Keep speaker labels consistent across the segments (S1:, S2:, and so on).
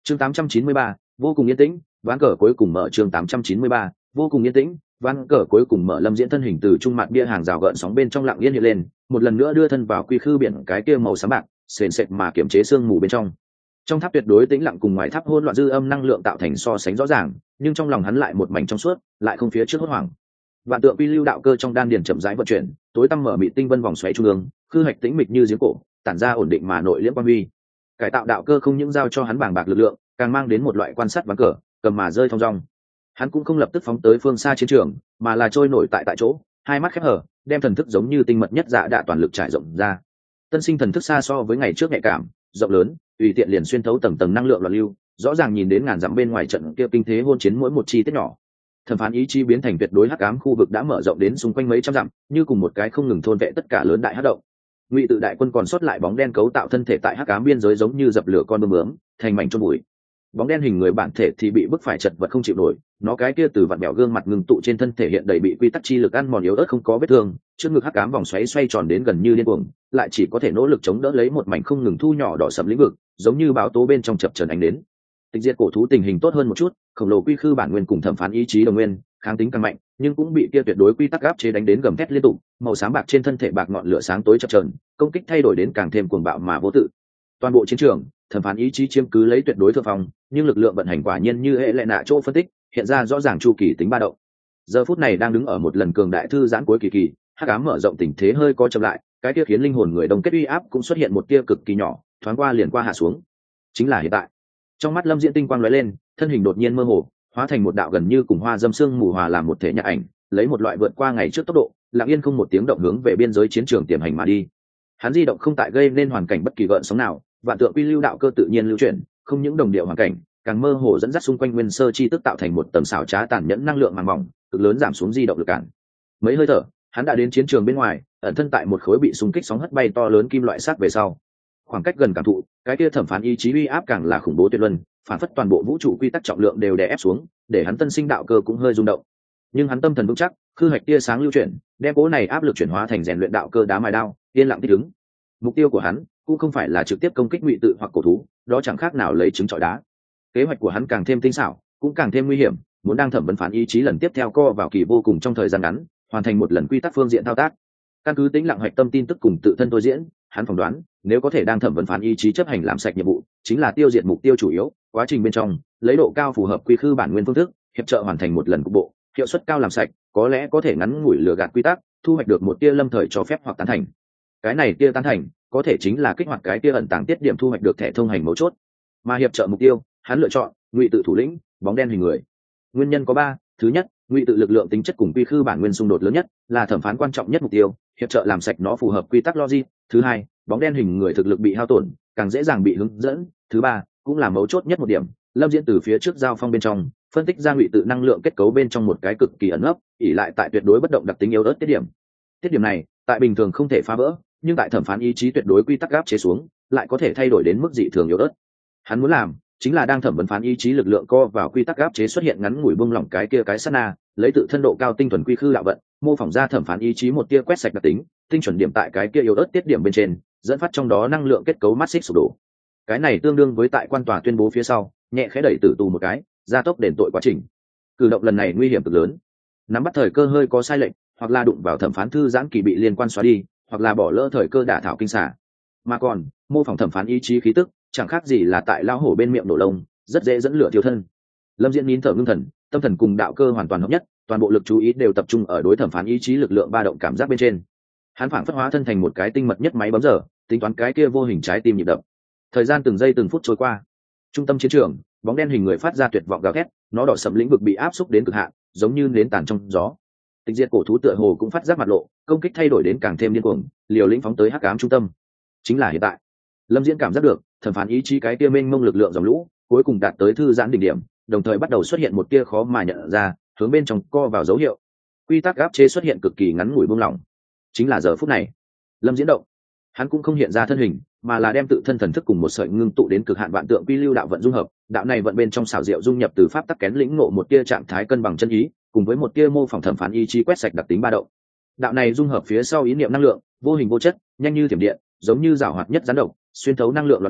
S1: Chương 893, vô cùng yên tĩnh, ván cờ cuối cùng mở. Chương 893, vô cùng yên tĩnh, ván cờ cuối cùng mở. Lâm Diễn thân hình từ trung mặt bia hàng rào gợn sóng bên trong lặng yên hiện lên, một lần nữa đưa thân vào quy khư biển cái kia màu xám bạc, sền sệt mà kiểm chế sương mù bên trong. Trong tháp tuyệt đối tĩnh lặng cùng ngoài tháp hỗn loạn dư âm năng lượng tạo thành so sánh rõ ràng, nhưng trong lòng hắn lại một mảnh trong suốt, lại không phía trước hốt hoảng. Vạn tượng quy lưu đạo cơ trong đan điền chậm rãi vận chuyển, tối tăm mở mịt tinh vân vòng xoáy trung ương, khư hạch tĩnh mịch như giếng cổ, tản ra ổn định mà nội liễm quang huy. Cải tạo đạo cơ không những giao cho hắn bàng bạc lực lượng, càng mang đến một loại quan sát ván cờ, cầm mà rơi thong dong. Hắn cũng không lập tức phóng tới phương xa chiến trường, mà là trôi nổi tại chỗ, hai mắt khép hờ, đem thần thức giống như tinh mật nhất dạ đạ toàn lực trải rộng ra. Tân sinh thần thức xa so với ngày trước nhạy cảm, rộng lớn, tùy tiện liền xuyên thấu tầng tầng năng lượng loạn lưu, rõ ràng nhìn đến ngàn dặm bên ngoài trận kia kinh thế hôn chiến mỗi một chi tiết nhỏ. Thẩm phán ý chí biến thành tuyệt đối hắc ám khu vực đã mở rộng đến xung quanh mấy trăm dặm, như cùng một cái không ngừng thôn vệ tất cả lớn đại hắc động. Ngụy tự đại quân còn sót lại bóng đen cấu tạo thân thể tại hắc ám biên giới giống như dập lửa con bướm, thành mảnh chôn bụi. Bóng đen hình người bản thể thì bị bức phải chật vật không chịu nổi, nó cái kia từ vặn bẹo gương mặt ngưng tụ trên thân thể hiện đầy bị quy tắc chi lực ăn mòn yếu ớt không có vết thương, trước ngực hắc ám vòng xoáy xoay tròn đến gần như điên cuồng, lại chỉ có thể nỗ lực chống đỡ lấy một mảnh không ngừng thu nhỏ đỏ sẫm lĩnh vực, giống như báo tố bên trong chập chờn ánh đến. Tịch diệt cổ thú tình hình tốt hơn một chút, khổng lồ quy khư bản nguyên cùng thẩm phán ý chí đồng nguyên, kháng tính càng mạnh, nhưng cũng bị kia tuyệt đối quy tắc áp chế đánh đến gầm thét liên tục, màu xám bạc trên thân thể bạc ngọn lửa sáng tối chập chờn, công kích thay đổi đến càng thêm cuồng bạo mà vô tự. Toàn bộ chiến trường, thẩm phán ý chí chiếm cứ lấy tuyệt đối thượng phong, nhưng lực lượng vận hành quả nhiên như hệ lệ nạ chỗ phân tích, hiện ra rõ ràng chu kỳ tính ba động. Giờ phút này đang đứng ở một lần cường đại thư giãn cuối kỳ, hắc ám mở rộng tình thế hơi co chậm lại, cái kia khiến linh hồn người đông kết uy áp cũng xuất hiện một tia cực kỳ nhỏ, thoáng qua liền qua hạ xuống. Chính là hiện tại. Trong mắt Lâm Diễn tinh quang lóe lên, thân hình đột nhiên mơ hồ, hóa thành một đạo gần như cùng hoa dâm sương mù hòa làm một thể nhạc ảnh, lấy một loại vượt qua ngày trước tốc độ, lặng yên không một tiếng động hướng về biên giới chiến trường tiềm hành mà đi. Hắn di động không tại gây nên hoàn cảnh bất kỳ gợn sóng nào, vạn tượng quy lưu đạo cơ tự nhiên lưu chuyển, không những đồng điệu hoàn cảnh, càng mơ hồ dẫn dắt xung quanh nguyên sơ chi tức tạo thành một tầng xảo trá tàn nhẫn năng lượng màng mỏng, cực lớn giảm xuống di động lực cản. Mấy hơi thở, hắn đã đến chiến trường bên ngoài, ẩn thân tại một khối bị xung kích sóng hất bay to lớn kim loại sắt về sau. Khoảng cách gần cảm thụ, cái kia thẩm phán ý chí uy áp càng là khủng bố tuyệt luân, phản phất toàn bộ vũ trụ quy tắc trọng lượng đều đè ép xuống, để hắn tân sinh đạo cơ cũng hơi rung động. Nhưng hắn tâm thần vững chắc, khư hạch tia sáng lưu chuyển, đem cố này áp lực chuyển hóa thành rèn luyện đạo cơ đá mài đao, yên lặng thích ứng. Mục tiêu của hắn cũng không phải là trực tiếp công kích ngụy tự hoặc cổ thú, đó chẳng khác nào lấy trứng trọi đá. Kế hoạch của hắn càng thêm tinh xảo, cũng càng thêm nguy hiểm, muốn đang thẩm vấn phán ý chí lần tiếp theo co vào kỳ vô cùng trong thời gian ngắn, hoàn thành một lần quy tắc phương diện thao tác. Căn cứ tính lặng hoạch tâm tin tức cùng tự thân tôi diễn, hắn phỏng đoán nếu có thể đang thẩm vấn phán ý chí chấp hành làm sạch nhiệm vụ, chính là tiêu diệt mục tiêu chủ yếu. Quá trình bên trong lấy độ cao phù hợp quy khư bản nguyên phương thức, hiệp trợ hoàn thành một lần cục bộ, hiệu suất cao làm sạch, có lẽ có thể ngắn ngủi lừa gạt quy tắc, thu hoạch được một tia lâm thời cho phép hoặc tán thành. Cái này tia tán thành có thể chính là kích hoạt cái tia ẩn tàng tiết điểm thu hoạch được thẻ thông hành mấu chốt. Mà hiệp trợ mục tiêu, hắn lựa chọn ngụy tự thủ lĩnh, bóng đen hình người. Nguyên nhân có ba: thứ nhất, ngụy tự lực lượng tính chất cùng quy khư bản nguyên xung đột lớn nhất, là thẩm phán quan trọng nhất mục tiêu, hiệp trợ làm sạch nó phù hợp quy tắc logic. Thứ hai, bóng đen hình người thực lực bị hao tổn, càng dễ dàng bị hướng dẫn. Thứ ba, cũng là mấu chốt nhất một điểm, Lâm Diễn từ phía trước giao phong bên trong phân tích ra ngụy tự năng lượng kết cấu bên trong một cái cực kỳ ẩn ấp, ỉ lại tại tuyệt đối bất động đặc tính yếu ớt tiết điểm. Tiết điểm này tại bình thường không thể phá vỡ, nhưng tại thẩm phán ý chí tuyệt đối quy tắc áp chế xuống, lại có thể thay đổi đến mức dị thường yếu ớt. Hắn muốn làm chính là đang thẩm vấn phán ý chí lực lượng co vào quy tắc áp chế xuất hiện ngắn ngủi bung lỏng cái kia cái sát na, lấy tự thân độ cao tinh thuần quy khư đạo vận, mô phỏng ra thẩm phán ý chí một tia quét sạch đặc tính, tinh chuẩn điểm tại cái kia yếu ớt tiết điểm bên trên, dẫn phát trong đó năng lượng kết cấu mắt xích sụp đổ. Cái này tương đương với tại quan tòa tuyên bố phía sau, nhẹ khẽ đẩy tử tù một cái, gia tốc đền tội quá trình. Cử động lần này nguy hiểm cực lớn, nắm bắt thời cơ hơi có sai lệch, hoặc là đụng vào thẩm phán thư giãn kỳ bị liên quan xóa đi, hoặc là bỏ lỡ thời cơ đả thảo kinh xả. Mà còn mô phỏng thẩm phán ý chí khí tức, chẳng khác gì là tại lao hổ bên miệng nổ lông, rất dễ dẫn lửa thiêu thân. Lâm Diễn nín thở ngưng thần, tâm thần cùng đạo cơ hoàn toàn hợp nhất, toàn bộ lực chú ý đều tập trung ở đối thẩm phán ý chí lực lượng ba động cảm giác bên trên. Hắn phảng phất hóa thân thành một cái tinh mật nhất máy bấm giờ, tính toán cái kia vô hình trái tim nhịp đập. Thời gian từng giây từng phút trôi qua, trung tâm chiến trường, bóng đen hình người phát ra tuyệt vọng gào thét, nó đỏ sẫm lĩnh vực bị áp xúc đến cực hạn, giống như nến tàn trong gió. Tịch diệt cổ thú tựa hồ cũng phát giác mặt lộ, công kích thay đổi đến càng thêm điên cuồng, liều lĩnh phóng tới hắc ám trung tâm. Chính là hiện tại, Lâm Diễn cảm giác được thẩm phán ý chí cái kia mênh mông lực lượng dòng lũ cuối cùng đạt tới thư giãn đỉnh điểm, đồng thời bắt đầu xuất hiện một tia khó mà nhận ra hướng bên trong co vào dấu hiệu. Quy tắc áp chế xuất hiện cực kỳ ngắn ngủi buông lỏng. Chính là giờ phút này, Lâm Diễn động, hắn cũng không hiện ra thân hình, mà là đem tự thân thần thức cùng một sợi ngưng tụ đến cực hạn vạn tượng quy lưu đạo vận dung hợp. Đạo này vận bên trong xảo diệu dung nhập từ pháp tắc kén lĩnh ngộ một tia trạng thái cân bằng chân ý, cùng với một tia mô phỏng thẩm phán ý chí quét sạch đặc tính ba động. Đạo này dung hợp phía sau ý niệm năng lượng, vô hình vô chất, nhanh như thiểm điện, giống như giảo hoạt nhất gián độc, xuyên thấu năng lượng loạn lưu,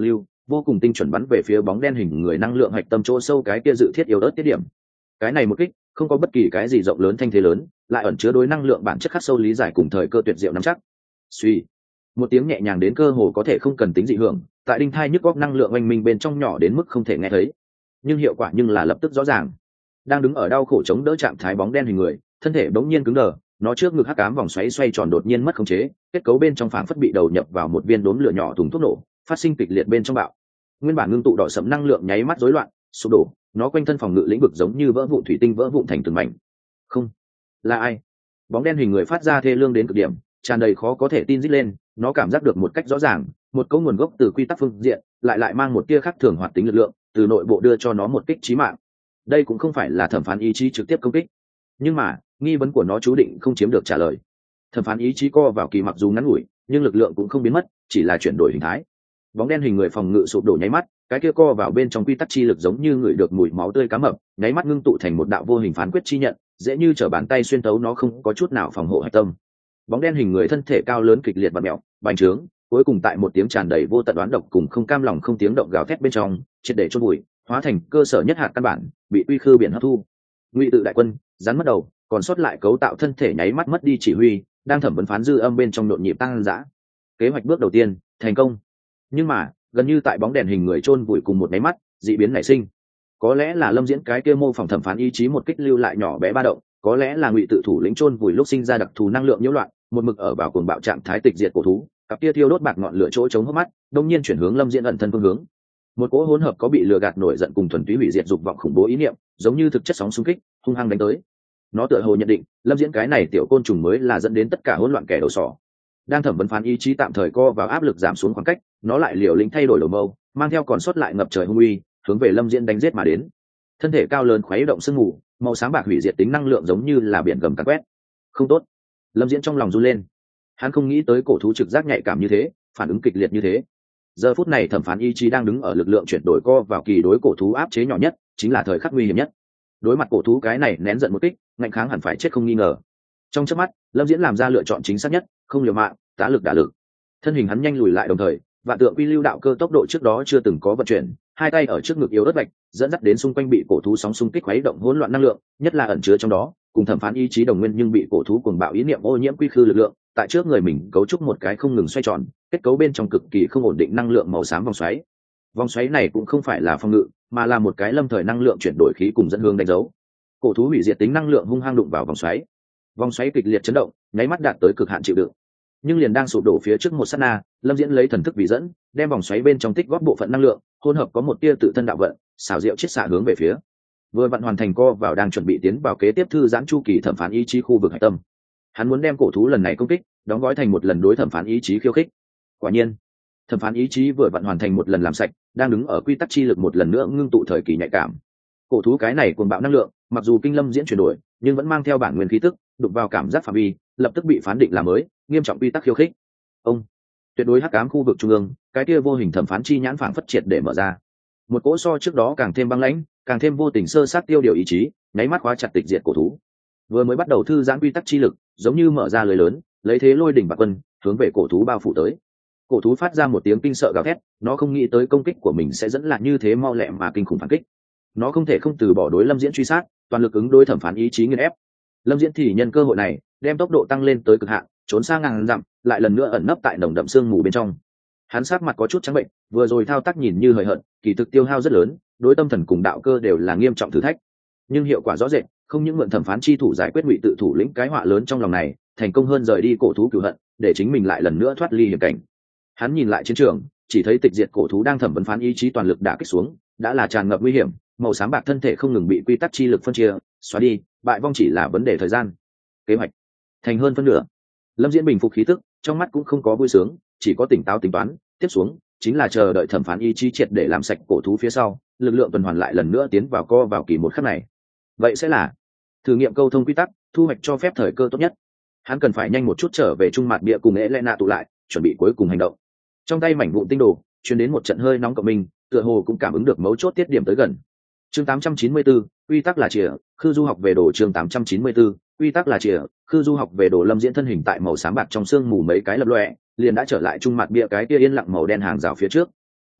S1: vô cùng tinh chuẩn bắn về phía bóng đen hình người năng lượng hạch tâm chỗ sâu cái kia dự thiết yếu ớt tiết điểm. Cái này một kích không có bất kỳ cái gì rộng lớn thanh thế lớn, lại ẩn chứa đối năng lượng bản chất khắc sâu lý giải cùng thời cơ tuyệt diệu nắm chắc. Suy, một tiếng nhẹ nhàng đến cơ hồ có thể không cần tính dị hưởng, tại đinh thai nhức góc năng lượng oanh minh bên trong nhỏ đến mức không thể nghe thấy, nhưng hiệu quả nhưng là lập tức rõ ràng. Đang đứng ở đau khổ chống đỡ trạng thái bóng đen hình người, thân thể bỗng nhiên cứng đờ, nó trước ngực hắc ám vòng xoáy xoay tròn đột nhiên mất khống chế, kết cấu bên trong phảng phất bị đầu nhập vào một viên đốm lửa nhỏ thùng thuốc nổ, phát sinh kịch liệt bên trong bạo. Nguyên bản ngưng tụ đỏ sẫm năng lượng nháy mắt rối loạn, sụp đổ, nó quanh thân phòng ngự lĩnh vực giống như vỡ vụn thủy tinh vỡ vụn thành từng mảnh. Không, là ai? Bóng đen hình người phát ra thê lương đến cực điểm, tràn đầy khó có thể tin rít lên, nó cảm giác được một cách rõ ràng, một cấu nguồn gốc từ quy tắc phương diện, lại mang một tia khác thường hoạt tính lực lượng, từ nội bộ đưa cho nó một kích chí mạng. Đây cũng không phải là thẩm phán ý chí trực tiếp công kích, nhưng mà nghi vấn của nó chú định không chiếm được trả lời. Thẩm phán ý chí co vào kỳ mặc dù ngắn ngủi, nhưng lực lượng cũng không biến mất, chỉ là chuyển đổi hình thái. Bóng đen hình người phòng ngự sụp đổ nháy mắt, cái kia co vào bên trong quy tắc chi lực giống như ngửi được mùi máu tươi cá mập, nháy mắt ngưng tụ thành một đạo vô hình phán quyết chi nhận, dễ như trở bàn tay xuyên tấu nó không có chút nào phòng hộ hạch tâm. Bóng đen hình người thân thể cao lớn kịch liệt và mèo, bành trướng, cuối cùng tại một tiếng tràn đầy vô tận đoán độc cùng không cam lòng không tiếng động gào thét bên trong, triệt để chôn bụi, hóa thành cơ sở nhất hạt căn bản, bị uy khư biển hấp thu. Ngụy tự đại quân rắn mất đầu, còn sót lại cấu tạo thân thể nháy mắt mất đi chỉ huy, đang thẩm vấn phán dư âm bên trong nhộn nhịp tăng dã. Kế hoạch bước đầu tiên thành công, nhưng mà gần như tại bóng đèn hình người chôn vùi cùng một máy mắt, dị biến nảy sinh. Có lẽ là Lâm Diễn cái kia mô phỏng thẩm phán ý chí một kích lưu lại nhỏ bé ba động, có lẽ là Ngụy tự thủ lĩnh chôn vùi lúc sinh ra đặc thù năng lượng nhiễu loạn, một mực ở vào cuồng bạo trạng thái tịch diệt cổ thú, cặp kia thiêu đốt bạc ngọn lửa chỗ chống hốc mắt, đông nhiên chuyển hướng Lâm Diễn ẩn thân phương hướng. Một cỗ hỗn hợp có bị lừa gạt nổi giận cùng thuần túy hủy diệt dục vọng khủng bố ý niệm, giống như thực chất sóng xung kích, hung hăng đánh tới. Nó tựa hồ nhận định, Lâm Diễn cái này tiểu côn trùng mới là dẫn đến tất cả hỗn loạn kẻ đầu sỏ. Đang thẩm vấn phán ý chí tạm thời co vào áp lực giảm xuống khoảng cách, nó lại liều lĩnh thay đổi đầu mâu, mang theo còn sót lại ngập trời hung uy, hướng về Lâm Diễn đánh giết mà đến. Thân thể cao lớn khuấy động sương mù, màu sáng bạc hủy diệt tính năng lượng giống như là biển gầm càn quét. Không tốt. Lâm Diễn trong lòng run lên. Hắn không nghĩ tới cổ thú trực giác nhạy cảm như thế, phản ứng kịch liệt như thế. Giờ phút này thẩm phán ý chí đang đứng ở lực lượng chuyển đổi co vào kỳ đối cổ thú áp chế nhỏ nhất, chính là thời khắc nguy hiểm nhất. Đối mặt cổ thú cái này nén giận một kích, ngạnh kháng hẳn phải chết không nghi ngờ. Trong chớp mắt, Lâm Diễn làm ra lựa chọn chính xác nhất, không liều mạng, tá lực đả lực. Thân hình hắn nhanh lùi lại đồng thời, vạn tượng quy lưu đạo cơ tốc độ trước đó chưa từng có vận chuyển, hai tay ở trước ngực yếu ớt vạch, dẫn dắt đến xung quanh bị cổ thú sóng xung kích khuấy động hỗn loạn năng lượng, nhất là ẩn chứa trong đó, cùng thẩm phán ý chí đồng nguyên nhưng bị cổ thú cuồng bạo ý niệm ô nhiễm quy khư lực lượng, tại trước người mình cấu trúc một cái không ngừng xoay tròn, kết cấu bên trong cực kỳ không ổn định năng lượng màu xám vòng xoáy. Vòng xoáy này cũng không phải là phòng ngự, mà là một cái lâm thời năng lượng chuyển đổi khí cùng dẫn hướng đánh dấu. Cổ thú hủy diệt tính năng lượng hung hăng đụng vào vòng xoáy. Vòng xoáy kịch liệt chấn động, nháy mắt đạt tới cực hạn chịu đựng. Nhưng liền đang sụp đổ phía trước một sát na, Lâm Diễn lấy thần thức vì dẫn, đem vòng xoáy bên trong tích góp bộ phận năng lượng, hỗn hợp có một tia tự thân đạo vận, xảo diệu chiết xạ hướng về phía. Vừa vặn hoàn thành co vào đang chuẩn bị tiến vào kế tiếp thư giãn chu kỳ thẩm phán ý chí khu vực hải tâm. Hắn muốn đem cổ thú lần này công kích đóng gói thành một lần đối thẩm phán ý chí khiêu khích. Quả nhiên, thẩm phán ý chí vừa vặn hoàn thành một lần làm sạch, đang đứng ở quy tắc chi lực một lần nữa ngưng tụ thời kỳ nhạy cảm. Cổ thú cái này cuồng bạo năng lượng, mặc dù kinh Lâm Diễn chuyển đổi, nhưng vẫn mang theo bản nguyên khí tức, đụng vào cảm giác phạm vi, lập tức bị phán định là mới, nghiêm trọng quy tắc khiêu khích. Ông tuyệt đối hắc ám khu vực trung ương, cái kia vô hình thẩm phán chi nhãn phảng phất triệt để mở ra. Một cỗ so trước đó càng thêm băng lãnh, càng thêm vô tình sơ sát tiêu điều ý chí, nháy mắt khóa chặt tịch diệt cổ thú. Vừa mới bắt đầu thư giãn quy tắc chi lực, giống như mở ra lưới lớn, lấy thế lôi đỉnh bạc quân, hướng về cổ thú bao phủ tới. Cổ thú phát ra một tiếng kinh sợ gào thét, nó không nghĩ tới công kích của mình sẽ dẫn lại như thế mau lẹ mà kinh khủng phản kích. Nó không thể không từ bỏ đối Lâm Diễn truy sát, toàn lực ứng đối thẩm phán ý chí nghiền ép. Lâm Diễn thì nhân cơ hội này, đem tốc độ tăng lên tới cực hạn, trốn sang ngàn dặm, lại lần nữa ẩn nấp tại nồng đậm sương mù bên trong. Hắn sắc mặt có chút trắng bệnh, vừa rồi thao tác nhìn như hời hợt, kỳ thực tiêu hao rất lớn, đối tâm thần cùng đạo cơ đều là nghiêm trọng thử thách. Nhưng hiệu quả rõ rệt, không những mượn thẩm phán chi thủ giải quyết Ngụy tự thủ lĩnh cái họa lớn trong lòng này, thành công hơn rời đi cổ thú cửu hận, để chính mình lại lần nữa thoát ly hiểm cảnh. Hắn nhìn lại chiến trường, chỉ thấy tịch diệt cổ thú đang thẩm vấn phán ý chí toàn lực đả kích xuống, đã là tràn ngập nguy hiểm, màu xám bạc thân thể không ngừng bị quy tắc chi lực phân chia, xóa đi, bại vong chỉ là vấn đề thời gian. Kế hoạch thành hơn phân nửa. Lâm Diễn bình phục khí tức, trong mắt cũng không có vui sướng, chỉ có tỉnh táo tính toán, tiếp xuống chính là chờ đợi thẩm phán ý chí triệt để làm sạch cổ thú phía sau, lực lượng tuần hoàn lại lần nữa tiến vào co vào kỳ một khắc này. Vậy sẽ là thử nghiệm câu thông quy tắc, thu hoạch cho phép thời cơ tốt nhất. Hắn cần phải nhanh một chút trở về trung mặt bia cùng Elena tụ lại, chuẩn bị cuối cùng hành động. Trong tay mảnh vụn tinh đồ truyền đến một trận hơi nóng cộng minh, tựa hồ cũng cảm ứng được mấu chốt tiết điểm tới gần. Chương 894, quy tắc là chìa, khư du học về đồ. Chương 894, quy tắc là chìa, khư du học về đồ. Lâm Diễn thân hình tại màu xám bạc trong sương mù mấy cái lập loè, liền đã trở lại trung mặt bia cái kia yên lặng màu đen hàng rào phía trước.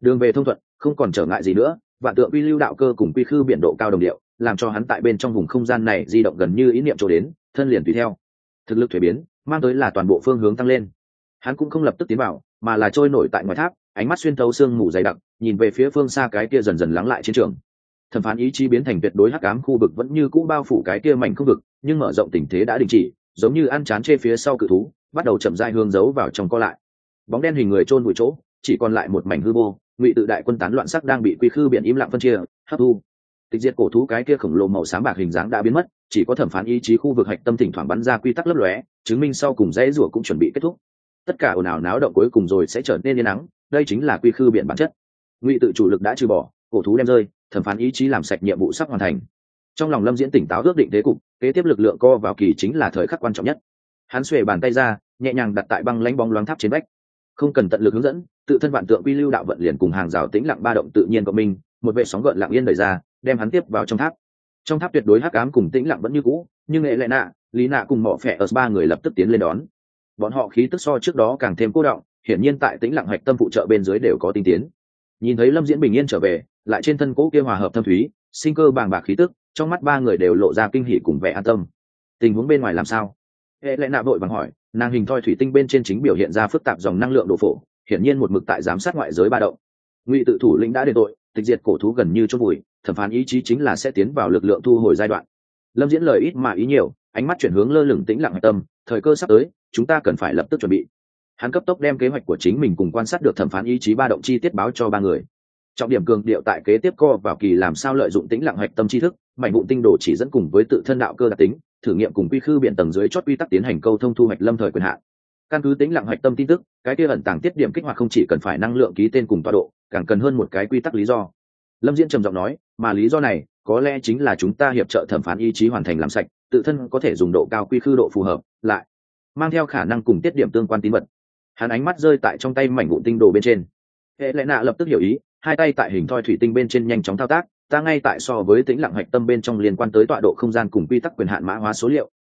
S1: đường về thông thuận, không còn trở ngại gì nữa. Vạn tượng quy lưu đạo cơ cùng quy khư biển độ cao đồng điệu, làm cho hắn tại bên trong vùng không gian này di động gần như ý niệm chỗ đến, thân liền tùy theo. Thực lực thuế biến, mang tới là toàn bộ phương hướng tăng lên. Hắn cũng không lập tức tiến vào, mà là trôi nổi tại ngoài tháp, ánh mắt xuyên thấu sương mù dày đặc, nhìn về phía phương xa cái kia dần dần lắng lại chiến trường. Thẩm phán ý chí biến thành tuyệt đối hắc ám khu vực vẫn như cũ bao phủ cái kia mảnh khu vực, nhưng mở rộng tình thế đã đình chỉ, giống như ăn chán chê phía sau cự thú, bắt đầu chậm rãi hướng giấu vào trong co lại. Bóng đen hình người chôn vùi chỗ, chỉ còn lại một mảnh hư vô. Ngụy tự đại quân tán loạn sắc đang bị quy khư biển im lặng phân chia, hấp thu. Tịch diệt cổ thú cái kia khổng lồ màu xám bạc hình dáng đã biến mất, chỉ có thẩm phán ý chí khu vực hạch tâm thỉnh thoảng bắn ra quy tắc lấp lóe, chứng minh sau cùng dãy rủa cũng chuẩn bị kết thúc. Tất cả ồn ào náo động cuối cùng rồi sẽ trở nên yên nắng, đây chính là quy khư biển bản chất. Ngụy tự chủ lực đã trừ bỏ, cổ thú đem rơi, thẩm phán ý chí làm sạch nhiệm vụ sắp hoàn thành. Trong lòng Lâm Diễn tỉnh táo ước định thế cục, kế tiếp lực lượng co vào kỳ chính là thời khắc quan trọng nhất. Hắn xuề bàn tay ra, nhẹ nhàng đặt tại băng lãnh bóng loáng tháp trên vách, không cần tận lực hướng dẫn, tự thân vạn tượng quy lưu đạo vận liền cùng hàng rào tĩnh lặng ba động tự nhiên của mình, một vệ sóng gợn lặng yên đẩy ra, đem hắn tiếp vào trong tháp. Trong tháp tuyệt đối hắc ám cùng tĩnh lặng vẫn như cũ, nhưng nghệ lệ nạ, lý nạ cùng mỏ phẻ ở ba người lập tức tiến lên đón. Bọn họ khí tức so trước đó càng thêm cô động, hiển nhiên tại tĩnh lặng hạch tâm phụ trợ bên dưới đều có tinh tiến. Nhìn thấy Lâm Diễn bình yên trở về, lại trên thân cố kia hòa hợp thâm thúy, sinh cơ bàng bạc khí tức, trong mắt ba người đều lộ ra kinh hỉ cùng vẻ an tâm. Tình huống bên ngoài làm sao? Hệ lệ nạ vội vàng hỏi, nàng hình thoi thủy tinh bên trên chính biểu hiện ra phức tạp dòng năng lượng độ phổ, hiển nhiên một mực tại giám sát ngoại giới ba động. Ngụy tự thủ lĩnh đã đền tội, tịch diệt cổ thú gần như chôn vùi, thẩm phán ý chí chính là sẽ tiến vào lực lượng thu hồi giai đoạn. Lâm Diễn lời ít mà ý nhiều, ánh mắt chuyển hướng lơ lửng tĩnh lặng hạch tâm, thời cơ sắp tới, chúng ta cần phải lập tức chuẩn bị. Hắn cấp tốc đem kế hoạch của chính mình cùng quan sát được thẩm phán ý chí ba động chi tiết báo cho ba người. Trọng điểm cường điệu tại kế tiếp co vào kỳ làm sao lợi dụng tĩnh lặng hạch tâm tri thức, mảnh vụn tinh đồ chỉ dẫn cùng với tự thân đạo cơ đặc tính, thử nghiệm cùng quy khư biện tầng dưới chót quy tắc tiến hành câu thông thu hoạch lâm thời quyền hạn. Căn cứ tĩnh lặng hạch tâm tin tức, cái kia ẩn tàng tiết điểm kích hoạt không chỉ cần phải năng lượng ký tên cùng tọa độ, càng cần hơn một cái quy tắc lý do. Lâm Diễn trầm giọng nói, mà lý do này có lẽ chính là chúng ta hiệp trợ thẩm phán ý chí hoàn thành làm sạch, tự thân có thể dùng độ cao quy khư độ phù hợp, lại mang theo khả năng cùng tiết điểm tương quan tín vật. Hắn ánh mắt rơi tại trong tay mảnh vụn tinh đồ bên trên. Hệ lệ nạ lập tức hiểu ý, hai tay tại hình thoi thủy tinh bên trên nhanh chóng thao tác, ta ngay tại so với tĩnh lặng hạch tâm bên trong liên quan tới tọa độ không gian cùng quy tắc quyền hạn mã hóa số liệu.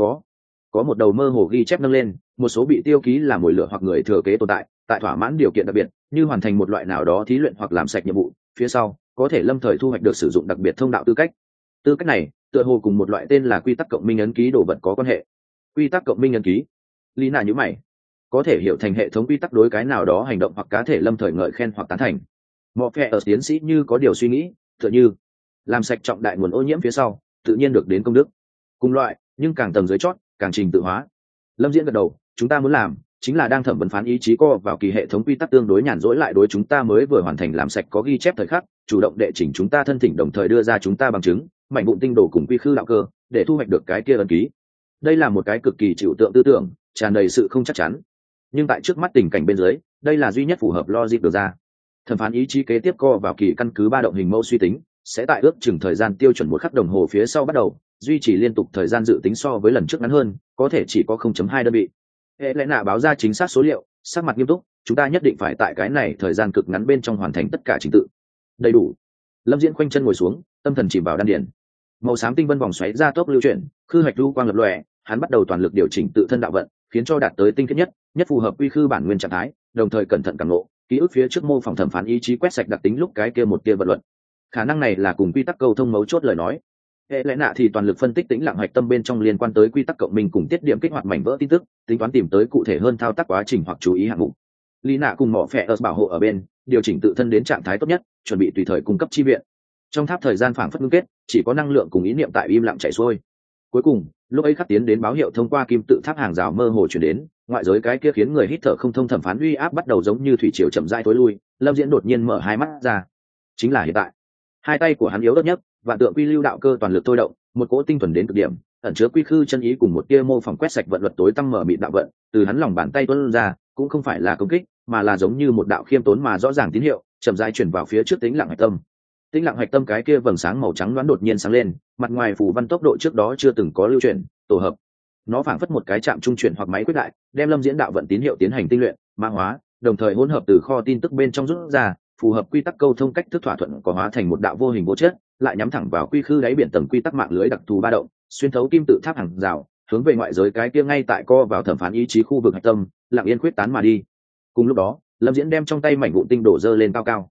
S1: Có một đầu mơ hồ ghi chép nâng lên, một số bị tiêu ký là mồi lửa hoặc người thừa kế tồn tại, tại thỏa mãn điều kiện đặc biệt, như hoàn thành một loại nào đó thí luyện hoặc làm sạch nhiệm vụ, phía sau có thể lâm thời thu hoạch được sử dụng đặc biệt thông đạo tư cách. Tư cách này tựa hồ cùng một loại tên là quy tắc cộng minh ấn ký đồ vật có quan hệ. Quy tắc cộng minh ấn ký? Lý nạ nhíu mày. Có thể hiểu thành hệ thống quy tắc đối cái nào đó hành động hoặc cá thể lâm thời ngợi khen hoặc tán thành. Mọ phe ở tiến sĩ như có điều suy nghĩ, tựa như làm sạch trọng đại nguồn ô nhiễm phía sau, tự nhiên được đến công đức. Cùng loại, nhưng càng tầng dưới chót, càng trình tự hóa. Lâm Diễn gật đầu, chúng ta muốn làm chính là đang thẩm vấn phán ý chí co vào kỳ hệ thống quy tắc tương đối nhàn rỗi lại đối chúng ta mới vừa hoàn thành làm sạch có ghi chép thời khắc, chủ động đệ chỉnh chúng ta thân thỉnh đồng thời đưa ra chúng ta bằng chứng, mảnh vụn tinh đồ cùng quy khư đạo cơ, để thu hoạch được cái kia ấn ký. Đây là một cái cực kỳ chịu tượng tư tưởng, tràn đầy sự không chắc chắn. Nhưng tại trước mắt tình cảnh bên dưới, đây là duy nhất phù hợp logic được ra. Thẩm phán ý chí kế tiếp co vào kỳ căn cứ ba động hình mẫu suy tính, sẽ tại ước chừng thời gian tiêu chuẩn một khắc đồng hồ phía sau bắt đầu, duy trì liên tục thời gian dự tính so với lần trước ngắn hơn, có thể chỉ có 0.2 đơn vị. Hệ lẽ nạ báo ra chính xác số liệu, sắc mặt nghiêm túc, chúng ta nhất định phải tại cái này thời gian cực ngắn bên trong hoàn thành tất cả trình tự. Đầy đủ. Lâm Diễn khoanh chân ngồi xuống, tâm thần chìm vào đan điền. Màu xám tinh vân vòng xoáy ra tốc lưu chuyển, khư hạch lưu quang lập lòe, hắn bắt đầu toàn lực điều chỉnh tự thân đạo vận, khiến cho đạt tới tinh khiết nhất phù hợp quy khư bản nguyên trạng thái, đồng thời cẩn thận cảm ngộ, ký ức phía trước mô phỏng thẩm phán ý chí quét sạch đặc tính lúc cái kia một kia vật luận. Khả năng này là cùng quy tắc câu thông mấu chốt lời nói. Hệ lẽ nạ thì toàn lực phân tích tĩnh lặng hạch tâm bên trong liên quan tới quy tắc cộng minh cùng tiết điểm kích hoạt mảnh vỡ tin tức, tính toán tìm tới cụ thể hơn thao tác quá trình hoặc chú ý hạng mục. Lý nạ cùng mỏ phẹ ở bảo hộ ở bên, điều chỉnh tự thân đến trạng thái tốt nhất, chuẩn bị tùy thời cung cấp chi viện. Trong tháp thời gian phảng phất ngưng kết, chỉ có năng lượng cùng ý niệm tại im lặng chảy xuôi. Cuối cùng, lúc ấy khắc tiến đến báo hiệu thông qua kim tự tháp hàng rào mơ hồ chuyển đến, ngoại giới cái kia khiến người hít thở không thông thẩm phán uy áp bắt đầu giống như thủy triều chậm rãi tối lui. Lâm Diễn đột nhiên mở hai mắt ra. Chính là hiện tại. Hai tay của hắn yếu ớt nhất, vạn tượng quy lưu đạo cơ toàn lực thôi động, một cỗ tinh thuần đến cực điểm, ẩn chứa quy khư chân ý cùng một tia mô phỏng quét sạch vận luật tối tăng mở mịt đạo vận, từ hắn lòng bàn tay tuôn ra, cũng không phải là công kích, mà là giống như một đạo khiêm tốn mà rõ ràng tín hiệu, chậm rãi chuyển vào phía trước tĩnh lặng hạch tâm. Tĩnh lặng hạch tâm cái kia vầng sáng màu trắng loáng đột nhiên sáng lên, mặt ngoài phủ văn tốc độ trước đó chưa từng có lưu chuyển, tổ hợp. Nó phảng phất một cái chạm trung chuyển hoặc máy quyết đại, đem Lâm Diễn đạo vận tín hiệu tiến hành tinh luyện, mã hóa, đồng thời hỗn hợp từ kho tin tức bên trong rút ra, phù hợp quy tắc câu thông cách thức thỏa thuận có hóa thành một đạo vô hình vô chất, lại nhắm thẳng vào quy khư đáy biển tầng quy tắc mạng lưới đặc thù ba động, xuyên thấu kim tự tháp hàng rào, hướng về ngoại giới cái kia ngay tại co vào thẩm phán ý chí khu vực hạch tâm, lặng yên quyết tán mà đi. Cùng lúc đó, Lâm Diễn đem trong tay mảnh vụn tinh đổ dơ lên cao cao.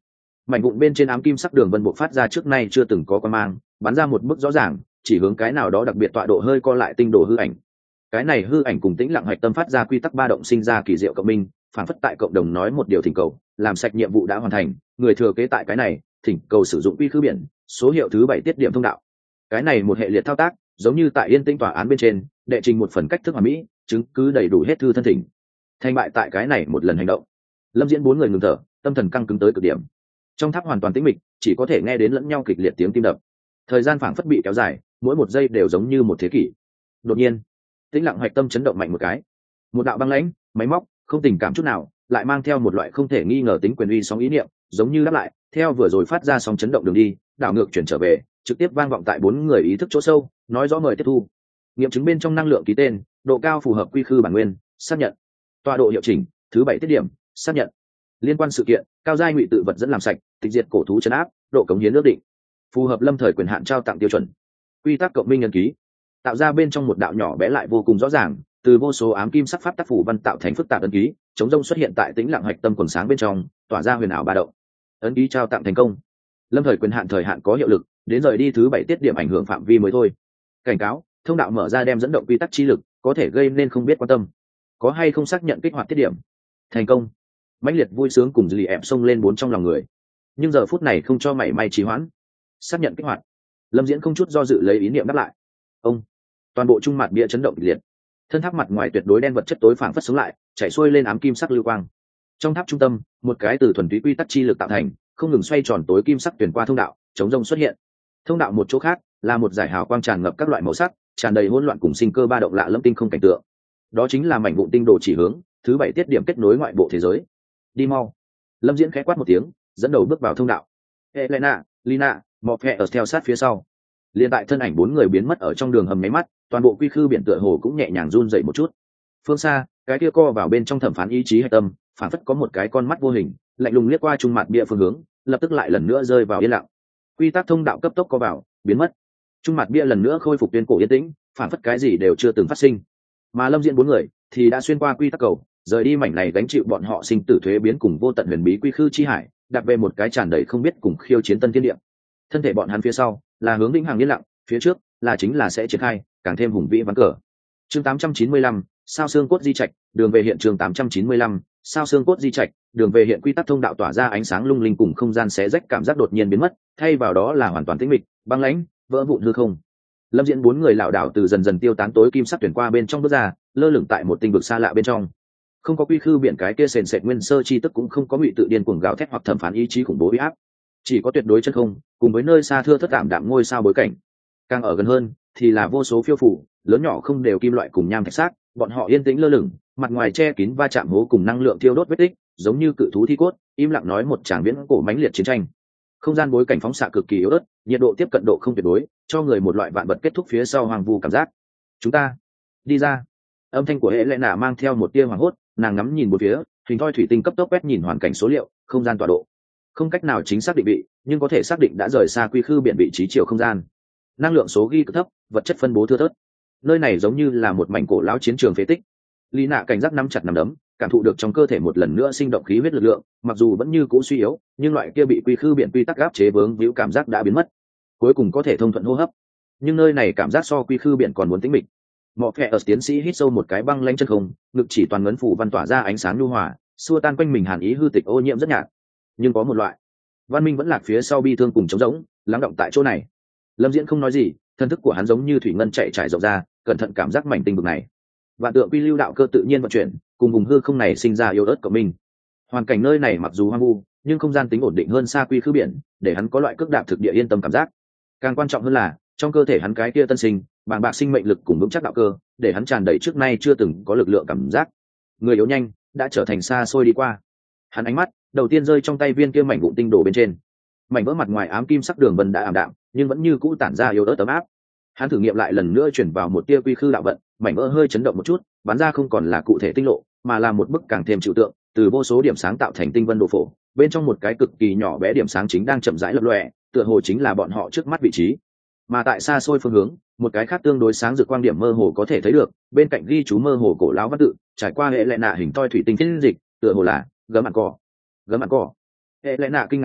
S1: Mảnh vụn bên trên ám kim sắc đường vân bộc phát ra trước nay chưa từng có quan mang, bắn ra một bức rõ ràng, chỉ hướng cái nào đó đặc biệt tọa độ hơi co lại tinh đồ hư ảnh. Cái này hư ảnh cùng tĩnh lặng hạch tâm phát ra quy tắc ba động sinh ra kỳ diệu cộng minh, phản phất tại cộng đồng nói một điều thỉnh cầu, làm sạch nhiệm vụ đã hoàn thành, người thừa kế tại cái này, thỉnh cầu sử dụng quy khư biển, số hiệu thứ 7 tiết điểm thông đạo. Cái này một hệ liệt thao tác, giống như tại yên tĩnh tòa án bên trên, đệ trình một phần cách thức hoàn mỹ, chứng cứ đầy đủ hết thư thân thỉnh. Thành bại tại cái này một lần hành động. Lâm Diễn bốn người ngừng thở, tâm thần căng cứng tới cực điểm. Trong tháp hoàn toàn tĩnh mịch, chỉ có thể nghe đến lẫn nhau kịch liệt tiếng tim đập. Thời gian phảng phất bị kéo dài, mỗi một giây đều giống như một thế kỷ. Đột nhiên, tĩnh lặng hạch tâm chấn động mạnh một cái. Một đạo băng lãnh, máy móc, không tình cảm chút nào, lại mang theo một loại không thể nghi ngờ tính quyền uy sóng ý niệm, giống như đáp lại, theo vừa rồi phát ra sóng chấn động đường đi, đảo ngược chuyển trở về, trực tiếp vang vọng tại bốn người ý thức chỗ sâu, nói rõ mời tiếp thu. Nghiệm chứng bên trong năng lượng ký tên, độ cao phù hợp quy khư bản nguyên, xác nhận. Tọa độ hiệu chỉnh, thứ 7 tiết điểm, xác nhận. Liên quan sự kiện, cao giai ngụy tự vật dẫn làm sạch, tịch diệt cổ thú trấn áp, độ cống hiến ước định, phù hợp lâm thời quyền hạn trao tặng tiêu chuẩn. Quy tắc cộng minh nhân ký, tạo ra bên trong một đạo nhỏ bé lại vô cùng rõ ràng, từ vô số ám kim sắc pháp tác phủ văn tạo thành phức tạp ấn ký, chống rông xuất hiện tại tĩnh lặng hạch tâm quần sáng bên trong, tỏa ra huyền ảo ba động. Ấn ký trao tặng thành công. Lâm thời quyền hạn thời hạn có hiệu lực, đến rời đi thứ 7 tiết điểm ảnh hưởng phạm vi mới thôi. Cảnh cáo, thông đạo mở ra đem dẫn động quy tắc chi lực, có thể gây nên không biết quan tâm. Có hay không xác nhận kích hoạt tiết điểm? Thành công. Mãnh liệt vui sướng cùng dì ẹp xông lên bốn trong lòng người. Nhưng giờ phút này không cho mảy may trì hoãn. Xác nhận kích hoạt. Lâm Diễn không chút do dự lấy ý niệm đáp lại. Ông. Toàn bộ trung mặt bia chấn động kịch liệt. Thân tháp mặt ngoài tuyệt đối đen vật chất tối phảng phất sống lại, chảy xuôi lên ám kim sắc lưu quang. Trong tháp trung tâm, một cái từ thuần túy quy tắc chi lực tạo thành, không ngừng xoay tròn tối kim sắc tuyển qua thông đạo, chống rông xuất hiện. Thông đạo một chỗ khác là một dải hào quang tràn ngập các loại màu sắc, tràn đầy hỗn loạn cùng sinh cơ ba động lạ lẫm tinh không cảnh tượng. Đó chính là mảnh vụn tinh đồ chỉ hướng, thứ 7 tiết điểm kết nối ngoại bộ thế giới. Đi mau. Lâm Diễn khẽ quát một tiếng, dẫn đầu bước vào thông đạo. Helena, Lina, Morpheus theo sát phía sau. Liên tại thân ảnh bốn người biến mất ở trong đường hầm máy mắt, toàn bộ quy khư biển tựa hồ cũng nhẹ nhàng run dậy một chút. Phương xa, cái kia co vào bên trong thẩm phán ý chí hạch tâm, phản phất có một cái con mắt vô hình, lạnh lùng liếc qua trung mặt bia phương hướng, lập tức lại lần nữa rơi vào yên lặng. Quy tắc thông đạo cấp tốc co vào, biến mất. Trung mặt bia lần nữa khôi phục tuyên cổ yên tĩnh, phản phất cái gì đều chưa từng phát sinh. Mà Lâm Diễn bốn người thì đã xuyên qua quy tắc cầu, rời đi mảnh này gánh chịu bọn họ sinh tử thuế biến cùng vô tận huyền bí quy khư chi hải, đặt về một cái tràn đầy không biết cùng khiêu chiến tân thiên địa. Thân thể bọn hắn phía sau là hướng vĩnh hằng yên lặng, phía trước là chính là sẽ triển khai càng thêm hùng vĩ ván cờ. Chương 895, sao xương cốt di trạch, đường về hiện trường 895, sao xương cốt di trạch, đường về hiện quy tắc thông đạo tỏa ra ánh sáng lung linh cùng không gian xé rách cảm giác đột nhiên biến mất, thay vào đó là hoàn toàn tĩnh mịch, băng lãnh, vỡ vụn hư không. Lâm Diễn bốn người lảo đảo từ dần dần tiêu tán tối kim sắc tuyển qua bên trong bước ra, lơ lửng tại một tinh vực xa lạ bên trong. Không có quy khư biển cái kia sền sệt nguyên sơ chi tức, cũng không có ngụy tự điên cuồng gào thét hoặc thẩm phán ý chí khủng bố uy áp, chỉ có tuyệt đối chân không, cùng với nơi xa thưa thất tạm đạm ngôi sao bối cảnh. Càng ở gần hơn thì là vô số phiêu phủ lớn nhỏ không đều kim loại cùng nham thạch xác, bọn họ yên tĩnh lơ lửng, mặt ngoài che kín va chạm hố cùng năng lượng thiêu đốt vết tích, giống như cự thú thi cốt, im lặng nói một tràng viễn cổ mãnh liệt chiến tranh. Không gian bối cảnh phóng xạ cực kỳ yếu ớt, nhiệt độ tiếp cận độ không tuyệt đối, cho người một loại vạn vật kết thúc phía sau hoang vu cảm giác. Chúng ta đi ra. Âm thanh của Helena mang theo một tia hoảng hốt, nàng ngắm nhìn bốn phía, hình thoi thủy tinh cấp tốc quét nhìn hoàn cảnh số liệu, không gian tọa độ. Không cách nào chính xác định vị, nhưng có thể xác định đã rời xa quy khư biển vị trí chiều không gian. Năng lượng số ghi cực thấp, vật chất phân bố thưa thớt. Nơi này giống như là một mảnh cổ lão chiến trường phế tích. Lina cảnh giác nắm chặt nắm đấm, cảm thụ được trong cơ thể một lần nữa sinh động khí huyết lực lượng, mặc dù vẫn như cũ suy yếu, nhưng loại kia bị quy khư biển quy tắc áp chế vướng víu cảm giác đã biến mất. Cuối cùng có thể thông thuận hô hấp. Nhưng nơi này cảm giác so quy khư biển còn muốn tĩnh mịch. Morpheus tiến sĩ hít sâu một cái, băng lãnh chân không, ngực chỉ toàn ngấn phủ văn tỏa ra ánh sáng nhu hòa, xua tan quanh mình hàn ý hư tịch ô nhiễm rất nhạt. Nhưng có một loại văn minh vẫn lạc phía sau bi thương cùng trống rỗng, lắng động tại chỗ này. Lâm Diễn không nói gì, thân thức của hắn giống như thủy ngân chạy trải rộng ra, cẩn thận cảm giác mảnh tinh vực này. Vạn tượng quy lưu đạo cơ tự nhiên vận chuyển, cùng vùng hư không này sinh ra yếu ớt của mình. Hoàn cảnh nơi này mặc dù hoang vu, nhưng không gian tính ổn định hơn xa quy khư biển, để hắn có loại cước đạp thực địa yên tâm cảm giác. Càng quan trọng hơn là, trong cơ thể hắn cái kia tân sinh, bàng bạc sinh mệnh lực cùng vững chắc đạo cơ, để hắn tràn đầy trước nay chưa từng có lực lượng cảm giác. Người yếu nhanh đã trở thành xa xôi đi qua. Hắn ánh mắt đầu tiên rơi trong tay viên kia mảnh vụn tinh đồ bên trên. Mảnh vỡ mặt ngoài ám kim sắc đường vân đã ảm đạm, nhưng vẫn như cũ tản ra yếu ớt ấm áp. Hắn thử nghiệm lại lần nữa chuyển vào một tia quy khư đạo vận, mảnh vỡ hơi chấn động một chút, bắn ra không còn là cụ thể tinh lộ, mà là một bức càng thêm trừu tượng, từ vô số điểm sáng tạo thành tinh vân đồ phổ. Bên trong một cái cực kỳ nhỏ bé điểm sáng chính đang chậm rãi lập lòe, tựa hồ chính là bọn họ trước mắt vị trí. Mà tại xa xôi phương hướng, một cái khác tương đối sáng rực quang điểm mơ hồ có thể thấy được, bên cạnh ghi chú mơ hồ cổ lão văn tự, trải qua hệ lệ nạ hình toi thủy tinh phiên dịch, tựa hồ là gấm mạn cỏ. Gấm mạn cỏ. Hệ lệ nạ kinh ngạc nói,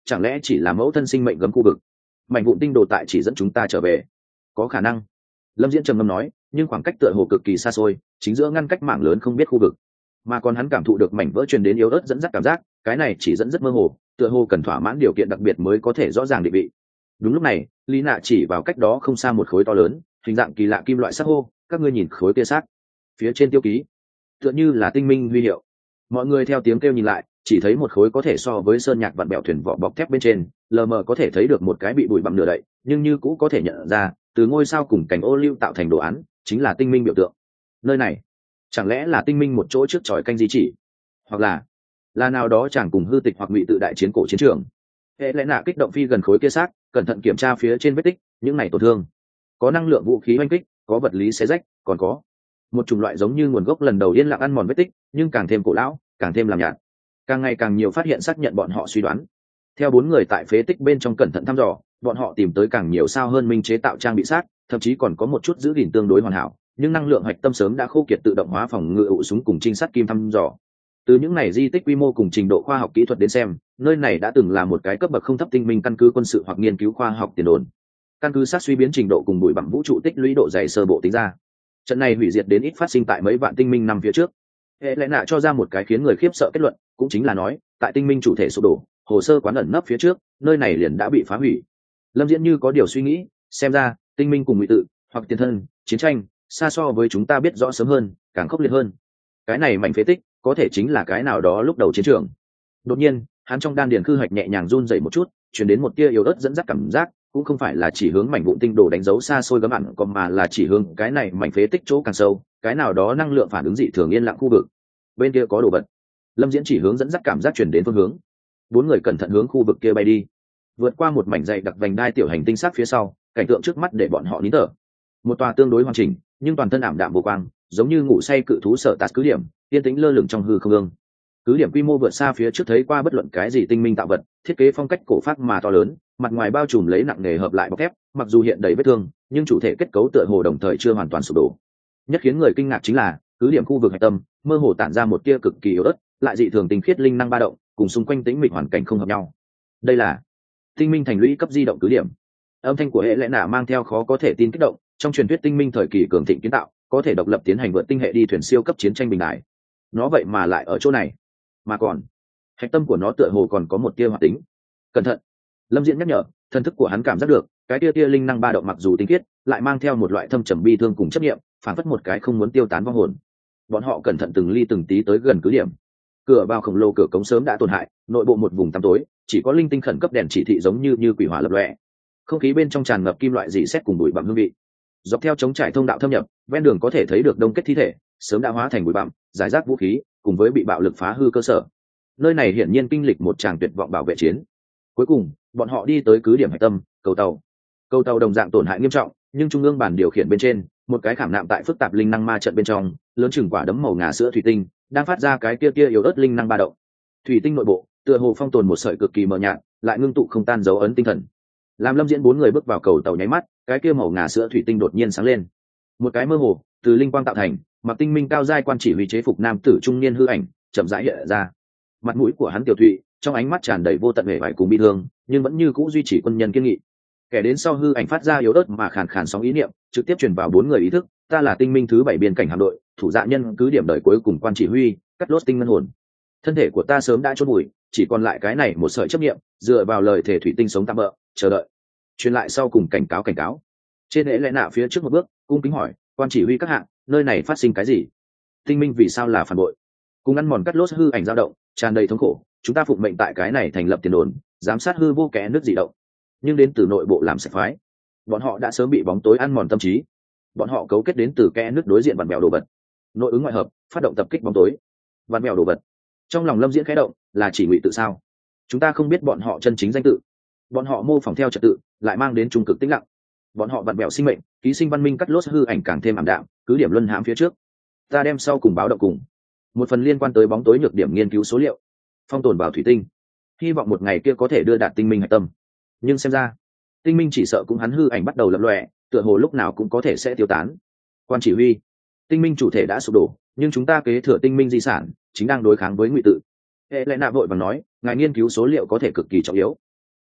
S1: chẳng lẽ chỉ là mẫu thân sinh mệnh gấm khu vực? Mảnh vụn tinh đồ tại chỉ dẫn chúng ta trở về. Có khả năng. Lâm Diễn trầm ngâm nói, nhưng khoảng cách tựa hồ cực kỳ xa xôi, chính giữa ngăn cách mảng lớn không biết khu vực, mà còn hắn cảm thụ được mảnh vỡ truyền đến yếu ớt dẫn dắt cảm giác, cái này chỉ dẫn rất mơ hồ, tựa hồ cần thỏa mãn điều kiện đặc biệt mới có thể rõ ràng định vị. Đúng lúc này, Lý Nạ chỉ vào cách đó không xa một khối to lớn, hình dạng kỳ lạ kim loại sắc hô, các ngươi nhìn khối kia xác, phía trên tiêu ký, tựa như là tinh minh huy hiệu. Mọi người theo tiếng kêu nhìn lại, chỉ thấy một khối có thể so với sơn nhạc vặn bẹo thuyền vỏ bọc thép bên trên, lờ mờ có thể thấy được một cái bị bụi bặm nửa đậy, nhưng như cũ có thể nhận ra, từ ngôi sao cùng cành ô liu tạo thành đồ án, chính là tinh minh biểu tượng. Nơi này, chẳng lẽ là tinh minh một chỗ trước chòi canh di chỉ, hoặc là nào đó chẳng cùng hư tịch hoặc ngụy tự đại chiến cổ chiến trường. Hệ lẽ nạ kích động phi gần khối kia xác, cẩn thận kiểm tra phía trên vết tích, những này tổn thương, có năng lượng vũ khí oanh kích, có vật lý xé rách, còn có một chủng loại giống như nguồn gốc lần đầu yên lặng ăn mòn vết tích, nhưng càng thêm cổ lão, càng thêm làm nhạt. Càng ngày càng nhiều phát hiện xác nhận bọn họ suy đoán. Theo 4 người tại phế tích bên trong cẩn thận thăm dò, bọn họ tìm tới càng nhiều sao hơn minh chế tạo trang bị xác, thậm chí còn có một chút giữ gìn tương đối hoàn hảo, nhưng năng lượng hạch tâm sớm đã khô kiệt tự động hóa phòng ngự ụ súng cùng trinh sát kim thăm dò. Từ những này di tích quy mô cùng trình độ khoa học kỹ thuật đến xem, nơi này đã từng là một cái cấp bậc không thấp tinh minh căn cứ quân sự hoặc nghiên cứu khoa học tiền đồn. Căn cứ sát suy biến trình độ cùng bụi bặm vũ trụ tích lũy độ dày sơ bộ tính ra, trận này hủy diệt đến ít phát sinh tại mấy vạn tinh minh năm phía trước. Hệ lẽ nạ cho ra một cái khiến người khiếp sợ kết luận, cũng chính là nói, tại tinh minh chủ thể sụp đổ, hồ sơ quán ẩn nấp phía trước, nơi này liền đã bị phá hủy. Lâm Diễn như có điều suy nghĩ, xem ra tinh minh cùng ngụy tự hoặc tiền thân chiến tranh xa so với chúng ta biết rõ sớm hơn, càng khốc liệt hơn. Cái này mảnh phế tích có thể chính là cái nào đó lúc đầu chiến trường. Đột nhiên, hắn trong đan điền khư hạch nhẹ nhàng run rẩy một chút, truyền đến một tia yếu ớt dẫn dắt cảm giác, cũng không phải là chỉ hướng mảnh vụn tinh đồ đánh dấu xa xôi gấm ặn, còn mà là chỉ hướng cái này mảnh phế tích chỗ càng sâu, cái nào đó năng lượng phản ứng dị thường yên lặng khu vực. Bên kia có đồ vật. Lâm Diễn chỉ hướng dẫn dắt cảm giác truyền đến phương hướng. 4 người cẩn thận hướng khu vực kia bay đi. Vượt qua một mảnh dày đặc vành đai tiểu hành tinh sắc phía sau, cảnh tượng trước mắt để bọn họ nín thở. Một tòa tương đối hoàn chỉnh, nhưng toàn thân ảm đạm vô quang, giống như ngủ say cự thú sở tạt cứ điểm, yên tĩnh lơ lửng trong hư không ương. Cứ điểm quy mô vượt xa phía trước thấy qua bất luận cái gì tinh minh tạo vật, thiết kế phong cách cổ phác mà to lớn, mặt ngoài bao trùm lấy nặng nề hợp lại bọc thép, mặc dù hiện đầy vết thương, nhưng chủ thể kết cấu tựa hồ đồng thời chưa hoàn toàn sụp đổ. Nhất khiến người kinh ngạc chính là, cứ điểm khu vực hạch tâm, mơ hồ tản ra một tia cực kỳ yếu ớt, lại dị thường tinh khiết linh năng ba động, cùng xung quanh tĩnh mịch hoàn cảnh không hợp nhau. Đây là tinh minh thành lũy cấp di động cứ điểm. Âm thanh của hệ lẽ nạ mang theo khó có thể tin kích động, trong truyền thuyết tinh minh thời kỳ cường thịnh kiến tạo, có thể độc lập tiến hành vượt tinh hệ đi thuyền siêu cấp chiến tranh bình đại. Nó vậy mà lại ở chỗ này, mà còn hạch tâm của nó tựa hồ còn có một tia hoạt tính. Cẩn thận, Lâm Diễn nhắc nhở, thần thức của hắn cảm giác được, cái tia linh năng ba động mặc dù tinh khiết, lại mang theo một loại thâm trầm bi thương cùng chấp niệm, phản phất một cái không muốn tiêu tán vong hồn. Bọn họ cẩn thận từng ly từng tí tới gần cứ điểm. Cửa vào khổng lồ cửa cống sớm đã tổn hại, nội bộ một vùng tăm tối, chỉ có linh tinh khẩn cấp đèn chỉ thị giống như quỷ hỏa lập lòe. Không khí bên trong tràn ngập kim loại dị sét cùng bụi bặm hương vị. Dọc theo chống trải thông đạo thâm nhập, ven đường có thể thấy được đông kết thi thể, sớm đã hóa thành bụi bặm, giải rác vũ khí, cùng với bị bạo lực phá hư cơ sở. Nơi này hiển nhiên kinh lịch một tràng tuyệt vọng bảo vệ chiến. Cuối cùng, bọn họ đi tới cứ điểm hạch tâm, cầu tàu. Cầu tàu đồng dạng tổn hại nghiêm trọng, nhưng trung ương bàn điều khiển bên trên, một cái khảm nạm tại phức tạp linh năng ma trận bên trong, lớn chừng quả đấm màu ngà sữa thủy tinh, đang phát ra cái kia yếu ớt linh năng ba động. Thủy tinh nội bộ, tựa hồ phong tồn một sợi cực kỳ mờ nhạt, lại ngưng tụ không tan dấu ấn tinh thần. Làm Lâm Diễn 4 người bước vào cầu tàu nháy mắt, cái kia màu ngà sữa thủy tinh đột nhiên sáng lên. Một cái mơ hồ, từ linh quang tạo thành, mặc tinh minh cao giai quan chỉ huy chế phục nam tử trung niên hư ảnh, chậm rãi hiện ra. Mặt mũi của hắn tiểu thụy, trong ánh mắt tràn đầy vô tận vẻ vải cùng bi thương, nhưng vẫn như cũ duy trì quân nhân kiên nghị. Kẻ đến sau hư ảnh phát ra yếu ớt mà khàn khàn sóng ý niệm, trực tiếp truyền vào 4 người ý thức, ta là tinh minh thứ 7 biên cảnh hạm đội, thủ dạ nhân cứ điểm đời cuối cùng quan chỉ huy, cắt lốt tinh ngân hồn. Thân thể của ta sớm đã chôn bụi, chỉ còn lại cái này một sợi chấp niệm, dựa vào lời thể thủy tinh sống tạm bỡ, chờ đợi. Truyền lại sau cùng cảnh cáo. Trên lễ lẽ nạ phía trước một bước, cung kính hỏi, quan chỉ huy các hạng, nơi này phát sinh cái gì? Tinh minh vì sao là phản bội? Cùng ăn mòn cắt lốt hư ảnh dao động, tràn đầy thống khổ, chúng ta phụng mệnh tại cái này thành lập tiền đồn, giám sát hư vô kẽ nước dị động, nhưng đến từ nội bộ làm sạch phái. Bọn họ đã sớm bị bóng tối ăn mòn tâm trí. Bọn họ cấu kết đến từ kẽ nước đối diện vặn vẹo đồ vật, nội ứng ngoại hợp, phát động tập kích bóng tối. Vặn vẹo đồ vật. Trong lòng Lâm Diễn khẽ động, là chỉ ngụy tự sao? Chúng ta không biết bọn họ chân chính danh tự. Bọn họ mô phỏng theo trật tự, lại mang đến trung cực tĩnh lặng. Bọn họ vặn vẹo sinh mệnh, ký sinh văn minh cắt lốt hư ảnh càng thêm ảm đạm, cứ điểm luân hãm phía trước. Ta đem sau cùng báo động cùng một phần liên quan tới bóng tối nhược điểm nghiên cứu số liệu, phong tồn vào thủy tinh, hy vọng một ngày kia có thể đưa đạt tinh minh hạch tâm. Nhưng xem ra, tinh minh chỉ sợ cũng hắn hư ảnh bắt đầu lập lòe, tựa hồ lúc nào cũng có thể sẽ tiêu tán. Quan chỉ huy, tinh minh chủ thể đã sụp đổ, nhưng chúng ta kế thừa tinh minh di sản, chính đang đối kháng với ngụy tự. Hệ lẽ nạ vội vàng nói, ngài nghiên cứu số liệu có thể cực kỳ trọng yếu.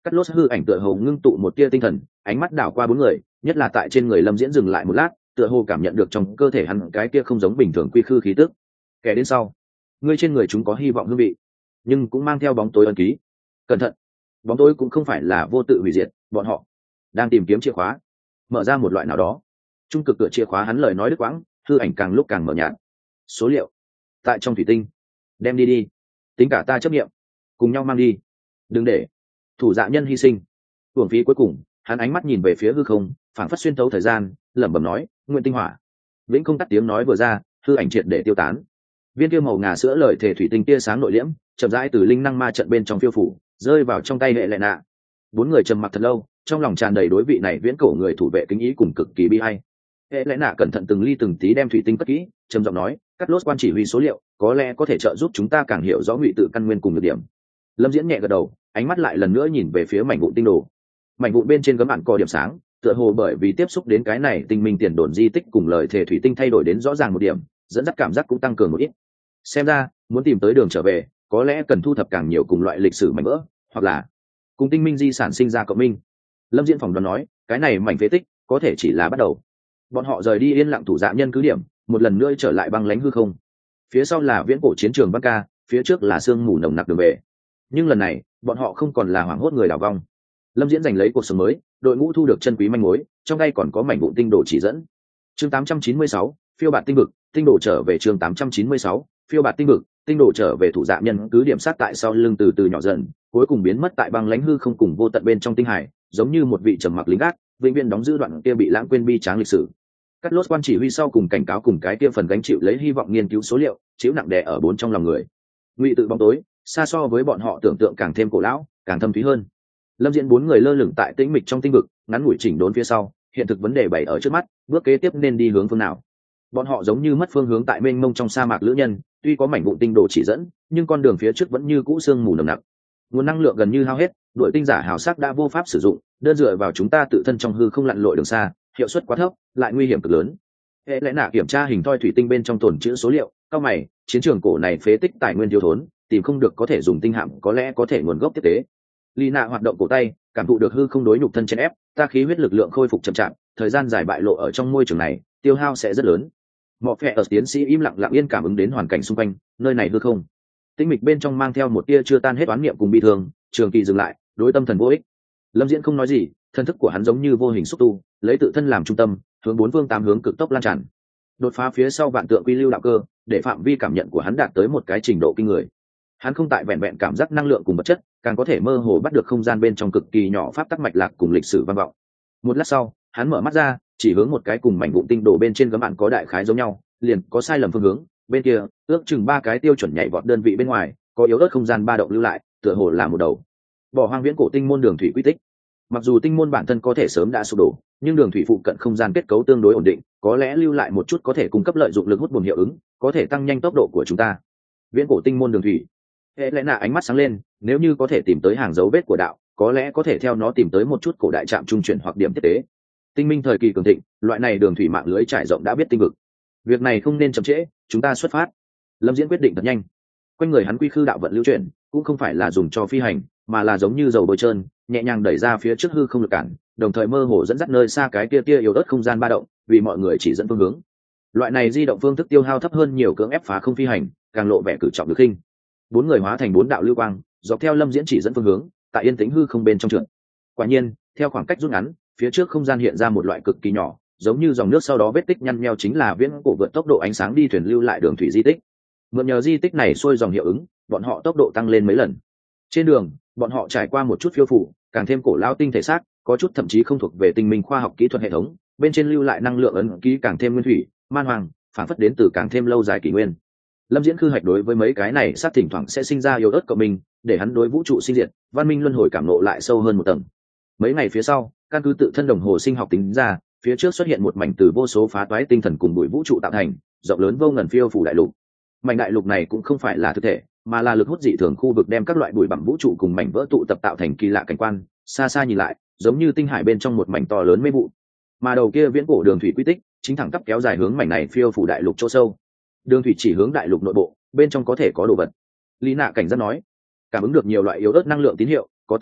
S1: Cắt lốt hư ảnh tựa hồ ngưng tụ một tia tinh thần, ánh mắt đảo qua bốn người, nhất là tại trên người Lâm Diễn dừng lại một lát, tựa hồ cảm nhận được trong cơ thể hắn cái kia không giống bình thường quy khư khí tức. Kẻ đến sau, ngươi trên người chúng có hy vọng hương vị, nhưng cũng mang theo bóng tối ân ký. Cẩn thận, bóng tối cũng không phải là vô tự hủy diệt, bọn họ đang tìm kiếm chìa khóa, mở ra một loại nào đó. Trung cực cửa chìa khóa, hắn lời nói đứt quãng, hư ảnh càng lúc càng mờ nhạt. Số liệu tại trong thủy tinh, đem đi, tính cả ta chấp nghiệm, cùng nhau mang đi, đừng để thủ dạ nhân hy sinh. Hưởng phí. Cuối cùng hắn ánh mắt nhìn về phía hư không, phảng phất xuyên tấu thời gian, lẩm bẩm nói, nguyện tinh hỏa. Vĩnh không tắt tiếng nói vừa ra, hư ảnh triệt để tiêu tán. Viên kia màu ngà sữa lời thể thủy tinh tia sáng nội liễm, chậm rãi từ linh năng ma trận bên trong phiêu phủ, rơi vào trong tay hệ lệ nạ. Bốn người trầm mặc thật lâu, trong lòng tràn đầy đối vị này viễn cổ người thủ vệ kính ý cùng cực kỳ bi hay. Hệ lệ nạ cẩn thận từng ly từng tí đem thủy tinh cất kỹ, trầm giọng nói, cắt lốt quan chỉ huy số liệu có lẽ có thể trợ giúp chúng ta càng hiểu rõ ngụy tự căn nguyên cùng nhược điểm. Lâm Diễn nhẹ gật đầu, ánh mắt lại lần nữa nhìn về phía mảnh vụn tinh đồ. Mảnh vụn bên trên gấm ạn có điểm sáng, tựa hồ bởi vì tiếp xúc đến cái này tinh minh tiền đồn di tích cùng lời thề thủy tinh thay đổi đến rõ ràng một điểm, dẫn dắt cảm giác cũng tăng cường một ít. Xem ra muốn tìm tới đường trở về, có lẽ cần thu thập càng nhiều cùng loại lịch sử mảnh vỡ, hoặc là cùng tinh minh di sản sinh ra cộng minh. Lâm Diễn phỏng đoán nói, cái này mảnh phế tích có thể chỉ là bắt đầu. Bọn họ rời đi yên lặng thủ dạ nhân cứ điểm, một lần nữa trở lại băng lãnh hư không. Phía sau là viễn cổ chiến trường Bắc Ca, phía trước là sương mù nồng nặc đường về. Nhưng lần này bọn họ không còn là hoảng hốt người đảo vong. Lâm Diễn giành lấy cuộc sống mới, đội ngũ thu được chân quý manh mối, trong tay còn có mảnh vụn tinh đồ chỉ dẫn. Chương 896, phiêu bạt tinh vực, tinh đồ trở về. Chương 896, phiêu bạt tinh vực, tinh đồ trở về. Thủ dạ nhân cứ điểm sát tại sau lưng từ từ nhỏ dần, cuối cùng biến mất tại băng lãnh hư không cùng vô tận bên trong tinh hải, giống như một vị trầm mặc lính gác, vĩnh viễn đóng giữ đoạn kia bị lãng quên bi tráng lịch sử. Cắt lốt quan chỉ huy sau cùng cảnh cáo cùng cái kia phần gánh chịu lấy hy vọng nghiên cứu số liệu, chịu nặng đè ở bốn trong lòng người. Ngụy tự bóng tối, xa so với bọn họ tưởng tượng càng thêm cổ lão, càng thâm thúy hơn. Lâm Diễn bốn người lơ lửng tại tĩnh mịch trong tinh vực, ngắn ngủi chỉnh đốn phía sau, hiện thực vấn đề bày ở trước mắt, bước kế tiếp nên đi hướng phương nào? Bọn họ giống như mất phương hướng tại mênh mông trong sa mạc lữ nhân, tuy có mảnh vụn tinh đồ chỉ dẫn, nhưng con đường phía trước vẫn như cũ sương mù nồng nặc. Nguồn năng lượng gần như hao hết, đội tinh giả hào sắc đã vô pháp sử dụng, đơn dựa vào chúng ta tự thân trong hư không lặn lội đường xa, hiệu suất quá thấp, lại nguy hiểm cực lớn. Hệ lẽ nạ kiểm tra hình thoi thủy tinh bên trong tồn trữ số liệu, cao mày, chiến trường cổ này phế tích tài nguyên thiếu thốn, tìm không được có thể dùng tinh hạm, có lẽ có thể nguồn gốc tiếp tế. Ly nạ hoạt động cổ tay, cảm thụ được hư không đối nhục thân chèn ép, ta khí huyết lực lượng khôi phục chậm chạp, thời gian dài bại lộ ở trong môi trường này, tiêu hao sẽ rất lớn. Mọ Phệ ở tiến sĩ im lặng lặng yên cảm ứng đến hoàn cảnh xung quanh, nơi này hư không tinh mịch bên trong mang theo một tia chưa tan hết oán niệm cùng bi thương, trường kỳ dừng lại, đối tâm thần vô ích. Lâm Diễn không nói gì, thân thức của hắn giống như vô hình xúc tu, lấy tự thân làm trung tâm, hướng bốn phương tám hướng cực tốc lan tràn. Đột phá phía sau vạn tượng quy lưu đạo cơ, để phạm vi cảm nhận của hắn đạt tới một cái trình độ kinh người. Hắn không tại vẹn vẹn cảm giác năng lượng cùng vật chất, càng có thể mơ hồ bắt được không gian bên trong cực kỳ nhỏ pháp tắc mạch lạc cùng lịch sử vang vọng. Một lát sau, hắn mở mắt ra, chỉ hướng một cái cùng mảnh vụn tinh đồ bên trên gấm bạn có đại khái giống nhau, liền có sai lầm phương hướng, bên kia, ước chừng 3 cái tiêu chuẩn nhảy vọt đơn vị bên ngoài, có yếu ớt không gian ba động lưu lại, tựa hồ là một đầu bỏ hoang viễn cổ tinh môn đường thủy quy tích. Mặc dù tinh môn bản thân có thể sớm đã sụp đổ, nhưng đường thủy phụ cận không gian kết cấu tương đối ổn định, có lẽ lưu lại một chút có thể cung cấp lợi dụng lực hút buồm hiệu ứng, có thể tăng nhanh tốc độ của chúng ta. Viễn cổ tinh môn đường thủy. Hệ lẽ nạ ánh mắt sáng lên, nếu như có thể tìm tới hàng dấu vết của đạo, có lẽ có thể theo nó tìm tới một chút cổ đại trạm trung chuyển hoặc điểm tiếp tế. Tinh minh thời kỳ cường thịnh, loại này đường thủy mạng lưới trải rộng đã biết tinh vực. Việc này không nên chậm trễ, chúng ta xuất phát. Lâm Diễn quyết định thật nhanh. Quanh người hắn quy khư đạo vận lưu chuyển, cũng không phải là dùng cho phi hành, mà là giống như dầu bôi trơn, nhẹ nhàng đẩy ra phía trước hư không lực cản, đồng thời mơ hồ dẫn dắt nơi xa cái kia yếu ớt không gian ba động, vì mọi người chỉ dẫn phương hướng. Loại này di động phương thức tiêu hao thấp hơn nhiều cưỡng ép phá không phi hành, càng lộ vẻ cử trọng được khinh. Bốn người hóa thành 4 đạo lưu quang, dọc theo Lâm Diễn chỉ dẫn phương hướng, tại yên tĩnh hư không bên trong trượt. Quả nhiên, theo khoảng cách rút ngắn, phía trước không gian hiện ra một loại cực kỳ nhỏ, giống như dòng nước sau đó vết tích nhăn nheo chính là viễn cổ vượt tốc độ ánh sáng đi thuyền lưu lại đường thủy di tích. Mượn nhờ di tích này xuôi dòng hiệu ứng, bọn họ tốc độ tăng lên mấy lần. Trên đường, bọn họ trải qua một chút phiêu phủ, càng thêm cổ lão tinh thể xác, có chút thậm chí không thuộc về tinh minh khoa học kỹ thuật hệ thống, bên trên lưu lại năng lượng ấn ký càng thêm nguyên thủy, man hoàng, phản phất đến từ càng thêm lâu dài kỷ nguyên. Lâm Diễn khư hạch đối với mấy cái này sát thỉnh thoảng sẽ sinh ra yếu ớt cộng minh, để hắn đối vũ trụ sinh diệt, văn minh luân hồi cảm nộ lại sâu hơn một tầng. Mấy ngày phía sau, căn cứ tự thân đồng hồ sinh học tính ra, phía trước xuất hiện một mảnh từ vô số phá toái tinh thần cùng bụi vũ trụ tạo thành, rộng lớn vô ngần phiêu phủ đại lục. Mảnh đại lục này cũng không phải là thực thể, mà là lực hút dị thường khu vực đem các loại bụi bặm vũ trụ cùng mảnh vỡ tụ tập tạo thành kỳ lạ cảnh quan, xa xa nhìn lại, giống như tinh hải bên trong một mảnh to lớn mê vụ. Mà đầu kia viễn cổ đường thủy quy tích, chính thẳng tắp kéo dài hướng mảnh này phiêu phủ đại lục chỗ sâu. Đường thủy chỉ hướng đại lục nội bộ, bên trong có thể có đồ vật. Lý Nạ cảnh giác nói, cảm ứng được nhiều loại yếu ớt năng lượng tín hiệu, có tính trơ,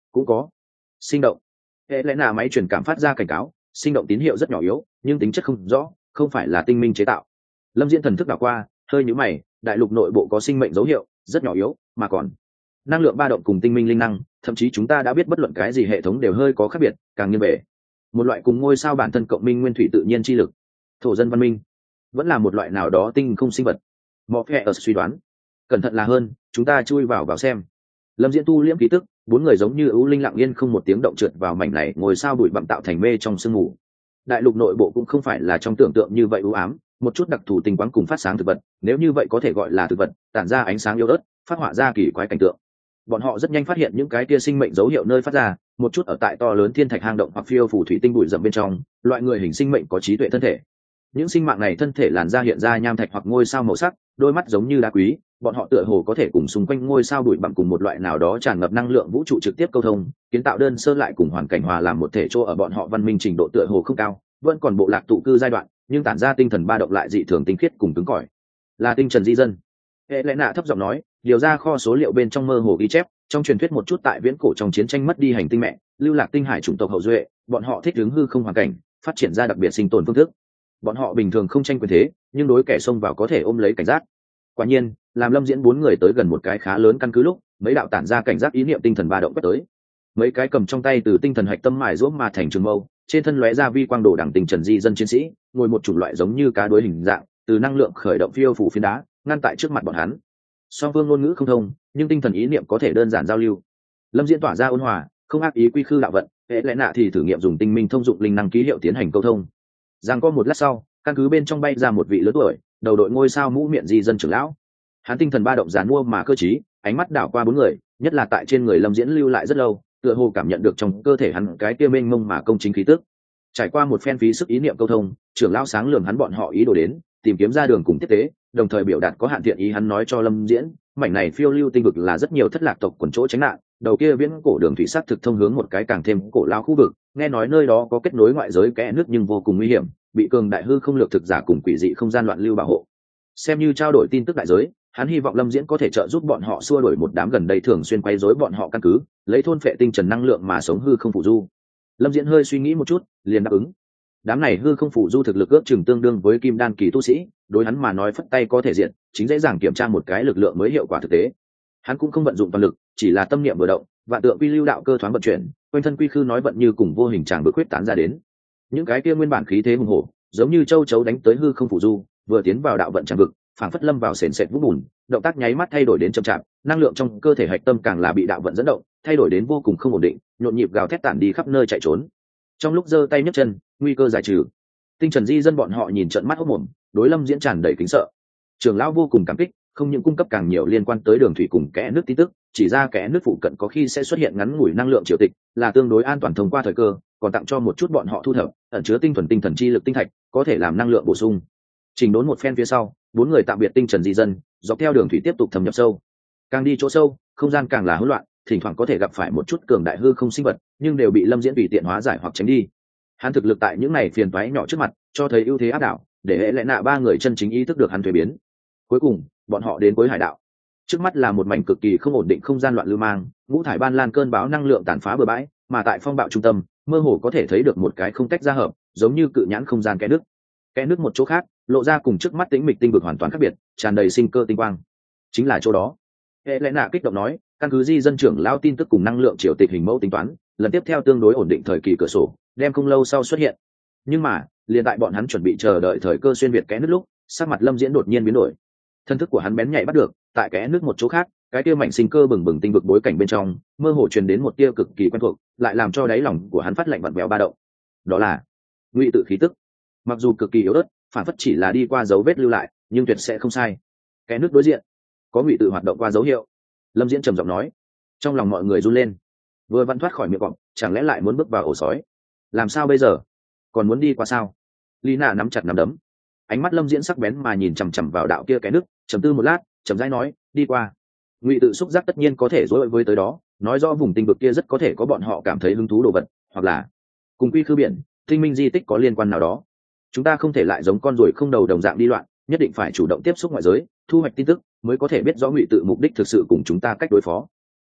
S1: cũng có sinh động. Hệ lẽ nào máy truyền cảm phát ra cảnh cáo, sinh động tín hiệu rất nhỏ yếu nhưng tính chất không rõ, không phải là tinh minh chế tạo. Lâm Diễn thần thức đảo qua, hơi nhíu mày, đại lục nội bộ có sinh mệnh dấu hiệu, rất nhỏ yếu, mà còn năng lượng ba động cùng tinh minh linh năng, thậm chí chúng ta đã biết bất luận cái gì hệ thống đều hơi có khác biệt, càng nghiêng về một loại cùng ngôi sao bản thân cộng minh nguyên thủy tự nhiên chi lực. Thổ dân văn minh vẫn là một loại nào đó tinh không sinh vật. Morpheus suy đoán. Cẩn thận là hơn, chúng ta chui vào xem. Lâm Diễn tu liễm ký tức, bốn người giống như ưu linh lặng yên không một tiếng động trượt vào mảnh này ngồi sao bụi bặm tạo thành mê trong sương mù. Đại lục nội bộ cũng không phải là trong tưởng tượng như vậy u ám, một chút đặc thù tinh quang cùng phát sáng thực vật, nếu như vậy có thể gọi là thực vật, tản ra ánh sáng yếu ớt, phát họa ra kỳ quái cảnh tượng. Bọn họ rất nhanh phát hiện những cái kia sinh mệnh dấu hiệu nơi phát ra, một chút ở tại to lớn thiên thạch hang động hoặc phiêu phủ thủy tinh bụi rậm bên trong, loại người hình sinh mệnh có trí tuệ thân thể. Những sinh mạng này thân thể làn da hiện ra nham thạch hoặc ngôi sao màu sắc, đôi mắt giống như đá quý, bọn họ tựa hồ có thể cùng xung quanh ngôi sao bụi bặm cùng một loại nào đó tràn ngập năng lượng vũ trụ trực tiếp câu thông, kiến tạo đơn sơ lại cùng hoàn cảnh hòa làm một thể. Chỗ ở bọn họ văn minh trình độ tựa hồ không cao, vẫn còn bộ lạc tụ cư giai đoạn, nhưng tản ra tinh thần ba động lại dị thường tinh khiết cùng cứng cỏi. Là tinh trần di dân. Hệ lẽ nạ thấp giọng nói, điều ra kho số liệu bên trong mơ hồ ghi chép, trong truyền thuyết một chút tại viễn cổ trong chiến tranh mất đi hành tinh mẹ, lưu lạc tinh hải chủng tộc hậu duệ, bọn họ thích ứng hư không hoàn cảnh, phát triển ra đặc biệt sinh tồn phương thức. Bọn họ bình thường không tranh quyền thế, nhưng đối kẻ xông vào có thể ôm lấy cảnh giác. Quả nhiên, làm Lâm Diễn bốn người tới gần một cái khá lớn căn cứ lúc, mấy đạo tản ra cảnh giác ý niệm tinh thần ba động quét tới. Mấy cái cầm trong tay từ tinh thần hạch tâm mài giũa mà thành trường mâu, trên thân lóe ra vi quang đồ đẳng tinh trần di dân chiến sĩ, ngồi một chủng loại giống như cá đối hình dạng, từ năng lượng khởi động phiêu phủ phiến đá, ngăn tại trước mặt bọn hắn. Song phương ngôn ngữ không thông, nhưng tinh thần ý niệm có thể đơn giản giao lưu. Lâm Diễn tỏa ra ôn hòa, không ác ý quy khư đạo vận, hệ lẽ nạ thì thử nghiệm dùng tinh minh thông dụng linh năng ký hiệu tiến hành câu thông. Giang có một lát sau, căn cứ bên trong bay ra một vị lớn tuổi, đầu đội ngôi sao mũ miệng di dân trưởng lão. Hắn tinh thần ba động giàn mua mà cơ trí, ánh mắt đảo qua bốn người, nhất là tại trên người Lâm Diễn lưu lại rất lâu, tựa hồ cảm nhận được trong cơ thể hắn cái kia mênh mông mà công chính khí tức. Trải qua một phen phí sức ý niệm câu thông, trưởng lão sáng lường hắn bọn họ ý đồ đến, tìm kiếm ra đường cùng tiếp tế, đồng thời biểu đạt có hạn thiện ý. Hắn nói cho Lâm Diễn, mảnh này phiêu lưu tinh vực là rất nhiều thất lạc tộc quần chỗ tránh nạn, đầu kia viễn cổ đường thủy sắc thực thông hướng một cái càng thêm cổ lao khu vực, nghe nói nơi đó có kết nối ngoại giới kẽ nước nhưng vô cùng nguy hiểm, bị cường đại hư không lược thực giả cùng quỷ dị không gian loạn lưu bảo hộ. Xem như trao đổi tin tức đại giới, hắn hy vọng Lâm Diễn có thể trợ giúp bọn họ xua đuổi một đám gần đây thường xuyên quấy rối bọn họ căn cứ, lấy thôn phệ tinh trần năng lượng mà sống hư không phụ du. Lâm Diễn hơi suy nghĩ một chút, liền đáp ứng. Đám này hư không phụ du thực lực ước chừng tương đương với kim đan kỳ tu sĩ, đối hắn mà nói phất tay có thể diện, chính dễ dàng kiểm tra một cái lực lượng mới hiệu quả thực tế. Hắn cũng không vận dụng toàn lực, chỉ là tâm niệm vừa động, vạn tượng quy lưu đạo cơ thoáng vận chuyển, quanh thân quy khư nói vận như cùng vô hình tràng bực huyết tán ra đến. Những cái kia nguyên bản khí thế hùng hổ, giống như châu chấu đánh tới hư không phụ du, vừa tiến vào đạo vận tràng vực, phảng phất lâm vào sền sệt vũng bùn, động tác nháy mắt thay đổi đến chậm chạp, năng lượng trong cơ thể hạch tâm càng là bị đạo vận dẫn động, thay đổi đến vô cùng không ổn định, nhộn nhịp gào thét tản đi khắp nơi chạy trốn. Trong lúc giơ tay nhấc chân, nguy cơ giải trừ. Tinh trần di dân bọn họ nhìn trợn mắt hốt mồm, đối Lâm Diễn tràn đầy kính sợ. Trưởng lão vô cùng cảm kích, không những cung cấp càng nhiều liên quan tới đường thủy cùng kẽ nước tin tức, chỉ ra kẽ nước phụ cận có khi sẽ xuất hiện ngắn ngủi năng lượng triều tịch, là tương đối an toàn thông qua thời cơ, còn tặng cho một chút bọn họ thu thập, ẩn chứa tinh thuần tinh thần chi lực tinh thạch, có thể làm năng lượng bổ sung. Chỉnh đốn một phen phía sau, bốn người tạm biệt tinh trần di dân, dọc theo đường thủy tiếp tục thâm nhập sâu. Càng đi chỗ sâu, không gian càng là hỗn loạn, thỉnh thoảng có thể gặp phải một chút cường đại hư không sinh vật, nhưng đều bị Lâm Diễn tùy tiện hóa giải hoặc tránh đi. Hắn thực lực tại những này phiền toái nhỏ trước mặt, cho thấy ưu thế áp đảo, để hệ lẽ nạ ba người chân chính ý thức được hắn thuế biến. Cuối cùng, bọn họ đến cuối hải đạo. Trước mắt là một mảnh cực kỳ không ổn định không gian loạn lưu mang, ngũ thải ban lan cơn bão năng lượng tàn phá bừa bãi, mà tại phong bạo trung tâm, mơ hồ có thể thấy được một cái không tách ra hợp, giống như cự nhãn không gian kẽ nước. Kẽ nước một chỗ khác, lộ ra cùng trước mắt tĩnh mịch tinh vực hoàn toàn khác biệt, tràn đầy sinh cơ tinh quang. Chính là chỗ đó. Hệ lẽ nạ kích động nói, căn cứ di dân trưởng lao tin tức cùng năng lượng triều tịch hình mẫu tính toán, lần tiếp theo tương đối ổn định thời kỳ cửa sổ, đem không lâu sau xuất hiện. Nhưng mà, liền tại bọn hắn chuẩn bị chờ đợi thời cơ xuyên việt kẽ nước lúc, sắc mặt Lâm Diễn đột nhiên biến đổi. Thân thức của hắn bén nhạy bắt được, tại kẽ nước một chỗ khác, cái tia mảnh sinh cơ bừng bừng tinh vực bối cảnh bên trong, mơ hồ truyền đến một tia cực kỳ quen thuộc, lại làm cho đáy lòng của hắn phát lạnh vặn vẹo ba động. Đó là ngụy tự khí tức. Mặc dù cực kỳ yếu ớt, phản phất chỉ là đi qua dấu vết lưu lại, nhưng tuyệt sẽ không sai. Kẽ nước đối diện có ngụy tự hoạt động qua dấu hiệu. Lâm Diễn trầm giọng nói. Trong lòng mọi người run lên, vừa vặn thoát khỏi miệng cọp, chẳng lẽ lại muốn bước vào ổ sói? Làm sao bây giờ? Còn muốn đi qua sao? Lina nắm chặt nắm đấm, ánh mắt Lâm Diễn sắc bén mà nhìn chằm chằm vào đạo kia cái nước, trầm tư một lát, chậm rãi nói, đi qua. Ngụy tự xúc giác tất nhiên có thể dối với tới đó, nói rõ vùng tinh vực kia rất có thể có bọn họ cảm thấy hứng thú đồ vật, hoặc là cùng quy khư biển, tinh minh di tích có liên quan nào đó. Chúng ta không thể lại giống con ruồi không đầu đồng dạng đi loạn, nhất định phải chủ động tiếp xúc ngoại giới, thu hoạch tin tức, mới có thể biết rõ ngụy tự mục đích thực sự cùng chúng ta cách đối phó.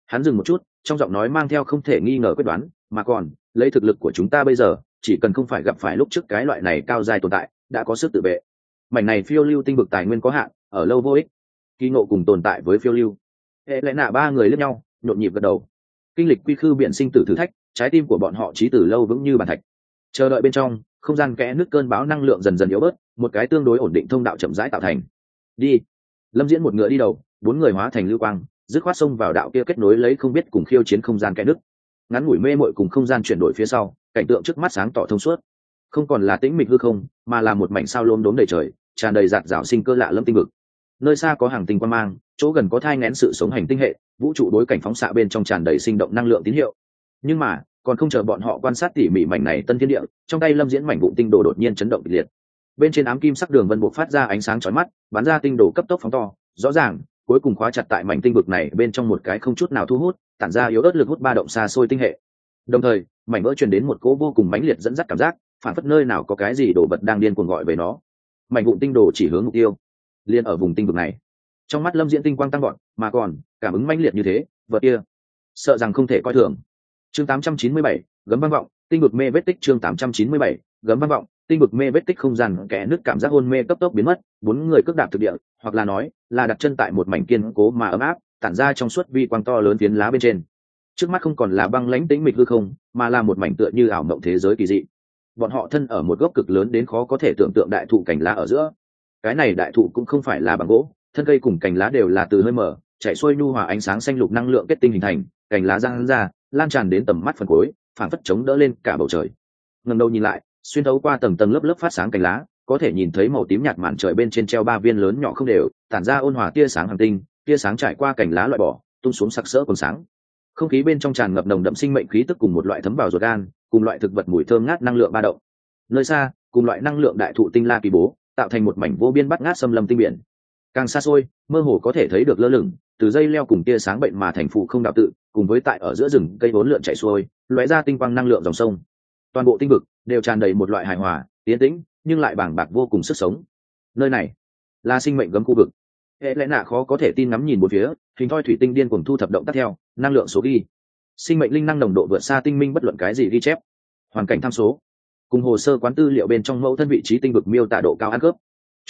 S1: Hắn dừng một chút, trong giọng nói mang theo không thể nghi ngờ quyết đoán, mà còn lấy thực lực của chúng ta bây giờ, chỉ cần không phải gặp phải lúc trước cái loại này cao dài tồn tại, đã có sức tự vệ. Mảnh này phiêu lưu tinh vực tài nguyên có hạn, ở lâu vô ích. Kỳ ngộ cùng tồn tại với phiêu lưu. Hệ lẽ nạ ba người liếc nhau, nhộn nhịp gật đầu. Kinh lịch quy khư biển sinh tử thử thách, trái tim của bọn họ chí tử lâu vững như bàn thạch. Chờ đợi bên trong, không gian kẽ nước cơn bão năng lượng dần dần yếu bớt, một cái tương đối ổn định thông đạo chậm rãi tạo thành. Đi. Lâm Diễn một ngựa đi đầu, bốn người hóa thành lưu quang, dứt khoát xông vào đạo kia kết nối lấy không biết cùng khiêu chiến không gian kẽ nước. Ngắn ngủi mê mội cùng không gian chuyển đổi phía sau, cảnh tượng trước mắt sáng tỏ thông suốt. Không còn là tĩnh mịch hư không, mà là một mảnh sao lốm đốm đầy trời, tràn đầy rạc rào sinh cơ lạ lẫm tinh vực. Nơi xa có hàng tinh quang mang, chỗ gần có thai nghén sự sống hành tinh hệ, vũ trụ đối cảnh phóng xạ bên trong tràn đầy sinh động năng lượng tín hiệu. Nhưng mà còn không chờ bọn họ quan sát tỉ mỉ mảnh này tân thiên địa, trong tay Lâm Diễn mảnh vụn tinh đồ đột nhiên chấn động kịch liệt. Bên trên ám kim sắc đường vân buộc phát ra ánh sáng chói mắt, bắn ra tinh đồ cấp tốc phóng to, rõ ràng cuối cùng khóa chặt tại mảnh tinh vực này bên trong một cái không chút nào thu hút, tản ra yếu ớt lực hút ba động xa xôi tinh hệ. Đồng thời mảnh vỡ truyền đến một cỗ vô cùng mãnh liệt dẫn dắt cảm giác, phản phất nơi nào có cái gì đồ vật đang điên cuồng gọi về nó. Mảnh vụn tinh đồ chỉ hướng mục tiêu, liền ở vùng tinh vực này. Trong mắt Lâm Diễn tinh quang tăng gọn, mà còn cảm ứng mãnh liệt như thế, vật kia sợ rằng không thể coi thường. Chương 897, gấm vang vọng, tinh vực mê vết tích. Chương 897, gấm vang vọng, tinh vực mê vết tích. Không gian kẽ nước cảm giác hôn mê cấp tốc biến mất, bốn người cước đạp thực địa, hoặc là nói là đặt chân tại một mảnh kiên cố mà ấm áp, tản ra trong suốt vi quang to lớn phiến lá bên trên. Trước mắt không còn là băng lãnh tĩnh mịch hư không, mà là một mảnh tựa như ảo mộng thế giới kỳ dị. Bọn họ thân ở một gốc cực lớn đến khó có thể tưởng tượng đại thụ cành lá ở giữa. Cái này đại thụ cũng không phải là bằng gỗ, thân cây cùng cành lá đều là từ hơi mở chảy xuôi nhu hòa ánh sáng xanh lục năng lượng kết tinh hình thành, cành lá giang ra lan tràn đến tầm mắt phần cuối, phảng phất chống đỡ lên cả bầu trời. Ngẩng đầu nhìn lại, xuyên thấu qua tầng tầng lớp lớp phát sáng cành lá, có thể nhìn thấy màu tím nhạt màn trời bên trên treo ba viên lớn nhỏ không đều, tản ra ôn hòa tia sáng hành tinh, tia sáng trải qua cành lá loại bỏ, tung xuống sặc sỡ còn sáng. Không khí bên trong tràn ngập nồng đậm sinh mệnh khí tức cùng một loại thấm vào ruột gan, cùng loại thực vật mùi thơm ngát năng lượng ba động. Nơi xa, cùng loại năng lượng đại thụ tinh la kỳ bố, tạo thành một mảnh vô biên bắt ngát xâm lâm tinh biển. Càng xa xôi, mơ hồ có thể thấy được lơ lửng từ dây leo cùng tia sáng bệnh mà thành phụ không đạo tự, cùng với tại ở giữa rừng cây vốn lượn chảy xuôi, lóe ra tinh quang năng lượng dòng sông. Toàn bộ tinh vực đều tràn đầy một loại hài hòa, tiến tĩnh, nhưng lại bàng bạc vô cùng sức sống. Nơi này là sinh mệnh gấm khu vực. Hệ lẽ nạ khó có thể tin ngắm nhìn một phía, hình thoi thủy tinh điên cuồng thu thập động tác theo năng lượng số ghi. Sinh mệnh linh năng nồng độ vượt xa tinh minh bất luận cái gì ghi chép. Hoàn cảnh tham số cùng hồ sơ quán tư liệu bên trong mẫu thân vị trí tinh vực miêu tả độ cao ăn cướp.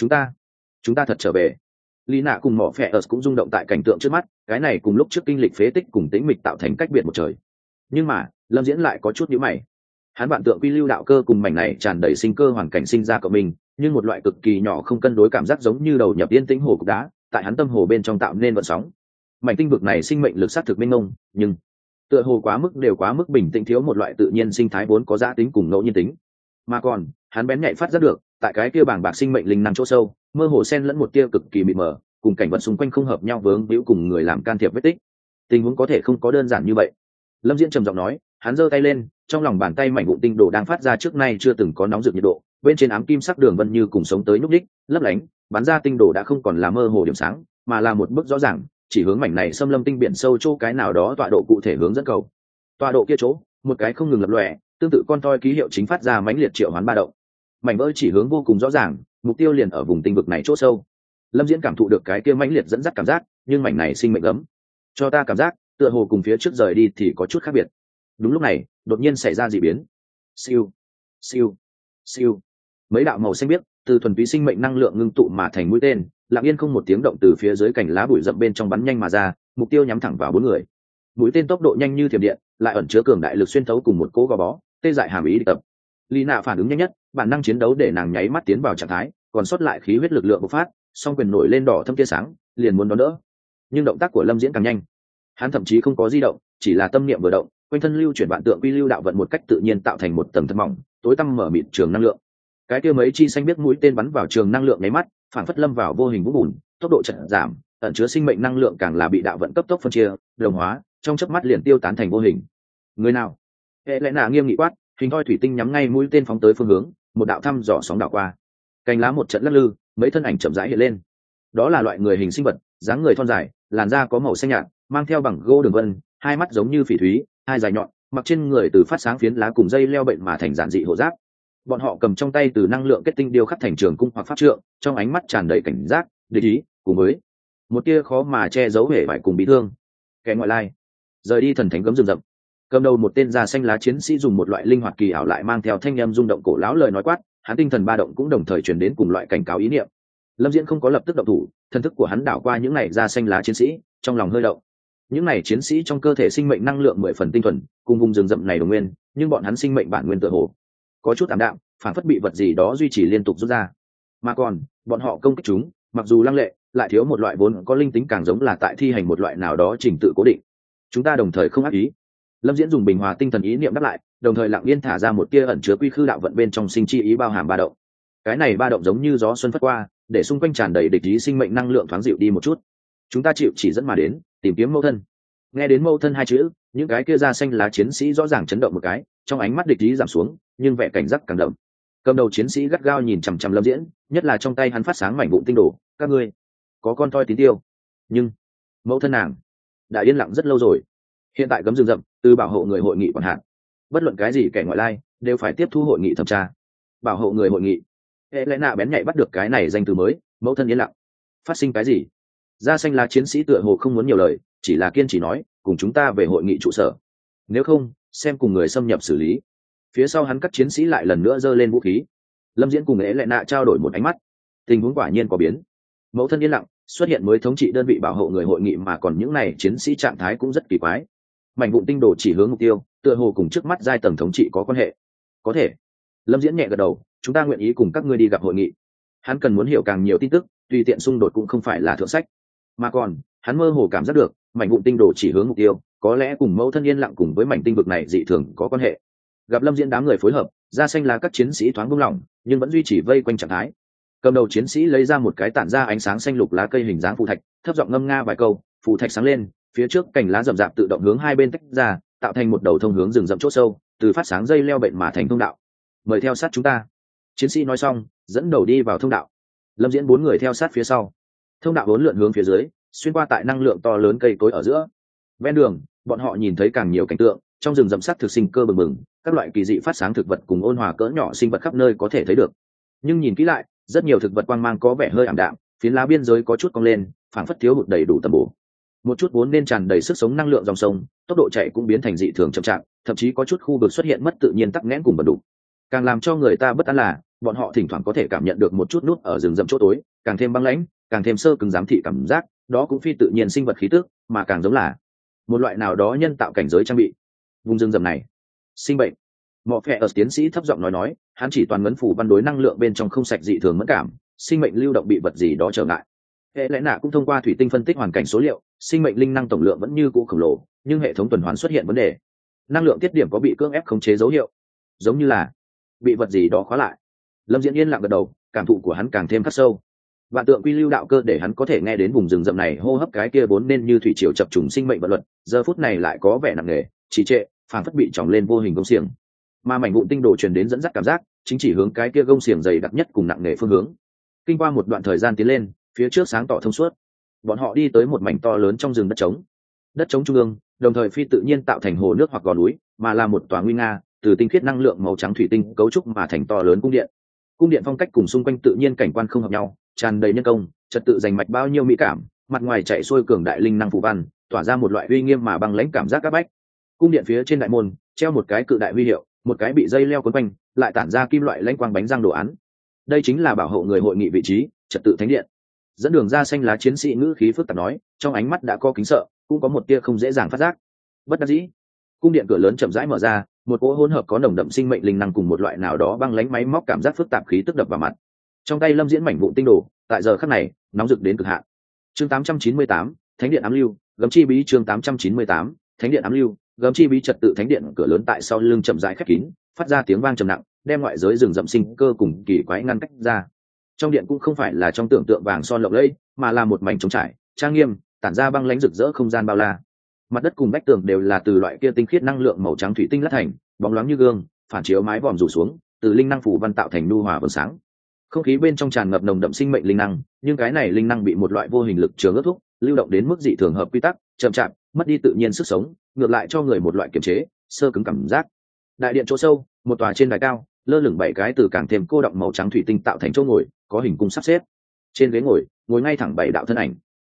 S1: Chúng ta thật trở về. Lý nạ cùng mỏ phẹ ớt cũng rung động tại cảnh tượng trước mắt, cái này cùng lúc trước kinh lịch phế tích cùng tĩnh mịch tạo thành cách biệt một trời. Nhưng mà Lâm Diễn lại có chút nhíu mày. Hắn vạn tượng quy lưu đạo cơ cùng mảnh này tràn đầy sinh cơ hoàn cảnh sinh ra của mình, nhưng một loại cực kỳ nhỏ không cân đối cảm giác giống như đầu nhập yên tĩnh hồ cục đá, tại hắn tâm hồ bên trong tạo nên vận sóng. Mảnh tinh vực này sinh mệnh lực sát thực minh ngông, nhưng tựa hồ quá mức bình tĩnh, thiếu một loại tự nhiên sinh thái vốn có giá tính cùng ngẫu nhiên tính. Mà còn hắn bén nhạy phát giác được, tại cái kia bảng bạc sinh mệnh linh năng chỗ sâu, mơ hồ xen lẫn một tia cực kỳ mịt mờ, cùng cảnh vật xung quanh không hợp nhau, vướng víu cùng người làm can thiệp vết tích. Tình huống có thể không có đơn giản như vậy. Lâm Diễn trầm giọng nói, hắn giơ tay lên, trong lòng bàn tay mảnh vụn tinh đồ đang phát ra trước nay chưa từng có nóng rực nhiệt độ, bên trên ám kim sắc đường vân như cùng sống tới nhúc nhích, lấp lánh, bắn ra tinh đồ đã không còn là mơ hồ điểm sáng, mà là một bước rõ ràng, chỉ hướng mảnh này xâm lâm tinh biển sâu chỗ cái nào đó tọa độ cụ thể hướng dẫn cầu. Tọa độ kia chỗ, một cái không ngừng lập lòe, tương tự con toi ký hiệu chính phát ra mãnh liệt triệu hoán ba động. Mảnh vỡ chỉ hướng vô cùng rõ ràng, mục tiêu liền ở vùng tinh vực này chỗ sâu. Lâm Diễn cảm thụ được cái kia mãnh liệt dẫn dắt cảm giác, nhưng mảnh này sinh mệnh ấm, cho ta cảm giác tựa hồ cùng phía trước rời đi thì có chút khác biệt. Đúng lúc này, đột nhiên xảy ra dị biến. Siêu, siêu, siêu. Mấy đạo màu xanh biếc từ thuần túy sinh mệnh năng lượng ngưng tụ mà thành mũi tên, lặng yên không một tiếng động từ phía dưới cành lá bụi rậm bên trong bắn nhanh mà ra, mục tiêu nhắm thẳng vào bốn người. Mũi tên tốc độ nhanh như thiểm điện, lại ẩn chứa cường đại lực xuyên thấu cùng một cỗ gò bó, tê dại hàm ý địch tập. Lý Nạ phản ứng nhanh nhất, bản năng chiến đấu để nàng nháy mắt tiến vào trạng thái, còn sót lại khí huyết lực lượng bộc phát, song quyền nổi lên đỏ thâm tia sáng, liền muốn đón đỡ. Nhưng động tác của Lâm Diễn càng nhanh. Hắn thậm chí không có di động, chỉ là tâm niệm vừa động, quanh thân lưu chuyển vạn tượng quy lưu đạo vận một cách tự nhiên tạo thành một tầng thật mỏng, tối tăm mở mịt trường năng lượng. Cái kia mấy chi xanh biết mũi tên bắn vào trường năng lượng nháy mắt, phản phất lâm vào vô hình vũng bùn, tốc độ chậm giảm, ẩn chứa sinh mệnh năng lượng càng là bị đạo vận cấp tốc phân chia, đồng hóa, trong chớp mắt liền tiêu tán thành vô hình. Người nào? Hệ lẽ nạ nghiêm nghị quát, hình thoi thủy tinh nhắm ngay mũi tên phóng tới phương hướng, một đạo thăm dò sóng đảo qua. Cành lá một trận lắc lư, mấy thân ảnh chậm rãi hiện lên. Đó là loại người hình sinh vật, dáng người thon dài, làn da có màu xanh nhạt, mang theo bằng gỗ đường vân, hai mắt giống như phỉ thúy, hai dài nhọn, mặc trên người từ phát sáng phiến lá cùng dây leo bệnh mà thành giản dị hộ giáp. Bọn họ cầm trong tay từ năng lượng kết tinh điêu khắc thành trường cung hoặc pháp trượng, trong ánh mắt tràn đầy cảnh giác, địch ý, cùng với một tia khó mà che giấu vẻ vải cùng bị thương. Kẻ ngoại lai. rời đi thần thánh gấm rừng rậm. Cầm đầu một tên da xanh lá chiến sĩ dùng một loại linh hoạt kỳ ảo lại mang theo thanh âm rung động cổ lão lời nói quát, hắn tinh thần ba động cũng đồng thời truyền đến cùng loại cảnh cáo ý niệm. Lâm Diễn không có lập tức động thủ, thần thức của hắn đảo qua những này da xanh lá chiến sĩ, trong lòng hơi động. Những này chiến sĩ trong cơ thể sinh mệnh năng lượng 10 phần tinh thuần, cùng vùng rừng rậm này đồng nguyên, nhưng bọn hắn sinh mệnh bản nguyên tựa hồ có chút ảm đạm, phản phất bị vật gì đó duy trì liên tục rút ra. Mà còn, bọn họ công kích chúng, mặc dù lăng lệ, lại thiếu một loại vốn có linh tính, càng giống là tại thi hành một loại nào đó trình tự cố định. Chúng ta đồng thời không ác ý. Lâm Diễn dùng bình hòa tinh thần ý niệm đáp lại, đồng thời lặng yên thả ra một tia ẩn chứa quy khư đạo vận bên trong sinh chi ý bao hàm ba động. Cái này ba động giống như gió xuân phất qua, để xung quanh tràn đầy địch ý sinh mệnh năng lượng thoáng dịu đi một chút. Chúng ta chịu chỉ dẫn mà đến, tìm kiếm mâu thân. Nghe đến mâu thân hai chữ, những cái kia da xanh lá chiến sĩ rõ ràng chấn động một cái, trong ánh mắt địch ý giảm xuống, nhưng vẻ cảnh giác càng đậm. Cầm đầu chiến sĩ gắt gao nhìn chằm chằm Lâm Diễn, nhất là trong tay hắn phát sáng mảnh vụn tinh đồ, các ngươi có con toi tín tiêu, nhưng mẫu thân nàng đã yên lặng rất lâu rồi. Hiện tại cấm rừng rậm, từ bảo hộ người hội nghị quản hạn, bất luận cái gì kẻ ngoại lai đều phải tiếp thu hội nghị thẩm tra. Bảo hộ người hội nghị. Helena bén nhạy bắt được cái này danh từ mới, mẫu thân yên lặng. Phát sinh cái gì? Da xanh lá chiến sĩ tựa hồ không muốn nhiều lời, chỉ là kiên trì nói, cùng chúng ta về hội nghị trụ sở. Nếu không, xem cùng người xâm nhập xử lý. Phía sau hắn các chiến sĩ lại lần nữa giơ lên vũ khí. Lâm Diễn cùng Helena trao đổi một ánh mắt. Tình huống quả nhiên có biến. Mẫu thân yên lặng, xuất hiện mới thống trị đơn vị bảo hộ người hội nghị, mà còn những này chiến sĩ trạng thái cũng rất kỳ quái. Mảnh vụn tinh đồ chỉ hướng mục tiêu, tựa hồ cùng trước mắt giai tầng thống trị có quan hệ. Có thể. Lâm Diễn nhẹ gật đầu, chúng ta nguyện ý cùng các ngươi đi gặp hội nghị. Hắn cần muốn hiểu càng nhiều tin tức, tùy tiện xung đột cũng không phải là thượng sách. Mà còn, hắn mơ hồ cảm giác được, mảnh vụn tinh đồ chỉ hướng mục tiêu, có lẽ cùng mẫu thân yên lặng cùng với mảnh tinh vực này dị thường có quan hệ. Gặp Lâm Diễn đám người phối hợp, da xanh là các chiến sĩ thoáng buông lỏng, nhưng vẫn duy trì vây quanh trạng thái. Cầm đầu chiến sĩ lấy ra một cái tản ra ánh sáng xanh lục lá cây hình dáng phù thạch, thấp giọng ngâm nga vài câu, phù thạch sáng lên, phía trước cành lá rậm rạp tự động hướng hai bên tách ra, tạo thành một đầu thông hướng rừng rậm chỗ sâu, từ phát sáng dây leo bệnh mà thành thông đạo. Mời theo sát chúng ta. Chiến sĩ nói xong, dẫn đầu đi vào thông đạo. Lâm Diễn bốn người theo sát phía sau. Thông đạo uốn lượn hướng phía dưới, xuyên qua tại năng lượng to lớn cây cối ở giữa. Ven đường, bọn họ nhìn thấy càng nhiều cảnh tượng, trong rừng rậm sắc thực sinh cơ bừng bừng, các loại kỳ dị phát sáng thực vật cùng ôn hòa cỡ nhỏ sinh vật khắp nơi có thể thấy được. Nhưng nhìn kỹ lại, rất nhiều thực vật quang mang có vẻ hơi ảm đạm, phiến lá biên giới có chút cong lên, phảng phất thiếu hụt đầy đủ tầm bổ. Một chút vốn nên tràn đầy sức sống năng lượng dòng sông, tốc độ chạy cũng biến thành dị thường chậm chạp, thậm chí có chút khu vực xuất hiện mất tự nhiên tắc nghẽn cùng bẩn đục. Càng làm cho người ta bất an là, bọn họ thỉnh thoảng có thể cảm nhận được một chút nút ở rừng rậm chỗ tối, càng thêm băng lãnh, càng thêm sơ cứng giám thị cảm giác, đó cũng phi tự nhiên sinh vật khí tức, mà càng giống là một loại nào đó nhân tạo cảnh giới trang bị. Vùng rừng rậm này, sinh bệnh. Mọ Phệ ở tiến sĩ thấp giọng nói, hắn chỉ toàn ngấn phủ văn đối năng lượng bên trong không sạch dị thường mẫn cảm, sinh mệnh lưu động bị vật gì đó trở ngại. Helena cũng thông qua thủy tinh phân tích hoàn cảnh số liệu, sinh mệnh linh năng tổng lượng vẫn như cũ khổng lồ, nhưng hệ thống tuần hoàn xuất hiện vấn đề. Năng lượng tiết điểm có bị cưỡng ép khống chế dấu hiệu, giống như là bị vật gì đó khóa lại. Lâm Diễn yên lặng gật đầu, cảm thụ của hắn càng thêm khắc sâu. Vạn tượng quy lưu đạo cơ để hắn có thể nghe đến vùng rừng rậm này hô hấp cái kia vốn nên như thủy triều chập trùng sinh mệnh vật luật, giờ phút này lại có vẻ nặng nề, trì trệ, phảng phất bị tròng lên vô hình gông xiềng. Mà mảnh vụn tinh đồ truyền đến dẫn dắt cảm giác, chính chỉ hướng cái kia gông xiềng dày đặc nhất cùng nặng nề phương hướng. Kinh qua một đoạn thời gian tiến lên, phía trước sáng tỏ thông suốt. Bọn họ đi tới một mảnh to lớn trong rừng đất trống. Đất trống trung ương, đồng thời phi tự nhiên tạo thành hồ nước hoặc gò núi, mà là một tòa nguy nga, từ tinh khiết năng lượng màu trắng thủy tinh cấu trúc mà thành to lớn cung điện. Cung điện phong cách cùng xung quanh tự nhiên cảnh quan không hợp nhau, tràn đầy nhân công, trật tự rành mạch bao nhiêu mỹ cảm, mặt ngoài chạy xuôi cường đại linh năng phù văn, tỏa ra một loại uy nghiêm mà băng lãnh cảm giác áp bách. Cung điện phía trên đại môn treo một cái cự đại huy hiệu, một cái bị dây leo quấn quanh, lại tản ra kim loại lãnh quang bánh răng đồ án. Đây chính là bảo hộ người hội nghị vị trí, trật tự thánh điện. Dẫn đường ra xanh lá chiến sĩ ngữ khí phức tạp nói, trong ánh mắt đã có kính sợ, cũng có một tia không dễ dàng phát giác. Bất đắc dĩ, cung điện cửa lớn chậm rãi mở ra, một cỗ hỗn hợp có nồng đậm sinh mệnh linh năng cùng một loại nào đó băng lãnh máy móc cảm giác phức tạp khí tức đập vào mặt. Trong tay Lâm Diễn mảnh vụn tinh đồ, tại giờ khắc này, nóng rực đến cực hạn. Chương 898, Thánh điện ám lưu, gấm chi bí. Chương 898, Thánh điện ám lưu, gấm chi bí. Trật tự thánh điện cửa lớn tại sau lưng chậm rãi khép kín, phát ra tiếng vang trầm nặng, đem ngoại giới rừng rậm sinh cơ cùng kỳ quái ngăn cách ra. Trong điện cũng không phải là trong tưởng tượng vàng son lộng lẫy, mà là một mảnh trống trải, trang nghiêm, tản ra băng lãnh rực rỡ không gian bao la. Mặt đất cùng vách tường đều là từ loại kia tinh khiết năng lượng màu trắng thủy tinh lát thành, bóng loáng như gương, phản chiếu mái vòm rủ xuống, từ linh năng phủ văn tạo thành nhu hòa vầng sáng. Không khí bên trong tràn ngập nồng đậm sinh mệnh linh năng, nhưng cái này linh năng bị một loại vô hình lực trường ước thúc, lưu động đến mức dị thường hợp quy tắc, chậm chạp, mất đi tự nhiên sức sống, ngược lại cho người một loại kiềm chế, sơ cứng cảm giác. Đại điện chỗ sâu, một tòa trên đài cao, lơ lửng 7 cái từ càng thêm cô đọng màu trắng thủy tinh tạo thành chỗ ngồi, có hình cung sắp xếp. Trên ghế ngồi ngay thẳng 7 đạo thân ảnh.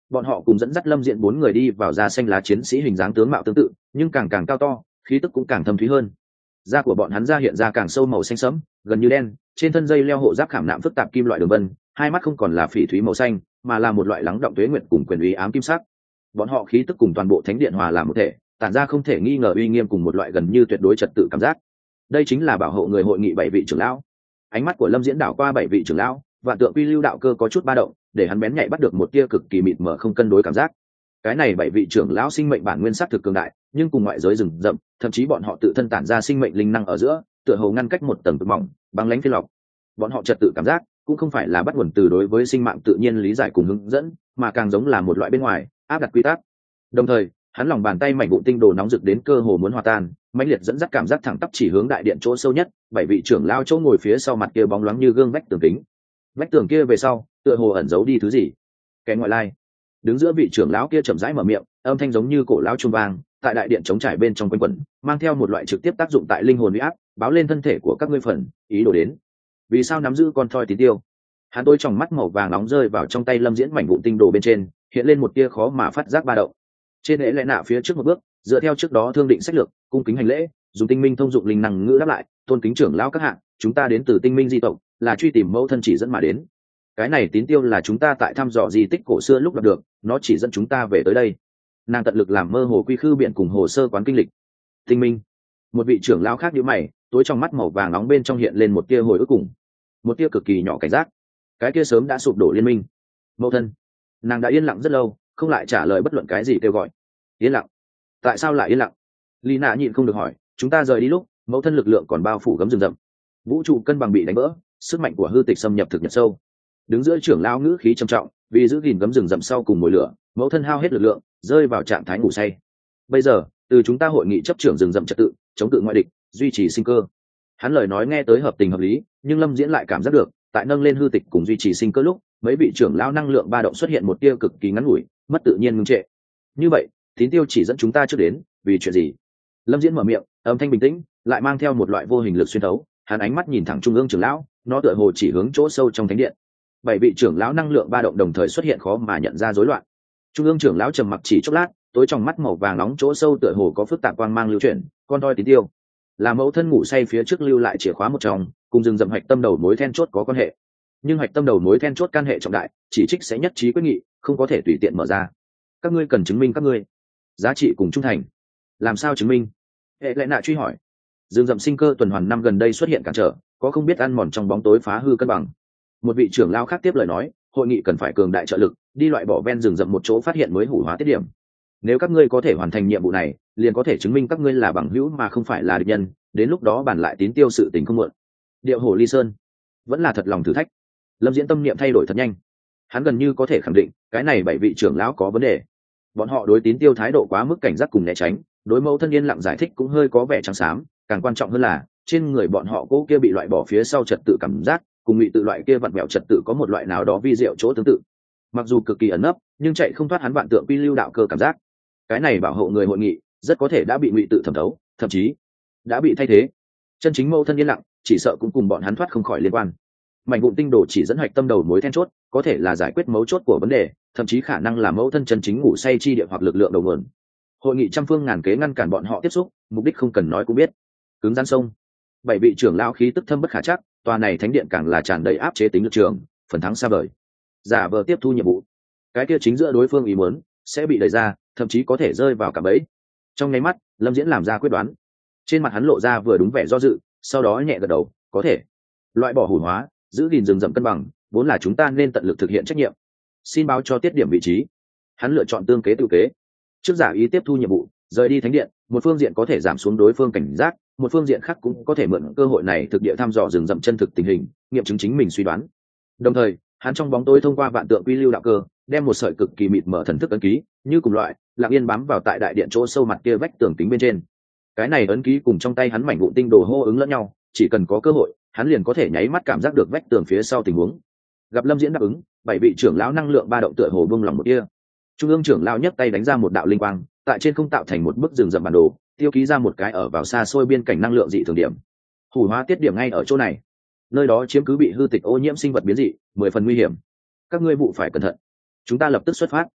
S1: Bọn họ cùng dẫn dắt Lâm Diễn 4 người đi vào da xanh lá chiến sĩ hình dáng tướng mạo tương tự, nhưng càng càng cao to, khí tức cũng càng thâm thúy hơn. Da của bọn hắn da hiện ra càng sâu màu xanh sẫm, gần như đen, trên thân dây leo hộ giáp khảm nạm phức tạp kim loại đường vân, hai mắt không còn là phỉ thúy màu xanh, mà là một loại lắng động tuế nguyệt cùng quyền uy ám kim sắc. Bọn họ khí tức cùng toàn bộ thánh điện hòa làm một thể, tản ra không thể nghi ngờ uy nghiêm cùng một loại gần như tuyệt đối trật tự cảm giác. Đây chính là bảo hộ người hội nghị 7 vị trưởng lão. Ánh mắt của Lâm Diễn đảo qua 7 vị trưởng lão, vạn tượng quy lưu đạo cơ có chút ba động, để hắn bén nhạy bắt được một tia cực kỳ mịt mờ không cân đối cảm giác. Cái này 7 vị trưởng lão sinh mệnh bản nguyên sắc thực cường đại, nhưng cùng ngoại giới rừng rậm, thậm chí bọn họ tự thân tản ra sinh mệnh linh năng ở giữa, tựa hồ ngăn cách một tầng cực mỏng, băng lãnh phi lọc. Bọn họ trật tự cảm giác cũng không phải là bắt nguồn từ đối với sinh mạng tự nhiên lý giải cùng hướng dẫn, mà càng giống là một loại bên ngoài áp đặt quy tắc. Đồng thời, hắn lòng bàn tay mảnh vụn tinh đồ nóng rực đến cơ hồ muốn hòa tan, mãnh liệt dẫn dắt cảm giác thẳng tắp chỉ hướng đại điện chỗ sâu nhất. 7 vị trưởng lao chỗ ngồi phía sau mặt kia bóng loáng như gương vách tường kính, vách tường kia về sau tựa hồ ẩn giấu đi thứ gì. Cái ngoại lai. Đứng giữa vị trưởng lão kia chậm rãi mở miệng, âm thanh giống như cổ lão chuông vang, tại đại điện chống trải bên trong quanh quẩn, mang theo một loại trực tiếp tác dụng tại linh hồn uy áp, báo lên thân thể của các ngươi phần ý đồ đến. Vì sao nắm giữ con thoi tín tiêu? Hắn tôi trong mắt màu vàng nóng rơi vào trong tay Lâm Diễn mảnh vụn tinh đồ bên trên, hiện lên một tia khó mà phát giác ba động. Trên lễ lẽ nạ phía trước một bước, dựa theo trước đó thương định sách lược, cung kính hành lễ, dùng tinh minh thông dụng linh năng ngữ đáp lại, tôn kính trưởng lão các hạng, chúng ta đến từ tinh minh di tộc, là truy tìm mẫu thân chỉ dẫn mà đến. Cái này tín tiêu là chúng ta tại thăm dò di tích cổ xưa lúc gặp được, nó chỉ dẫn chúng ta về tới đây. Nàng tận lực làm mơ hồ quy khư biện cùng hồ sơ quán kinh lịch. Tinh minh. Một vị trưởng lão khác nhíu mày, tối trong mắt màu vàng nóng bên trong hiện lên một tia hồi ức cùng một tia cực kỳ nhỏ cảnh giác. Cái kia sớm đã sụp đổ liên minh. Mẫu thân. Nàng đã yên lặng rất lâu, không lại trả lời bất luận cái gì kêu gọi. Yên lặng. Tại sao lại yên lặng? Lina nhịn không được hỏi. Chúng ta rời đi lúc mẫu thân lực lượng còn bao phủ gấm rừng rậm, vũ trụ cân bằng bị đánh vỡ, sức mạnh của hư tịch xâm nhập thực nhật sâu. Đứng giữa trưởng lão ngữ khí trầm trọng, vì giữ gìn gấm rừng rậm sau cùng mồi lửa, mẫu thân hao hết lực lượng, rơi vào trạng thái ngủ say. Bây giờ từ chúng ta hội nghị chấp trưởng rừng rậm trật tự, chống cự ngoại địch, duy trì sinh cơ. Hắn lời nói nghe tới hợp tình hợp lý, nhưng Lâm Diễn lại cảm giác được tại nâng lên hư tịch cùng duy trì sinh cơ lúc, mấy vị trưởng lão năng lượng ba động xuất hiện một tia cực kỳ ngắn ngủi, mất tự nhiên ngưng trệ. Như vậy tín tiêu chỉ dẫn chúng ta trước đến vì chuyện gì? Lâm Diễn mở miệng, âm thanh bình tĩnh, lại mang theo một loại vô hình lực xuyên thấu. Hắn ánh mắt nhìn thẳng trung ương trưởng lão, nó tựa hồ chỉ hướng chỗ sâu trong thánh điện. 7 vị trưởng lão năng lượng ba động đồng thời xuất hiện khó mà nhận ra rối loạn. Trung ương trưởng lão trầm mặc chỉ chốc lát, tối trong mắt màu vàng nóng chỗ sâu tựa hồ có phức tạp quang mang lưu chuyển. Con toi tín tiêu là mẫu thân ngủ say phía trước lưu lại chìa khóa một trong, cùng rừng rậm hạch tâm đầu mối then chốt có quan hệ. Nhưng hạch tâm đầu mối then chốt can hệ trọng đại, chỉ trích sẽ nhất trí quyết nghị, không có thể tùy tiện mở ra. Các ngươi cần chứng minh các ngươi giá trị cùng trung thành. Làm sao chứng minh? Hệ lẽ nạ truy hỏi. Rừng rậm sinh cơ tuần hoàn năm gần đây xuất hiện cản trở, có không biết ăn mòn trong bóng tối phá hư cân bằng. Một vị trưởng lão khác tiếp lời nói, hội nghị cần phải cường đại trợ lực, đi loại bỏ ven rừng rậm một chỗ phát hiện mới hủ hóa tiết điểm. Nếu các ngươi có thể hoàn thành nhiệm vụ này, liền có thể chứng minh các ngươi là bằng hữu mà không phải là địch nhân, đến lúc đó bàn lại tín tiêu sự tình không muộn. Điệu hổ ly sơn vẫn là thật lòng thử thách. Lâm Diễn tâm niệm thay đổi thật nhanh, hắn gần như có thể khẳng định cái này 7 vị trưởng lão có vấn đề. Bọn họ đối tín tiêu thái độ quá mức cảnh giác cùng né tránh, đối mẫu thân yên lặng giải thích cũng hơi có vẻ trắng xám. Càng quan trọng hơn là trên người bọn họ cố kia bị loại bỏ phía sau trật tự cảm giác, cùng ngụy tự loại kia vặn vẹo trật tự có một loại nào đó vi diệu chỗ tương tự. Mặc dù cực kỳ ẩn nấp, nhưng chạy không thoát hắn vạn tượng quy lưu đạo cơ cảm giác. Cái này bảo hộ người hội nghị rất có thể đã bị ngụy tự thẩm thấu, thậm chí đã bị thay thế. Chân chính mẫu thân yên lặng, chỉ sợ cũng cùng bọn hắn thoát không khỏi liên quan. Mảnh vụn tinh đồ chỉ dẫn hạch tâm đầu mối then chốt, có thể là giải quyết mấu chốt của vấn đề, thậm chí khả năng là mẫu thân chân chính ngủ say chi địa hoặc lực lượng đầu nguồn. Hội nghị trăm phương ngàn kế ngăn cản bọn họ tiếp xúc, mục đích không cần nói cũng biết. Cứng rắn sông. 7 vị trưởng lão khí tức thâm bất khả trắc, tòa này thánh điện càng là tràn đầy áp chế tính lực trường, phần thắng xa vời. Giả vờ tiếp thu nhiệm vụ, cái kia chính giữa đối phương ý muốn sẽ bị đẩy ra, thậm chí có thể rơi vào cả bẫy. Trong nháy mắt, Lâm Diễn làm ra quyết đoán. Trên mặt hắn lộ ra vừa đúng vẻ do dự, sau đó nhẹ gật đầu, có thể. Loại bỏ hủ hóa, giữ gìn rừng rậm cân bằng, vốn là chúng ta nên tận lực thực hiện trách nhiệm. Xin báo cho tiết điểm vị trí. Hắn lựa chọn tương kế tự kế. Trước giả ý tiếp thu nhiệm vụ, rời đi thánh điện, một phương diện có thể giảm xuống đối phương cảnh giác, một phương diện khác cũng có thể mượn cơ hội này thực địa thăm dò rừng rậm chân thực tình hình, nghiệm chứng chính mình suy đoán. Đồng thời, hắn trong bóng tối thông qua vạn tượng quy lưu đạo cơ, đem một sợi cực kỳ mịt mở thần thức ấn ký, như cùng loại, lặng yên bám vào tại đại điện chỗ sâu mặt kia vách tường kính bên trên. Cái này ấn ký cùng trong tay hắn mảnh vụn tinh đồ hô ứng lẫn nhau, chỉ cần có cơ hội, hắn liền có thể nháy mắt cảm giác được vách tường phía sau tình huống. Gặp Lâm Diễn đáp ứng, 7 vị trưởng lão năng lượng ba động tựa hồ buông lòng một tia. Trung ương trưởng lão nhấc tay đánh ra một đạo linh quang, tại trên không tạo thành một bức rừng rậm bản đồ, tiêu ký ra một cái ở vào xa xôi biên cảnh năng lượng dị thường điểm. Hủ hóa tiết điểm ngay ở chỗ này. Nơi đó chiếm cứ bị hư tịch ô nhiễm sinh vật biến dị, 10 phần nguy hiểm. Các ngươi vụ phải cẩn thận. Chúng ta lập tức xuất phát.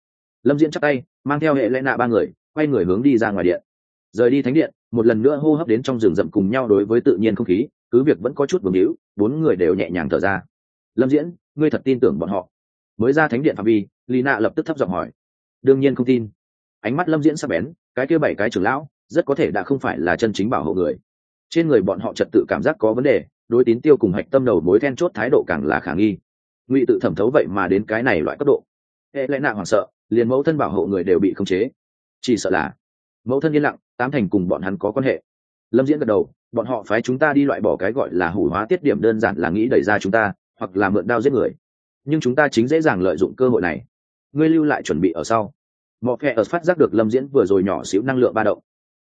S1: Lâm Diễn chắp tay mang theo hệ lẽ nạ ba người quay người hướng đi ra ngoài điện. Rời đi thánh điện, một lần nữa hô hấp đến trong rừng rậm cùng nhau đối với tự nhiên không khí, cứ việc vẫn có chút vương hữu, bốn người đều nhẹ nhàng thở ra. Lâm Diễn, ngươi thật tin tưởng bọn họ? Mới ra thánh điện phạm vi, Lina lập tức thấp giọng hỏi. Đương nhiên không tin. Ánh mắt Lâm Diễn sắc bén, cái kia 7 cái trưởng lão rất có thể đã không phải là chân chính bảo hộ người. Trên người bọn họ trật tự cảm giác có vấn đề, đối tín tiêu cùng hạch tâm đầu mối then chốt thái độ càng là khả nghi. Ngụy tự thẩm thấu vậy mà đến cái này loại cấp độ. Hệ lẽ nạ hoảng sợ, liền mẫu thân bảo hộ người đều bị khống chế. Chỉ sợ là mẫu thân yên lặng, tám thành cùng bọn hắn có quan hệ. Lâm Diễn gật đầu, bọn họ phái chúng ta đi loại bỏ cái gọi là hủ hóa tiết điểm, đơn giản là nghĩ đẩy ra chúng ta, hoặc là mượn đao giết người. Nhưng chúng ta chính dễ dàng lợi dụng cơ hội này. Ngươi lưu lại chuẩn bị ở sau. Mọ Phe ở phát giác được Lâm Diễn vừa rồi nhỏ xíu năng lượng ba động.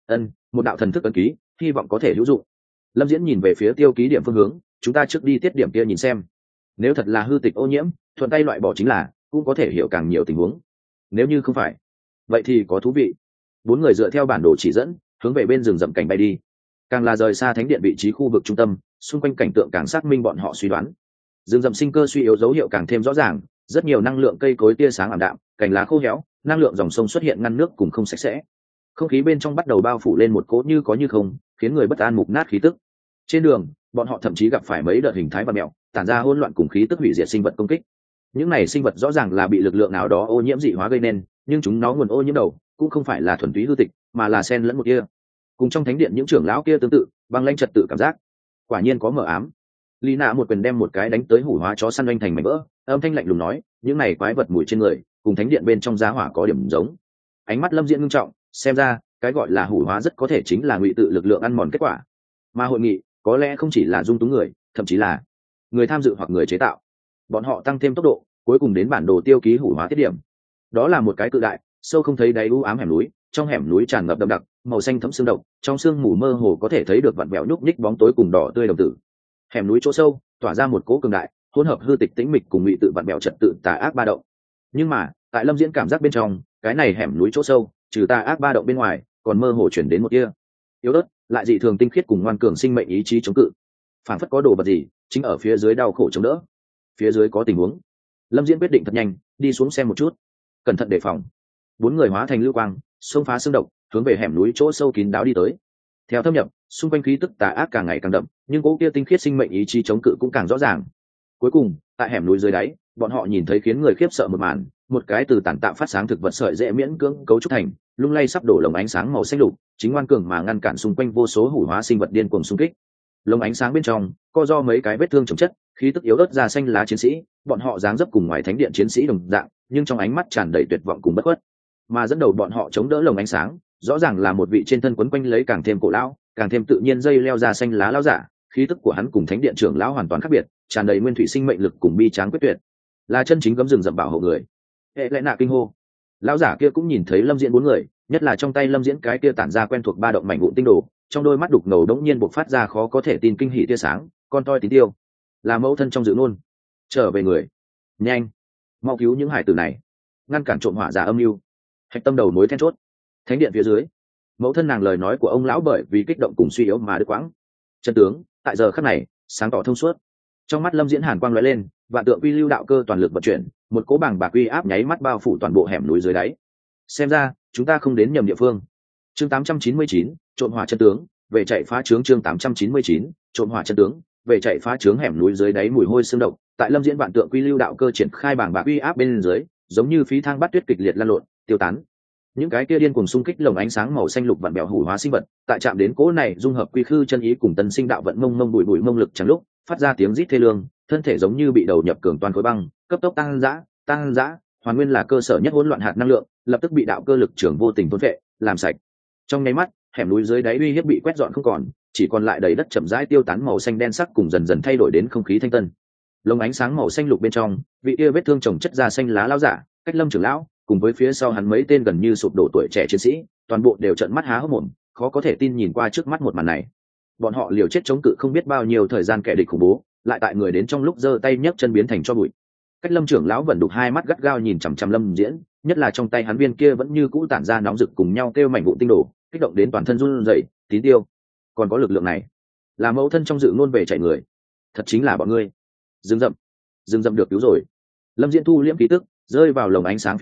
S1: Một đạo thần thức ấn ký, hy vọng có thể hữu dụng. Lâm Diễn nhìn về phía tiêu ký điểm phương hướng, chúng ta trước đi tiết điểm kia nhìn xem. Nếu thật là hư tịch ô nhiễm, thuận tay loại bỏ chính là, cũng có thể hiểu càng nhiều tình huống. Nếu như không phải, vậy thì có thú vị. Bốn người dựa theo bản đồ chỉ dẫn, hướng về bên rừng rậm cảnh bay đi. Càng là rời xa thánh điện vị trí khu vực trung tâm, xung quanh cảnh tượng càng xác minh bọn họ suy đoán. Rừng rậm sinh cơ suy yếu dấu hiệu càng thêm rõ ràng, rất nhiều năng lượng cây cối tia sáng ảm đạm, cành lá khô héo, năng lượng dòng sông xuất hiện ngăn nước cùng không sạch sẽ. Không khí bên trong bắt đầu bao phủ lên một cỗ như có như không, khiến người bất an mục nát khí tức. Trên đường, bọn họ thậm chí gặp phải mấy đợt hình thái vật mèo, tản ra hỗn loạn cùng khí tức hủy diệt sinh vật công kích. Những này sinh vật rõ ràng là bị lực lượng nào đó ô nhiễm dị hóa gây nên, nhưng chúng nó nguồn ô nhiễm đầu cũng không phải là thuần túy hư tịch, mà là xen lẫn một kia. Cùng trong thánh điện những trưởng lão kia tương tự, băng lãnh trật tự cảm giác. Quả nhiên có mờ ám. Lina một quyền đem một cái đánh tới hủ hóa chó săn oanh thành mảnh vỡ, âm thanh lạnh lùng nói, những này quái vật mùi trên người, cùng thánh điện bên trong giá hỏa có điểm giống. Ánh mắt Lâm Diễn ngưng trọng, xem ra, cái gọi là hủ hóa rất có thể chính là ngụy tự lực lượng ăn mòn kết quả. Mà hội nghị, có lẽ không chỉ là dung túng người, thậm chí là người tham dự hoặc người chế tạo. Bọn họ tăng thêm tốc độ, cuối cùng đến bản đồ tiêu ký hủ hóa tiết điểm. Đó là một cái cự đại, sâu không thấy đáy u ám hẻm núi, trong hẻm núi tràn ngập đậm đặc, màu xanh thẫm xương độc, trong sương mù mơ hồ có thể thấy được vặn vẹo nhúc nhích bóng tối cùng đỏ tươi đồng tử. Hẻm núi chỗ sâu, tỏa ra một cỗ cường đại, hỗn hợp hư tịch tĩnh mịch cùng ngụy tự vặn vẹo trật tự tà ác ba động. Nhưng mà, tại Lâm Diễn cảm giác bên trong, cái này hẻm núi chỗ sâu, trừ tà ác ba động bên ngoài, còn mơ hồ chuyển đến một kia yếu ớt, lại dị thường tinh khiết cùng ngoan cường sinh mệnh ý chí chống cự. Phản phất có đồ vật gì chính ở phía dưới đau khổ chống đỡ. Phía dưới có tình huống. Lâm Diễn quyết định thật nhanh, đi xuống xem một chút, cẩn thận đề phòng. Bốn người hóa thành lưu quang, xông phá xương độc, hướng về hẻm núi chỗ sâu kín đáo đi tới. Theo thâm nhập, xung quanh khí tức tà ác càng ngày càng đậm, nhưng cỗ kia tinh khiết sinh mệnh ý chí chống cự cũng càng rõ ràng. Cuối cùng, tại hẻm núi dưới đáy, bọn họ nhìn thấy khiến người khiếp sợ một màn, một cái từ tản tạo phát sáng thực vật sợi dễ miễn cưỡng cấu trúc thành, lung lay sắp đổ lồng ánh sáng màu xanh lục, chính ngoan cường mà ngăn cản xung quanh vô số hủ hóa sinh vật điên cuồng xung kích. Lồng ánh sáng bên trong, co do mấy cái vết thương chồng chất, khí tức yếu ớt da xanh lá chiến sĩ, bọn họ dáng dấp cùng ngoài thánh điện chiến sĩ đồng dạng, nhưng trong ánh mắt tràn đầy tuyệt vọng cùng bất khuất. Mà dẫn đầu bọn họ chống đỡ lồng ánh sáng, rõ ràng là một vị trên thân quấn quanh lấy càng thêm cổ lão, càng thêm tự nhiên dây leo da xanh lá lão giả, khí tức của hắn cùng thánh điện trưởng lão hoàn toàn khác biệt, tràn đầy nguyên thủy sinh mệnh lực cùng bi tráng quyết tuyệt, là chân chính gấm rừng rậm bảo hộ người. Hệ lẽ nạ kinh hô. Lão giả kia cũng nhìn thấy Lâm Diễn bốn người, nhất là trong tay Lâm Diễn cái kia tản ra quen thuộc ba động mảnh vụn tinh đồ, trong đôi mắt đục ngầu đống nhiên bộc phát ra khó có thể tin kinh hỉ tia sáng, con toi tín tiêu, là mẫu thân trong dự ngôn. Trở về người, nhanh, mau cứu những hải tử này, ngăn cản trộm hỏa giả âm mưu. Hạch tâm đầu mối then chốt, thánh điện phía dưới. Mẫu thân nàng lời nói của ông lão bởi vì kích động cùng suy yếu mà đứt quãng. Chân tướng tại giờ khắc này sáng tỏ thông suốt. Trong mắt Lâm Diễn hàn quang lóe lên, vạn tượng quy lưu đạo cơ toàn lực vận chuyển, một cỗ bảng bạc uy áp nháy mắt bao phủ toàn bộ hẻm núi dưới đáy. Xem ra chúng ta không đến nhầm địa phương. Chương 899, trộm hỏa chân tướng, về chạy phá trướng. Chương 899, trộm hỏa chân tướng, về chạy phá trướng. Hẻm núi dưới đáy mùi hôi xương độc, tại Lâm Diễn vạn tượng quy lưu đạo cơ triển khai bảng bạc uy áp bên dưới, giống như phí thang bát tuyết kịch liệt lan lộn, tiêu tán. Những cái kia điên cuồng xung kích lồng ánh sáng màu xanh lục vặn bèo hủ hóa sinh vật, tại chạm đến cỗ này dung hợp quy khư chân ý cùng tân sinh đạo vận mông mông bụi bụi mông lực chẳng lúc, phát ra tiếng rít thê lương, thân thể giống như bị đầu nhập cường toàn khối băng, cấp tốc tăng dã, hoàn nguyên là cơ sở nhất hỗn loạn hạt năng lượng, lập tức bị đạo cơ lực trưởng vô tình thôn phệ, làm sạch. Trong nháy mắt, hẻm núi dưới đáy uy hiếp bị quét dọn không còn, chỉ còn lại đầy đất chậm rãi tiêu tán màu xanh đen sắc cùng dần dần thay đổi đến không khí thanh tân. Lồng ánh sáng màu xanh lục bên trong, vị kia vết thương chồng chất da xanh lá lão giả, cách Lâm trưởng lão, cùng với phía sau hắn mấy tên gần như sụp đổ tuổi trẻ chiến sĩ, toàn bộ đều trợn mắt há hốc mồm, khó có thể tin nhìn qua trước mắt một màn này. Bọn họ liều chết chống cự không biết bao nhiêu thời gian kẻ địch khủng bố, lại tại người đến trong lúc giơ tay nhấc chân biến thành cho bụi. Cách Lâm trưởng lão vẫn đục hai mắt gắt gao nhìn chằm chằm Lâm Diễn, nhất là trong tay hắn viên kia vẫn như cũ tản ra nóng rực cùng nhau kêu mảnh vụn tinh đồ, kích động đến toàn thân run rẩy. Tín tiêu, còn có lực lượng này, là mẫu thân trong dự ngôn về chạy người, thật chính là bọn ngươi. Dừng dậm được cứu rồi. Lâm Diễn thu liễm khí tức, rơi vào lồng ánh sáng phía trước,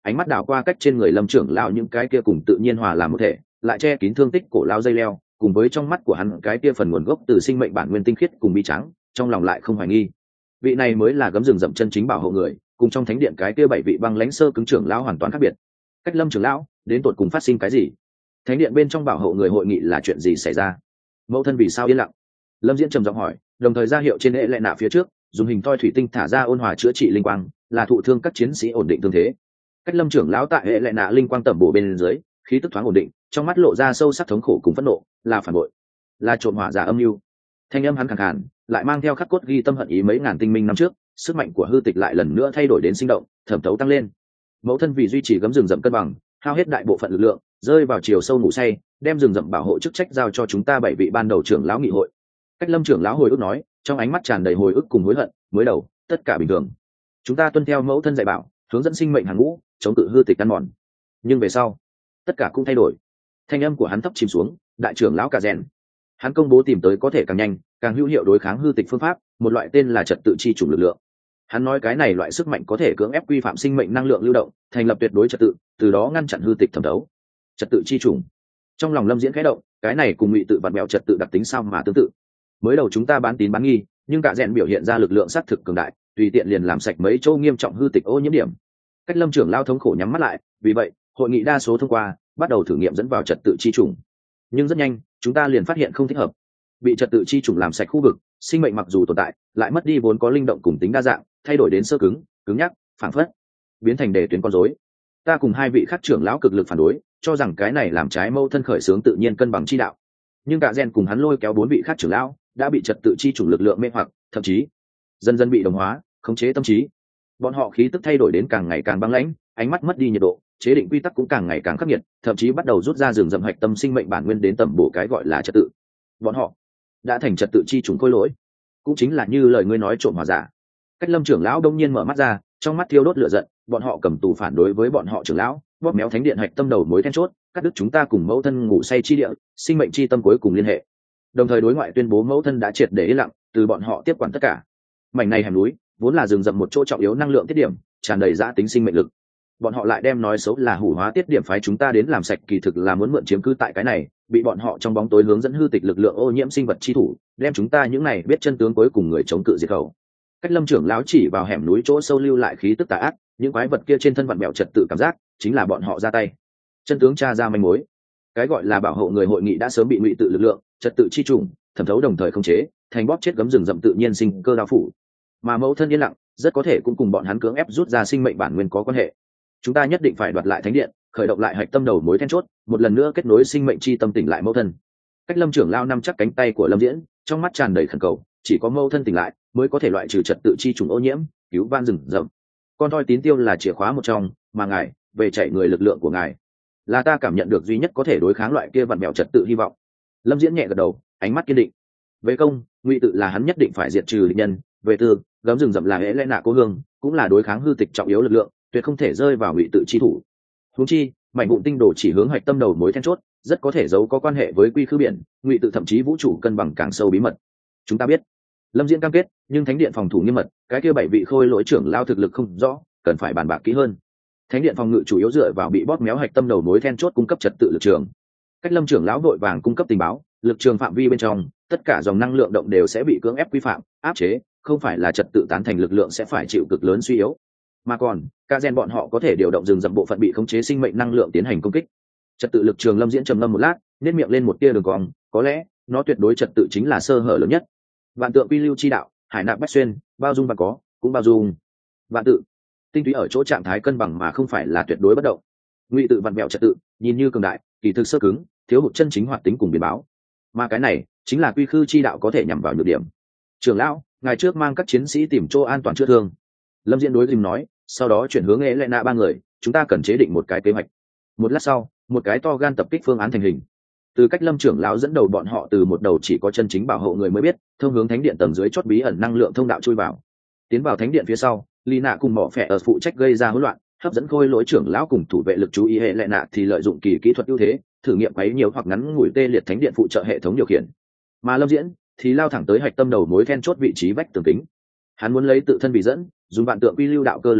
S1: ánh mắt đảo qua cách trên người lâm trưởng lão những cái kia cùng tự nhiên hòa làm một thể lại che kín thương tích cổ lao dây leo, cùng với trong mắt của hắn cái kia phần nguồn gốc từ sinh mệnh bản nguyên tinh khiết cùng bi trắng, trong lòng lại không hoài nghi vị này mới là gấm rừng rậm chân chính bảo hộ người, cùng trong thánh điện cái kia 7 vị băng lãnh sơ cứng trưởng lão hoàn toàn khác biệt. Cách lâm trưởng lão đến tột cùng phát sinh cái gì? Thánh điện bên trong bảo hộ người hội nghị là chuyện gì xảy ra? Mẫu thân vì sao yên lặng? Lâm Diễn trầm giọng hỏi, đồng thời ra hiệu trên hệ lệ nạ phía trước dùng hình thoi thủy tinh thả ra ôn hòa chữa trị linh quang, là thụ thương các chiến sĩ ổn định thương thế. Cách lâm trưởng lão tại hệ lệ nạ linh quang tẩm bổ bên dưới, khí tức thoáng ổn định, trong mắt lộ ra sâu sắc thống khổ cùng phẫn nộ, là phản bội, là trộm hỏa giả âm mưu. Thanh âm hắn khàn khàn, lại mang theo khắc cốt ghi tâm hận ý mấy ngàn tinh minh năm trước, sức mạnh của hư tịch lại lần nữa thay đổi đến sinh động, thẩm thấu tăng lên. Mẫu thân vì duy trì gấm rừng rậm cân bằng, hao hết đại bộ phận lực lượng, rơi vào chiều sâu ngủ say, đem rừng rậm bảo hộ chức trách giao cho chúng ta 7 vị ban đầu trưởng lão nghị hội. Cách lâm trưởng lão hồi ức nói, trong ánh mắt tràn đầy hồi ức cùng hối hận. Mới đầu tất cả bình thường, chúng ta tuân theo mẫu thân dạy bảo, hướng dẫn sinh mệnh hàng ngũ, chống cự hư tịch ăn mòn. Nhưng về sau tất cả cũng thay đổi. Thanh âm của hắn thấp chìm xuống, đại trưởng lão Cả Rèn, hắn công bố tìm tới có thể càng nhanh càng hữu hiệu đối kháng hư tịch phương pháp, một loại tên là trật tự chi chủng lực lượng. Hắn nói cái này loại sức mạnh có thể cưỡng ép quy phạm sinh mệnh năng lượng lưu động, thành lập tuyệt đối trật tự, từ đó ngăn chặn hư tịch thẩm thấu. Trật tự chi chủng. Trong lòng Lâm Diễn khẽ động, cái này cùng ngụy tự vặn mèo trật tự đặc tính sao mà tương tự. Mới đầu chúng ta bán tín bán nghi, nhưng Cả Rèn biểu hiện ra lực lượng sát thực cường đại, tùy tiện liền làm sạch mấy chỗ nghiêm trọng hư tịch ô nhiễm điểm. Cách lâm trưởng lao thống khổ nhắm mắt lại, vì vậy hội nghị đa số thông qua, bắt đầu thử nghiệm dẫn vào trật tự chi chủng. Nhưng rất nhanh chúng ta liền phát hiện không thích hợp. Bị trật tự chi chủng làm sạch khu vực, sinh mệnh mặc dù tồn tại, lại mất đi vốn có linh động cùng tính đa dạng, thay đổi đến sơ cứng, cứng nhắc, phảng phất, biến thành đề tuyến con rối. Ta cùng 2 vị khác trưởng lão cực lực phản đối, cho rằng cái này làm trái mâu thân khởi xướng tự nhiên cân bằng chi đạo. Nhưng Cả Rèn cùng hắn lôi kéo 4 vị khác trưởng lão, đã bị trật tự chi chủng lực lượng mê hoặc, thậm chí dần dần bị đồng hóa, khống chế tâm trí. Bọn họ khí tức thay đổi đến càng ngày càng băng lãnh, ánh mắt mất đi nhiệt độ, chế định quy tắc cũng càng ngày càng khắc nghiệt, thậm chí bắt đầu rút ra rừng rậm hạch tâm sinh mệnh bản nguyên đến tầm bổ cái gọi là trật tự. Bọn họ đã thành trật tự chi chủng khôi lỗi, cũng chính là như lời ngươi nói trộm hỏa giả. Cách lâm trưởng lão đông nhiên mở mắt ra, trong mắt thiêu đốt lửa giận. Bọn họ cầm tù phản đối với bọn họ trưởng lão, bóp méo thánh điện hạch tâm đầu mối then chốt, cắt đứt chúng ta cùng mẫu thân ngủ say chi địa, sinh mệnh chi tâm cuối cùng liên hệ. Đồng thời đối ngoại tuyên bố mẫu thân đã triệt để yên lặng, từ bọn họ tiếp quản tất cả. Mảnh này hẻm núi vốn là rừng rậm một chỗ trọng yếu năng lượng tiết điểm, tràn đầy dã tính sinh mệnh lực. Bọn họ lại đem nói xấu là hủ hóa tiết điểm phái chúng ta đến làm sạch, kỳ thực là muốn mượn chiếm cứ tại cái này, bị bọn họ trong bóng tối hướng dẫn hư tịch lực lượng ô nhiễm sinh vật chi thủ, đem chúng ta những này biết chân tướng cuối cùng người chống cự diệt khẩu. Cách lâm trưởng lão chỉ vào hẻm núi chỗ sâu lưu lại khí tức tà ác, những quái vật kia trên thân vặn bẹo trật tự cảm giác, chính là bọn họ ra tay. Chân tướng tra ra manh mối, cái gọi là bảo hộ người hội nghị đã sớm bị ngụy tự lực lượng, trật tự chi trùng thẩm thấu, đồng thời khống chế, thành bóp chết gấm rừng rậm tự nhiên sinh cơ đao phủ. Mà mẫu thân yên lặng, rất có thể cũng cùng bọn hắn cưỡng ép rút ra sinh mệnh bản nguyên có quan hệ. Chúng ta nhất định phải đoạt lại thánh điện, khởi động lại hạch tâm đầu mối then chốt, một lần nữa kết nối sinh mệnh chi tâm tỉnh lại mẫu thân. Cách lâm trưởng lao nắm chắc cánh tay của Lâm Diễn, trong mắt tràn đầy khẩn cầu, chỉ có mẫu thân tỉnh lại mới có thể loại trừ trật tự chi trùng ô nhiễm, cứu van rừng rậm. Con thoi tín tiêu là chìa khóa một trong, mà ngài về chạy người lực lượng của ngài là ta cảm nhận được duy nhất có thể đối kháng loại kia vặn vẹo trật tự hy vọng. Lâm Diễn nhẹ gật đầu, ánh mắt kiên định. Về công, ngụy tự là hắn nhất định phải diệt trừ địch nhân, về tư, gấm rừng rậm là hễ lẽ nạ cố hương, cũng là đối kháng hư tịch trọng yếu lực lượng, tuyệt không thể rơi vào ngụy tự chi thủ. Huống chi mảnh vụn tinh đồ chỉ hướng hạch tâm đầu mối then chốt, rất có thể giấu có quan hệ với quy khư biển, ngụy tự thậm chí vũ trụ cân bằng càng sâu bí mật. Chúng ta biết. Lâm Diễn cam kết, nhưng thánh điện phòng thủ nghiêm mật, cái kia 7 vị khôi lỗi trưởng lao thực lực không rõ, cần phải bàn bạc kỹ hơn. Thánh điện phòng ngự chủ yếu dựa vào bị bóp méo hạch tâm đầu mối then chốt cung cấp trật tự lực trường. Cách lâm trưởng lão vội vàng cung cấp tình báo, lực trường phạm vi bên trong, tất cả dòng năng lượng động đều sẽ bị cưỡng ép quy phạm, áp chế, không phải là trật tự tán thành lực lượng sẽ phải chịu cực lớn suy yếu, mà còn Cả Rèn bọn họ có thể điều động rừng rậm bộ phận bị khống chế sinh mệnh năng lượng tiến hành công kích. Trật tự lực trường. Lâm Diễn trầm ngâm một lát, nét miệng lên một tia đường cong, có lẽ nó tuyệt đối trật tự chính là sơ hở lớn nhất. Vạn tượng quy lưu chi đạo, hải nạp bách xuyên, bao dung và có cũng bao dung. Vạn tự tinh túy ở chỗ trạng thái cân bằng mà không phải là tuyệt đối bất động. Ngụy tự vặn vẹo trật tự, nhìn như cường đại, kỳ thực sơ cứng, thiếu hụt chân chính hoạt tính cùng biến báo. Mà cái này chính là quy khư chi đạo có thể nhằm vào nhược điểm. Trưởng lão, ngày trước mang các chiến sĩ tìm chỗ an toàn chữa thương. Lâm Diễn đối Dìm nói, sau đó chuyển hướng ế lệ nạ 3 người, chúng ta cần chế định một cái kế hoạch. Một lát sau, một cái to gan tập kích phương án thành hình. Từ cách Lâm trưởng lão dẫn đầu bọn họ từ một đầu chỉ có chân chính bảo hộ người mới biết, thông hướng thánh điện tầng dưới chót bí ẩn năng lượng thông đạo chui vào. Tiến vào thánh điện phía sau, Lý Nạ cùng Mỏ Phệ ở phụ trách gây ra hỗn loạn, hấp dẫn khôi lỗi trưởng lão cùng thủ vệ lực chú ý, hệ lệ nạ thì lợi dụng kỳ kỹ thuật ưu thế, thử nghiệm quấy nhiều hoặc ngắn ngủi tê liệt thánh điện phụ trợ hệ thống điều khiển. Mà Lâm Diễn thì lao thẳng tới hạch tâm đầu mối then chốt vị trí vách tường kính. Hắn muốn lấy tự thân vì dẫn, dùng vạn tượng quy lưu đạo cơ lực lượng,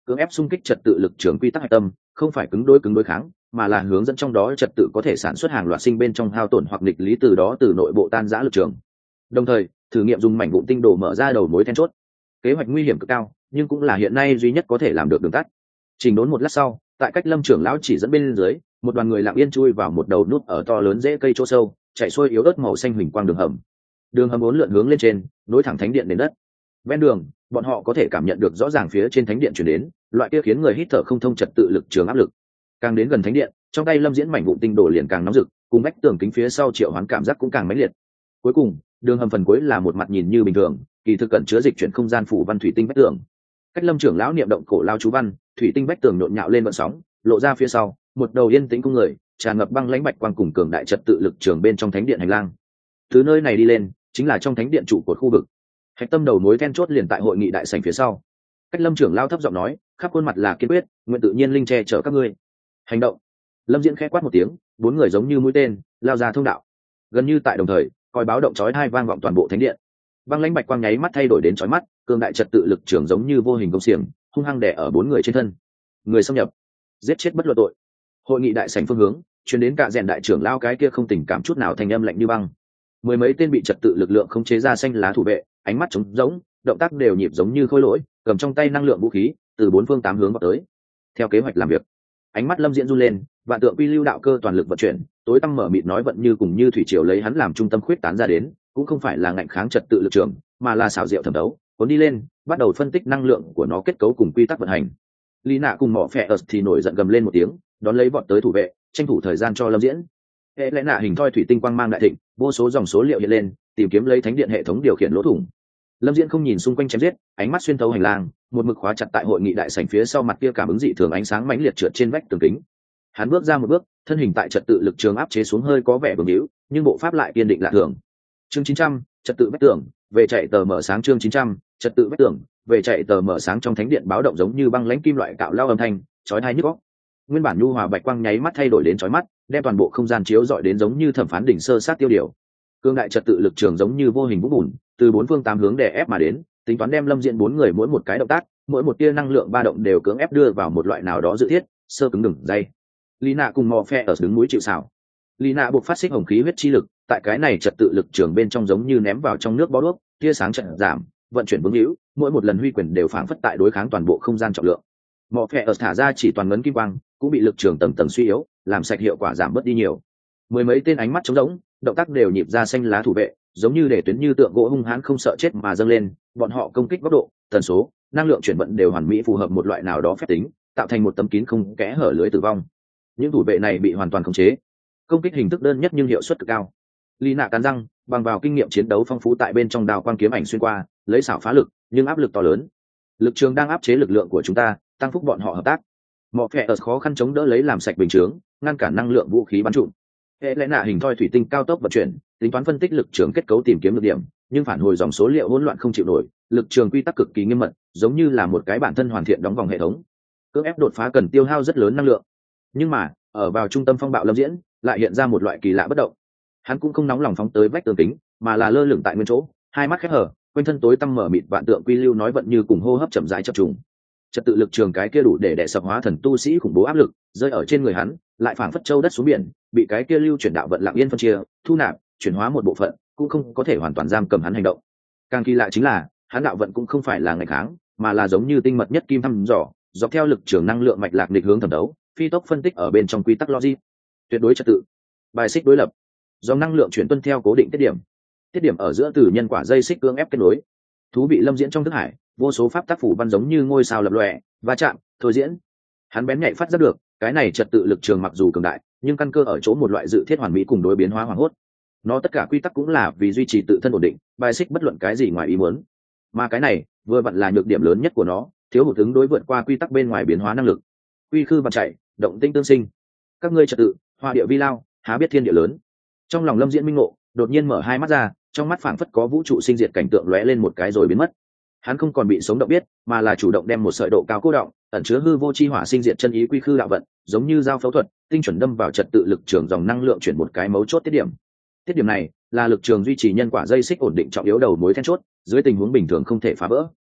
S1: cưỡng ép xung kích trật tự lực trường quy tắc hạch tâm, không phải cứng đối kháng, mà là hướng dẫn trong đó trật tự có thể sản xuất hàng loạt sinh bên trong hao tổn hoặc nghịch lý, từ đó từ nội bộ tan rã lực trường. Đồng thời thử nghiệm dùng mảnh vụn tinh đồ mở ra đầu mối then chốt. Kế hoạch nguy hiểm cực cao, nhưng cũng là hiện nay duy nhất có thể làm được đường tắt. Chỉnh đốn một lát sau, tại cách Lâm trưởng lão chỉ dẫn bên dưới, một đoàn người lặng yên chui vào một đầu nút ở to lớn rễ cây chỗ sâu, chạy xuôi yếu ớt màu xanh huỳnh quang đường hầm. Đường hầm uốn lượn hướng lên trên, nối thẳng thánh điện đến đất. Ven đường, bọn họ có thể cảm nhận được rõ ràng phía trên thánh điện truyền đến loại kia khiến người hít thở không thông trật tự lực trường áp lực. Càng đến gần thánh điện, trong tay Lâm Diễn mảnh vụn tinh đồ liền càng nóng rực, cùng vách tường kính phía sau triệu hoán cảm giác cũng càng mãnh liệt. Cuối cùng, đường hầm phần cuối là một mặt nhìn như bình thường, kỳ thực cận chứa dịch chuyển không gian phủ văn thủy tinh vách tường. Cách Lâm trưởng lão niệm động cổ lao chú văn, thủy tinh vách tường nhộn nhạo lên vận sóng, lộ ra phía sau một đầu yên tĩnh cung người, tràn ngập băng lãnh bạch quang cùng cường đại trật tự lực trường bên trong thánh điện hành lang. Từ nơi này đi lên, chính là trong thánh điện trụ cột khu vực. Hạch tâm đầu mối then chốt liền tại hội nghị đại sảnh phía sau. Cách Lâm trưởng lao thấp giọng nói, khắp khuôn mặt là kiên quyết, nguyện tự nhiên linh che chở các ngươi. Hành động. Lâm Diễn khẽ quát một tiếng, bốn người giống như mũi tên lao ra thông đạo. Gần như tại đồng thời, còi báo động chói tai vang vọng toàn bộ thánh điện. Băng lãnh bạch quang nháy mắt thay đổi đến chói mắt, cường đại trật tự lực trường giống như vô hình công xiềng, hung hăng đè ở bốn người trên thân. Người xâm nhập, giết chết bất luận tội. Hội nghị đại sảnh phương hướng, truyền đến cả rèn đại trưởng lao cái kia không tình cảm chút nào thành âm lạnh như băng. Mười mấy tên bị trật tự lực lượng khống chế ra xanh lá thủ vệ, ánh mắt trống rỗng, động tác đều nhịp giống như khôi lỗi, cầm trong tay năng lượng vũ khí, từ bốn phương tám hướng vào tới. Theo kế hoạch làm việc, ánh mắt Lâm Diễn run lên, vạn tượng quy lưu đạo cơ toàn lực vận chuyển, tối tăm mở mịt nói vận như cùng như thủy triều lấy hắn làm trung tâm khuyết tán ra đến, cũng không phải là ngạnh kháng trật tự lực trường, mà là xảo diệu thẩm đấu, cuốn đi lên, bắt đầu phân tích năng lượng của nó kết cấu cùng quy tắc vận hành. Lý Nạ cùng Mỏ Phệ ớt thì nổi giận gầm lên một tiếng, đón lấy bọn tới thủ vệ, tranh thủ thời gian cho Lâm Diễn. Hệ lẽ nạ hình thoi thủy tinh quang mang đại thịnh, vô số dòng số liệu hiện lên, tìm kiếm lấy thánh điện hệ thống điều khiển lỗ thủng. Lâm Diễn không nhìn xung quanh chém giết, ánh mắt xuyên thấu hành lang, một mực khóa chặt tại hội nghị đại sảnh phía sau mặt kia cảm ứng dị thường ánh sáng mãnh liệt trượt trên vách tường kính. Hắn bước ra một bước, thân hình tại trật tự lực trường áp chế xuống hơi có vẻ bướng hữu, nhưng bộ pháp lại kiên định lạ thường. Chương 900, trật tự vách tường, về chạy tờ mở sáng. Chương 900, trật tự vách tường, về chạy tờ mở sáng. Trong thánh điện báo động giống như băng lãnh kim loại cạo lao âm thanh, chói tai nhức óc. Nguyên bản nhu hòa bạch quang nháy mắt thay đổi đến chói mắt, đem toàn bộ không gian chiếu rọi đến giống như thẩm phán đỉnh sơ sát tiêu điều. Cương đại trật tự lực trường giống như vô hình vũng bùn, từ bốn phương tám hướng đè ép mà đến, tính toán đem Lâm Diễn bốn người mỗi một cái động tác, mỗi một tia năng lượng ba động đều cưỡng ép đưa vào một loại nào đó dự thiết, sơ cứng đường dây. Lý Nạ cùng Mò Phe ở đứng núi chịu sào. Lý Nạ buộc phát xích hồng khí huyết chi lực, tại cái này trật tự lực trường bên trong giống như ném vào trong nước bó đuốc, tia sáng chợt giảm, vận chuyển vững hữu, mỗi một lần huy quyền đều phảng phất tại đối kháng toàn bộ không gian trọng lượng. Mò Phe ở thả ra chỉ toàn ngấn kim quang, cũng bị lực trường tầng tầng suy yếu, làm sạch hiệu quả giảm bớt đi nhiều. Mười mấy tên ánh mắt trống rỗng, động tác đều nhịp ra xanh lá thủ vệ, giống như để tuyến như tượng gỗ hung hãn không sợ chết mà dâng lên, bọn họ công kích góc độ, tần số, năng lượng chuyển vận đều hoàn mỹ phù hợp một loại nào đó phép tính, tạo thành một tấm kín không kẽ hở lưới tử vong. Những thủ vệ này bị hoàn toàn khống chế, công kích hình thức đơn nhất nhưng hiệu suất cực cao. Lý Nạ cắn răng, bằng vào kinh nghiệm chiến đấu phong phú tại bên trong đào quang kiếm ảnh xuyên qua, lấy xảo phá lực, nhưng áp lực to lớn. Lực trường đang áp chế lực lượng của chúng ta, tăng phúc bọn họ hợp tác. Mọ Phệ ở khó khăn chống đỡ lấy làm sạch bình chướng, ngăn cản năng lượng vũ khí bắn trụm. Hệ lẽ nạ hình thoi thủy tinh cao tốc vận chuyển, tính toán phân tích lực trường kết cấu tìm kiếm được điểm, nhưng phản hồi dòng số liệu hỗn loạn không chịu nổi, lực trường quy tắc cực kỳ nghiêm mật, giống như là một cái bản thân hoàn thiện đóng vòng hệ thống. Cưỡng ép đột phá cần tiêu hao rất lớn năng lượng. Nhưng mà, ở vào trung tâm phong bạo Lâm Diễn, lại hiện ra một loại kỳ lạ bất động. Hắn cũng không nóng lòng phóng tới vách tường kính, mà là lơ lửng tại nguyên chỗ, hai mắt khép hờ, quanh thân tối tăm mở mịt vạn tượng quy lưu nói vận như cùng hô hấp chậm rãi chập trùng. Trật tự lực trường cái kia đủ để đè sập hóa thần tu sĩ khủng bố áp lực, rơi ở trên người hắn, lại phảng phất châu đất xuống biển, bị cái kia lưu chuyển đạo vận lặng yên phân chia, thu nạp, chuyển hóa một bộ phận, cũng không có thể hoàn toàn giam cầm hắn hành động. Càng kỳ lạ chính là, hắn đạo vận cũng không phải là ngày kháng, mà là giống như tinh mật nhất kim thăm dò, dọc theo lực trường năng lượng mạch lạc nghịch hướng thẩm đấu, phi tốc phân tích ở bên trong quy tắc logic, tuyệt đối trật tự, bài xích đối lập, dòng năng lượng chuyển tuân theo cố định tiết điểm ở giữa từ nhân quả dây xích cưỡng ép kết nối. Thú bị Lâm Diễn trong thức hải, vô số pháp tác phủ văn giống như ngôi sao lập lòe, va chạm, thôi diễn. Hắn bén nhạy phát giác được, cái này trật tự lực trường mặc dù cường đại, nhưng căn cơ ở chỗ một loại dự thiết hoàn mỹ cùng đối biến hóa hoàng hốt. Nó tất cả quy tắc cũng là vì duy trì tự thân ổn định, bài xích bất luận cái gì ngoài ý muốn. Mà cái này, vừa vặn là nhược điểm lớn nhất của nó, thiếu hụt ứng đối vượt qua quy tắc bên ngoài biến hóa năng lực. Quy khư vặn chạy, động tinh tương sinh. Các ngươi trật tự, hoa địa vi lao, há biết thiên địa lớn. Trong lòng Lâm Diễn minh ngộ, đột nhiên mở hai mắt ra, trong mắt phảng phất có vũ trụ sinh diệt cảnh tượng lóe lên một cái rồi biến mất. Hắn không còn bị sống động biết, mà là chủ động đem một sợi độ cao cố động, ẩn chứa hư vô chi hỏa sinh diệt chân ý quy khư đạo vận, giống như dao phẫu thuật, tinh chuẩn đâm vào trật tự lực trường dòng năng lượng chuyển một cái mấu chốt tiết điểm. Tiết điểm này là lực trường duy trì nhân quả dây xích ổn định trọng yếu đầu mối then chốt, dưới tình huống bình thường không thể phá vỡ.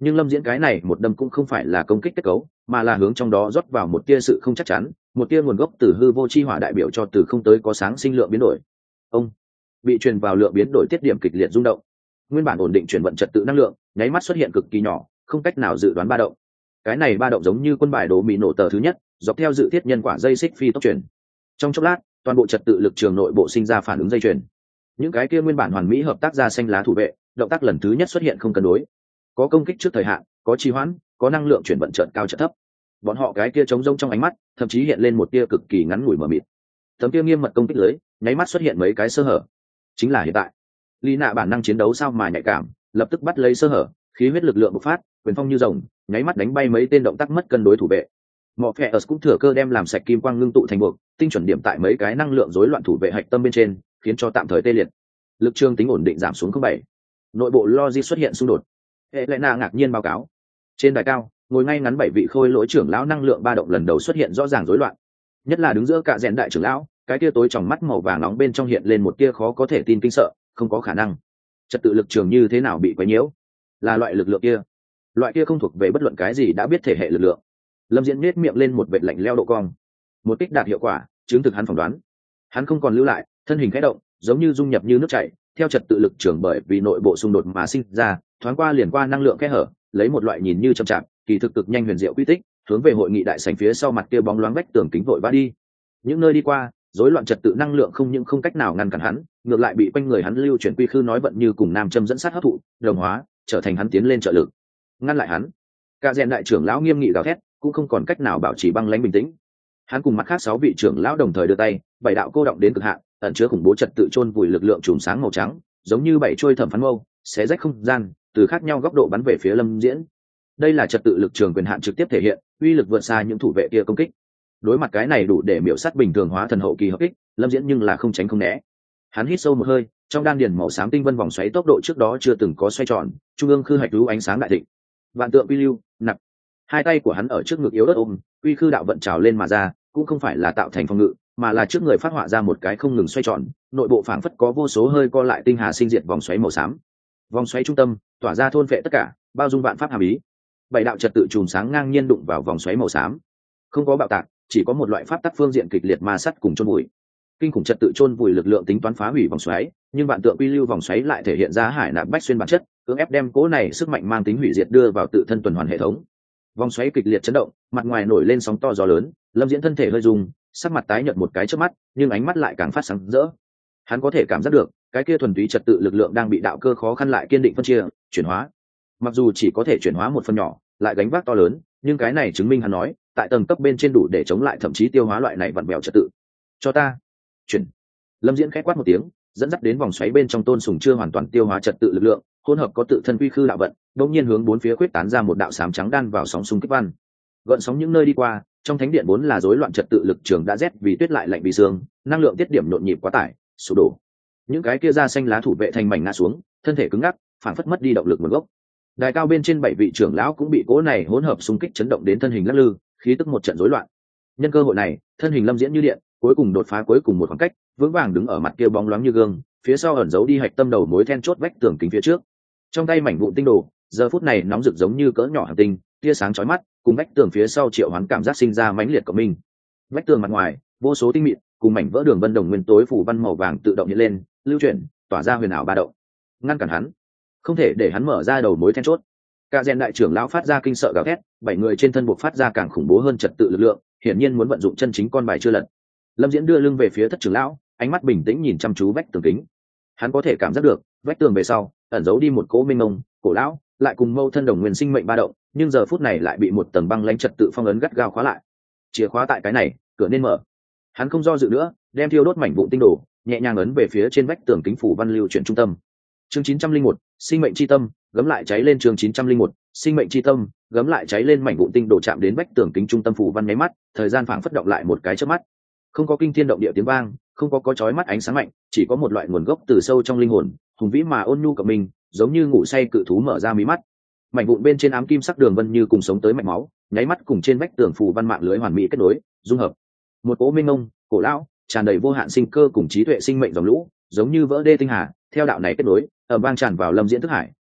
S1: nhưng lâm diễn cái này một đâm cũng không phải là công kích kết cấu, mà là hướng trong đó rót vào một tia sự không chắc chắn, một tia nguồn gốc từ hư vô chi hỏa đại biểu cho từ không tới có sáng sinh lượng biến đổi. Ông bị truyền vào lượng biến đổi tiết điểm kịch liệt rung động, nguyên bản ổn định chuyển vận trật tự năng lượng nháy mắt xuất hiện cực kỳ nhỏ, không cách nào dự đoán ba động. Cái này ba động giống như quân bài đố mì nổ tờ thứ nhất, dọc theo dự thiết nhân quả dây xích phi tốc chuyển. Trong chốc lát, toàn bộ trật tự lực trường nội bộ sinh ra phản ứng dây chuyền. Những cái kia nguyên bản hoàn mỹ hợp tác ra xanh lá thủ vệ, động tác lần thứ nhất xuất hiện không cân đối, có công kích trước thời hạn, có trì hoãn, có năng lượng chuyển vận chợt cao chợt thấp. Bọn họ cái kia trống rỗng trong ánh mắt, thậm chí hiện lên một tia cực kỳ ngắn ngủi mờ mịt. Tấm kia nghiêm mật công kích lưới, nháy mắt xuất hiện mấy cái sơ hở. Chính là hiện tại, Lý Nạ bản năng chiến đấu sao mà nhạy cảm, lập tức bắt lấy sơ hở, khí huyết lực lượng bộc phát, quyền phong như rồng, nháy mắt đánh bay mấy tên động tác mất cân đối thủ vệ. Morpheus cũng thừa cơ đem làm sạch kim quang ngưng tụ thành buộc, tinh chuẩn điểm tại mấy cái năng lượng rối loạn thủ vệ hạch tâm bên trên, khiến cho tạm thời tê liệt. Lực trường tính ổn định giảm xuống 0.7. Nội bộ logic xuất hiện xung đột. Helena ngạc nhiên báo cáo. Trên đài cao, ngồi ngay ngắn 7 vị khôi lỗi trưởng lão năng lượng ba động lần đầu xuất hiện rõ ràng rối loạn. Nhất là đứng giữa cả rèn đại trưởng lão, cái tia tối trong mắt màu vàng nóng bên trong hiện lên một tia khó có thể tin kinh sợ, không có khả năng. Trật tự lực trường như thế nào bị quấy nhiễu? Là loại lực lượng kia. Loại kia không thuộc về bất luận cái gì đã biết thể hệ lực lượng. Lâm Diễn nhếch miệng lên một vệt lạnh lẽo độ cong. Một kích đạt hiệu quả, chứng thực hắn phỏng đoán. Hắn không còn lưu lại, thân hình khẽ động, giống như dung nhập như nước chảy, theo trật tự lực trường bởi vì nội bộ xung đột mà sinh ra, thoáng qua liền qua năng lượng kẽ hở, lấy một loại nhìn như chậm chạp, kỳ thực cực nhanh huyền diệu quy tích, hướng về hội nghị đại sảnh phía sau mặt kia bóng loáng vách tường kính vội vã đi. Những nơi đi qua, rối loạn trật tự năng lượng không những không cách nào ngăn cản hắn, ngược lại bị quanh người hắn lưu chuyển quy khư nói vận như cùng nam châm dẫn sát hấp thụ, đồng hóa, trở thành hắn tiến lên trợ lực. Ngăn lại hắn. Cả rèn đại trưởng lão nghiêm nghị gào thét, cũng không còn cách nào bảo trì băng lãnh bình tĩnh. Hắn cùng mặt khác 6 vị trưởng lão đồng thời đưa tay, 7 đạo cô động đến cực hạn, ẩn chứa khủng bố trật tự chôn vùi lực lượng chùm sáng màu trắng, giống như 7 trôi thẩm phán mâu, xé rách không gian, từ khác nhau góc độ bắn về phía Lâm Diễn. Đây là trật tự lực trường quyền hạn trực tiếp thể hiện, uy lực vượt xa những thủ vệ kia công kích. Đối mặt cái này đủ để miểu sát bình thường hóa thần hậu kỳ hợp kích, Lâm Diễn nhưng là không tránh không né. Hắn hít sâu một hơi, trong đan điền màu xám tinh vân vòng xoáy tốc độ trước đó chưa từng có xoay tròn, trung ương khư hạch lưu ánh sáng đại thịnh. Vạn tượng quy lưu, nặc. Hai tay của hắn ở trước ngực yếu ớt ôm, quy khư đạo vận trào lên mà ra, cũng không phải là tạo thành phòng ngự, mà là trước người phát họa ra một cái không ngừng xoay tròn, nội bộ phảng phất có vô số hơi co lại tinh hà sinh diệt vòng xoáy màu xám. Vòng xoáy trung tâm, tỏa ra thôn phệ tất cả, bao dung vạn pháp hàm ý. 7 đạo trật tự chùm sáng ngang nhiên đụng vào vòng xoáy màu xám. Không có bạo tạc, chỉ có một loại pháp tắc phương diện kịch liệt ma sát cùng chôn vùi. Kinh khủng trật tự chôn vùi lực lượng tính toán phá hủy vòng xoáy, nhưng vạn tượng quy lưu vòng xoáy lại thể hiện ra hải nạp bách xuyên bản chất, cưỡng ép đem cố này sức mạnh mang tính hủy diệt đưa vào tự thân tuần hoàn hệ thống. Vòng xoáy kịch liệt chấn động, mặt ngoài nổi lên sóng to gió lớn, Lâm Diễn thân thể hơi rung, sắc mặt tái nhợt một cái chớp mắt, nhưng ánh mắt lại càng phát sáng rỡ. Hắn có thể cảm giác được, cái kia thuần túy trật tự lực lượng đang bị đạo cơ khó khăn lại kiên định phân chia, chuyển hóa. Mặc dù chỉ có thể chuyển hóa một phần nhỏ, lại gánh vác to lớn, nhưng cái này chứng minh hắn nói, tại tầng cấp bên trên đủ để chống lại thậm chí tiêu hóa loại này vặn vẹo trật tự. Cho ta chuyển. Lâm Diễn khẽ quát một tiếng, dẫn dắt đến vòng xoáy bên trong Tôn Sùng chưa hoàn toàn tiêu hóa trật tự lực lượng, hỗn hợp có tự thân quy khư đạo vận, đột nhiên hướng bốn phía quyết tán ra một đạo xám trắng đan vào sóng xung kích văn. Gợn sóng những nơi đi qua, trong thánh điện vốn là rối loạn trật tự lực trường đã rét vì tuyết lại lạnh vì sương, năng lượng tiết điểm nhộn nhịp quá tải, sụp đổ. Những cái kia da xanh lá thủ vệ thành mảnh ngã xuống, thân thể cứng ngắc, phản phất mất đi động lực nguồn gốc. Đài cao bên trên 7 vị trưởng lão cũng bị cỗ này hỗn hợp xung kích chấn động đến thân hình lắc lư, khí tức một trận rối loạn. Nhân cơ hội này, thân hình Lâm Diễn như điện, cuối cùng đột phá cuối cùng một khoảng cách, vững vàng đứng ở mặt kia bóng loáng như gương, phía sau ẩn giấu đi hạch tâm đầu mối then chốt vách tường kính phía trước. Trong tay mảnh vụn tinh đồ, giờ phút này nóng rực giống như cỡ nhỏ hành tinh, tia sáng chói mắt, cùng vách tường phía sau triệu hoán cảm giác sinh ra mãnh liệt của mình. Vách tường mặt ngoài, vô số tinh mịn, cùng mảnh vỡ đường vân đồng nguyên tối phủ văn màu vàng tự động hiện lên, lưu chuyển, tỏa ra huyền ảo ba động. Ngăn cản hắn, không thể để hắn mở ra đầu mối then chốt. Cả rèn đại trưởng lão phát ra kinh sợ gào thét, 7 người trên thân buộc phát ra càng khủng bố hơn trật tự lực lượng, hiển nhiên muốn vận dụng chân chính con bài chưa lật. Lâm Diễn đưa lưng về phía thất trưởng lão, ánh mắt bình tĩnh nhìn chăm chú vách tường kính. Hắn có thể cảm giác được, vách tường về sau ẩn giấu đi một cỗ minh mông, cổ lão, lại cùng mâu thân đồng nguyên sinh mệnh ba động, nhưng giờ phút này lại bị một tầng băng lãnh trật tự phong ấn gắt gao khóa lại. Chìa khóa tại cái này, cửa nên mở. Hắn không do dự nữa, đem thiêu đốt mảnh vụn tinh đồ, nhẹ nhàng ấn về phía trên vách tường kính phủ văn lưu chuyển trung tâm. Chương 901, sinh mệnh chi tâm, gấm lại cháy lên. Chương 901, sinh mệnh chi tâm, gấm lại cháy lên. Mảnh vụn tinh đồ chạm đến vách tường kính trung tâm phủ văn nháy mắt, thời gian phảng phất động lại một cái chớp mắt. Không có kinh thiên động địa tiếng vang, không có chói mắt ánh sáng mạnh, chỉ có một loại nguồn gốc từ sâu trong linh hồn, hùng vĩ mà ôn nhu của mình, giống như ngủ say cự thú mở ra mí mắt. Mảnh vụn bên trên ám kim sắc đường vân như cùng sống tới mạch máu, nháy mắt cùng trên vách tường phù văn mạng lưới hoàn mỹ kết nối, dung hợp. Một cỗ minh mông, cổ lão, tràn đầy vô hạn sinh cơ cùng trí tuệ sinh mệnh dòng lũ, giống như vỡ đê tinh hà, theo đạo này kết nối, ầm vang tràn vào Lâm Diễn thức hải,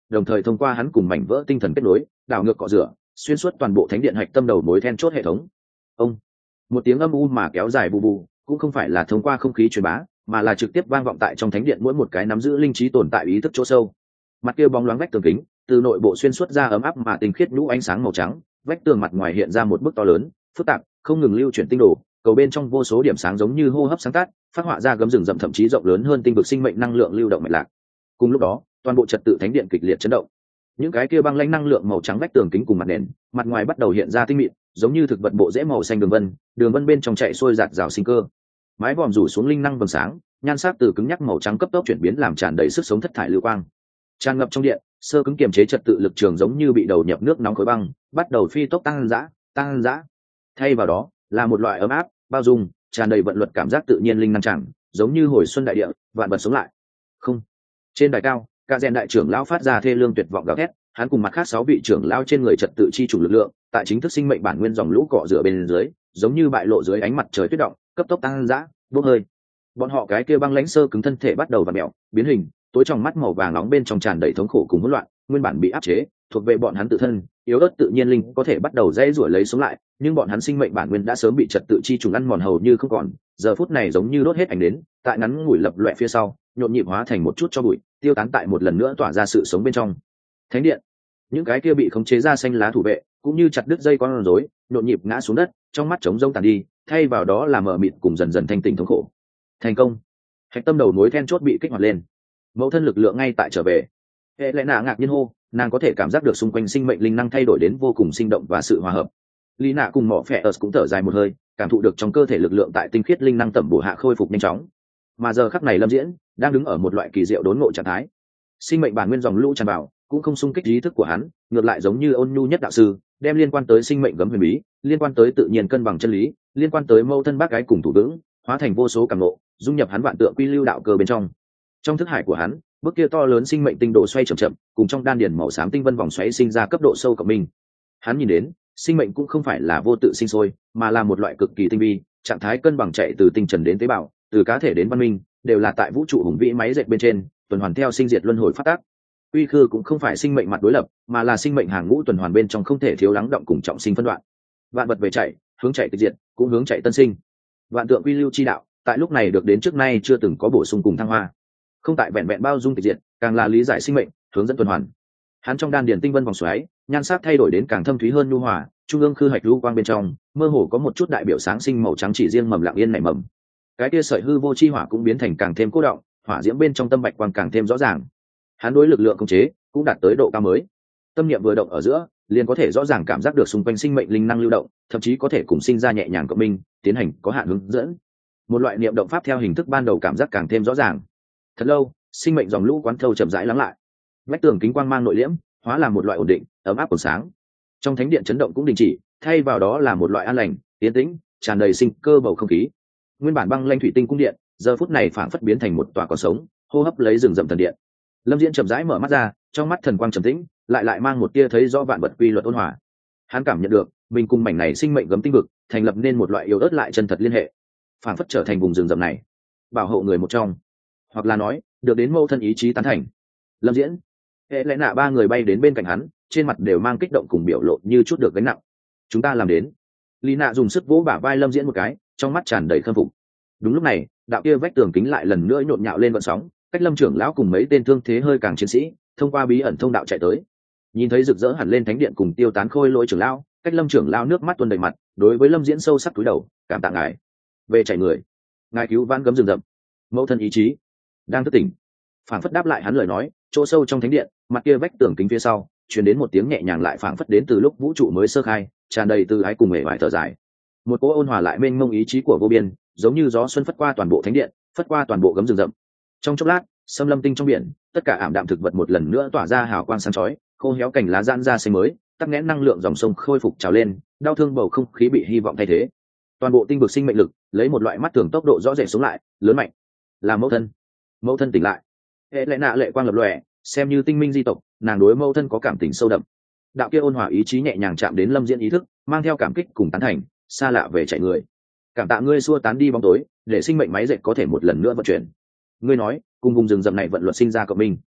S1: đồng thời thông qua hắn cùng mảnh vỡ tinh thần kết nối, đảo ngược cọ rửa, xuyên suốt toàn bộ thánh điện hạch tâm đầu mối then chốt hệ thống. Ông, một tiếng âm u mà kéo dài bù bù, cũng không phải là thông qua không khí truyền bá, mà là trực tiếp vang vọng tại trong thánh điện mỗi một cái nắm giữ linh trí tồn tại ý thức chỗ sâu. Mặt kia bóng loáng vách tường kính, từ nội bộ xuyên suốt ra ấm áp mà tinh khiết nhũ ánh sáng màu trắng, vách tường mặt ngoài hiện ra một bức to lớn, phức tạp, không ngừng lưu chuyển tinh đồ, cầu bên trong vô số điểm sáng giống như hô hấp sáng tác, phát họa ra gấm rừng rậm thậm chí rộng lớn hơn tinh vực sinh mệnh năng lượng lưu động mạch lạc. Cùng lúc đó, toàn bộ trật tự thánh điện kịch liệt chấn động. Những cái kia băng lãnh năng lượng màu trắng vách tường kính cùng mặt nền, mặt ngoài bắt đầu hiện ra tinh mịn, giống như thực vật bộ rễ màu xanh đường vân bên trong chạy xuôi giạt rào sinh cơ. Mái vòm rủ xuống linh năng vầng sáng, nhan sắc từ cứng nhắc màu trắng cấp tốc chuyển biến làm tràn đầy sức sống thất thải lưu quang. Tràn ngập trong điện, sơ cứng kiềm chế trật tự lực trường giống như bị đầu nhập nước nóng khối băng, bắt đầu phi tốc tăng dã. Thay vào đó, là một loại ấm áp, bao dung, tràn đầy vận luật cảm giác tự nhiên linh năng chẳng, giống như hồi xuân đại địa, vạn vật sống lại. Không. Trên đài cao, cả rèn đại trưởng lão phát ra thê lương tuyệt vọng gào thét, hắn cùng mặt khác 6 vị trưởng lão trên người trật tự chi chủ lực lượng, tại chính thức sinh mệnh bản nguyên dòng lũ cọ rửa bên dưới, giống như bại lộ dưới ánh mặt trời tuyết động, cấp tốc tăng dã, bốc hơi. Bọn họ cái kia băng lãnh sơ cứng thân thể bắt đầu vặn mèo, biến hình, tối trong mắt màu vàng nóng bên trong tràn đầy thống khổ cùng hỗn loạn, nguyên bản bị áp chế, thuộc về bọn hắn tự thân, yếu ớt tự nhiên linh có thể bắt đầu dễ rủa lấy sống lại, nhưng bọn hắn sinh mệnh bản nguyên đã sớm bị trật tự chi trùng ăn mòn hầu như không còn, giờ phút này giống như đốt hết ánh đến, tại ngắn ngủi lập loè phía sau, nhộn nhịp hóa thành một chút cho bụi, tiêu tán tại một lần nữa tỏa ra sự sống bên trong. Thánh điện, những cái kia bị khống chế ra xanh lá thủ vệ, cũng như chặt đứt dây con rối, nhộn nhịp ngã xuống đất, trong mắt trống rỗng tàn đi, thay vào đó là mờ mịt cùng dần dần thanh tỉnh thống khổ. Thành công, hạch tâm đầu mối then chốt bị kích hoạt lên, mẫu thân lực lượng ngay tại trở về. Hệ lẽ nạ ngạc nhiên hô, nàng có thể cảm giác được xung quanh sinh mệnh linh năng thay đổi đến vô cùng sinh động và sự hòa hợp. Lý nạ cùng mỏ phẹ ớt cũng thở dài một hơi, cảm thụ được trong cơ thể lực lượng tại tinh khiết linh năng tẩm bổ hạ khôi phục nhanh chóng. Mà giờ khắc này Lâm Diễn đang đứng ở một loại kỳ diệu đốn ngộ trạng thái. Sinh mệnh bản nguyên dòng lũ tràn vào, cũng không xung kích ý thức của hắn, ngược lại giống như ôn nhu nhất đạo sư, đem liên quan tới sinh mệnh gấm huyền bí, liên quan tới tự nhiên cân bằng chân lý, liên quan tới mâu thân bác gái cùng thủ vững, hóa thành vô số cảm ngộ, dung nhập hắn vạn tượng quy lưu đạo cơ bên trong. Trong thức hải của hắn, bước kia to lớn sinh mệnh tinh độ xoay chậm chậm, cùng trong đan điền màu xám tinh vân vòng xoáy sinh ra cấp độ sâu cộng minh. Hắn nhìn đến, sinh mệnh cũng không phải là vô tự sinh sôi, mà là một loại cực kỳ tinh vi, trạng thái cân bằng chạy từ tinh trần đến tế bào, từ cá thể đến văn minh, đều là tại vũ trụ hùng vĩ máy dệt bên trên, tuần hoàn theo sinh diệt luân hồi phát tác. Quy khư cũng không phải sinh mệnh mặt đối lập, mà là sinh mệnh hàng ngũ tuần hoàn bên trong không thể thiếu lắng động cùng trọng sinh phân đoạn. Vạn vật về chạy, hướng chạy tịch diệt, cũng hướng chạy tân sinh. Vạn tượng quy lưu chi đạo, tại lúc này được đến trước nay chưa từng có bổ sung cùng thăng hoa. Không tại vẹn vẹn bao dung tịch diệt, càng là lý giải sinh mệnh, hướng dẫn tuần hoàn. Hắn trong đan điền tinh vân vòng xoáy, nhan sắc thay đổi đến càng thâm thúy hơn nhu hòa, trung ương khư hạch lưu quang bên trong, mơ hồ có một chút đại biểu sáng sinh màu trắng chỉ riêng mầm lặng yên nảy mầm. Cái kia sợi hư vô chi hỏa cũng biến thành càng thêm cố động, hỏa diễm bên trong tâm bạch quang càng thêm rõ ràng. Hắn đối lực lượng khống chế cũng đạt tới độ cao mới. Tâm niệm vừa động ở giữa, liền có thể rõ ràng cảm giác được xung quanh sinh mệnh linh năng lưu động, thậm chí có thể cùng sinh ra nhẹ nhàng cộng minh, tiến hành có hạn hướng dẫn. Một loại niệm động pháp theo hình thức ban đầu cảm giác càng thêm rõ ràng. Thật lâu, sinh mệnh dòng lũ quán thâu chậm rãi lắng lại. Vách tường kính quang mang nội liễm, hóa làm một loại ổn định, ấm áp còn sáng. Trong thánh điện chấn động cũng đình chỉ, thay vào đó là một loại an lành, yên tĩnh, tràn đầy sinh cơ bầu không khí. Nguyên bản băng lanh thủy tinh cung điện, giờ phút này phảng phất biến thành một tòa còn sống, hô hấp lấy rừng rậm thần điện. Lâm Diễn chậm rãi mở mắt ra, trong mắt thần quang trầm tĩnh, lại mang một tia thấy rõ vạn vật quy luật ôn hòa. Hắn cảm nhận được, mình cùng mảnh này sinh mệnh gấm tinh vực, thành lập nên một loại yếu ớt lại chân thật liên hệ, phảng phất trở thành vùng rừng rậm này bảo hộ người một trong, hoặc là nói, được đến mâu thân ý chí tán thành. Lâm Diễn, hệ lẽ nạ ba người bay đến bên cạnh hắn, trên mặt đều mang kích động cùng biểu lộ như chút được gánh nặng. Chúng ta làm đến. Lý Nạ dùng sức vỗ bả vai Lâm Diễn một cái, trong mắt tràn đầy khâm phục. Đúng lúc này, đạo kia vách tường kính lại lần nữa nhộn nhạo lên vận sóng, cách Lâm trưởng lão cùng mấy tên thương thế hơi càng chiến sĩ, thông qua bí ẩn thông đạo chạy tới. Nhìn thấy rực rỡ hẳn lên thánh điện cùng tiêu tán khôi lỗi trưởng lão, cách Lâm trưởng lão nước mắt tuôn đầy mặt, đối với Lâm Diễn sâu sắc cúi đầu, cảm tạ ngài. Về chạy người, ngài cứu vãn gấm rừng rậm, mẫu thân ý chí đang thức tỉnh. Phảng phất đáp lại hắn lời nói, chỗ sâu trong thánh điện, mặt kia vách tường kính phía sau, truyền đến một tiếng nhẹ nhàng lại phảng phất đến từ lúc vũ trụ mới sơ khai, tràn đầy từ ái cùng mệt mỏi thở dài. Một cỗ ôn hòa lại mênh mông ý chí của vô biên, giống như gió xuân phất qua toàn bộ thánh điện, phất qua toàn bộ gấm rừng rậm. Trong chốc lát, xâm lâm tinh trong biển, tất cả ảm đạm thực vật một lần nữa tỏa ra hào quang sáng chói, khô héo cành lá giãn ra xanh mới, tắc nghẽn năng lượng dòng sông khôi phục trào lên, đau thương bầu không khí bị hy vọng thay thế. Toàn bộ tinh vực sinh mệnh lực lấy một loại mắt thường tốc độ rõ rệt xuống lại, lớn mạnh. Là mẫu thân tỉnh lại. Hệ lẽ nạ lệ quang lập lòe, xem như tinh minh di tộc, nàng đối mẫu thân có cảm tình sâu đậm. Đạo kia ôn hòa ý chí nhẹ nhàng chạm đến Lâm Diễn ý thức, mang theo cảm kích cùng tán thành, xa lạ về chạy người. Cảm tạ ngươi xua tán đi bóng tối, để sinh mệnh máy dệt có thể một lần nữa vận chuyển. Ngươi nói, cùng vùng rừng rậm này vận luật sinh ra cộng minh.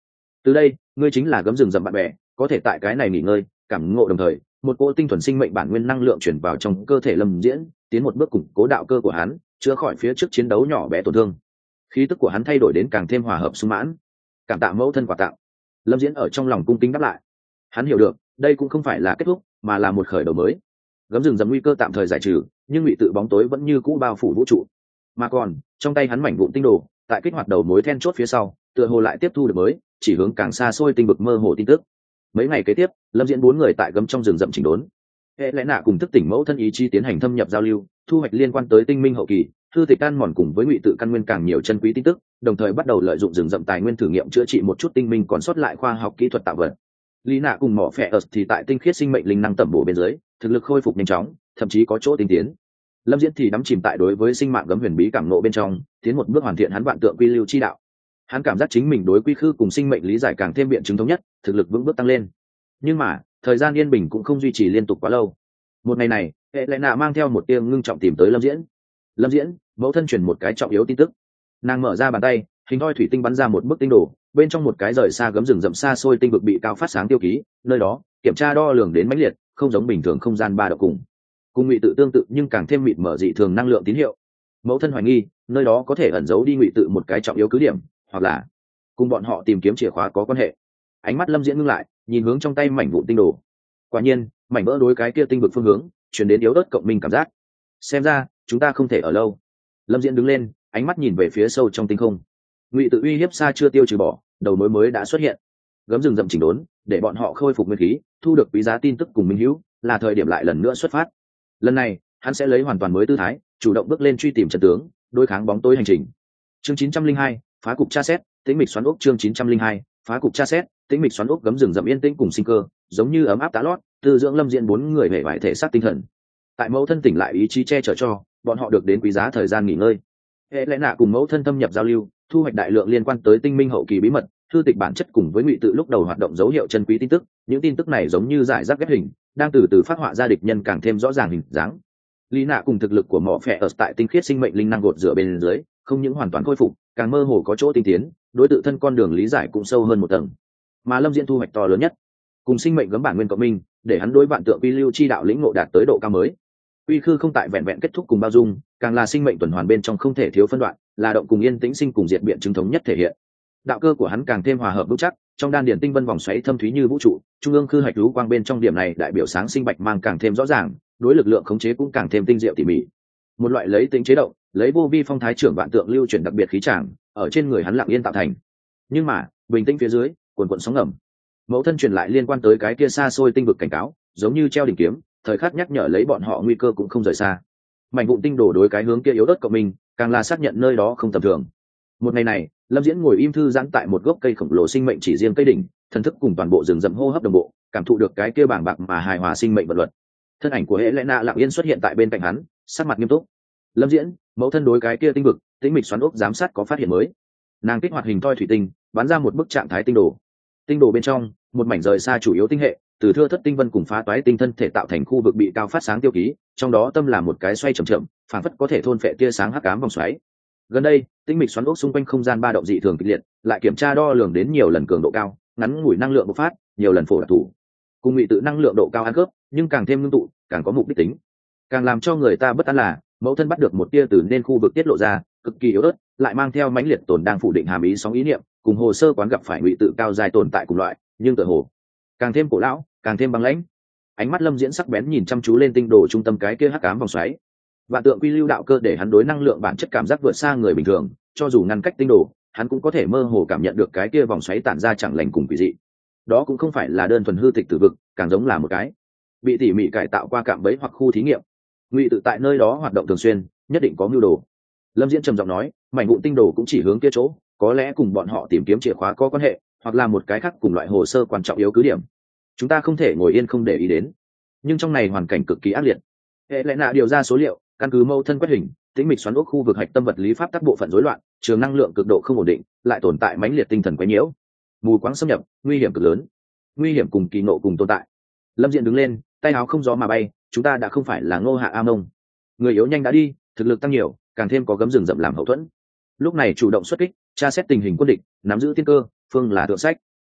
S1: Từ đây ngươi chính là gấm rừng rậm bạn bè, có thể tại cái này nghỉ ngơi cảm ngộ, đồng thời một cỗ tinh thuần sinh mệnh bản nguyên năng lượng chuyển vào trong cơ thể Lâm Diễn, tiến một bước củng cố đạo cơ của hắn, chữa khỏi phía trước chiến đấu nhỏ bé tổn thương. Khí tức của hắn thay đổi đến càng thêm hòa hợp sung mãn. Cảm tạ mẫu thân quà tặng. Lâm Diễn ở trong lòng cung kính đáp lại. Hắn hiểu được đây cũng không phải là kết thúc, mà là một khởi đầu mới. Gấm rừng rậm nguy cơ tạm thời giải trừ, nhưng ngụy tự bóng tối vẫn như cũ bao phủ vũ trụ. Mà còn trong tay hắn mảnh vụn tinh đồ, tại kích hoạt đầu mối then chốt phía sau, tựa hồ lại tiếp thu được mới chỉ hướng càng xa xôi tinh vực mơ hồ tin tức. Mấy ngày kế tiếp, Lâm Diễn 4 người tại gấm trong rừng rậm chỉnh đốn. Hệ lẽ nạ cùng thức tỉnh mẫu thân ý chí tiến hành thâm nhập giao lưu, thu hoạch liên quan tới tinh minh hậu kỳ, thư tịch căn mòn cùng với ngụy tự căn nguyên càng nhiều chân quý tin tức, đồng thời bắt đầu lợi dụng rừng rậm tài nguyên thử nghiệm chữa trị một chút tinh minh còn sót lại khoa học kỹ thuật tạo vật. Lý nạ cùng mỏ phệ ớt thì tại tinh khiết sinh mệnh linh năng tẩm bổ bên dưới, thực lực khôi phục nhanh chóng, thậm chí có chỗ tinh tiến. Lâm Diễn thì đắm chìm tại đối với sinh mạng gấm huyền bí cảm ngộ bên trong, tiến một bước hoàn thiện hắn vạn tượng quy lưu chi đạo. Hắn cảm giác chính mình đối quy khư cùng sinh mệnh lý giải càng thêm biện chứng thống nhất, thực lực vững bước tăng lên. Nhưng mà thời gian yên bình cũng không duy trì liên tục quá lâu. Một ngày này, hệ lệ nạ mang theo một tia ngưng trọng tìm tới Lâm Diễn. Lâm Diễn, mẫu thân truyền một cái trọng yếu tin tức. Nàng mở ra bàn tay, hình thoi thủy tinh bắn ra một bức tinh đồ, bên trong một cái rời xa gấm rừng rậm xa xôi tinh vực bị cao phát sáng tiêu ký, nơi đó kiểm tra đo lường đến mãnh liệt, không giống bình thường không gian ba độ cùng ngụy tự tương tự nhưng càng thêm mịt mở dị thường năng lượng tín hiệu. Mẫu thân hoài nghi nơi đó có thể ẩn giấu đi ngụy tự một cái trọng yếu cứ điểm, hoặc là cùng bọn họ tìm kiếm chìa khóa có quan hệ. Ánh mắt Lâm Diễn ngưng lại, nhìn hướng trong tay mảnh vụn tinh đồ. Quả nhiên mảnh vỡ đối cái kia tinh vực phương hướng chuyển đến yếu ớt cộng minh cảm giác. Xem ra chúng ta không thể ở lâu. Lâm Diễn đứng lên, ánh mắt nhìn về phía sâu trong tinh không. Ngụy tự uy hiếp xa chưa tiêu trừ bỏ, đầu mối mới đã xuất hiện. Gấm rừng rậm chỉnh đốn, để bọn họ khôi phục nguyên khí, thu được quý giá tin tức cùng minh hữu, là thời điểm lại lần nữa xuất phát. Lần này hắn sẽ lấy hoàn toàn mới tư thái, chủ động bước lên truy tìm trận tướng, đối kháng bóng tối hành trình. Chương 902, phá cục tra xét, tĩnh mịch xoắn ốc. Chương 902, phá cục tra xét, tĩnh mịch xoắn ốc. Gấm rừng rậm yên tĩnh cùng sinh cơ, giống như ấm áp tá lót, từ dưỡng Lâm Diễn 4 người hệ vải thể xác tinh thần. Tại mẫu thân tỉnh lại ý chí che chở cho, bọn họ được đến quý giá thời gian nghỉ ngơi. Hệ lẽ nạ cùng mẫu thân thâm nhập giao lưu, thu hoạch đại lượng liên quan tới tinh minh hậu kỳ bí mật, thư tịch bản chất cùng với ngụy tự lúc đầu hoạt động dấu hiệu chân quý tin tức. Những tin tức này giống như giải rác ghép hình, đang từ từ phát họa ra địch nhân càng thêm rõ ràng hình dáng. Lý nạ cùng thực lực của mỏ phệ ở tại tinh khiết sinh mệnh linh năng gột rửa bên dưới, không những hoàn toàn khôi phục, càng mơ hồ có chỗ tinh tiến, đối tự thân con đường lý giải cũng sâu hơn một tầng. Mà Lâm Diễn thu hoạch to lớn nhất, cùng sinh mệnh gấm bản nguyên cộng minh, để hắn đối vạn tượng quy lưu chi đạo lĩnh ngộ đạt tới độ cao mới. Quy khư không tại vẹn vẹn kết thúc cùng bao dung, càng là sinh mệnh tuần hoàn bên trong không thể thiếu phân đoạn, là động cùng yên tĩnh sinh cùng diệt biện chứng thống nhất thể hiện. Đạo cơ của hắn càng thêm hòa hợp vững chắc, trong đan điển tinh vân vòng xoáy thâm thúy như vũ trụ, trung ương khư hạch lũ quang bên trong điểm này đại biểu sáng sinh bạch mang càng thêm rõ ràng, đối lực lượng khống chế cũng càng thêm tinh diệu tỉ mỉ. Một loại lấy tính chế động, lấy vô vi phong thái trưởng vạn tượng lưu chuyển đặc biệt khí tràng ở trên người hắn lặng yên tạo thành. Nhưng mà bình tĩnh phía dưới, cuồn cuộn sóng ngầm. Mẫu thân truyền lại liên quan tới cái kia xa xôi tinh vực cảnh cáo, giống như treo đỉnh kiếm, thời khắc nhắc nhở lấy bọn họ nguy cơ cũng không rời xa. Mảnh vụn tinh đổ đối cái hướng kia yếu ớt của mình, càng là xác nhận nơi đó không tầm thường. Một ngày này, Lâm Diễn ngồi im thư giãn tại một gốc cây khổng lồ sinh mệnh chỉ riêng cây đỉnh, thần thức cùng toàn bộ rừng rậm hô hấp đồng bộ, cảm thụ được cái kia bảng bạc mà hài hòa sinh mệnh vật luật. Thân ảnh của Hệ Lệ Na lặng yên xuất hiện tại bên cạnh hắn, sắc mặt nghiêm túc. Lâm Diễn, mẫu thân đối cái kia tinh vực, tĩnh mịch xoắn ốc giám sát có phát hiện mới. Nàng kích hoạt hình thoi thủy tinh, bắn ra một bức trạng thái tinh đồ. Tinh đồ bên trong, một mảnh rời xa chủ yếu tinh hệ, từ thưa thất tinh vân cùng phá toái tinh thân thể tạo thành khu vực bị cao phát sáng tiêu ký, trong đó tâm là một cái xoay chậm chậm, phản phất có thể thôn phệ tia sáng hắc ám vòng xoáy. Gần đây, tĩnh mịch xoắn ốc xung quanh không gian ba động dị thường kịch liệt, lại kiểm tra đo lường đến nhiều lần cường độ cao, ngắn ngủi năng lượng bộc phát, nhiều lần phổ đặc thủ. Cùng ngụy tự năng lượng độ cao ăn cướp, nhưng càng thêm ngưng tụ, càng có mục đích tính. Càng làm cho người ta bất an là, mẫu thân bắt được một tia từ nên khu vực tiết lộ ra, cực kỳ yếu ớt, lại mang theo mãnh liệt tồn đang phủ định hàm ý sóng ý niệm, cùng hồ sơ quán gặp phải ngụy tự cao dài tồn tại cùng loại, nhưng tựa hồ càng thêm cổ lão, càng thêm băng lãnh. Ánh mắt Lâm Diễn sắc bén nhìn chăm chú lên tinh đồ trung tâm cái kia hắc ám vòng xoáy. Vạn tượng quy lưu đạo cơ để hắn đối năng lượng bản chất cảm giác vượt xa người bình thường, cho dù ngăn cách tinh đồ, hắn cũng có thể mơ hồ cảm nhận được cái kia vòng xoáy tản ra chẳng lành cùng quỷ dị. Đó cũng không phải là đơn thuần hư tịch tử vực, càng giống là một cái bị tỉ mỉ cải tạo qua cạm bẫy hoặc khu thí nghiệm. Ngụy tự tại nơi đó hoạt động thường xuyên, nhất định có mưu đồ. Lâm Diễn trầm giọng nói, mảnh vụn tinh đồ cũng chỉ hướng kia chỗ, có lẽ cùng bọn họ tìm kiếm chìa khóa có quan hệ, hoặc là một cái khác cùng loại hồ sơ quan trọng yếu cứ điểm. Chúng ta không thể ngồi yên không để ý đến. Nhưng trong này hoàn cảnh cực kỳ ác liệt. Hệ lẽ nạ điều ra số liệu, căn cứ mâu thân quét hình, tĩnh mịch xoắn ốc khu vực hạch tâm vật lý pháp tắc bộ phận rối loạn, trường năng lượng cực độ không ổn định, lại tồn tại mãnh liệt tinh thần quấy nhiễu, mù quáng xâm nhập, nguy hiểm cực lớn. Nguy hiểm cùng kỳ ngộ cùng tồn tại. Lâm Diện đứng lên, tay áo không gió mà bay, chúng ta đã không phải là Ngô Hạ A Mông. Người yếu nhanh đã đi, thực lực tăng nhiều, càng thêm có gấm rừng rậm làm hậu thuẫn. Lúc này chủ động xuất kích, tra xét tình hình quân địch, nắm giữ tiên cơ, phương là thượng sách.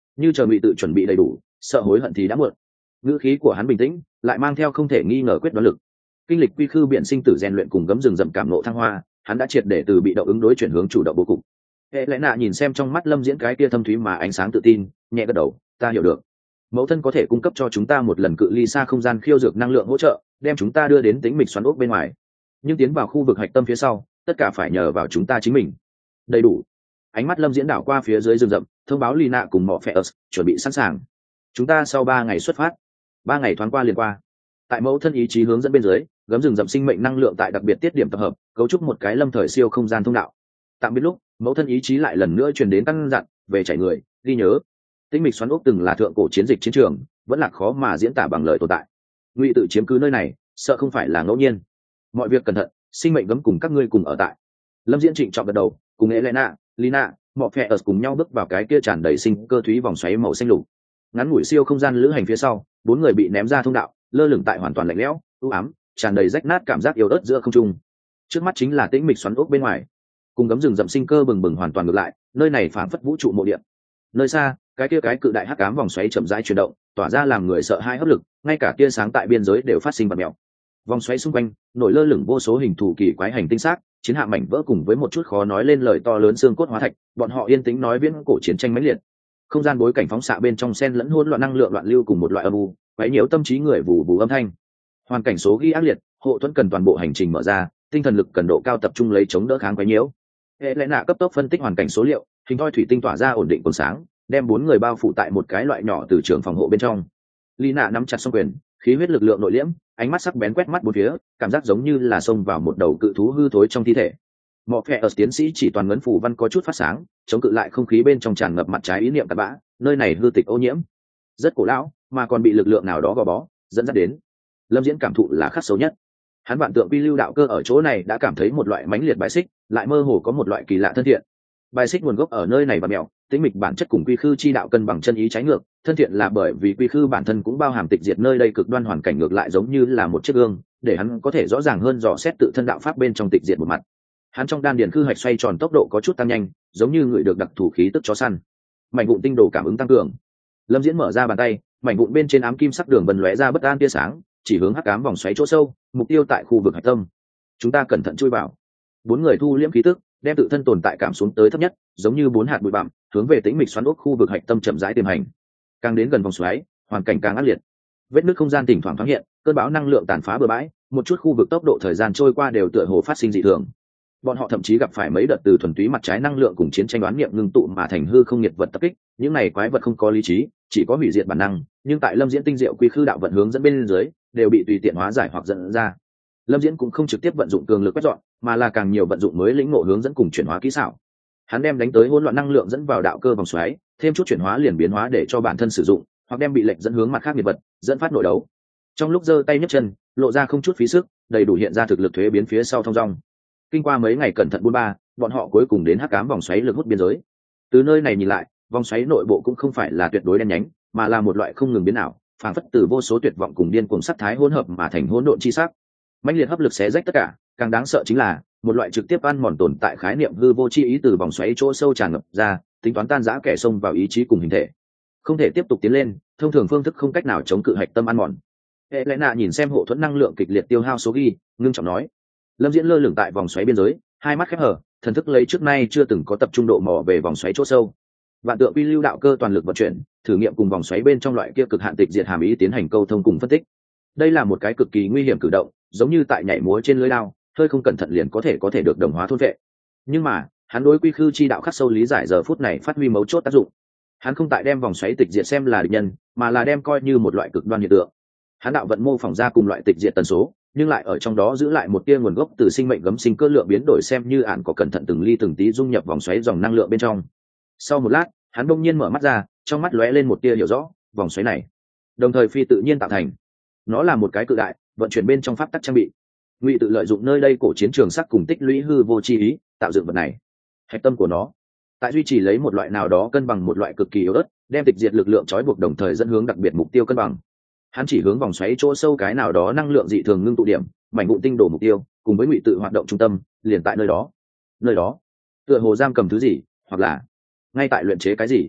S1: như chờ ngụy tự chuẩn bị đầy đủ, sợ hối hận thì đã muộn. Ngữ khí của hắn bình tĩnh, lại mang theo không thể nghi ngờ quyết đoán lực. Kinh lịch quy khư biển sinh tử rèn luyện cùng gấm rừng rậm cảm ngộ thăng hoa, hắn đã triệt để từ bị động ứng đối chuyển hướng chủ động bố cục. Hệ lẽ nạ nhìn xem trong mắt Lâm Diễn cái kia thâm thúy mà ánh sáng tự tin, nhẹ gật đầu, ta hiểu được. Mẫu thân có thể cung cấp cho chúng ta một lần cự ly xa không gian khiêu dược năng lượng hỗ trợ, đem chúng ta đưa đến tĩnh mịch xoắn ốc bên ngoài. Nhưng tiến vào khu vực hạch tâm phía sau, tất cả phải nhờ vào chúng ta chính mình. Đầy đủ. Ánh mắt Lâm Diễn đảo qua phía dưới rừng rậm, thông báo Lina cùng mọ phe chuẩn bị sẵn sàng. Chúng ta sau 3 ngày xuất phát. 3 ngày thoáng qua liền qua. Tại mẫu thân ý chí hướng dẫn bên dưới, gấm rừng rậm sinh mệnh năng lượng tại đặc biệt tiết điểm tập hợp, cấu trúc một cái lâm thời siêu không gian thông đạo. Tạm biệt lúc, mẫu thân ý chí lại lần nữa truyền đến căn dặn về chảy người, ghi nhớ. Tĩnh mịch xoắn ốc từng là thượng cổ chiến dịch chiến trường, vẫn là khó mà diễn tả bằng lời tồn tại. Ngụy tự chiếm cứ nơi này, sợ không phải là ngẫu nhiên. Mọi việc cẩn thận, sinh mệnh gấm cùng các ngươi cùng ở tại. Lâm Diễn trịnh trọng gật đầu, cùng Elena, Lina, mọ phe cùng nhau bước vào cái kia tràn đầy sinh cơ thúy vòng xoáy màu xanh lục. Ngắn ngủi siêu không gian lữ hành phía sau, 4 người bị ném ra thông đạo, lơ lửng tại hoàn toàn lạnh lẽo, u ám, tràn đầy rách nát cảm giác yếu ớt giữa không trung. Trước mắt chính là tĩnh mịch xoắn ốc bên ngoài, cùng gấm rừng rậm sinh cơ bừng bừng hoàn toàn ngược lại, nơi này phảng phất vũ trụ mộ điện. Nơi xa, cái kia cái cự đại hắc ám vòng xoáy chậm rãi chuyển động, tỏa ra làm người sợ hãi hấp lực, ngay cả tia sáng tại biên giới đều phát sinh bật mèo. Vòng xoáy xung quanh nổi lơ lửng vô số hình thù kỳ quái hành tinh xác, chiến hạm mảnh vỡ cùng với một chút khó nói lên lời to lớn xương cốt hóa thạch, bọn họ yên tĩnh nói viễn cổ chiến tranh mãnh liệt. Không gian bối cảnh phóng xạ bên trong xen lẫn hỗn loạn năng lượng loạn lưu cùng một loại âm u, quấy nhiễu tâm trí người vù vù âm thanh. Hoàn cảnh số ghi ác liệt, hộ thuẫn cần toàn bộ hành trình mở ra, tinh thần lực cần độ cao tập trung lấy chống đỡ kháng quấy nhiễu. Hệ lẽ nạ cấp tốc phân tích hoàn cảnh số liệu, hình thoi thủy tinh tỏa ra ổn định còn sáng, đem 4 người bao phủ tại một cái loại nhỏ từ trường phòng hộ bên trong. Lina nắm chặt song quyền, khí huyết lực lượng nội liễm, ánh mắt sắc bén quét mắt bốn phía, cảm giác giống như là xông vào một đầu cự thú hư thối trong thi thể. Mọ phe tiến sĩ chỉ toàn ngấn phủ văn có chút phát sáng, chống cự lại không khí bên trong tràn ngập mặt trái ý niệm tạp bã, nơi này hư tịch ô nhiễm, rất cổ lão, mà còn bị lực lượng nào đó gò bó, dẫn dắt đến. Lâm Diễn cảm thụ là khắc sâu nhất. Hắn vạn tượng quy lưu đạo cơ ở chỗ này đã cảm thấy một loại mãnh liệt bài xích, lại mơ hồ có một loại kỳ lạ thân thiện. Bài xích nguồn gốc ở nơi này và mèo, tính mịch bản chất cùng quy khư chi đạo cân bằng chân ý trái ngược, thân thiện là bởi vì quy khư bản thân cũng bao hàm tịch diệt nơi đây cực đoan hoàn cảnh ngược lại giống như là một chiếc gương, để hắn có thể rõ ràng hơn dò xét tự thân đạo pháp bên trong tịch diệt một mặt. Hắn trong đan điền khư hạch xoay tròn tốc độ có chút tăng nhanh, giống như người được đặc thủ khí tức chó săn. Mảnh vụn tinh đồ cảm ứng tăng cường. Lâm Diễn mở ra bàn tay, mảnh vụn bên trên ám kim sắc đường vân lóe ra bất an tia sáng, chỉ hướng hắc ám vòng xoáy chỗ sâu, mục tiêu tại khu vực hạch tâm. Chúng ta cẩn thận chui vào. 4 người thu liễm khí tức, đem tự thân tồn tại cảm xuống tới thấp nhất, giống như 4 hạt bụi bặm, hướng về tĩnh mịch xoắn ốc khu vực hạch tâm chậm rãi tiềm hành. Càng đến gần vòng xoáy, hoàn cảnh càng ác liệt. Vết nứt không gian thỉnh thoảng thoáng hiện, cơn bão năng lượng tàn phá bừa bãi, một chút khu vực tốc độ thời gian trôi qua đều tựa hồ phát sinh dị thường. Bọn họ thậm chí gặp phải mấy đợt từ thuần túy mặt trái năng lượng cùng chiến tranh đoán niệm ngưng tụ mà thành hư không nhiệt vật tập kích, những này quái vật không có lý trí, chỉ có hủy diệt bản năng, nhưng tại Lâm Diễn tinh diệu quy khư đạo vận hướng dẫn bên dưới, đều bị tùy tiện hóa giải hoặc dẫn ra. Lâm Diễn cũng không trực tiếp vận dụng cường lực quét dọn, mà là càng nhiều vận dụng mới lĩnh ngộ hướng dẫn cùng chuyển hóa kỹ xảo. Hắn đem đánh tới hỗn loạn năng lượng dẫn vào đạo cơ vòng xoáy, thêm chút chuyển hóa liền biến hóa để cho bản thân sử dụng, hoặc đem bị lệch dẫn hướng mặt khác nhiệt vật, dẫn phát nội đấu. Trong lúc giơ tay nhấc chân, lộ ra không chút phí sức, đầy đủ hiện ra thực lực thuế biến phía sau thông dong. Kinh qua mấy ngày cẩn thận buôn ba, bọn họ cuối cùng đến hắc ám vòng xoáy lực hút biên giới. Từ nơi này nhìn lại, vòng xoáy nội bộ cũng không phải là tuyệt đối đen nhánh, mà là một loại không ngừng biến ảo, phảng phất từ vô số tuyệt vọng cùng điên cuồng sắc thái hỗn hợp mà thành hỗn độn chi sắc. Mãnh liệt hấp lực xé rách tất cả, càng đáng sợ chính là một loại trực tiếp ăn mòn tồn tại khái niệm hư vô chi ý từ vòng xoáy chỗ sâu tràn ngập ra, tính toán tan rã kẻ xông vào ý chí cùng hình thể. Không thể tiếp tục tiến lên, thông thường phương thức không cách nào chống cự hạch tâm ăn mòn. Helena nhìn xem hộ thuẫn năng lượng kịch liệt tiêu hao số ghi, ngưng trọng nói. Lâm Diễn lơ lửng tại vòng xoáy biên giới, hai mắt khép hờ, thần thức lấy trước nay chưa từng có tập trung độ mò về vòng xoáy chỗ sâu. Vạn tượng quy lưu đạo cơ toàn lực vận chuyển, thử nghiệm cùng vòng xoáy bên trong loại kia cực hạn tịch diệt hàm ý tiến hành câu thông cùng phân tích. Đây là một cái cực kỳ nguy hiểm cử động, giống như tại nhảy múa trên lưới lao, hơi không cẩn thận liền có thể được đồng hóa thôn vệ. Nhưng mà, hắn đối quy khư chi đạo khắc sâu lý giải giờ phút này phát huy mấu chốt tác dụng. Hắn không tại đem vòng xoáy tịch diệt xem là địch nhân, mà là đem coi như một loại cực đoan hiện tượng. Hắn đạo vận mô phỏng ra cùng loại tịch diệt tần số, nhưng lại ở trong đó giữ lại một tia nguồn gốc từ sinh mệnh gấm sinh cơ lượng biến đổi xem như ạn có cẩn thận từng ly từng tí dung nhập vòng xoáy dòng năng lượng bên trong. Sau một lát, hắn bỗng nhiên mở mắt ra, trong mắt lóe lên một tia hiểu rõ, vòng xoáy này đồng thời phi tự nhiên tạo thành. Nó là một cái cự đại, vận chuyển bên trong pháp tắc trang bị. Ngụy tự lợi dụng nơi đây cổ chiến trường sắc cùng tích lũy hư vô chi ý, tạo dựng vật này. Hạch tâm của nó, tại duy trì lấy một loại nào đó cân bằng một loại cực kỳ yếu ớt, đem tịch diệt lực lượng trói buộc đồng thời dẫn hướng đặc biệt mục tiêu cân bằng. Hắn chỉ hướng vòng xoáy chỗ sâu cái nào đó năng lượng dị thường ngưng tụ điểm, mảnh vụn tinh đổ mục tiêu, cùng với Ngụy tự hoạt động trung tâm, liền tại nơi đó. Nơi đó, tựa hồ giam cầm thứ gì, hoặc là ngay tại luyện chế cái gì.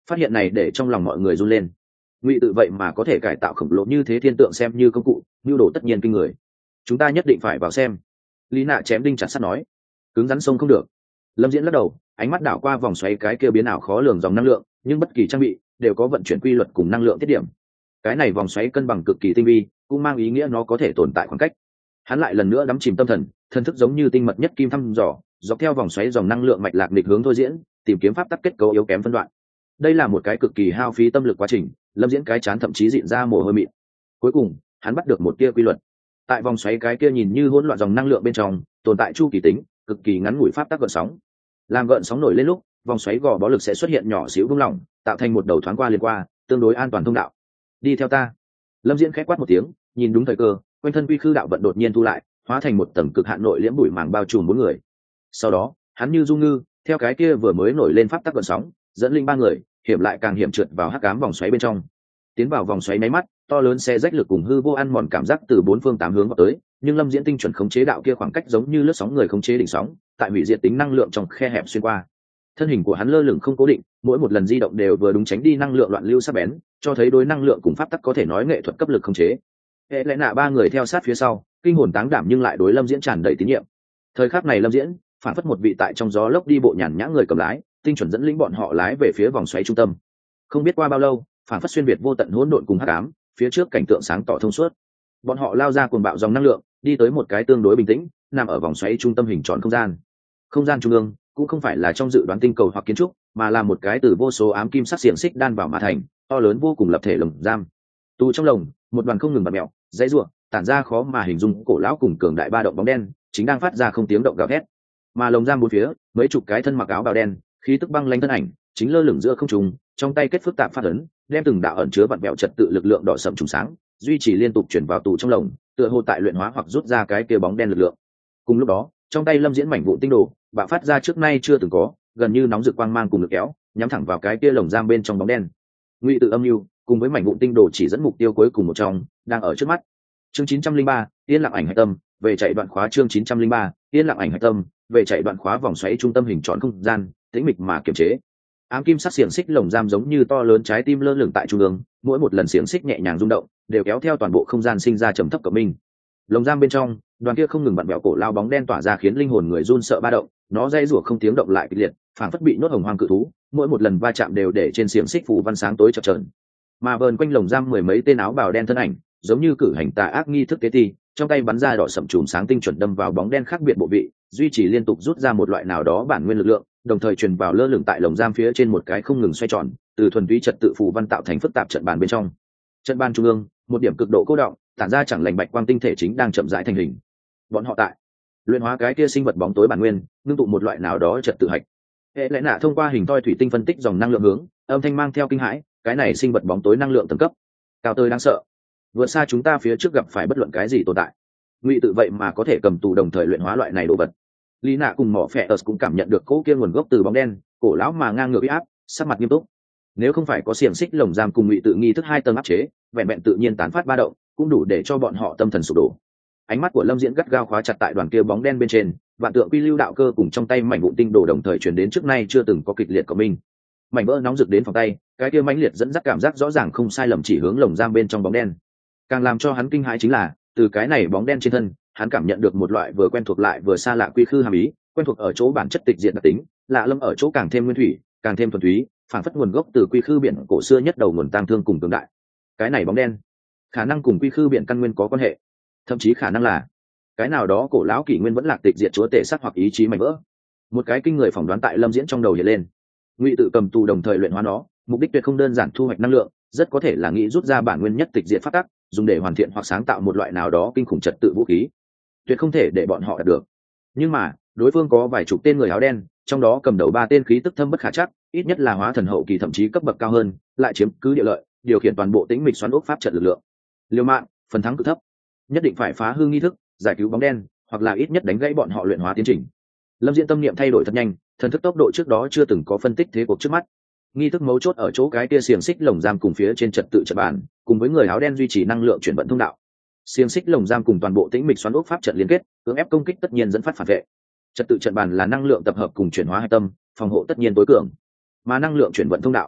S1: Phát hiện này để trong lòng mọi người run lên. Ngụy Tự vậy mà có thể cải tạo khổng lồ như thế thiên tượng xem như công cụ, nhu đồ tất nhiên kinh người. Chúng ta nhất định phải vào xem. Lý Nạ chém đinh chặt sắt nói. Cứng rắn sông không được. Lâm Diễn lắc đầu, ánh mắt đảo qua vòng xoáy cái kia biến ảo khó lường dòng năng lượng, nhưng bất kỳ trang bị đều có vận chuyển quy luật cùng năng lượng tiết điểm. Cái này vòng xoáy cân bằng cực kỳ tinh vi, cũng mang ý nghĩa nó có thể tồn tại khoảng cách. Hắn lại lần nữa đắm chìm tâm thần, thần thức giống như tinh mật nhất kim thăm dò, dọc theo vòng xoáy dòng năng lượng mạch lạc nghịch hướng thôi diễn, tìm kiếm pháp tắc kết cấu yếu kém phân đoạn. Đây là một cái cực kỳ hao phí tâm lực quá trình, Lâm Diễn cái chán thậm chí dịn ra mồ hôi mịn. Cuối cùng, hắn bắt được một tia quy luật. Tại vòng xoáy cái kia nhìn như hỗn loạn dòng năng lượng bên trong, tồn tại chu kỳ tính, cực kỳ ngắn ngủi pháp tắc gợn sóng. Làm gợn sóng nổi lên lúc, vòng xoáy gò bó lực sẽ xuất hiện nhỏ xíu vung lỏng, tạo thành một đầu thoáng qua liền qua, tương đối an toàn thông đạo. Đi theo ta. Lâm Diễn khẽ quát một tiếng, nhìn đúng thời cơ, quanh thân quy khư đạo vận đột nhiên thu lại, hóa thành một tầng cực hạn nội liễm bụi màng bao trùm bốn người. Sau đó, hắn như du ngư, theo cái kia vừa mới nổi lên pháp tắc gợn sóng, dẫn linh ba người, hiểm lại càng hiểm trượt vào hắc ám vòng xoáy bên trong. Tiến vào vòng xoáy máy mắt, to lớn xe rách lực cùng hư vô ăn mòn cảm giác từ bốn phương tám hướng vào tới, nhưng Lâm Diễn tinh chuẩn khống chế đạo kia khoảng cách giống như lướt sóng người khống chế đỉnh sóng, tại hủy diệt tính năng lượng trong khe hẹp xuyên qua. Thân hình của hắn lơ lửng không cố định, mỗi một lần di động đều vừa đúng tránh đi năng lượng loạn lưu sắc bén, cho thấy đối năng lượng cùng pháp tắc có thể nói nghệ thuật cấp lực khống chế. Hệ lẽ nạ ba người theo sát phía sau, kinh hồn táng đảm nhưng lại đối Lâm Diễn tràn đầy tín nhiệm. Thời khắc này Lâm Diễn phản phất một vị tại trong gió lốc đi bộ nhàn nhã người cầm lái, tinh chuẩn dẫn lĩnh bọn họ lái về phía vòng xoáy trung tâm. Không biết qua bao lâu, phản phất xuyên việt vô tận hỗn độn cùng hắc ám, phía trước cảnh tượng sáng tỏ thông suốt. Bọn họ lao ra cuồng bạo dòng năng lượng, đi tới một cái tương đối bình tĩnh, nằm ở vòng xoáy trung tâm hình tròn không gian. Không gian trung ương cũng không phải là trong dự đoán tinh cầu hoặc kiến trúc, mà là một cái từ vô số ám kim sắc xiềng xích đan vào mà thành, to lớn vô cùng lập thể lồng giam. Tù trong lồng, một đoàn không ngừng bật mèo, dãy rủa, tản ra khó mà hình dung cổ lão cùng cường đại ba động bóng đen, chính đang phát ra không tiếng động gào thét. Mà lồng giam bốn phía, mấy chục cái thân mặc áo bào đen, khí tức băng lãnh thân ảnh, chính lơ lửng giữa không trung, trong tay kết phức tạp phát ấn, đem từng đạo ẩn chứa vặn vẹo trật tự lực lượng đỏ sẫm trùng sáng, duy trì liên tục chuyển vào tù trong lồng, tựa hồ tại luyện hóa hoặc rút ra cái kia bóng đen lực lượng. Cùng lúc đó, trong tay Lâm Diễn mảnh vụn tinh đồ, bạo phát ra trước nay chưa từng có, gần như nóng rực quang mang cùng lực kéo, nhắm thẳng vào cái kia lồng giam bên trong bóng đen. Ngụy Tự âm mưu, cùng với mảnh vụn tinh đồ chỉ dẫn mục tiêu cuối cùng một trong, đang ở trước mắt. Chương 903, Yên lặng ảnh hạch tâm, về chạy đoạn khóa chương 903, Yên lặng ảnh hạch tâm, về chạy đoạn khóa vòng xoáy trung tâm hình tròn không gian, tĩnh mịch mà kiềm chế. Ám kim sắc xiềng xích lồng giam giống như to lớn trái tim lơ lửng tại trung ương, mỗi một lần xiềng xích nhẹ nhàng rung động, đều kéo theo toàn bộ không gian sinh ra trầm thấp cộng minh. Lồng giam bên trong, đoàn kia không ngừng vặn vẹo cổ lao bóng đen tỏa ra khiến linh hồn người run sợ ba động, nó dây rủa không tiếng động lại kịch liệt, phảng phất bị nhốt hồng hoang cự thú, mỗi một lần va chạm đều để trên xiềng xích phủ văn sáng tối chập chờn. Mà vờn quanh lồng giam mười mấy tên áo bào đen thân ảnh, giống như cử hành tà ác nghi thức tế ti, trong tay bắn ra đỏ sẫm chùm sáng tinh chuẩn đâm vào bóng đen khác biệt bộ vị, duy trì liên tục rút ra một loại nào đó bản nguyên lực lượng, đồng thời truyền vào lơ lửng tại lồng giam phía trên một cái không ngừng xoay tròn, từ thuần túy trật tự phù văn tạo thành phức tạp trận bàn bên trong. Trận bàn trung ương, một điểm cực độ cô đọng, tản ra chẳng lành bạch quang tinh thể chính đang chậm rãi thành hình. Bọn họ tại luyện hóa cái kia sinh vật bóng tối bản nguyên, ngưng tụ một loại nào đó trật tự hạch. Hệ lẽ nạ thông qua hình thoi thủy tinh phân tích dòng năng lượng hướng, âm thanh mang theo kinh hãi, cái này sinh vật bóng tối năng lượng tầng cấp cao tới đáng sợ, vượt xa chúng ta phía trước gặp phải bất luận cái gì tồn tại. Ngụy Tự vậy mà có thể cầm tù đồng thời luyện hóa loại này đồ vật. Lý Nạ cùng Mỏ Phệ cũng cảm nhận được cỗ kia nguồn gốc từ bóng đen, cổ lão mà ngang ngược uy áp, sắc mặt nghiêm túc. Nếu không phải có xiềng xích lồng giam cùng Ngụy Tự nghi thức hai tầng áp chế, vẹn vẹn tự nhiên tán phát ba động, cũng đủ để cho bọn họ tâm thần sụp đổ. Ánh mắt của Lâm Diễn gắt gao khóa chặt tại đoàn kia bóng đen bên trên, vạn tượng quy lưu đạo cơ cùng trong tay mảnh vụn tinh đồ đồng thời truyền đến trước nay chưa từng có kịch liệt của mình. Mảnh vỡ nóng rực đến phòng tay, cái kia mãnh liệt dẫn dắt cảm giác rõ ràng không sai lầm chỉ hướng lồng giam bên trong bóng đen. Càng làm cho hắn kinh hãi chính là, từ cái này bóng đen trên thân, hắn cảm nhận được một loại vừa quen thuộc lại vừa xa lạ quy khư hàm ý, quen thuộc ở chỗ bản chất tịch diệt đặc tính, lạ lâm ở chỗ càng thêm nguyên thủy, càng thêm thuần túy, phản phất nguồn gốc từ quy khư biển cổ xưa nhất đầu nguồn tang thương cùng tương đại. Cái này bóng đen, khả năng cùng quy khư biển căn nguyên có quan hệ, thậm chí khả năng là cái nào đó cổ lão kỷ nguyên vẫn lạc tịch diệt chúa tể sắc hoặc ý chí mảnh vỡ. Một cái kinh người phỏng đoán tại Lâm Diễn trong đầu hiện lên. Ngụy Tự cầm tù đồng thời luyện hóa nó, mục đích tuyệt không đơn giản thu hoạch năng lượng, rất có thể là nghĩ rút ra bản nguyên nhất tịch diệt pháp tắc, dùng để hoàn thiện hoặc sáng tạo một loại nào đó kinh khủng trật tự vũ khí. Tuyệt không thể để bọn họ đạt được. Nhưng mà, đối phương có vài chục tên người áo đen, trong đó cầm đầu ba tên khí tức thâm bất khả trắc, ít nhất là hóa thần hậu kỳ thậm chí cấp bậc cao hơn, lại chiếm cứ địa lợi, điều khiển toàn bộ tĩnh mịch xoắn ốc pháp trận lực lượng. Liều mạng, phần thắng cực thấp. Nhất định phải phá hư nghi thức, giải cứu bóng đen, hoặc là ít nhất đánh gãy bọn họ luyện hóa tiến trình. Lâm Diễn tâm niệm thay đổi thật nhanh, thần thức tốc độ trước đó chưa từng có phân tích thế cuộc trước mắt. Nghi thức mấu chốt ở chỗ cái kia xiềng xích lồng giam cùng phía trên trật tự trận bàn, cùng với người áo đen duy trì năng lượng chuyển vận thông đạo. Xiềng xích lồng giam cùng toàn bộ tĩnh mịch xoắn ốc pháp trận liên kết, cưỡng ép công kích tất nhiên dẫn phát phản vệ. Trật tự trận bàn là năng lượng tập hợp cùng chuyển hóa hạch tâm, phòng hộ tất nhiên tối cường. Mà năng lượng chuyển vận thông đạo,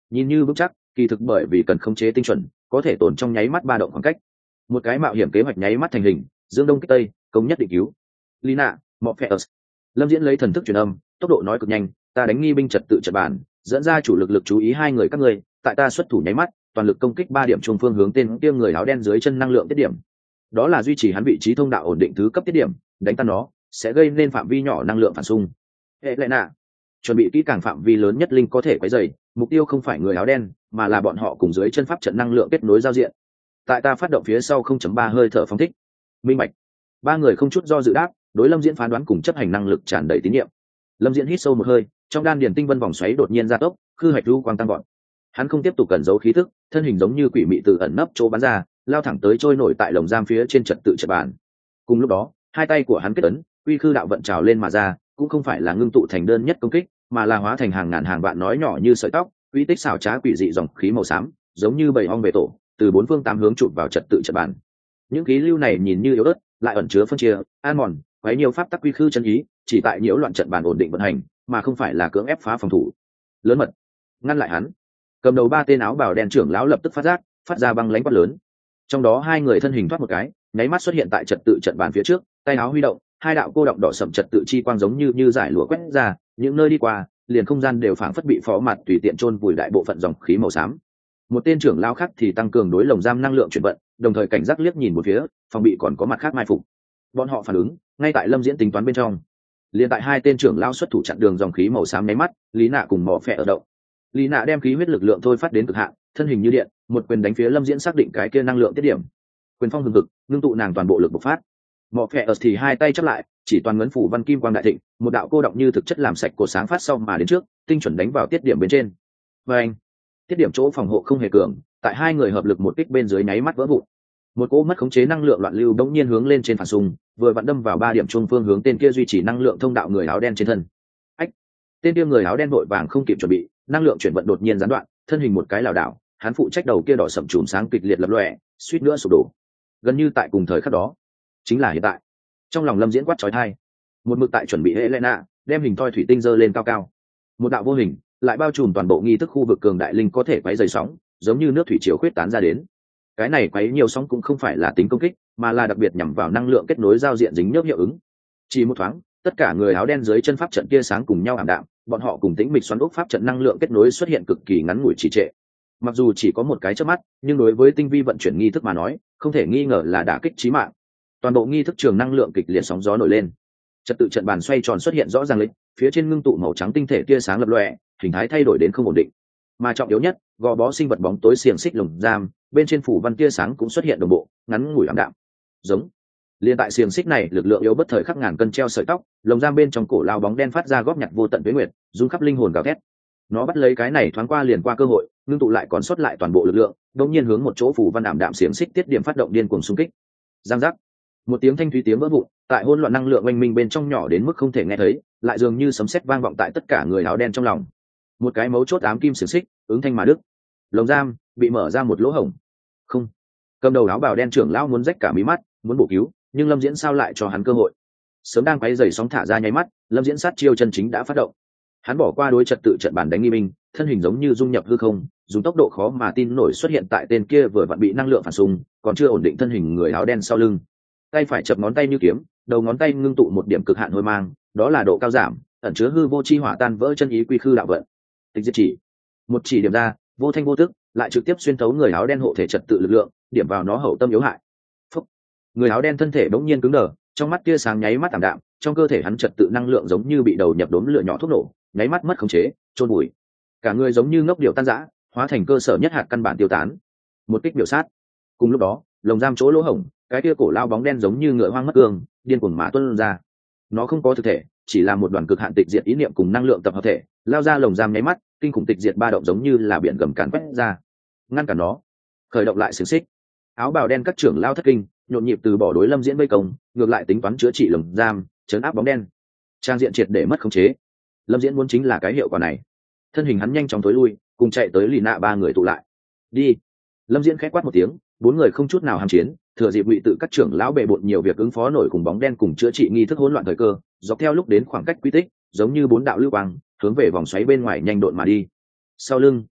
S1: nhìn như vững chắc, kỳ thực bởi vì cần khống chế tinh chuẩn, có thể tồn trong nháy mắt ba động khoảng cách. Một cái mạo hiểm kế hoạch nháy mắt thành hình, dương đông kích tây, công nhất định cứu. Lina, Morpheus. Lâm Diễn lấy thần thức truyền âm, tốc độ nói cực nhanh, ta đánh nghi binh trật tự trận bàn, dẫn ra chủ lực chú ý hai người các ngươi, tại ta xuất thủ nháy mắt, toàn lực công kích 3 điểm trung phương hướng tên kia người áo đen dưới chân năng lượng tiết điểm. Đó là duy trì hắn vị trí thông đạo ổn định thứ cấp tiết điểm, đánh tan nó sẽ gây nên phạm vi nhỏ năng lượng phản xung. Hệ lệ nạ, chuẩn bị kỹ càng phạm vi lớn nhất linh có thể quấy rầy, mục tiêu không phải người áo đen, mà là bọn họ cùng dưới chân pháp trận năng lượng kết nối giao diện. Tại ta phát động phía sau 0.3 hơi thở phóng thích. Minh bạch. 3 người không chút do dự đáp, đối Lâm Diễn phán đoán cùng chấp hành năng lực tràn đầy tín nhiệm. Lâm Diễn hít sâu một hơi, trong đan điền tinh vân vòng xoáy đột nhiên gia tốc, khư hạch lưu quang tăng gọn. Hắn không tiếp tục cẩn giấu khí tức, thân hình giống như quỷ mị từ ẩn nấp chỗ bắn ra, lao thẳng tới trôi nổi tại lồng giam phía trên trật tự trận bàn. Cùng lúc đó, hai tay của hắn kết ấn, uy khư đạo vận trào lên mà ra, cũng không phải là ngưng tụ thành đơn nhất công kích, mà là hóa thành hàng ngàn hàng vạn nói nhỏ như sợi tóc, uy tích xảo trá quỷ dị dòng khí màu xám, giống như bầy ong về tổ, từ bốn phương tám hướng chụp vào trật tự trận bàn. Những khí lưu này nhìn như yếu ớt, lại ẩn chứa phân chia, an mòn, quấy nhiều pháp tắc quy khư chân ý, chỉ tại nhiễu loạn trận bàn ổn định vận hành, mà không phải là cưỡng ép phá phòng thủ. Lớn mật, ngăn lại hắn. Cầm đầu 3 tên áo bào đen trưởng lão lập tức phát giác, phát ra băng lãnh quát lớn. Trong đó 2 người thân hình thoát một cái, nháy mắt xuất hiện tại trật tự trận bàn phía trước, tay áo huy động, 2 đạo cô động đỏ sẫm trật tự chi quang giống như giải lụa quét ra, những nơi đi qua, liền không gian đều phảng phất bị phó mặt tùy tiện chôn vùi đại bộ phận dòng khí màu xám. Một tên trưởng lão khác thì tăng cường đối lồng giam năng lượng chuyển vận, đồng thời cảnh giác liếc nhìn một phía, phòng bị còn có mặt khác mai phục. Bọn họ phản ứng, ngay tại Lâm Diễn tính toán bên trong. Liên tại 2 tên trưởng lão xuất thủ chặn đường dòng khí màu xám nháy mắt, Lý Nạ cùng Mỏ Phệ ở động. Lý Nạ đem khí huyết lực lượng thôi phát đến cực hạn, thân hình như điện, một quyền đánh phía Lâm Diễn xác định cái kia năng lượng tiết điểm. Quyền phong hừng hực, ngưng tụ nàng toàn bộ lực bộc phát. Mỏ Phệ ở thì 2 tay chắp lại, chỉ toàn ngấn phủ văn kim quang đại thịnh, một đạo cô động như thực chất làm sạch cột sáng phát sau mà đến trước, tinh chuẩn đánh vào tiết điểm bên trên. Và anh, tiết điểm chỗ phòng hộ không hề cường, tại 2 người hợp lực một kích bên dưới nháy mắt vỡ vụn. Một cỗ mất khống chế năng lượng loạn lưu đống nhiên hướng lên trên phản xung, vừa vặn đâm vào 3 điểm trung phương hướng tên kia duy trì năng lượng thông đạo người áo đen trên thân. Ách! Tên kia người áo đen vội vàng không kịp chuẩn bị, năng lượng chuyển vận đột nhiên gián đoạn, thân hình một cái lảo đảo, hắn phụ trách đầu kia đỏ sẫm chùm sáng kịch liệt lập lòe, suýt nữa sụp đổ. Gần như tại cùng thời khắc đó, chính là hiện tại. Trong lòng Lâm Diễn quát chói tai. Một mực tại chuẩn bị Helena, đem hình thoi thủy tinh giơ lên cao cao. Một đạo vô hình, lại bao trùm toàn bộ nghi thức khu vực cường đại linh có thể quấy dày sóng, giống như nước thủy triều khuyết tán ra đến. Cái này quấy nhiều sóng cũng không phải là tính công kích, mà là đặc biệt nhằm vào năng lượng kết nối giao diện dính nhớp hiệu ứng. Chỉ một thoáng, tất cả người áo đen dưới chân pháp trận kia sáng cùng nhau ảm đạm, bọn họ cùng tĩnh mịch xoắn ốc pháp trận năng lượng kết nối xuất hiện cực kỳ ngắn ngủi trì trệ. Mặc dù chỉ có một cái chớp mắt, nhưng đối với tinh vi vận chuyển nghi thức mà nói, không thể nghi ngờ là đả kích chí mạng. Toàn bộ nghi thức trường năng lượng kịch liệt sóng gió nổi lên. Trật tự trận bàn xoay tròn xuất hiện rõ ràng lịch, phía trên ngưng tụ màu trắng tinh thể tia sáng lập lòe, hình thái thay đổi đến không ổn định. Mà trọng yếu nhất, gò bó sinh vật bóng tối xiềng xích lồng giam, bên trên phủ văn tia sáng cũng xuất hiện đồng bộ, ngắn ngủi ảm đạm. Giống. Liên tại xiềng xích này, lực lượng yếu bất thời khắc ngàn cân treo sợi tóc, lồng giam bên trong cổ lao bóng đen phát ra góp nhặt vô tận tuế nguyệt, rung khắp linh hồn gào thét. Nó bắt lấy cái này thoáng qua liền qua cơ hội, ngưng tụ lại còn sót lại toàn bộ lực lượng, đột nhiên hướng một chỗ phủ văn ảm đạm xiềng xích tiết điểm phát động điên cuồng xung kích. Giang giác. Một tiếng thanh thúy tiếng vỡ vụn, tại hỗn loạn năng lượng oanh minh bên trong nhỏ đến mức không thể nghe thấy, lại dường như sấm sét vang vọng tại tất cả người áo đen trong lòng. Một cái mấu chốt ám kim xiềng xích, ứng thanh mà đứt. Lồng giam bị mở ra một lỗ hổng. Không. Cầm đầu áo bào đen trưởng lão muốn rách cả mí mắt, muốn bổ cứu, nhưng Lâm Diễn sao lại cho hắn cơ hội. Sớm đang quấy rầy sóng thả ra nháy mắt, Lâm Diễn sát chiêu chân chính đã phát động. Hắn bỏ qua đối trật tự trận bàn đánh nghi binh, thân hình giống như dung nhập hư không, dùng tốc độ khó mà tin nổi xuất hiện tại tên kia vừa vặn bị năng lượng phản xung, còn chưa ổn định thân hình người áo đen sau lưng. Tay phải chập ngón tay như kiếm, đầu ngón tay ngưng tụ một điểm cực hạn hôi mang, đó là độ cao giảm, ẩn chứa hư vô chi hỏa tan vỡ chân ý quy khư đạo vận. Tịch diệt chỉ. Một chỉ điểm ra, vô thanh vô tức, lại trực tiếp xuyên thấu người áo đen hộ thể trật tự lực lượng, điểm vào nó hậu tâm yếu hại. Phúc. Người áo đen thân thể bỗng nhiên cứng đờ, trong mắt tia sáng nháy mắt tạm đạm, trong cơ thể hắn trật tự năng lượng giống như bị đầu nhập đốm lửa nhỏ thuốc nổ, nháy mắt mất khống chế, trôn bụi. Cả người giống như ngốc điệu tan rã, hóa thành cơ sở nhất hạt căn bản tiêu tán. Một kích biểu sát. Cùng lúc đó, lồng giam chỗ lỗ hổng, cái kia cổ lao bóng đen giống như ngựa hoang mất cương, điên cuồng mà tuôn ra. Nó không có thực thể, chỉ là một đoàn cực hạn tịch diệt ý niệm cùng năng lượng tập hợp thể, lao ra lồng giam nháy mắt, kinh khủng tịch diệt ba động giống như là biển gầm càn quét ra. Ngăn cản nó, khởi động lại xiềng xích. Áo bào đen các trưởng lao thất kinh, nhộn nhịp từ bỏ đối Lâm Diễn vây công, ngược lại tính toán chữa trị lồng giam, trấn áp bóng đen. Trang diện triệt để mất khống chế. Lâm Diễn muốn chính là cái hiệu quả này. Thân hình hắn nhanh chóng tối lui, cùng chạy tới lì nạ 3 người tụ lại. Đi. Lâm Diễn khẽ quát một tiếng, 4 người không chút nào ham chiến, thừa dịp ngụy tự các trưởng lão bệ bội nhiều việc ứng phó nổi cùng bóng đen cùng chữa trị nghi thức hỗn loạn thời cơ, dọc theo lúc đến khoảng cách quy tích, giống như 4 đạo lưu quang, hướng về vòng xoáy bên ngoài nhanh độn mà đi. Sau lưng,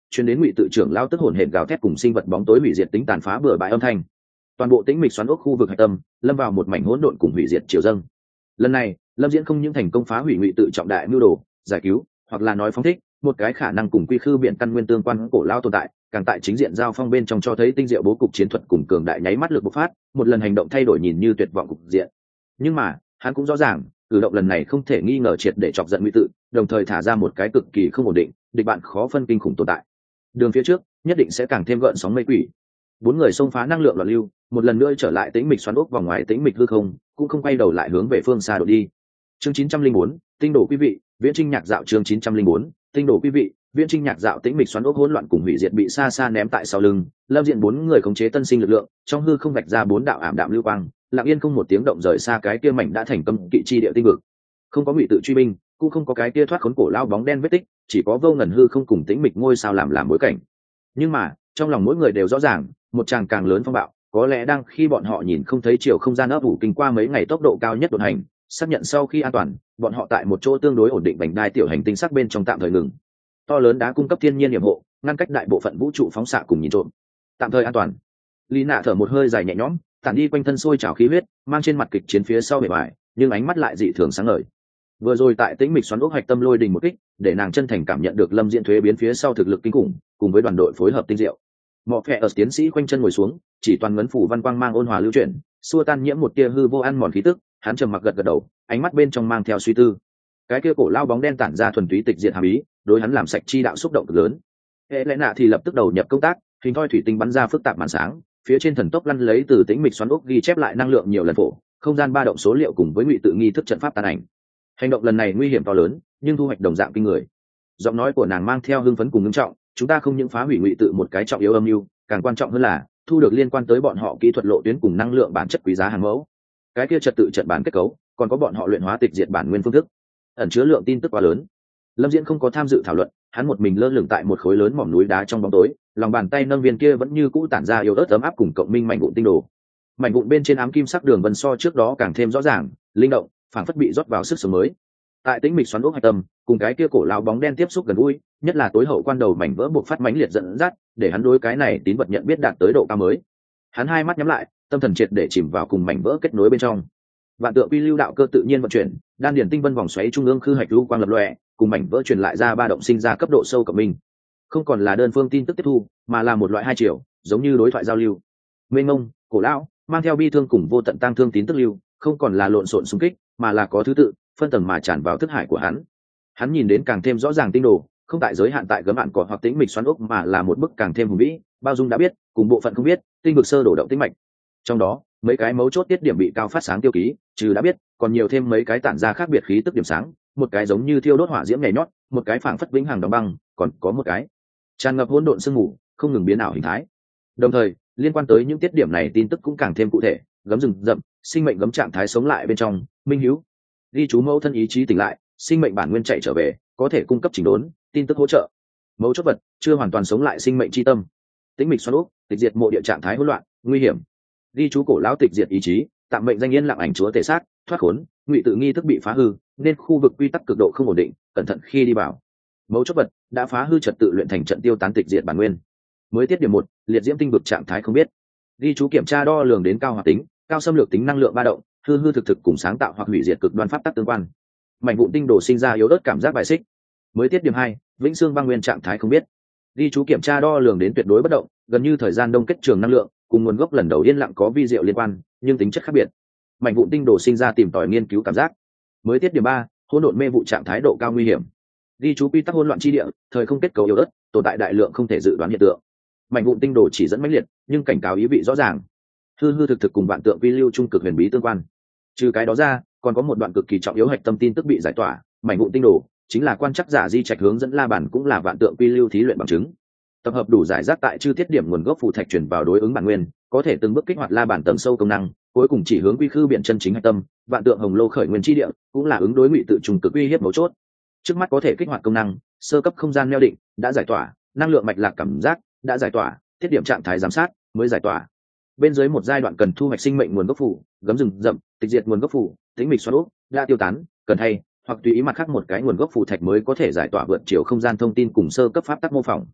S1: chuyến đến ngụy tự trưởng lao tức hồn hển gào thét cùng sinh vật bóng tối hủy diệt tính tàn phá bừa bãi âm thanh. Toàn bộ tĩnh mịch xoắn ốc khu vực hạch tâm lâm vào một mảnh hỗn độn cùng hủy diệt triều dâng. Lần này Lâm Diễn không những thành công phá hủy ngụy tự trọng đại mưu đồ giải cứu, hoặc là nói phóng thích một cái khả năng cùng quy khư biển căn nguyên tương quan cổ lao tồn tại, càng tại chính diện giao phong bên trong cho thấy tinh diệu bố cục chiến thuật cùng cường đại nháy mắt lực bộc phát, một lần hành động thay đổi nhìn như tuyệt vọng cục diện. Nhưng mà hắn cũng rõ ràng cử động lần này không thể nghi ngờ triệt để chọc giận ngụy tự, đồng thời thả ra một cái cực kỳ không ổn định, địch bạn khó phân kinh khủng tồn tại. Đường phía trước nhất định sẽ càng thêm gợn sóng mây quỷ. Bốn người xông phá năng lượng loạn lưu, một lần nữa trở lại tĩnh mịch xoắn ốc vòng ngoài tĩnh mịch hư không, cũng không quay đầu lại hướng về phương xa đổ đi. Chương 904, tinh đồ quý vị, viễn trinh nhạc dạo. Chương 904, tinh đồ quý vị, viễn trinh nhạc dạo. Tĩnh mịch xoắn ốc hỗn loạn cùng hủy diệt bị xa xa ném tại sau lưng. Lâm Diện bốn người khống chế tân sinh lực lượng, trong hư không vạch ra bốn đạo ảm đạm lưu quang, lặng yên không một tiếng động rời xa cái kia mảnh đã thành cấm kỵ chi địa tinh vực. Không có ngụy tự truy binh, cũng không có cái kia thoát khốn cổ lao bóng đen vết tích, chỉ có vô ngần hư không cùng tĩnh mịch ngôi sao làm bối cảnh. Nhưng mà trong lòng mỗi người đều rõ ràng, một tràng càng lớn phong bạo có lẽ đang khi bọn họ nhìn không thấy chiều không gian ấp ủ kinh qua mấy ngày tốc độ cao nhất đột hành, xác nhận sau khi an toàn, bọn họ tại một chỗ tương đối ổn định vành đai tiểu hành tinh sắc bên trong tạm thời ngừng. To lớn đã cung cấp thiên nhiên nhiệm hộ, ngăn cách đại bộ phận vũ trụ phóng xạ cùng nhìn trộm. Tạm thời an toàn. Lý Nạ thở một hơi dài nhẹ nhõm, tản đi quanh thân sôi trào khí huyết, mang trên mặt kịch chiến phía sau bề bài, nhưng ánh mắt lại dị thường sáng ngời. Vừa rồi tại tĩnh mịch xoắn ốc hạch tâm lôi đình một kích, để nàng chân thành cảm nhận được Lâm Diễn thuế biến phía sau thực lực kinh khủng, cùng với đoàn đội phối hợp tinh diệu. Mọ Phệ ở tiến sĩ quanh chân ngồi xuống, chỉ toàn ngấn phủ văn quang mang ôn hòa lưu chuyển, xua tan nhiễm một tia hư vô ăn mòn khí tức, hắn trầm mặc gật gật đầu, ánh mắt bên trong mang theo suy tư. Cái kia cổ lao bóng đen tản ra thuần túy tịch diệt hàm ý, đối hắn làm sạch chi đạo xúc động cực lớn. Hệ lẽ nạ thì lập tức đầu nhập công tác, hình thoi thủy tinh bắn ra phức tạp màn sáng, phía trên thần tốc lăn lấy từ tĩnh mịch xoắn ốc ghi chép lại năng lượng nhiều lần phổ, không gian ba động số liệu cùng với ngụy tự nghi thức trận pháp tàn ảnh. Hành động lần này nguy hiểm to lớn, nhưng thu hoạch đồng dạng kinh người. Giọng nói của nàng mang theo hưng phấn cùng ngưng trọng, chúng ta không những phá hủy ngụy tự một cái trọng yếu âm mưu, càng quan trọng hơn là thu được liên quan tới bọn họ kỹ thuật lộ tuyến cùng năng lượng bản chất quý giá hàng mẫu. Cái kia trật tự trận bản kết cấu, còn có bọn họ luyện hóa tịch diệt bản nguyên phương thức, ẩn chứa lượng tin tức quá lớn. Lâm Diễn không có tham dự thảo luận, hắn một mình lơ lửng tại một khối lớn mỏm núi đá trong bóng tối, lòng bàn tay nâng viên kia vẫn như cũ tản ra yếu ớt ấm áp cùng cộng minh mảnh vụn tinh đồ. Mảnh vụn bên trên ám kim sắc đường vân so trước đó càng thêm rõ ràng, linh động, phảng phất bị rót vào sức sống mới. Tại tĩnh mịch xoắn ốc hạch tâm, cùng cái kia cổ lão bóng đen tiếp xúc gần gũi, nhất là tối hậu quan đầu mảnh vỡ buộc phát mãnh liệt dẫn dắt, để hắn đối cái này tín vật nhận biết đạt tới độ cao mới. Hắn hai mắt nhắm lại, tâm thần triệt để chìm vào cùng mảnh vỡ kết nối bên trong. Vạn tượng quy lưu đạo cơ tự nhiên vận chuyển, đan điển tinh vân vòng xoáy trung ương khư hạch lưu quang lập lòe, cùng mảnh vỡ truyền lại ra ba động sinh ra cấp độ sâu cộng minh. Không còn là đơn phương tin tức tiếp thu, mà là một loại hai chiều, giống như đối thoại giao lưu. Mênh mông, cổ lão, mang theo bi thương cùng vô tận tang thương tín tức lưu, không còn là lộn xộn xung kích, mà là có thứ tự, phân tầng mà tràn vào thức hải của hắn. Hắn nhìn đến càng thêm rõ ràng tinh đồ, không tại giới hạn tại gấm mạn cỏ hoặc tĩnh mịch xoắn ốc, mà là một bức càng thêm hùng vĩ, bao dung đã biết, cùng bộ phận không biết, tinh vực sơ đổ động tĩnh mạch. Trong đó, mấy cái mấu chốt tiết điểm bị cao phát sáng tiêu ký, trừ đã biết, còn nhiều thêm mấy cái tản ra khác biệt khí tức điểm sáng, một cái giống như thiêu đốt hỏa diễm nhảy nhót, một cái phảng phất vĩnh hằng đóng băng, còn có một cái tràn ngập hỗn độn sương mù, không ngừng biến ảo hình thái. Đồng thời, liên quan tới những tiết điểm này tin tức cũng càng thêm cụ thể, gấm rừng rậm, sinh mệnh gấm trạng thái sống lại bên trong, minh hữu, ghi chú mẫu thân ý chí tỉnh lại, sinh mệnh bản nguyên chạy trở về, có thể cung cấp chỉnh đốn, tin tức hỗ trợ. Mẫu chốt vật chưa hoàn toàn sống lại sinh mệnh chi tâm. Tĩnh mịch xoắn ốc, tịch diệt mộ địa trạng thái hỗn loạn, nguy hiểm. Ghi chú cổ lão tịch diệt ý chí, tạm mệnh danh yên lặng ảnh chúa thể xác, thoát khốn, ngụy tự nghi thức bị phá hư, nên khu vực quy tắc cực độ không ổn định, cẩn thận khi đi vào. Mẫu chốt vật đã phá hư trật tự luyện thành trận tiêu tán tịch diệt bản nguyên. Mới tiết điểm 1, liệt diễm tinh vực trạng thái không biết. Ghi chú kiểm tra đo lường đến cao hoạt tính, cao xâm lược tính năng lượng ba động, hư hư thực thực cùng sáng tạo hoặc hủy diệt cực đoan pháp tắc tương quan. Mảnh vụn tinh đồ sinh ra yếu ớt cảm giác bài xích. Mới tiết điểm 2, vĩnh xương băng nguyên trạng thái không biết. Ghi chú kiểm tra đo lường đến tuyệt đối bất động, gần như thời gian đông kết trường năng lượng, cùng nguồn gốc lần đầu yên lặng có vi diệu liên quan, nhưng tính chất khác biệt. Mảnh vụn tinh đồ sinh ra tìm tòi nghiên cứu cảm giác. Mới tiết điểm 3, hỗn độn mê vụ trạng thái độ cao nguy hiểm. Ghi chú quy tắc hỗn loạn chi địa, thời không kết cấu yếu ớt, tồn tại đại lượng không thể dự đoán hiện tượng. Mảnh vụn tinh đồ chỉ dẫn mãnh liệt, nhưng cảnh cáo ý vị rõ ràng. Hư hư thực thực cùng vạn tượng quy lưu trung cực huyền bí tương quan. Trừ cái đó ra, còn có một đoạn cực kỳ trọng yếu hạch tâm tin tức bị giải tỏa. Mảnh vụn tinh đồ chính là quan chắc giả di trạch hướng dẫn la bản, cũng là vạn tượng quy lưu thí luyện bằng chứng. Tập hợp đủ giải rác tại chư tiết điểm nguồn gốc phù thạch chuyển vào đối ứng bản nguyên, có thể từng bước kích hoạt la bản tầng sâu công năng, cuối cùng chỉ hướng quy khư biện chân chính hạch tâm. Vạn tượng hồng lô khởi nguyên chi địa cũng là ứng đối ngụy tự trùng cực uy hiếp mấu chốt. Trước mắt có thể kích hoạt công năng, sơ cấp không gian neo định đã giải tỏa, năng lượng mạch lạc cảm giác đã giải tỏa, tiết điểm trạng thái giám sát mới giải tỏa. Bên dưới một giai đoạn cần thu hoạch sinh mệnh nguồn gốc phủ, gấm rừng rậm, tịch diệt nguồn gốc phủ, tĩnh mịch xoắn ốc đã tiêu tán, cần thay hoặc tùy ý mặt khác một cái nguồn gốc phù thạch mới có thể giải tỏa vượt chiều không gian thông tin cùng sơ cấp pháp tắc mô phỏng.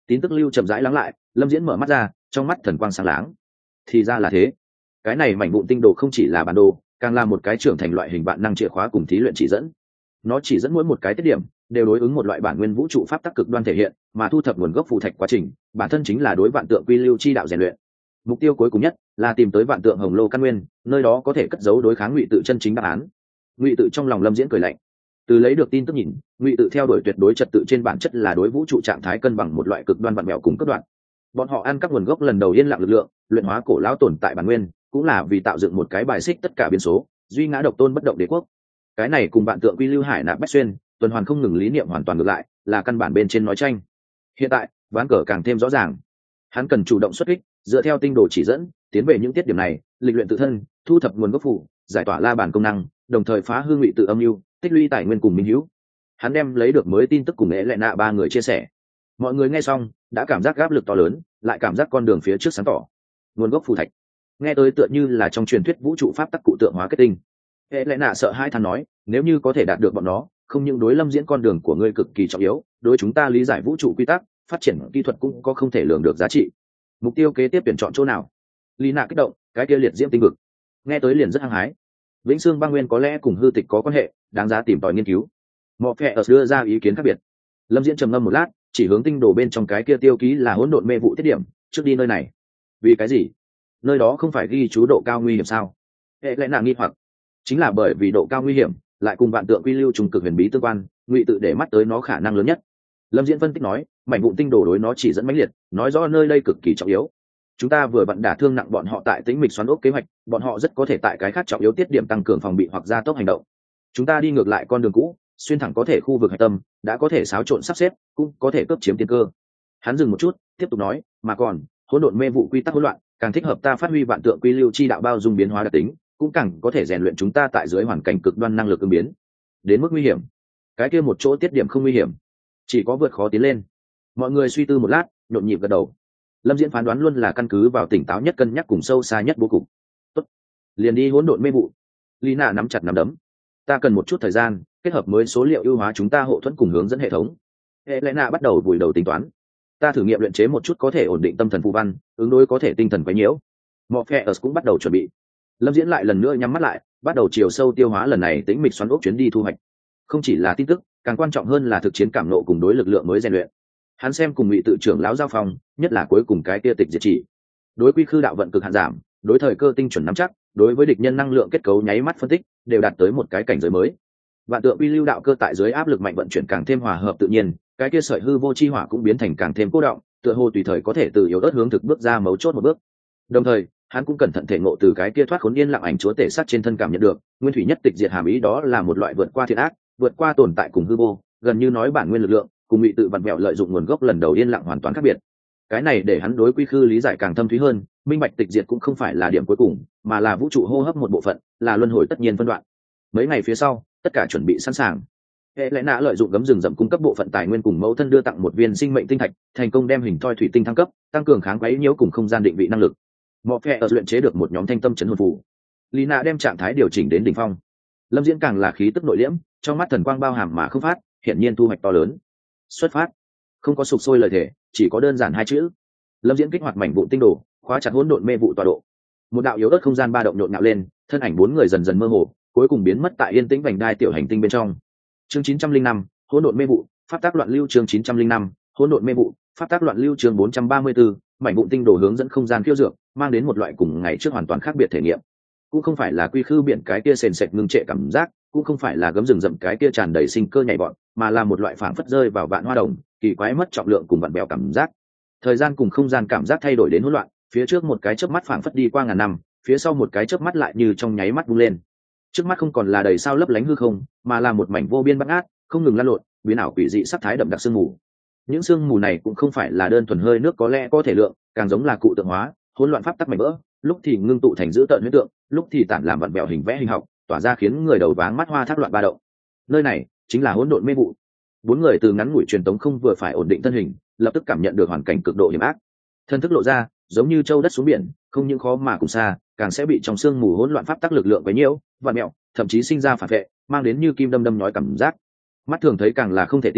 S1: Tín tức lưu chậm rãi lắng lại, Lâm Diễn mở mắt ra, trong mắt thần quang sáng láng. Thì ra là thế, cái này mảnh vụn tinh đồ không chỉ là bản đồ, càng là một cái trưởng thành loại hình vạn năng chìa khóa cùng thí luyện chỉ dẫn. Nó chỉ dẫn mỗi một cái tiết điểm đều đối ứng một loại bản nguyên vũ trụ pháp tắc cực đoan thể hiện, mà thu thập nguồn gốc phù thạch quá trình bản thân chính là đối vạn tượng quy lưu chi đạo rèn luyện. Mục tiêu cuối cùng nhất là tìm tới vạn tượng hồng lô căn nguyên, nơi đó có thể cất giấu đối kháng ngụy tự chân chính đáp án. Ngụy tự trong lòng Lâm Diễn cười lạnh. Từ lấy được tin tức nhìn, ngụy tự theo đuổi tuyệt đối trật tự trên bản chất là đối vũ trụ trạng thái cân bằng một loại cực đoan vặn vẹo cùng cấp đoạn. Bọn họ ăn các nguồn gốc lần đầu yên lặng lực lượng, luyện hóa cổ lão tồn tại bản nguyên, cũng là vì tạo dựng một cái bài xích tất cả biến số, duy ngã độc tôn bất động đế quốc. Cái này cùng vạn tượng quy lưu hải nạp bách xuyên, tuần hoàn không ngừng lý niệm hoàn toàn ngược lại, là căn bản bên trên nói tranh. Hiện tại ván cờ càng thêm rõ ràng, hắn cần chủ động xuất kích, dựa theo tinh đồ chỉ dẫn tiến về những tiết điểm này, lịch luyện tự thân, thu thập nguồn gốc phủ, giải tỏa la bàn công năng, đồng thời phá hư ngụy tự âm mưu, tích lũy tài nguyên cùng minh hữu. Hắn đem lấy được mới tin tức cùng lẽ lẽ nạ ba người chia sẻ. Mọi người nghe xong đã cảm giác áp lực to lớn, lại cảm giác con đường phía trước sáng tỏ. Nguồn gốc phù thạch nghe tới tựa như là trong truyền thuyết vũ trụ pháp tắc cụ tượng hóa kết tinh. Lẽ lẽ nạ sợ hai than nói, nếu như có thể đạt được bọn nó, không những đối Lâm Diễn con đường của ngươi cực kỳ trọng yếu, đối chúng ta lý giải vũ trụ quy tắc, phát triển kỹ thuật cũng có không thể lường được giá trị. Mục tiêu kế tiếp tuyển chọn chỗ nào? Lý nạ kích động, cái kia liệt diễm tinh vực. Nghe tới liền rất hăng hái. Vĩnh Xương băng nguyên có lẽ cùng hư tịch có quan hệ, đáng giá tìm tòi nghiên cứu. Mọ Phệ ở đưa ra ý kiến khác biệt. Lâm Diễn trầm ngâm một lát, chỉ hướng tinh đồ bên trong cái kia tiêu ký là hỗn độn mê vụ tiết điểm, trước đi nơi này. Vì cái gì? Nơi đó không phải ghi chú độ cao nguy hiểm sao? Hệ lẽ nàng nghi hoặc, chính là bởi vì độ cao nguy hiểm lại cùng vạn tượng quy lưu trùng cực huyền bí tương quan, ngụy tự để mắt tới nó khả năng lớn nhất. Lâm Diễn phân tích nói, mảnh vụn tinh đồ đối nó chỉ dẫn mãnh liệt, nói rõ nơi đây cực kỳ trọng yếu. Chúng ta vừa vặn đả thương nặng bọn họ tại Tĩnh Mịch xoắn ốc kế hoạch, bọn họ rất có thể tại cái khác trọng yếu tiết điểm tăng cường phòng bị hoặc gia tốc hành động. Chúng ta đi ngược lại con đường cũ, xuyên thẳng có thể khu vực hạch tâm, đã có thể xáo trộn sắp xếp, cũng có thể cướp chiếm tiên cơ. Hắn dừng một chút, tiếp tục nói, mà còn hỗn độn mê vụ quy tắc hỗn loạn, càng thích hợp ta phát huy vạn tượng quy lưu chi đạo bao dung biến hóa đặc tính, cũng càng có thể rèn luyện chúng ta tại dưới hoàn cảnh cực đoan năng lực ứng biến. Đến mức nguy hiểm, cái kia một chỗ tiết điểm không nguy hiểm, chỉ có vượt khó tiến lên. Mọi người suy tư một lát, nhộn nhịp gật đầu. Lâm Diễn phán đoán luôn là căn cứ vào tỉnh táo nhất cân nhắc cùng sâu xa nhất bố cục. Tốt, liền đi hỗn độn mê vụ. Lý nạ nắm chặt nắm đấm. Ta cần một chút thời gian kết hợp mới số liệu ưu hóa chúng ta hộ thuẫn cùng hướng dẫn hệ thống. Helena bắt đầu vùi đầu tính toán. Ta thử nghiệm luyện chế một chút có thể ổn định tâm thần phù văn, ứng đối có thể tinh thần quấy nhiễu. Morpheus cũng bắt đầu chuẩn bị. Lâm Diễn lại lần nữa nhắm mắt lại, bắt đầu chiều sâu tiêu hóa lần này Tĩnh Mịch xoắn ốc chuyến đi thu hoạch. Không chỉ là tin tức, càng quan trọng hơn là thực chiến cảm nộ cùng đối lực lượng mới rèn luyện. Hắn xem cùng ngụy tự trưởng lão giao phong, nhất là cuối cùng cái kia tịch diệt chỉ. Đối quy khư đạo vận cực hạn giảm, đối thời cơ tinh chuẩn nắm chắc, đối với địch nhân năng lượng kết cấu nháy mắt phân tích, đều đạt tới một cái cảnh giới mới. Vạn tượng quy lưu đạo cơ tại dưới áp lực mạnh vận chuyển càng thêm hòa hợp tự nhiên, cái kia sợi hư vô chi hỏa cũng biến thành càng thêm cố động, tựa hồ tùy thời có thể từ yếu ớt hướng thực bước ra mấu chốt một bước. Đồng thời, hắn cũng cẩn thận thể ngộ từ cái kia thoát khốn yên lặng ảnh chúa tể sát trên thân cảm nhận được, nguyên thủy nhất tịch diệt hàm ý đó là một loại vượt qua thiện ác, vượt qua tồn tại cùng hư vô, gần như nói bản nguyên lực lượng, cùng ngụy tự vặn vẹo lợi dụng nguồn gốc lần đầu yên lặng hoàn toàn khác biệt. Cái này để hắn đối quy khư lý giải càng thâm thúy hơn, minh bạch tịch diệt cũng không phải là điểm cuối cùng, mà là vũ trụ hô hấp một bộ phận, là luân hồi tất nhiên phân đoạn. Mấy ngày phía sau, tất cả chuẩn bị sẵn sàng. Helena lợi dụng gấm rừng rậm cung cấp bộ phận tài nguyên cùng mẫu thân đưa tặng một viên sinh mệnh tinh thạch, thành công đem hình thoi thủy tinh thăng cấp, tăng cường kháng quấy nhiễu cùng không gian định vị năng lực. Morpheus luyện chế được một nhóm thanh tâm chấn hồn phù. Lina đem trạng thái điều chỉnh đến đỉnh phong. Lâm Diễn càng là khí tức nội liễm, trong mắt thần quang bao hàm mà không phát, hiển nhiên thu hoạch to lớn. Xuất phát. Không có sục sôi lời thể, chỉ có đơn giản hai chữ. Lâm Diễn kích hoạt mảnh vụn tinh đồ, khóa chặt hỗn độn mê vụ tọa độ. Một đạo yếu ớt không gian ba động nhộn nhạo lên, thân ảnh bốn người dần dần mơ hồ, cuối cùng biến mất tại yên tĩnh vành đai tiểu hành tinh bên trong. Chương 905, hỗn độn mê vụ, pháp tác loạn lưu. Chương 905, hỗn độn mê vụ, pháp tác loạn lưu. Chương 434, mảnh vụn tinh đồ hướng dẫn không gian khiêu dược, mang đến một loại cùng ngày trước hoàn toàn khác biệt thể nghiệm. Cũng không phải là quy khư biển cái kia sền sệt ngưng trệ cảm giác, cũng không phải là gấm rừng rậm cái kia tràn đầy sinh cơ nhảy vọt, mà là một loại phảng phất rơi vào vạn hoa đồng, kỳ quái mất trọng lượng cùng vặn bèo cảm giác. Thời gian cùng không gian cảm giác thay đổi đến hỗn loạn, phía trước một cái chớp mắt phảng phất đi qua ngàn năm, phía sau một cái chớp mắt lại như trong nháy mắt vung lên. Trước mắt không còn là đầy sao lấp lánh hư không, mà là một mảnh vô biên bát ngát, không ngừng lan lộn, biến ảo quỷ dị sắc thái đậm đặc sương mù. Những sương mù này cũng không phải là đơn thuần hơi nước có lẽ có thể lượng, càng giống là cụ tượng hóa, hỗn loạn pháp tắc mảnh vỡ, lúc thì ngưng tụ thành dữ tợn huyễn tượng, lúc thì tản làm vặn bèo hình vẽ hình học, tỏa ra khiến người đầu váng mắt hoa thác loạn ba động. Nơi này chính là hỗn độn mê vụ. Bốn người từ ngắn ngủi truyền tống không vừa phải ổn định thân hình, lập tức cảm nhận được hoàn cảnh cực độ hiểm ác. Thân thức lộ ra, giống như châu đất xuống biển, không những khó mà cùng xa, càng sẽ bị trong sương mù hỗn loạn pháp tắc lực lượng quấy nhiễu, vặn mèo, thậm chí sinh ra phản vệ, mang đến như kim đâm đâm nhói cảm giác. Mắt thường thấy càng là không thể tin,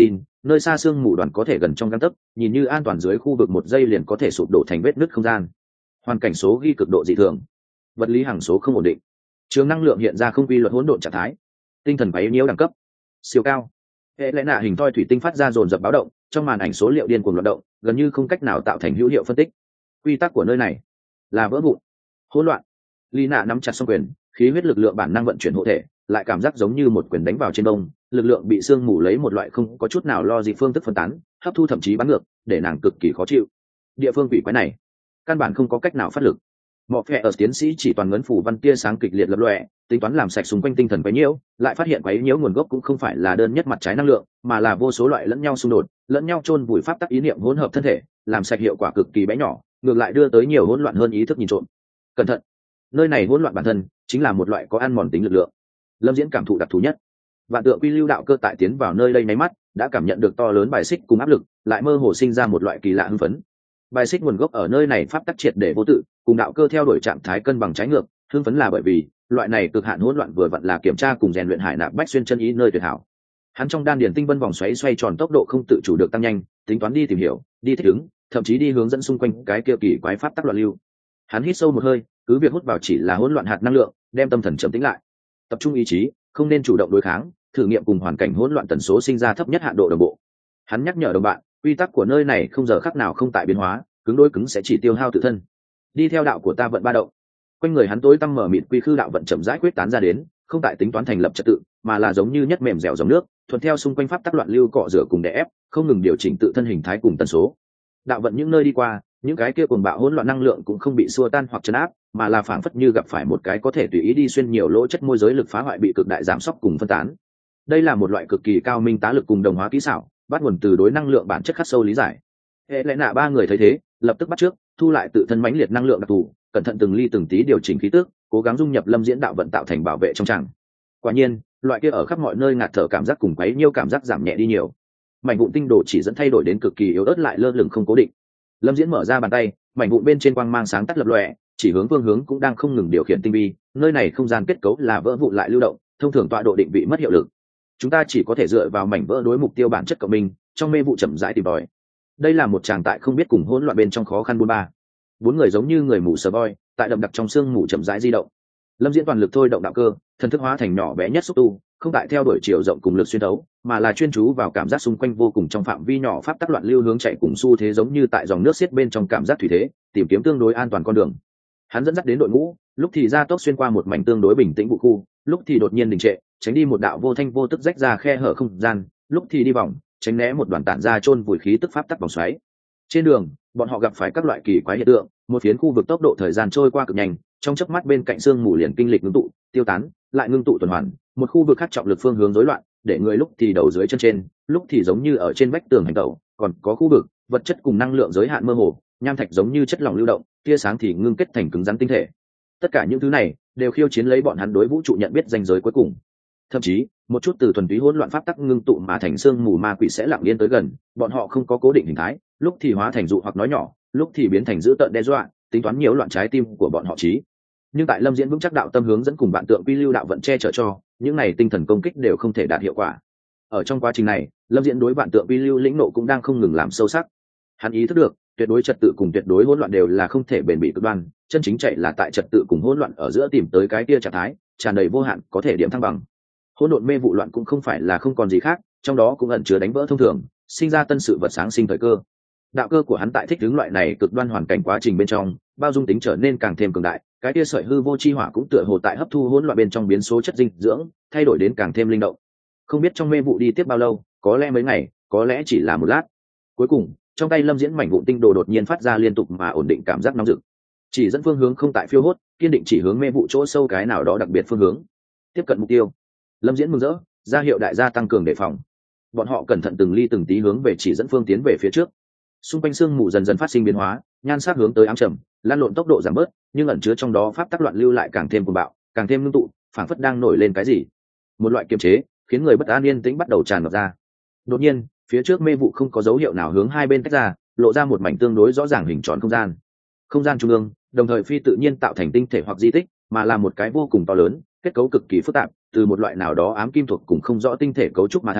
S1: nơi xa sương mù đoàn có thể gần trong gang tấc, nhìn như an toàn dưới khu vực một giây liền có thể sụp đổ thành vết nứt không gian. Hoàn cảnh số ghi cực độ dị thường, vật lý hằng số không ổn định, trường năng lượng hiện ra không quy luật hỗn độn trạng thái, tinh thần quấy nhiễu đẳng cấp siêu cao. Hệ lẽ nạ hình thoi thủy tinh phát ra dồn dập báo động, trong màn ảnh số liệu điên cuồng loạt động, gần như không cách nào tạo thành hữu hiệu phân tích. Quy tắc của nơi này là vỡ vụn, hỗn loạn. Lý nạ nắm chặt song quyền, khí huyết lực lượng bản năng vận chuyển hộ thể, lại cảm giác giống như một quyền đánh vào trên đông, lực lượng bị sương mù lấy một loại không có chút nào lo gì phương thức phân tán, hấp thu thậm chí bắn ngược, để nàng cực kỳ khó chịu. Địa phương quỷ quái này, căn bản không có cách nào phát lực. Mọ Phệ ở tiến sĩ chỉ toàn ngấn phủ văn tia sáng kịch liệt lập lòe, tính toán làm sạch xung quanh tinh thần quấy nhiễu, lại phát hiện quấy nhiễu nguồn gốc cũng không phải là đơn nhất mặt trái năng lượng, mà là vô số loại lẫn nhau xung đột, lẫn nhau chôn vùi pháp tắc ý niệm hỗn hợp thân thể, làm sạch hiệu quả cực kỳ bé nhỏ, ngược lại đưa tới nhiều hỗn loạn hơn ý thức nhìn trộm. Cẩn thận, nơi này hỗn loạn bản thân chính là một loại có ăn mòn tính lực lượng. Lâm Diễn cảm thụ đặc thù nhất. Vạn tượng quy lưu đạo cơ tại tiến vào nơi đây nháy mắt, đã cảm nhận được to lớn bài xích cùng áp lực, lại mơ hồ sinh ra một loại kỳ lạ hưng phấn. Bài xích nguồn gốc ở nơi này pháp tắc triệt để vô tự, cùng đạo cơ theo đuổi trạng thái cân bằng trái ngược, hưng phấn là bởi vì loại này cực hạn hỗn loạn vừa vặn là kiểm tra cùng rèn luyện hải nạp bách xuyên chân ý nơi tuyệt hảo. Hắn trong đan điền tinh vân vòng xoay tròn tốc độ không tự chủ được tăng nhanh, tính toán đi tìm hiểu, đi thích ứng, thậm chí đi hướng dẫn xung quanh cái kia kỳ quái pháp tắc loạn lưu. Hắn hít sâu một hơi, cứ việc hút vào chỉ là hỗn loạn hạt năng lượng, đem tâm thần trầm tĩnh lại, tập trung ý chí, không nên chủ động đối kháng, thử nghiệm cùng hoàn cảnh hỗn loạn tần số sinh ra thấp nhất hạn độ đồng bộ. Hắn nhắc nhở đồng bạn, quy tắc của nơi này không giờ khắc nào không tại biến hóa, cứng đối cứng sẽ chỉ tiêu hao tự thân. Đi theo đạo của ta vận ba động. Quanh người hắn tối tăm mở mịt quy khư đạo vận chậm rãi quyết tán ra đến, không tại tính toán thành lập trật tự, mà là giống như nhất mềm dẻo dòng nước, thuận theo xung quanh pháp tắc loạn lưu cọ rửa cùng đè ép, không ngừng điều chỉnh tự thân hình thái cùng tần số. Đạo vận những nơi đi qua, những cái kia cuồng bạo hỗn loạn năng lượng cũng không bị xua tan hoặc trấn áp, mà là phảng phất như gặp phải một cái có thể tùy ý đi xuyên nhiều lỗ chất môi giới lực phá hoại bị cực đại giảm sóc cùng phân tán. Đây là một loại cực kỳ cao minh tá lực cùng đồng hóa kỹ xảo, bắt nguồn từ đối năng lượng bản chất khắc sâu lý giải. Hệ lẽ nạ ba người thấy thế, lập tức bắt trước, thu lại tự thân mãnh liệt năng lượng đặc thù, cẩn thận từng ly từng tí điều chỉnh khí tức, cố gắng dung nhập Lâm Diễn đạo vận tạo thành bảo vệ trong tràng. Quả nhiên, loại kia ở khắp mọi nơi ngạt thở cảm giác cùng quấy nhiêu cảm giác giảm nhẹ đi nhiều. Mảnh vụn tinh đồ chỉ dẫn thay đổi đến cực kỳ yếu ớt lại lơ lửng không cố định. Lâm Diễn mở ra bàn tay, mảnh vụn bên trên quang mang sáng tắt lập lòe, chỉ hướng phương hướng cũng đang không ngừng điều khiển tinh vi. Nơi này không gian kết cấu là vỡ vụn lại lưu động, thông thường tọa độ định vị mất hiệu lực. Chúng ta chỉ có thể dựa vào mảnh vỡ đối mục tiêu bản chất cộng minh, trong mê vụ chậm rãi tìm tòi. Đây là một tràng tại không biết cùng hỗn loạn bên trong khó khăn buôn ba. Bốn người giống như người mù sờ voi, tại đậm đặc trong sương mù chậm rãi di động. Lâm Diễn toàn lực thôi động đạo cơ, thần thức hóa thành nhỏ bé nhất xúc tu, không tại theo đuổi chiều rộng cùng lực xuyên thấu, mà là chuyên chú vào cảm giác xung quanh vô cùng trong phạm vi nhỏ pháp tắc loạn lưu hướng chạy cùng xu thế giống như tại dòng nước xiết bên trong cảm giác thủy thế, tìm kiếm tương đối an toàn con đường. Hắn dẫn dắt đến đội ngũ, lúc thì ra tốc xuyên qua một mảnh tương đối bình tĩnh vụ khu, lúc thì đột nhiên đình trệ, tránh đi một đạo vô thanh vô tức rách ra khe hở không gian, lúc thì đi vòng, tránh né một đoàn tản ra chôn vùi khí tức pháp tắc vòng xoáy. Trên đường, bọn họ gặp phải các loại kỳ quái hiện tượng, một phiến khu vực tốc độ thời gian trôi qua cực nhanh, trong chớp mắt bên cạnh sương mù liền kinh lịch ngưng tụ, tiêu tán, lại ngưng tụ tuần hoàn, một khu vực khác trọng lực phương hướng rối loạn, để người lúc thì đầu dưới chân trên, lúc thì giống như ở trên vách tường hành tẩu, còn có khu vực, vật chất cùng năng lượng giới hạn mơ hồ, nham thạch giống như chất lỏng lưu động, tia sáng thì ngưng kết thành cứng rắn tinh thể. Tất cả những thứ này đều khiêu chiến lấy bọn hắn đối vũ trụ nhận biết ranh giới cuối cùng. Thậm chí, một chút từ thuần túy hỗn loạn pháp tắc ngưng tụ mà thành sương mù ma quỷ sẽ lặng yên tới gần, bọn họ không có cố định hình thái, lúc thì hóa thành dụ hoặc nói nhỏ, lúc thì biến thành dữ tợn đe dọa, tính toán nhiễu loạn trái tim của bọn họ trí. Nhưng tại Lâm Diễn vững chắc đạo tâm hướng dẫn cùng bạn tượng quy lưu đạo vận che chở cho, những này tinh thần công kích đều không thể đạt hiệu quả. Ở trong quá trình này, Lâm Diễn đối bạn tượng quy lưu lĩnh nộ cũng đang không ngừng làm sâu sắc. Hắn ý thức được, tuyệt đối trật tự cùng tuyệt đối hỗn loạn đều là không thể bền bỉ cực đoan, chân chính chạy là tại trật tự cùng hỗn loạn ở giữa tìm tới cái kia trạng thái tràn đầy vô hạn có thể điểm thăng bằng. Hỗn độn mê vụ loạn cũng không phải là không còn gì khác, trong đó cũng ẩn chứa đánh vỡ thông thường, sinh ra tân sự vật sáng sinh thời cơ. Đạo cơ của hắn tại thích ứng loại này cực đoan hoàn cảnh quá trình bên trong, bao dung tính trở nên càng thêm cường đại, cái kia sợi hư vô chi hỏa cũng tựa hồ tại hấp thu hỗn loạn bên trong biến số chất dinh dưỡng, thay đổi đến càng thêm linh động. Không biết trong mê vụ đi tiếp bao lâu, có lẽ mấy ngày, có lẽ chỉ là một lát. Cuối cùng, trong tay Lâm Diễn mảnh vụn tinh đồ đột nhiên phát ra liên tục mà ổn định cảm giác nóng rực. Chỉ dẫn phương hướng không tại phiêu hốt, kiên định chỉ hướng mê vụ chỗ sâu cái nào đó đặc biệt phương hướng. Tiếp cận mục tiêu. Lâm Diễn mừng rỡ, ra hiệu đại gia tăng cường đề phòng. Bọn họ cẩn thận từng ly từng tí hướng về chỉ dẫn phương tiến về phía trước. Xung quanh sương mù dần dần phát sinh biến hóa, nhan sắc hướng tới ám trầm, lan lộn tốc độ giảm bớt, nhưng ẩn chứa trong đó pháp tắc loạn lưu lại càng thêm cuồng bạo, càng thêm ngưng tụ, phảng phất đang nổi lên cái gì. Một loại kiềm chế, khiến người bất an yên tĩnh bắt đầu tràn ngập ra. Đột nhiên, phía trước mê vụ không có dấu hiệu nào hướng hai bên tách ra, lộ ra một mảnh tương đối rõ ràng hình tròn không gian. Không gian trung ương, đồng thời phi tự nhiên tạo thành tinh thể hoặc di tích, mà là một cái vô cùng to lớn, kết cấu cực kỳ phức tạp, từ một loại nào đó ám kim thuộc cùng không rõ tinh thể cấu trúc mà thành,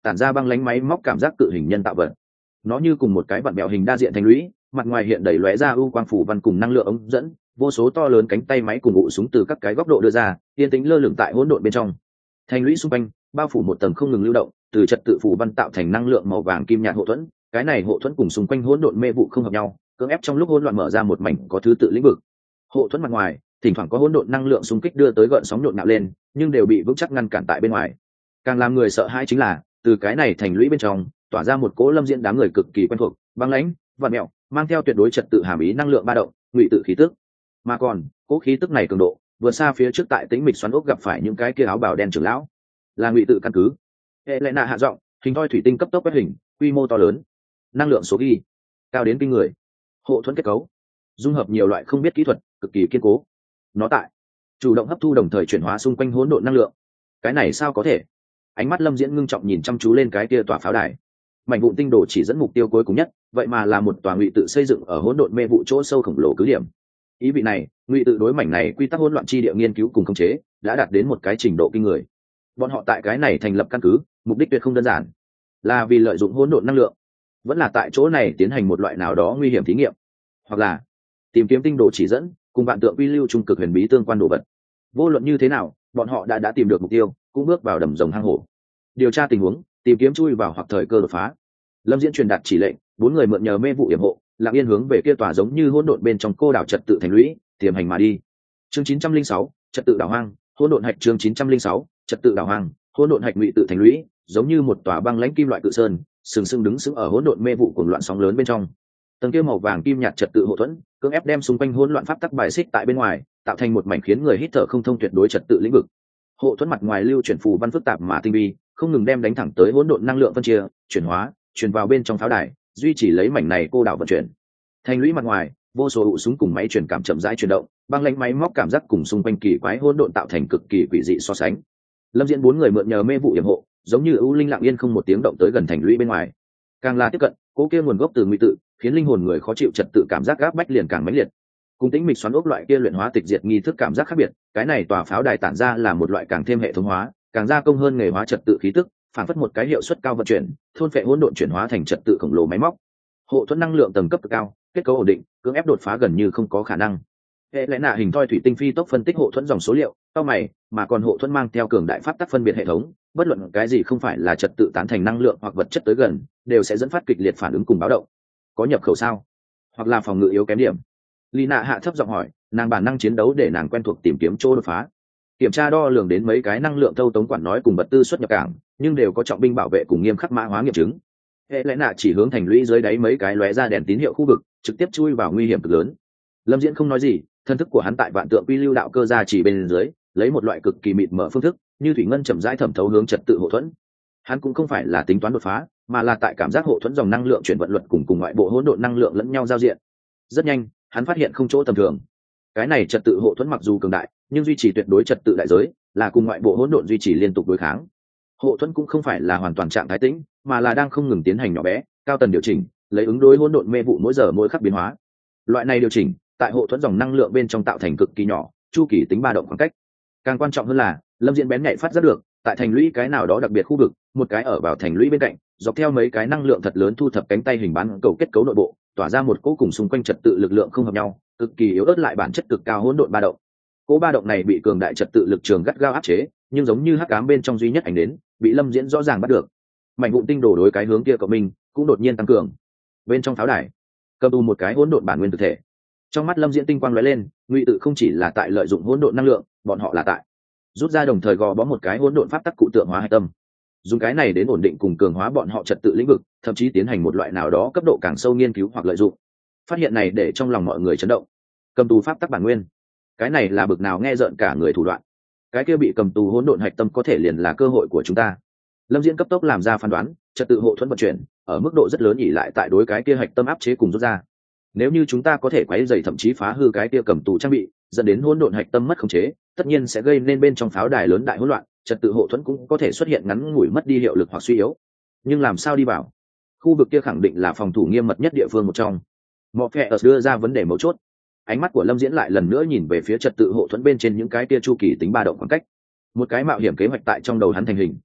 S1: tản ra băng lánh máy móc cảm giác cự hình nhân tạo vật. Nó như cùng một cái vặn bẹo hình đa diện thành lũy, mặt ngoài hiện đầy lóe ra ưu quang phủ văn cùng năng lượng ống dẫn, vô số to lớn cánh tay máy cùng ụ súng từ các cái góc độ đưa ra, yên tĩnh lơ lửng tại hỗn độn bên trong. Thành lũy xung quanh bao phủ một tầng không ngừng lưu động, từ trật tự phủ văn tạo thành năng lượng màu vàng kim nhạt hộ thuẫn. Cái này hộ thuẫn cùng xung quanh hỗn độn mê vụ không hợp nhau, cưỡng ép trong lúc hỗn loạn mở ra một mảnh có thứ tự lĩnh vực. Hộ thuẫn mặt ngoài thỉnh thoảng có hỗn độn năng lượng xung kích đưa tới gợn sóng nhộn nhạo lên, nhưng đều bị vững chắc ngăn cản tại bên ngoài. Càng làm người sợ hãi chính là từ cái này thành lũy bên trong tỏa ra một cỗ lâm diễn đám người cực kỳ quen thuộc, băng lãnh, vặn mẹo, mang theo tuyệt đối trật tự hàm ý năng lượng ba động, ngụy tự khí tức. Mà còn cỗ khí tức này cường độ vượt xa phía trước tại tĩnh mịch xoắn ốc gặp phải những cái kia áo bào đen trưởng lão. Là ngụy tự căn cứ. Hệ lệ nạ hạ giọng, hình thoi thủy tinh cấp tốc quét hình, quy mô to lớn, năng lượng số ghi cao đến kinh người, hộ thuẫn kết cấu dung hợp nhiều loại không biết kỹ thuật, cực kỳ kiên cố. Nó tại chủ động hấp thu đồng thời chuyển hóa xung quanh hỗn độn năng lượng. Cái này sao có thể? Ánh mắt Lâm Diễn ngưng trọng nhìn chăm chú lên cái kia tòa pháo đài. Mảnh vụn tinh đồ chỉ dẫn mục tiêu cuối cùng nhất, vậy mà là một tòa ngụy tự xây dựng ở hỗn độn mê vụ chỗ sâu khổng lồ cứ điểm. Ý vị này, ngụy tự đối mảnh này quy tắc hỗn loạn chi địa nghiên cứu cùng khống chế đã đạt đến một cái trình độ kinh người. Bọn họ tại cái này thành lập căn cứ, mục đích tuyệt không đơn giản, là vì lợi dụng hỗn độn năng lượng, vẫn là tại chỗ này tiến hành một loại nào đó nguy hiểm thí nghiệm, hoặc là tìm kiếm tinh đồ chỉ dẫn cùng vạn tượng quy lưu trung cực huyền bí tương quan đồ vật. Vô luận như thế nào, bọn họ đã tìm được mục tiêu, cũng bước vào đầm rồng hang hổ. Điều tra tình huống, tìm kiếm chui vào hoặc thời cơ đột phá. Lâm Diễn truyền đạt chỉ lệnh, 4 người mượn nhờ mê vụ yểm hộ, lặng yên hướng về kia tòa giống như hỗn độn bên trong cô đảo trật tự thành lũy tiềm hành mà đi. Chương 906, trật tự đảo hoang, hỗn độn hạch. Chương 906, trật tự đảo hoang, hỗn độn hạch. Ngụy tự thành lũy giống như một tòa băng lãnh kim loại cự sơn, sừng sững đứng sững ở hỗn độn mê vụ cuồng loạn sóng lớn bên trong. Tầng kia màu vàng kim nhạt trật tự hộ thuẫn cưỡng ép đem xung quanh hỗn loạn pháp tắc bài xích tại bên ngoài, tạo thành một mảnh khiến người hít thở không thông tuyệt đối trật tự lĩnh vực. Hộ thuẫn mặt ngoài lưu chuyển phù văn phức tạp mà tinh vi, không ngừng đem đánh thẳng tới hỗn độn năng lượng phân chia, chuyển hóa, truyền vào bên trong pháo đài, duy trì lấy mảnh này cô đảo vận chuyển. Thành lũy mặt ngoài, vô số ụ súng cùng máy truyền cảm chậm rãi chuyển động, băng lãnh máy móc cảm giác cùng xung quanh kỳ quái hỗn độn tạo thành cực kỳ quỷ dị so sánh. Lâm Diễn 4 người mượn nhờ mê vụ yểm hộ, giống như ưu linh lặng yên không một tiếng động tới gần thành lũy bên ngoài. Càng là tiếp cận, cố kia nguồn gốc từ ngụy tự, khiến linh hồn người khó chịu trật tự cảm giác gáp bách liền càng mãnh liệt. Cùng tĩnh mịch xoắn ốc loại kia luyện hóa tịch diệt nghi thức cảm giác khác biệt, cái này tòa pháo đài tản ra là một loại càng thêm hệ thống hóa, càng gia công hơn nghề hóa trật tự khí tức, phản phất một cái hiệu suất cao vận chuyển, thôn phệ hỗn độn chuyển hóa thành trật tự khổng lồ máy móc. Hộ thuẫn năng lượng tầng cấp cực cao, kết cấu ổn định, cưỡng ép đột phá gần như không có khả năng. Hệ lẽ nạ hình thoi thủy tinh phi tốc phân tích hộ thuẫn dòng số liệu, cao mày, mà còn hộ thuẫn mang theo cường đại pháp tắc phân biệt hệ thống, bất luận cái gì không phải là trật tự tán thành năng lượng hoặc vật chất tới gần, đều sẽ dẫn phát kịch liệt phản ứng cùng báo động. Có nhập khẩu sao? Hoặc là phòng ngự yếu kém điểm? Lina hạ thấp giọng hỏi, nàng bản năng chiến đấu để nàng quen thuộc tìm kiếm chỗ đột phá. Kiểm tra đo lường đến mấy cái năng lượng thâu tống quản nói cùng vật tư xuất nhập cảng, nhưng đều có trọng binh bảo vệ cùng nghiêm khắc mã hóa nghiệm chứng. Hệ lẽ nạ chỉ hướng thành lũy dưới đáy mấy cái lóe ra đèn tín hiệu khu vực, trực tiếp chui vào nguy hiểm cực lớn. Lâm Diễn không nói gì, thân thức của hắn tại vạn tượng quy lưu đạo cơ ra chỉ bên dưới, lấy một loại cực kỳ mịt mở phương thức, như thủy ngân chậm rãi thẩm thấu hướng trật tự hộ thuẫn. Hắn cũng không phải là tính toán đột phá, mà là tại cảm giác hộ thuẫn dòng năng lượng chuyển vận luật cùng ngoại bộ hỗn độn năng lượng lẫn nhau giao diện. Rất nhanh, hắn phát hiện không chỗ tầm thường. Cái này trật tự hộ thuẫn mặc dù cường đại, nhưng duy trì tuyệt đối trật tự đại giới là cùng ngoại bộ hỗn độn duy trì liên tục đối kháng. Hộ thuẫn cũng không phải là hoàn toàn trạng thái tĩnh, mà là đang không ngừng tiến hành nhỏ bé, cao tần điều chỉnh, lấy ứng đối hỗn độn mê vụ mỗi giờ mỗi khắc biến hóa. Loại này điều chỉnh, tại hộ thuẫn dòng năng lượng bên trong tạo thành cực kỳ nhỏ, chu kỳ tính ba động khoảng cách. Càng quan trọng hơn là, Lâm Diễn bén nhạy phát giác được, tại thành lũy cái nào đó đặc biệt khu vực, một cái ở vào thành lũy bên cạnh, dọc theo mấy cái năng lượng thật lớn thu thập cánh tay hình bán cầu kết cấu nội bộ, tỏa ra một cỗ cùng xung quanh trật tự lực lượng không hợp nhau, cực kỳ yếu ớt lại bản chất cực cao hỗn độn ba động. Cỗ ba động này bị cường đại trật tự lực trường gắt gao áp chế, nhưng giống như hắc ám bên trong duy nhất ảnh đến, bị Lâm Diễn rõ ràng bắt được. Mảnh vụn tinh đổ đối cái hướng kia của mình cũng đột nhiên tăng cường. Bên trong pháo đài, cầm tù một cái hỗn độn bản nguyên thực thể. Trong mắt Lâm Diễn tinh quang lóe lên, ngụy tự không chỉ là tại lợi dụng hỗn độn năng lượng, bọn họ là tại rút ra đồng thời gò bó một cái hỗn độn pháp tắc cụ tượng hóa hạch tâm, dùng cái này đến ổn định cùng cường hóa bọn họ trật tự lĩnh vực, thậm chí tiến hành một loại nào đó cấp độ càng sâu nghiên cứu hoặc lợi dụng. Phát hiện này để trong lòng mọi người chấn động. Cầm tù pháp tắc bản nguyên, cái này là bực nào nghe rợn cả người thủ đoạn. Cái kia bị cầm tù hỗn độn hạch tâm có thể liền là cơ hội của chúng ta. Lâm Diễn cấp tốc làm ra phán đoán, trật tự hộ thuẫn vận chuyển ở mức độ rất lớn ỉ lại tại đối cái kia hạch tâm áp chế cùng rút ra. Nếu như chúng ta có thể quấy rầy thậm chí phá hư cái kia cầm tù trang bị, dẫn đến hỗn độn hạch tâm mất khống chế, tất nhiên sẽ gây nên bên trong pháo đài lớn đại hỗn loạn, trật tự hộ thuẫn cũng có thể xuất hiện ngắn ngủi mất đi hiệu lực hoặc suy yếu. Nhưng làm sao đi vào? Khu vực kia khẳng định là phòng thủ nghiêm mật nhất địa phương một trong. Morpheus đưa ra vấn đề mấu chốt. Ánh mắt của Lâm Diễn lại lần nữa nhìn về phía trật tự hộ thuẫn bên trên những cái kia chu kỳ tính ba động khoảng cách. Một cái mạo hiểm kế hoạch tại trong đầu hắn thành hình.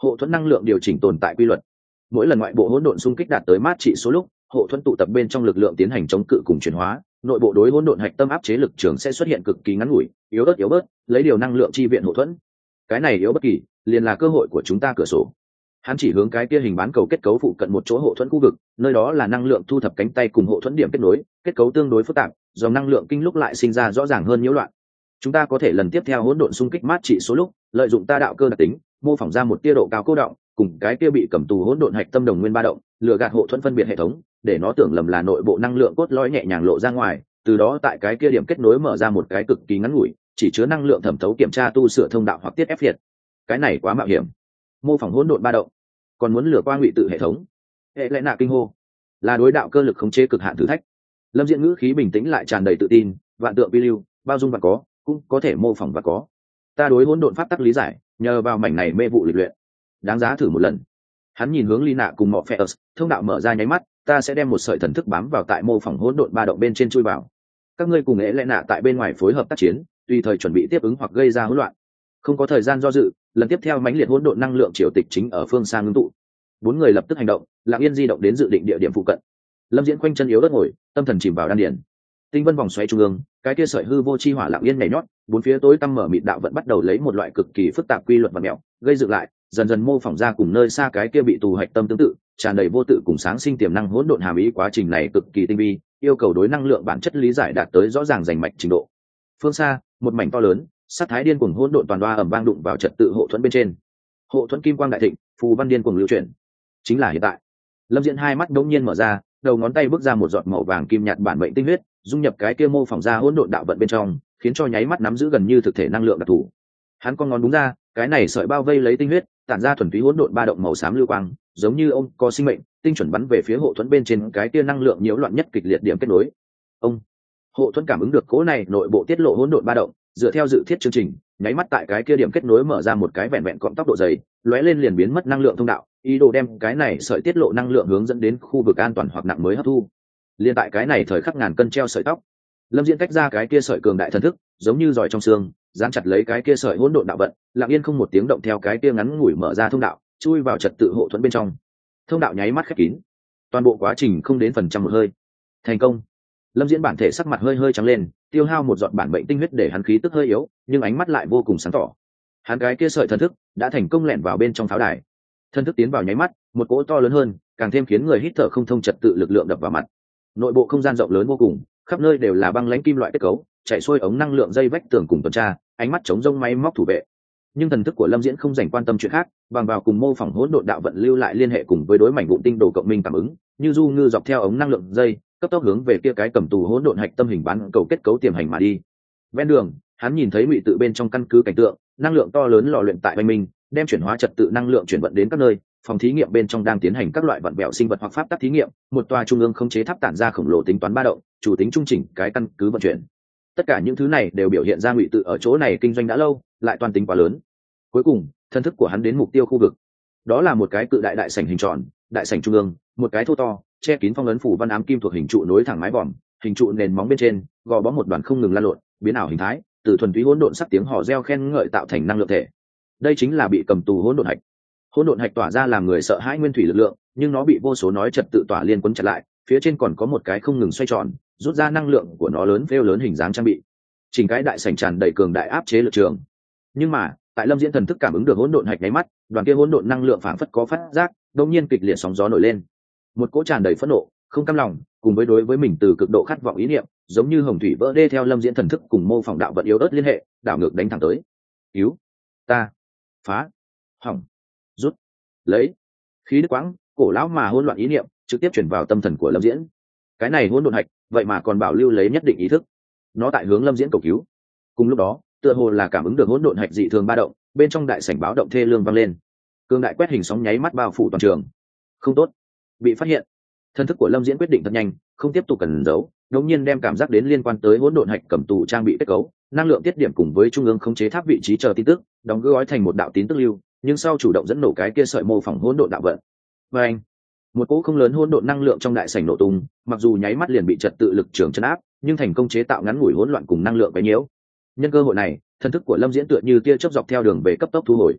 S1: Hộ thuẫn năng lượng điều chỉnh tồn tại quy luật. Mỗi lần ngoại bộ hỗn độn xung kích đạt tới mát trị số lúc, hộ thuẫn tụ tập bên trong lực lượng tiến hành chống cự cùng chuyển hóa, nội bộ đối hỗn độn hạch tâm áp chế lực trường sẽ xuất hiện cực kỳ ngắn ngủi, yếu bớt, lấy điều năng lượng chi viện hộ thuẫn. Cái này yếu bất kỳ, liền là cơ hội của chúng ta cửa sổ. Hắn chỉ hướng cái kia hình bán cầu kết cấu phụ cận một chỗ hộ thuẫn khu vực, nơi đó là năng lượng thu thập cánh tay cùng hộ thuẫn điểm kết nối, kết cấu tương đối phức tạp, dòng năng lượng kinh lúc lại sinh ra rõ ràng hơn nhiễu loạn. Chúng ta có thể lần tiếp theo hỗn độn xung kích mát trị số lúc, lợi dụng ta đạo cơ đặc tính, mô phỏng ra một tia độ cao cô động, cùng cái kia bị cầm tù hỗn độn hạch tâm đồng nguyên ba động, lừa gạt hộ thuẫn phân biệt hệ thống, để nó tưởng lầm là nội bộ năng lượng cốt lõi nhẹ nhàng lộ ra ngoài, từ đó tại cái kia điểm kết nối mở ra một cái cực kỳ ngắn ngủi, chỉ chứa năng lượng thẩm thấu kiểm tra tu sửa thông đạo hoặc tiết ép việt. Cái này quá mạo hiểm. Mô phỏng hỗn độn ba động, còn muốn lừa qua ngụy tự hệ thống. Hệ lẽ nạ kinh hô, là đối đạo cơ lực khống chế cực hạn thử thách. Lâm Diễn ngữ khí bình tĩnh lại tràn đầy tự tin, vạn tượng vi lưu, bao dung và có, cũng có thể mô phỏng và có. Ta đối hỗn độn pháp tắc lý giải, nhờ vào mảnh này mê vụ lịch luyện, đáng giá thử một lần. Hắn nhìn hướng Lina cùng Morpheus, thông đạo mở ra nháy mắt, ta sẽ đem một sợi thần thức bám vào tại mô phỏng hỗn độn ba động bên trên chui vào. Các ngươi cùng Hệ lẽ nạ tại bên ngoài phối hợp tác chiến, tùy thời chuẩn bị tiếp ứng hoặc gây ra hỗn loạn. Không có thời gian do dự, lần tiếp theo mãnh liệt hỗn độn năng lượng triều tịch chính ở phương xa ngưng tụ. Bốn người lập tức hành động, Lặng Yên di động đến dự định địa điểm phụ cận. Lâm Diễn khoanh chân yếu đất ngồi, tâm thần chìm vào đan điền. Tinh vân vòng xoáy trung ương, cái kia sợi hư vô chi hỏa Lặng Yên nhảy nhót, bốn phía tối tăm mở mịt đạo vận bắt đầu lấy một loại cực kỳ phức tạp quy luật và mèo, gây dựng lại, dần dần mô phỏng ra cùng nơi xa cái kia bị tù hạch tâm tương tự, tràn đầy vô tự cùng sáng sinh tiềm năng hỗn độn hàm ý. Quá trình này cực kỳ tinh vi, yêu cầu đối năng lượng bản chất lý giải đạt tới rõ ràng rành mạch trình độ. Phương xa, một mảnh to lớn, sát thái điên cuồng hỗn độn toàn đoa ầm vang đụng vào trật tự hộ thuẫn bên trên. Hộ thuẫn kim quang đại thịnh, phù văn điên cuồng lưu chuyển. Chính là hiện tại. Lâm Diễn hai mắt đống nhiên mở ra, đầu ngón tay bước ra một giọt màu vàng kim nhạt bản mệnh tinh huyết, dung nhập cái kia mô phỏng ra hỗn độn đạo vận bên trong, khiến cho nháy mắt nắm giữ gần như thực thể năng lượng đặc thù. Hắn con ngón đúng ra, cái này sợi bao vây lấy tinh huyết, tản ra thuần túy hỗn độn ba động màu xám lưu quang, giống như ông có sinh mệnh, tinh chuẩn bắn về phía hộ thuẫn bên trên cái kia năng lượng nhiễu loạn nhất kịch liệt điểm kết nối. Ông hộ thuẫn cảm ứng được cỗ này nội bộ tiết lộ hỗn độn ba động, dựa theo dự thiết chương trình, nháy mắt tại cái kia điểm kết nối mở ra một cái vẹn vẹn cọng tóc độ dày, lóe lên liền biến mất năng lượng thông đạo, ý đồ đem cái này sợi tiết lộ năng lượng hướng dẫn đến khu vực an toàn hoặc nặng mới hấp thu. Liên tại cái này thời khắc ngàn cân treo sợi tóc, Lâm Diễn tách ra cái kia sợi cường đại thần thức, giống như giỏi trong xương, dán chặt lấy cái kia sợi hỗn độn đạo vận, Lặng Yên không một tiếng động theo cái kia ngắn ngủi mở ra thông đạo, chui vào trật tự hộ thuẫn bên trong. Thông đạo nháy mắt khép kín, toàn bộ quá trình không đến phần trăm một hơi. Thành công. Lâm Diễn bản thể sắc mặt hơi hơi trắng lên, tiêu hao một giọt bản mệnh tinh huyết để hắn khí tức hơi yếu, nhưng ánh mắt lại vô cùng sáng tỏ. Hắn cái kia sợi thần thức đã thành công lẻn vào bên trong pháo đài. Thần thức tiến vào nháy mắt, một cỗ to lớn hơn, càng thêm khiến người hít thở không thông trật tự lực lượng đập vào mặt. Nội bộ không gian rộng lớn vô cùng, khắp nơi đều là băng lãnh kim loại kết cấu, chạy xuôi ống năng lượng dây vách tường cùng tuần tra, ánh mắt chống rông máy móc thủ vệ. Nhưng thần thức của Lâm Diễn không dành quan tâm chuyện khác, bằng vào cùng mô phỏng hỗn độn đạo vận lưu lại liên hệ cùng với đối mảnh vụn tinh đồ cộng minh cảm ứng, như du ngư dọc theo ống năng lượng dây, cấp tốc hướng về kia cái cầm tù hỗn độn hạch tâm hình bán cầu kết cấu tiềm hành mà đi. Ven đường, hắn nhìn thấy ngụy tự bên trong căn cứ cảnh tượng, năng lượng to lớn lò luyện tại oanh minh, đem chuyển hóa trật tự năng lượng chuyển vận đến các nơi. Phòng thí nghiệm bên trong đang tiến hành các loại vận bẹo sinh vật hoặc pháp tắc thí nghiệm, một tòa trung ương khống chế tháp tản ra khổng lồ tính toán ba động, chủ tính trung chỉnh cái căn cứ vận chuyển. Tất cả những thứ này đều biểu hiện ra ngụy tự ở chỗ này kinh doanh đã lâu, lại toàn tính quá lớn. Cuối cùng, thân thức của hắn đến mục tiêu khu vực. Đó là một cái cự đại đại sảnh hình tròn, đại sảnh trung ương, một cái thô to, che kín phong ấn phủ văn ám kim thuộc hình trụ nối thẳng mái vòm, hình trụ nền móng bên trên, gò bó một đoàn không ngừng lan lộn, biến ảo hình thái, từ thuần túy hỗn độn sắc tiếng hò reo khen ngợi tạo thành năng lượng thể. Đây chính là bị cầm tù hỗn độn hạch. Hỗn độn hạch tỏa ra làm người sợ hãi nguyên thủy lực lượng, nhưng nó bị vô số nói trật tự tỏa liên quấn chặt lại, phía trên còn có một cái không ngừng xoay tròn, rút ra năng lượng của nó lớn phêu lớn hình dáng trang bị. Chỉnh cái đại sảnh tràn đầy cường đại áp chế lực trường. Nhưng mà, tại Lâm Diễn thần thức cảm ứng được hỗn độn hạch nháy mắt, đoàn kia hỗn độn năng lượng phảng phất có phát giác, đột nhiên kịch liệt sóng gió nổi lên. Một cỗ tràn đầy phẫn nộ, không cam lòng, cùng với đối với mình từ cực độ khát vọng ý niệm, giống như hồng thủy vỡ đê theo Lâm Diễn thần thức cùng mô phỏng đạo vận yếu ớt liên hệ, đảo ngược đánh thẳng tới. Cứu ta, phá, hỏng, rút, lấy, khí đức quãng, cổ lão mà hỗn loạn ý niệm trực tiếp chuyển vào tâm thần của Lâm Diễn. Cái này hỗn độn hạch, vậy mà còn bảo lưu lấy nhất định ý thức. Nó tại hướng Lâm Diễn cầu cứu. Cùng lúc đó, tựa hồ là cảm ứng được hỗn độn hạch dị thường ba động, bên trong đại sảnh báo động thê lương vang lên. Cương đại quét hình sóng nháy mắt bao phủ toàn trường. Không tốt, bị phát hiện. Thân thức của Lâm Diễn quyết định thật nhanh, không tiếp tục cần giấu, đột nhiên đem cảm giác đến liên quan tới hỗn độn hạch cầm tù trang bị kết cấu, năng lượng tiết điểm cùng với trung ương khống chế tháp vị trí chờ tin tức, đóng gói thành một đạo tín tức lưu, nhưng sau chủ động dẫn nổ cái kia sợi mô phỏng hỗn độn đạo vận. Và anh, một cỗ không lớn hỗn độn năng lượng trong đại sảnh nổ tung, mặc dù nháy mắt liền bị trật tự lực trường chấn áp, nhưng thành công chế tạo ngắn ngủi hỗn loạn cùng năng lượng quấy nhiễu. Nhân cơ hội này, thân thức của Lâm Diễn tựa như tia chớp dọc theo đường về cấp tốc thu hồi.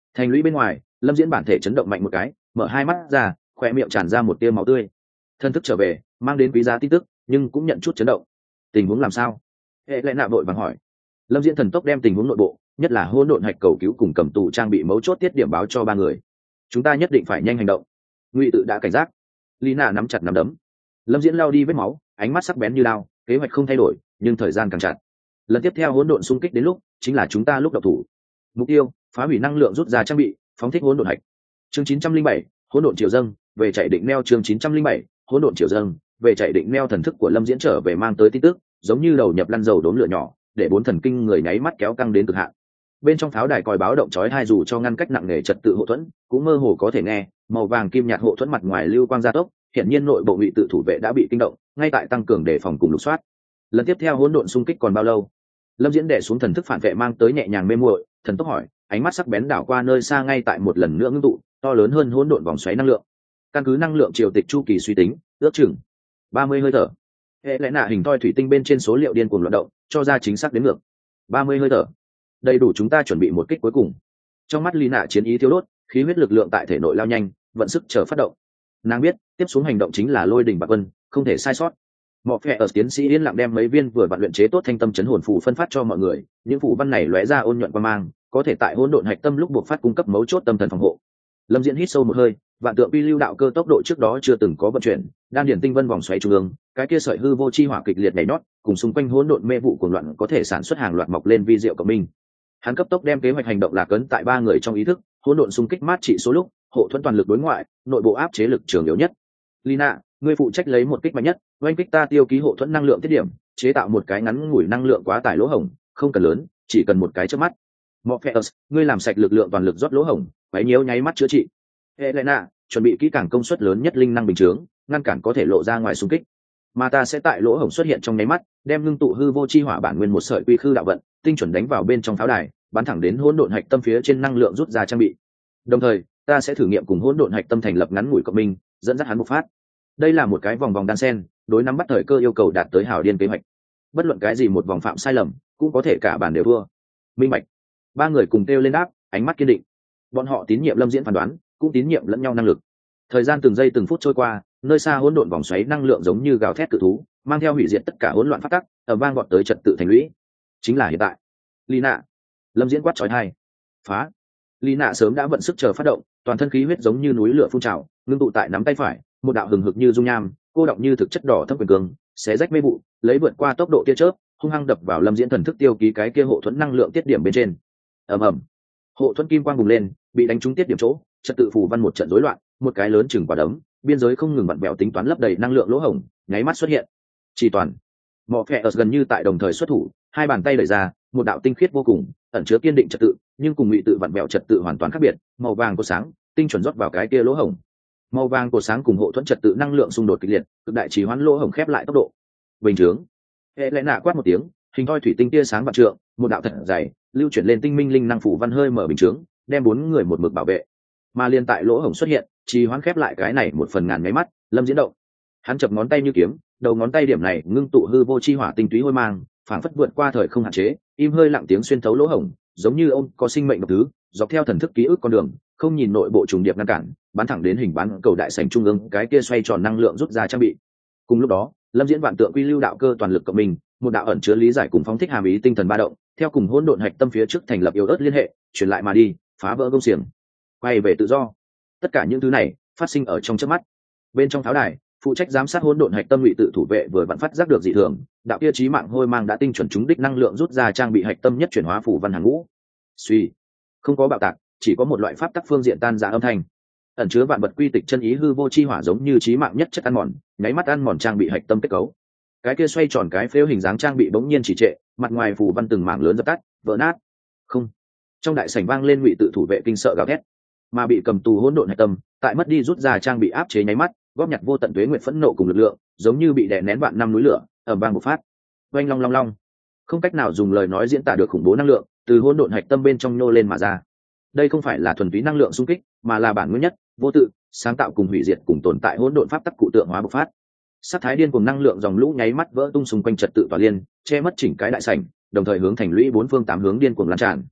S1: Thành lũy bên ngoài, Lâm Diễn bản thể chấn động mạnh một cái, mở hai mắt ra, khỏe miệng tràn ra một tia máu tươi. Thân thức trở về, mang đến quý giá tin tức, nhưng cũng nhận chút chấn động. Tình huống làm sao? Hệ lẽ nạ vội vàng hỏi. Lâm Diễn thần tốc đem tình huống nội bộ, nhất là hỗn độn hạch cầu cứu cùng cầm tù trang bị mấu chốt tiết điểm báo cho ba người. Chúng ta nhất định phải nhanh hành động. Ngụy Tự đã cảnh giác. Lina nắm chặt nắm đấm. Lâm Diễn lao đi vết máu, ánh mắt sắc bén như lao, kế hoạch không thay đổi, nhưng thời gian càng chặt. Lần tiếp theo hỗn độn xung kích đến lúc, chính là chúng ta lúc độc thủ. Mục tiêu: phá hủy năng lượng rút ra trang bị, phóng thích hỗn độn hạch. Chương 907, hỗn độn triều dâng, về chạy định neo. Chương 907, hỗn độn triều dâng, về chạy định neo. Thần thức của Lâm Diễn trở về mang tới tin tức, giống như đầu nhập lăn dầu đốn lửa nhỏ, để bốn thần kinh người nháy mắt kéo căng đến cực hạn. Bên trong pháo đài còi báo động chói tai dù cho ngăn cách nặng nề trật tự hộ thuẫn, cũng mơ hồ có thể nghe, màu vàng kim nhạt hộ thuẫn mặt ngoài lưu quang gia tốc, hiện nhiên nội bộ Ngụy Tự thủ vệ đã bị kinh động, ngay tại tăng cường đề phòng cùng lục soát. Lần tiếp theo hỗn độn xung kích còn bao lâu? Lâm Diễn đè xuống thần thức phản vệ mang tới nhẹ nhàng mê muội, thần tốc hỏi, ánh mắt sắc bén đảo qua nơi xa ngay tại một lần nữa ngưng tụ, to lớn hơn hỗn độn vòng xoáy năng lượng. Căn cứ năng lượng triều tịch chu kỳ suy tính, ước chừng 30 hơi thở. Hệ lẽ nạ hình thoi thủy tinh bên trên số liệu điên cuồng loạn động, cho ra chính xác đến ngược. 30 hơi thở. Đầy đủ chúng ta chuẩn bị một kích cuối cùng. Trong mắt Lý Nạ chiến ý thiêu đốt, khí huyết lực lượng tại thể nội lao nhanh, vận sức chờ phát động. Nàng biết, tiếp xuống hành động chính là lôi đỉnh bạc vân, không thể sai sót. Mọ Phệ ở tiến sĩ yên lặng đem mấy viên vừa vặn luyện chế tốt thanh tâm chấn hồn phù phân phát cho mọi người, những phù văn này lóe ra ôn nhuận qua mang, có thể tại hỗn độn hạch tâm lúc buộc phát cung cấp mấu chốt tâm thần phòng hộ. Lâm Diễn hít sâu một hơi, vạn tượng pi lưu đạo cơ tốc độ trước đó chưa từng có vận chuyển, đan điển tinh vân vòng xoáy trung ương, cái kia sợi hư vô chi hỏa kịch liệt nhảy nhót, cùng xung quanh hỗn độn mê vụ cuồng loạn có thể sản xuất hàng loạt mọc lên vi diệu cộng minh. Hắn cấp tốc đem kế hoạch hành động lạc ấn tại ba người trong ý thức, hỗn độn xung kích mát trị số lúc, hộ thuẫn toàn lực đối ngoại, nội bộ áp chế lực trường yếu nhất. Lina, ngươi phụ trách lấy một kích mạnh nhất, oanh kích ta tiêu ký hộ thuẫn năng lượng tiết điểm, chế tạo một cái ngắn ngủi năng lượng quá tải lỗ hổng, không cần lớn, chỉ cần một cái chớp mắt. Morpheus, ngươi làm sạch lực lượng toàn lực rót lỗ hổng, quấy nhiễu nháy mắt chữa trị. Helena, chuẩn bị kỹ càng công suất lớn nhất linh năng bình chướng, ngăn cản có thể lộ ra ngoài xung kích. Mà ta sẽ tại lỗ hổng xuất hiện trong nháy mắt, đem ngưng tụ hư vô chi hỏa bản nguyên một sợi quy khư đạo vận, tinh chuẩn đánh vào bên trong pháo đài, bắn thẳng đến hỗn độn hạch tâm phía trên năng lượng rút ra trang bị. Đồng thời, ta sẽ thử nghiệm cùng hỗn độn hạch tâm thành lập ngắn ngủi cộng minh, dẫn dắt hắn bộc phát. Đây là một cái vòng vòng đan sen, đối nắm bắt thời cơ yêu cầu đạt tới hào điên kế hoạch. Bất luận cái gì một vòng phạm sai lầm, cũng có thể cả bàn đều thua. Minh bạch. Ba người cùng kêu lên đáp, ánh mắt kiên định. Bọn họ tín nhiệm Lâm Diễn phán đoán, cũng tín nhiệm lẫn nhau năng lực. Thời gian từng giây từng phút trôi qua, nơi xa hỗn độn vòng xoáy năng lượng giống như gào thét cự thú, mang theo hủy diệt tất cả hỗn loạn phát tắc, ở vang vọt tới trật tự thành lũy. Chính là hiện tại. Lina, Lâm Diễn quát chói tai. Phá. Lina sớm đã vận sức chờ phát động, toàn thân khí huyết giống như núi lửa phun trào, ngưng tụ tại nắm tay phải, một đạo hừng hực như dung nham, cô động như thực chất đỏ thâm quyền cường, xé rách mê vụ, lấy vượt qua tốc độ tia chớp, hung hăng đập vào Lâm Diễn thần thức tiêu ký cái kia hộ thuẫn năng lượng tiết điểm bên trên. Ầm ầm. Hộ thuẫn kim quang bùng lên, bị đánh trúng tiết điểm chỗ, trật tự phù văn một trận rối loạn, một cái lớn chừng quả đấm, biên giới không ngừng vặn vẹo tính toán lấp đầy năng lượng lỗ hổng, nháy mắt xuất hiện. Chỉ toàn. Mọ Phệ ở gần như tại đồng thời xuất thủ, hai bàn tay đẩy ra, một đạo tinh khiết vô cùng, ẩn chứa kiên định trật tự, nhưng cùng Ngụy Tự vặn vẹo trật tự hoàn toàn khác biệt, màu vàng có sáng, tinh chuẩn rót vào cái kia lỗ hổng. Màu vàng của sáng cùng hộ thuẫn trật tự năng lượng xung đột kịch liệt, cực đại trì hoãn lỗ hổng khép lại tốc độ. Bình thường. Hệ lẽ nạ quát một tiếng, hình thoi thủy tinh tia sáng vạn trượng, một đạo thật dày, lưu chuyển lên tinh minh linh năng phủ văn hơi mở bình chướng, đem bốn người một mực bảo vệ. Mà liên tại lỗ hổng xuất hiện, trì hoãn khép lại cái này một phần ngàn mấy mắt, Lâm Diễn động. Hắn chập ngón tay như kiếm, đầu ngón tay điểm này ngưng tụ hư vô chi hỏa tinh túy hôi mang, phảng phất vượt qua thời không hạn chế, im hơi lặng tiếng xuyên thấu lỗ hổng, giống như ông có sinh mệnh độc thứ, dọc theo thần thức ký ức con đường, không nhìn nội bộ trùng điệp ngăn cản, bắn thẳng đến hình bán cầu đại sảnh trung ương, cái kia xoay tròn năng lượng rút ra trang bị. Cùng lúc đó, Lâm Diễn vạn tượng quy lưu đạo cơ toàn lực cộng mình, một đạo ẩn chứa lý giải cùng phóng thích hàm ý tinh thần ba động, theo cùng hỗn độn hạch tâm phía trước thành lập yếu ớt liên hệ, truyền lại mà đi, phá vỡ công xiềng, quay về tự do. Tất cả những thứ này phát sinh ở trong chớp mắt. Bên trong tháo đài, phụ trách giám sát hỗn độn hạch tâm Ngụy Tự thủ vệ vừa vặn phát giác được dị thường, đạo kia chí mạng hôi mang đã tinh chuẩn trúng đích năng lượng rút ra trang bị hạch tâm nhất chuyển hóa phủ văn hàng ngũ. Suy, không có bạo tạc, chỉ có một loại pháp tắc phương diện tan rã âm thanh, ẩn chứa vạn vật quy tịch chân ý hư vô chi hỏa giống như chí mạng nhất chất ăn mòn, nháy mắt ăn mòn trang bị hạch tâm kết cấu. Cái kia xoay tròn cái phếu hình dáng trang bị bỗng nhiên chỉ trệ, mặt ngoài phủ văn từng mảng lớn dập tắt, vỡ nát. Không. Trong đại sảnh vang lên Ngụy Tự thủ vệ kinh sợ gào thét, mà bị cầm tù hỗn độn hạch tâm, tại mất đi rút ra trang bị áp chế nháy mắt, góp nhặt vô tận tuế nguyệt phẫn nộ cùng lực lượng, giống như bị đè nén vạn năm núi lửa, ầm vang bộc phát. Oanh long long long. Không cách nào dùng lời nói diễn tả được khủng bố năng lượng, từ hỗn độn hạch tâm bên trong nhô lên mà ra. Đây không phải là thuần túy năng lượng xung kích, mà là bản nguyên nhất, vô tự, sáng tạo cùng hủy diệt cùng tồn tại hỗn độn pháp tắc cụ tượng hóa bộc phát. Sát thái điên cùng năng lượng dòng lũ nháy mắt vỡ tung xung quanh trật tự tỏa liên, che mất chỉnh cái đại sảnh, đồng thời hướng thành lũy bốn phương tám hướng điên cuồng lan tràn.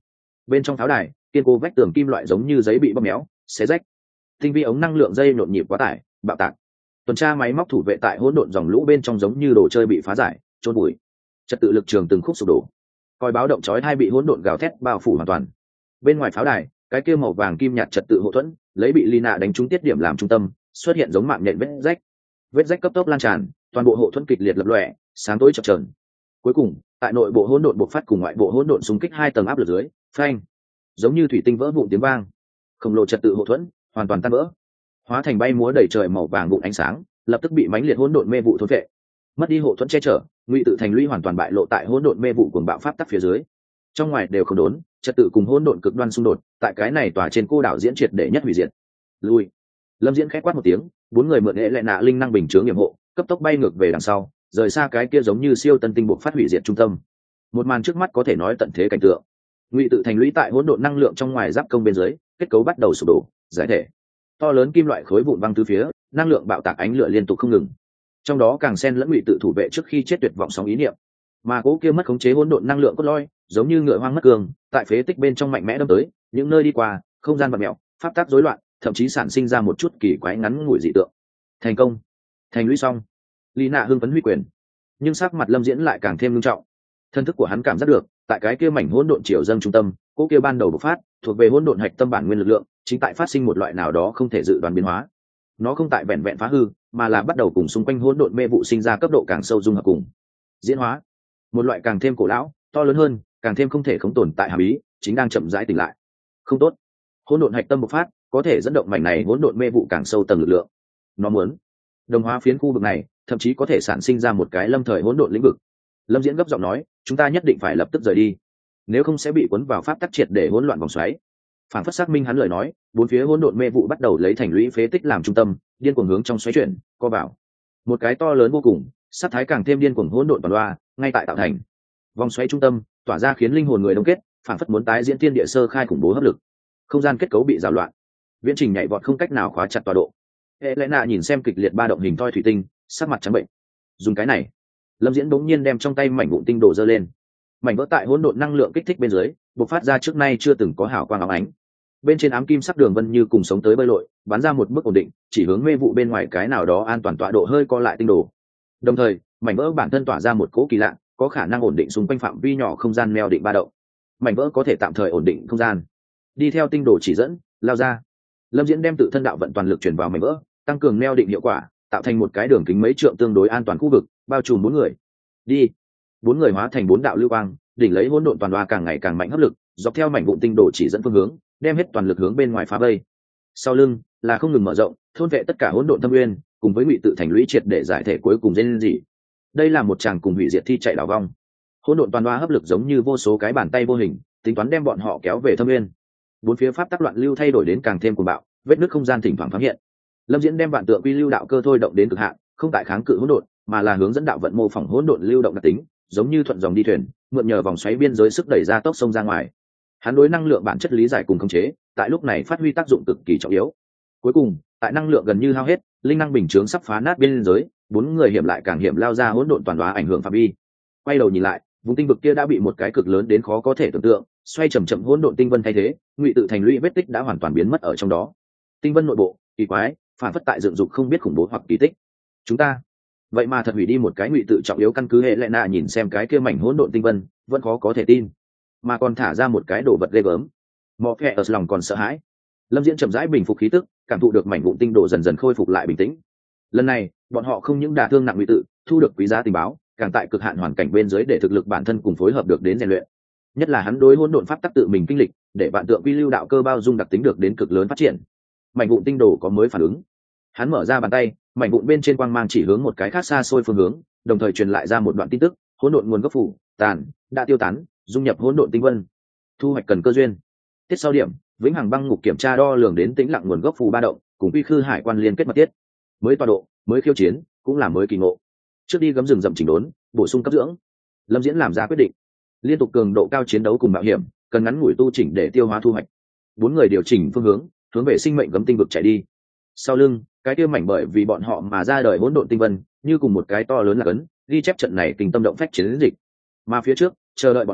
S1: Bên trong pháo đài, kiên cố vách tường kim loại giống như giấy bị bóp méo xé rách, tinh vi ống năng lượng dây nhộn nhịp quá tải bạo tạc. Tuần tra máy móc thủ vệ tại hỗn độn dòng lũ bên trong giống như đồ chơi bị phá giải trôn bụi, trật tự lực trường từng khúc sụp đổ, còi báo động chói tai bị hỗn độn gào thét bao phủ hoàn toàn. Bên ngoài pháo đài, cái kia màu vàng kim nhạt trật tự hậu thuẫn lấy bị Lina đánh trúng tiết điểm làm trung tâm, xuất hiện giống mạng nhện vết rách cấp tốc lan tràn, toàn bộ hậu thuẫn kịch liệt lập lòe, sáng tối chập chờn. Cuối cùng, tại nội bộ hỗn độn bộc phát cùng ngoại bộ hỗn độn xung kích hai tầng áp lực dưới, phanh, giống như thủy tinh vỡ vụn tiếng vang, khổng lồ trật tự hậu thuẫn hoàn toàn tan vỡ, hóa thành bay múa đầy trời màu vàng vụn ánh sáng, lập tức bị mãnh liệt hỗn độn mê vụ thôn phệ. Mất đi hậu thuẫn che chở, Ngụy Tự Thành lũy hoàn toàn bại lộ tại hỗn độn mê vụ cuồng bạo pháp tắc phía dưới. Trong ngoài đều không đốn, trật tự cùng hỗn độn cực đoan xung đột, tại cái này tòa trên cô đảo diễn triệt để nhất hủy diệt. Lui. Lâm Diễn khẽ quát một tiếng, bốn người mượn hệ lệ nạ linh năng bình chướng nghiệm hộ, cấp tốc bay ngược về đằng sau, rời xa cái kia giống như siêu tân tinh buộc phát hủy diệt trung tâm. Một màn trước mắt có thể nói tận thế cảnh tượng. Ngụy Tự Thành lũy tại hỗn độn năng lượng trong ngoài giáp công bên dưới, kết cấu bắt đầu sụp đổ, giải thể. To lớn kim loại khối vụn văng tứ phía, năng lượng bạo tạc ánh lửa liên tục không ngừng. Trong đó càng xen lẫn Ngụy Tự thủ vệ trước khi chết tuyệt vọng sóng ý niệm. Mà cố kia mất khống chế hỗn độn năng lượng cốt lõi, giống như ngựa hoang mất cường, tại phế tích bên trong mạnh mẽ đâm tới, những nơi đi qua, không gian vặn mèo, pháp tắc rối loạn, thậm chí sản sinh ra một chút kỳ quái ngắn ngủi dị tượng. Thành công, thành lũy xong. Lina hưng phấn huy quyền, nhưng sắc mặt Lâm Diễn lại càng thêm nghiêm trọng. Thân thức của hắn cảm giác được, tại cái kia mảnh hỗn độn triều dâng trung tâm, cố kia ban đầu bộc phát, thuộc về hỗn độn hạch tâm bản nguyên lực lượng, chính tại phát sinh một loại nào đó không thể dự đoán biến hóa. Nó không tại vẹn vẹn phá hư, mà là bắt đầu cùng xung quanh hỗn độn mê vụ sinh ra cấp độ càng sâu dung hợp cùng diễn hóa. Một loại càng thêm cổ lão, to lớn hơn, càng thêm không thể khống tồn tại hàm ý, chính đang chậm rãi tỉnh lại. Không tốt. Hỗn độn hạch tâm bộc phát, có thể dẫn động mảnh này hỗn độn mê vụ càng sâu tầng lực lượng. Nó muốn đồng hóa phiến khu vực này, thậm chí có thể sản sinh ra một cái lâm thời hỗn độn lĩnh vực. Lâm Diễn gấp giọng nói, chúng ta nhất định phải lập tức rời đi, nếu không sẽ bị cuốn vào pháp tắc triệt để hỗn loạn vòng xoáy. Phản phất xác minh hắn lời nói, bốn phía hỗn độn mê vụ bắt đầu lấy thành lũy phế tích làm trung tâm, điên cuồng hướng trong xoáy chuyển, co vào. Một cái to lớn vô cùng, sát thái càng thêm điên cuồng hỗn độn toàn loa, ngay tại tạo thành vòng xoáy trung tâm, tỏa ra khiến linh hồn người đông kết, phản phất muốn tái diễn thiên địa sơ khai khủng bố hấp lực. Không gian kết cấu bị rào loạn, viễn trình nhảy vọt không cách nào khóa chặt tọa độ. Helena nhìn xem kịch liệt ba động hình thoi thủy tinh, sắc mặt trắng bệnh. Dùng cái này, Lâm Diễn bỗng nhiên đem trong tay mảnh vụn tinh đổ giơ lên. Mảnh vỡ tại hỗn độn năng lượng kích thích bên dưới, bộc phát ra trước nay chưa từng có hào quang óng ánh. Bên trên ám kim sắc đường vân như cùng sống tới bơi lội, bắn ra một bước ổn định, chỉ hướng mê vụ bên ngoài cái nào đó an toàn tọa độ hơi co lại tinh đồ. Đồng thời, mảnh vỡ bản thân tỏa ra một cỗ kỳ lạ, có khả năng ổn định xung quanh phạm vi nhỏ không gian neo định ba động. Mảnh vỡ có thể tạm thời ổn định không gian. Đi theo tinh đồ chỉ dẫn, lao ra. Lâm Diễn đem tự thân đạo vận toàn lực chuyển vào mảnh vỡ, tăng cường neo định hiệu quả, tạo thành một cái đường kính mấy trượng tương đối an toàn khu vực, bao trùm bốn người. Đi. Bốn người hóa thành bốn đạo lưu quang, đỉnh lấy hỗn độn toàn loa càng ngày càng mạnh hấp lực, dọc theo mảnh vụn tinh đồ chỉ dẫn phương hướng, đem hết toàn lực hướng bên ngoài phá vây. Sau lưng là không ngừng mở rộng, thôn vệ tất cả hỗn độn thâm nguyên, cùng với Ngụy Tự Thành lũy triệt để giải thể cuối cùng dên gì. Đây là một tràng cùng hủy diệt thi chạy đảo vong. Hỗn độn toàn loa hấp lực giống như vô số cái bàn tay vô hình, tính toán đem bọn họ kéo về thâm nguyên. Bốn phía pháp tắc loạn lưu thay đổi đến càng thêm cuồng bạo, vết nứt không gian thỉnh thoảng phát hiện. Lâm Diễn đem vạn tượng quy lưu đạo cơ thôi động đến cực hạn, không tại kháng cự hỗn độn, mà là hướng dẫn đạo vận mô phỏng hỗn độn lưu động đặc tính, giống như thuận dòng đi thuyền, mượn nhờ vòng xoáy biên giới sức đẩy ra tốc sông ra ngoài. Hắn đối năng lượng bản chất lý giải cùng khống chế, tại lúc này phát huy tác dụng cực kỳ trọng yếu. Cuối cùng, tại năng lượng gần như hao hết, linh năng bình chướng sắp phá nát biên giới, bốn người hiểm lại càng hiểm lao ra hỗn độn toàn hóa ảnh hưởng phạm vi. Quay đầu nhìn lại, vùng tinh vực kia đã bị một cái cực lớn đến khó có thể tưởng tượng, xoay chậm chậm hỗn độn tinh vân thay thế, Ngụy Tự Thành lũy vết tích đã hoàn toàn biến mất ở trong đó. Tinh vân nội bộ, kỳ quái, phản phất tại dựng dục không biết khủng bố hoặc kỳ tích. Chúng ta vậy mà thật hủy đi một cái Ngụy Tự trọng yếu căn cứ. Hệ lệ nạ nhìn xem cái kia mảnh hỗn độn tinh vân, vẫn khó có thể tin, mà còn thả ra một cái đồ vật ghê gớm. Mọ kẹ ở lòng còn sợ hãi. Lâm Diễn chậm rãi bình phục khí tức, cảm thụ được mảnh vụn tinh đồ dần dần khôi phục lại bình tĩnh. Lần này, bọn họ không những đả thương nặng Ngụy Tự, thu được quý giá tình báo, càng tại cực hạn hoàn cảnh bên dưới để thực lực bản thân cùng phối hợp được đến rèn luyện. Nhất là hắn đối hỗn độn pháp tắc tự mình kinh lịch, để vạn tượng quy lưu đạo cơ bao dung đặc tính được đến cực lớn phát triển. Mảnh vụn tinh đồ có mới phản ứng. Hắn mở ra bàn tay, mảnh vụn bên trên quang mang chỉ hướng một cái khác xa xôi phương hướng, đồng thời truyền lại ra một đoạn tin tức: hỗn độn nguồn gốc phủ tàn đã tiêu tán, dung nhập hỗn độn tinh vân. Thu hoạch cần cơ duyên. Tiết sau điểm, vĩnh hằng băng ngục kiểm tra đo lường đến tĩnh lặng nguồn gốc phù ba động, cùng quy khư hải quan liên kết mật thiết. Mới tọa độ, mới khiêu chiến, cũng là mới kỳ ngộ. Trước đi gấm rừng rậm chỉnh đốn, bổ sung cấp dưỡng. Lâm Diễn làm ra quyết định. Liên tục cường độ cao chiến đấu cùng mạo hiểm, cần ngắn ngủi tu chỉnh để tiêu hóa thu hoạch. Bốn người điều chỉnh phương hướng về sinh mệnh gấm tinh vực chạy đi. Sau lưng, cái kia mảnh bởi vì bọn họ mà ra đời hỗn độn tinh vân, như cùng một cái to lớn là cấn, ghi chép trận này kinh tâm động phách chiến dịch. Mà phía trước, chờ đợi bọn họ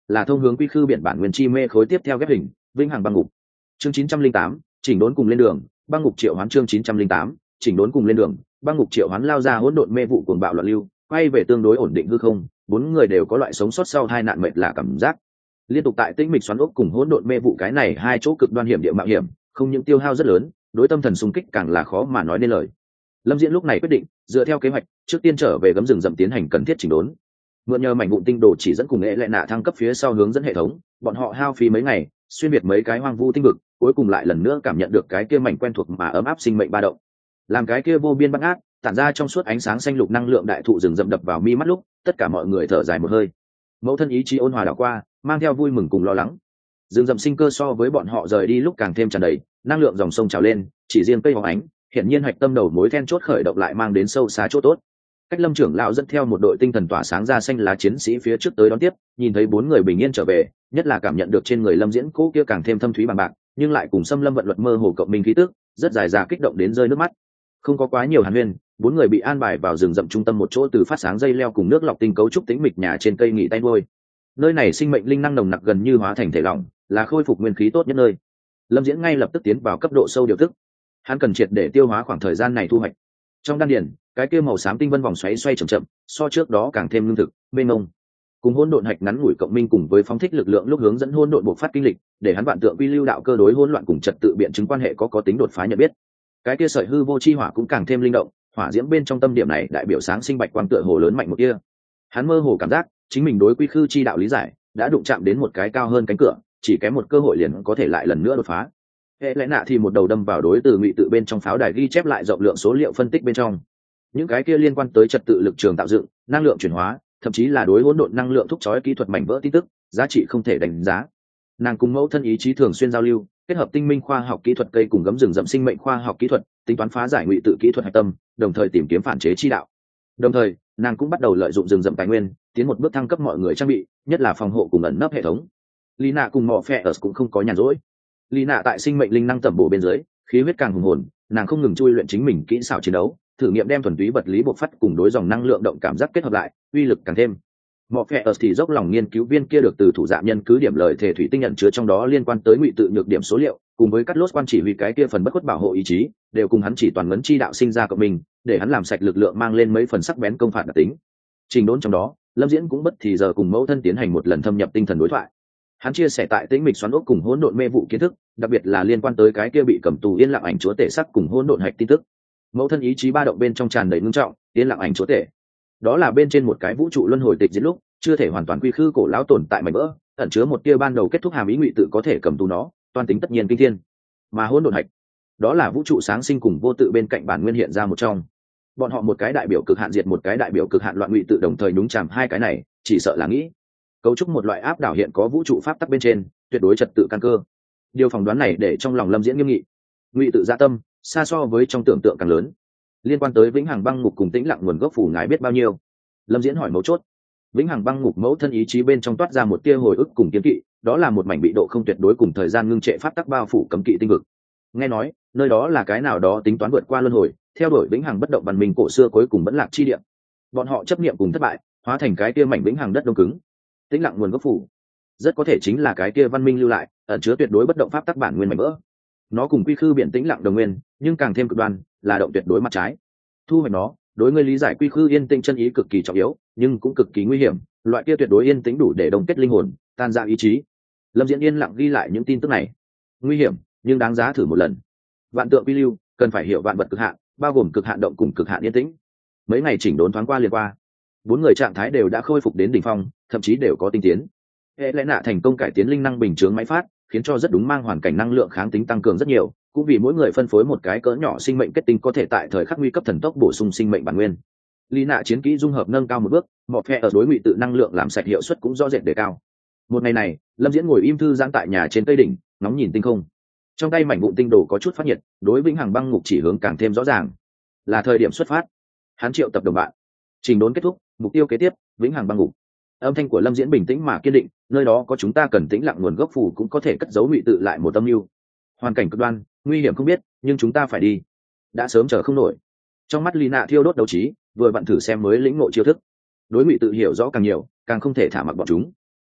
S1: là thông hướng quy khư biển bản nguyên chi mê khối tiếp theo ghép hình vĩnh hằng băng ngục. Chương 908, chỉnh đốn cùng lên đường. Băng ngục triệu hoán. Chương 908, chỉnh đốn cùng lên đường. Băng ngục triệu hoán lao ra hỗn độn mê vụ cuồng bạo loạn lưu, quay về tương đối ổn định hư không. Bốn người đều có loại sống sót sau hai nạn mệt lạ cảm giác. Liên tục tại tĩnh mịch xoắn ốc cùng hỗn độn mê vụ cái này hai chỗ cực đoan hiểm địa mạo hiểm, không những tiêu hao rất lớn, đối tâm thần xung kích càng là khó mà nói nên lời. Lâm Diễn lúc này quyết định dựa theo kế hoạch, trước tiên trở về gấm rừng rậm tiến hành cần thiết chỉnh đốn. Mượn nhờ mảnh vụn tinh đồ chỉ dẫn cùng nghệ lệ nạ thăng cấp phía sau hướng dẫn hệ thống, bọn họ hao phí mấy ngày, xuyên biệt mấy cái hoang vu tinh vực, cuối cùng lại lần nữa cảm nhận được cái kia mảnh quen thuộc mà ấm áp sinh mệnh ba động. Làm cái kia vô biên băng ác, tản ra trong suốt ánh sáng xanh lục năng lượng đại thụ rừng rậm đập vào mi mắt lúc, tất cả mọi người thở dài một hơi. Mẫu thân ý chí ôn hòa đảo qua, mang theo vui mừng cùng lo lắng. Rừng rậm sinh cơ so với bọn họ rời đi lúc càng thêm tràn đầy, năng lượng dòng sông trào lên, chỉ riêng cây hồng ánh, hiển nhiên hạch tâm đầu mối then chốt khởi động lại mang đến sâu xa chỗ tốt. Cách Lâm trưởng lão dẫn theo một đội tinh thần tỏa sáng ra xanh lá chiến sĩ phía trước tới đón tiếp, nhìn thấy bốn người bình yên trở về, nhất là cảm nhận được trên người Lâm Diễn cố kia càng thêm thâm thúy bằng bạc, nhưng lại cùng xâm lâm vận luật mơ hồ cộng minh khí tức, rất dài dà kích động đến rơi nước mắt. Không có quá nhiều hàn huyên, bốn người bị an bài vào rừng rậm trung tâm một chỗ từ phát sáng dây leo cùng nước lọc tinh cấu trúc tĩnh mịch nhà trên cây nghỉ tay đuôi. Nơi này sinh mệnh linh năng nồng nặc gần như hóa thành thể lỏng, là khôi phục nguyên khí tốt nhất nơi. Lâm Diễn ngay lập tức tiến vào cấp độ sâu điều tức. Hắn cần triệt để tiêu hóa khoảng thời gian này thu hoạch. Trong đan điền, cái kia màu xám tinh vân vòng xoáy xoay chậm chậm, so trước đó càng thêm lương thực, mênh mông. Cùng hỗn độn hạch ngắn ngủi cộng minh cùng với phóng thích lực lượng lúc hướng dẫn hỗn độn bộc phát kinh lịch, để hắn vạn tượng quy lưu đạo cơ đối hỗn loạn cùng trật tự biện chứng quan hệ có tính đột phá nhận biết. Cái kia sợi hư vô chi hỏa cũng càng thêm linh động, hỏa diễm bên trong tâm điểm này đại biểu sáng sinh bạch quang tựa hồ lớn mạnh một kia. Hắn mơ hồ cảm giác, chính mình đối quy khư chi đạo lý giải đã đụng chạm đến một cái cao hơn cánh cửa, chỉ kém một cơ hội liền có thể lại lần nữa đột phá. Hệ lẽ nạ thì một đầu đâm vào đối từ ngụy tự bên trong pháo đài ghi chép lại rộng lượng số liệu phân tích bên trong. Những cái kia liên quan tới trật tự lực trường tạo dựng, năng lượng chuyển hóa, thậm chí là đối hỗn độn năng lượng thúc chói kỹ thuật mảnh vỡ tin tức, giá trị không thể đánh giá. Nàng cùng mẫu thân ý chí thường xuyên giao lưu, kết hợp tinh minh khoa học kỹ thuật cây cùng gấm rừng rậm sinh mệnh khoa học kỹ thuật, tính toán phá giải ngụy tự kỹ thuật hạch tâm, đồng thời tìm kiếm phản chế chi đạo. Đồng thời, nàng cũng bắt đầu lợi dụng rừng rậm tài nguyên, tiến một bước thăng cấp mọi người trang bị, nhất là phòng hộ cùng ẩn nấp hệ thống. Lina cùng mọ phe ở cũng không có nhàn rỗi. Lina tại sinh mệnh linh năng tẩm bổ bên dưới, khí huyết càng hùng hồn, nàng không ngừng chui luyện chính mình kỹ xảo chiến đấu, thử nghiệm đem thuần túy vật lý bộc phát cùng đối dòng năng lượng động cảm giác kết hợp lại, uy lực càng thêm. Mọ phe ở thì dốc lòng nghiên cứu viên kia được từ thủ dạ nhân cứ điểm lời thể thủy tinh nhận chứa trong đó liên quan tới ngụy tự nhược điểm số liệu, cùng với cắt lốt quan chỉ huy cái kia phần bất khuất bảo hộ ý chí, đều cùng hắn chỉ toàn ngấn chi đạo sinh ra cộng mình, để hắn làm sạch lực lượng mang lên mấy phần sắc bén công phạt đặc tính. Trình đốn trong đó, Lâm Diễn cũng bất thì giờ cùng mẫu thân tiến hành một lần thâm nhập tinh thần đối thoại. Hắn chia sẻ tại tĩnh mịch xoắn ốc cùng hỗn độn mê vụ kiến thức, đặc biệt là liên quan tới cái kia bị cầm tù yên lặng ảnh chúa tể sắc cùng hỗn độn hạch tin tức. Mẫu thân ý chí ba động bên trong tràn đầy ngưng trọng, yên lặng ảnh chúa tể. Đó là bên trên một cái vũ trụ luân hồi tịch diễn lúc, chưa thể hoàn toàn quy khư cổ lão tồn tại mảnh vỡ, ẩn chứa một tia ban đầu kết thúc hàm ý ngụy tự có thể cầm tù nó, toàn tính tất nhiên kinh thiên. Mà hỗn độn hạch, đó là vũ trụ sáng sinh cùng vô tự bên cạnh bản nguyên hiện ra một trong. Bọn họ một cái đại biểu cực hạn diệt một cái đại biểu cực hạn loạn ngụy tự đồng thời nhúng chàm hai cái này, chỉ sợ là nghĩ cấu trúc một loại áp đảo hiện có vũ trụ pháp tắc bên trên, tuyệt đối trật tự căn cơ. Điều phỏng đoán này để trong lòng Lâm Diễn nghiêm nghị. Ngụy tự dạ tâm xa so với trong tưởng tượng càng lớn. Liên quan tới vĩnh hằng băng ngục cùng tĩnh lặng nguồn gốc phủ ngài biết bao nhiêu? Lâm Diễn hỏi mấu chốt. Vĩnh hằng băng ngục mẫu thân ý chí bên trong toát ra một tia hồi ức cùng kiên kỵ, đó là một mảnh bị độ không tuyệt đối cùng thời gian ngưng trệ pháp tắc bao phủ cấm kỵ tinh vực. Nghe nói nơi đó là cái nào đó tính toán vượt qua luân hồi, theo đuổi vĩnh hằng bất động văn minh cổ xưa cuối cùng vẫn lạc chi địa. Bọn họ chấp niệm cùng thất bại, hóa thành cái kia mảnh vĩnh hằng đất đông cứng. Tĩnh lặng nguồn gốc phủ rất có thể chính là cái kia văn minh lưu lại, ẩn chứa tuyệt đối bất động pháp tắc bản nguyên mảnh vỡ. Nó cùng quy khư biển tĩnh lặng đồng nguyên, nhưng càng thêm cực đoan, là động tuyệt đối mặt trái. Thu hoạch nó, đối người lý giải quy khư yên tĩnh chân ý cực kỳ trọng yếu, nhưng cũng cực kỳ nguy hiểm. Loại kia tuyệt đối yên tĩnh đủ để đồng kết linh hồn, tan ra ý chí. Lâm Diễn yên lặng ghi lại những tin tức này. Nguy hiểm, nhưng đáng giá thử một lần. Vạn tượng quy lưu, cần phải hiểu vạn vật cực hạn, bao gồm cực hạn động cùng cực hạn yên tĩnh. Mấy ngày chỉnh đốn thoáng qua liền qua, bốn người trạng thái đều đã khôi phục đến đỉnh phong, thậm chí đều có tinh tiến. Hệ lẽ nạ thành công cải tiến linh năng bình chướng máy phát, khiến cho rất đúng mang hoàn cảnh năng lượng kháng tính tăng cường rất nhiều, cũng vì mỗi người phân phối một cái cỡ nhỏ sinh mệnh kết tinh có thể tại thời khắc nguy cấp thần tốc bổ sung sinh mệnh bản nguyên. Lý nạ chiến kỹ dung hợp nâng cao một bước, mọ phe ở đối ngụy tự năng lượng làm sạch hiệu suất cũng rõ rệt đề cao. Một ngày này, Lâm Diễn ngồi im thư giãn tại nhà trên cây đỉnh, ngóng nhìn tinh không. Trong tay mảnh vụn tinh đồ có chút phát nhiệt, đối vĩnh hằng băng ngục chỉ hướng càng thêm rõ ràng. Là thời điểm xuất phát. Hắn triệu tập đồng bạn. Trình đốn kết thúc, mục tiêu kế tiếp, vĩnh hằng băng ngục. Âm thanh của Lâm Diễn bình tĩnh mà kiên định, nơi đó có chúng ta cần tĩnh lặng nguồn gốc phù cũng có thể cất giấu ngụy tự lại một âm mưu. Hoàn cảnh cực đoan, nguy hiểm không biết, nhưng chúng ta phải đi. Đã sớm chờ không nổi. Trong mắt Lina thiêu đốt đấu trí, vừa vặn thử xem mới lĩnh ngộ chiêu thức. Đối ngụy tự hiểu rõ càng nhiều, càng không thể thả mặc bọn chúng.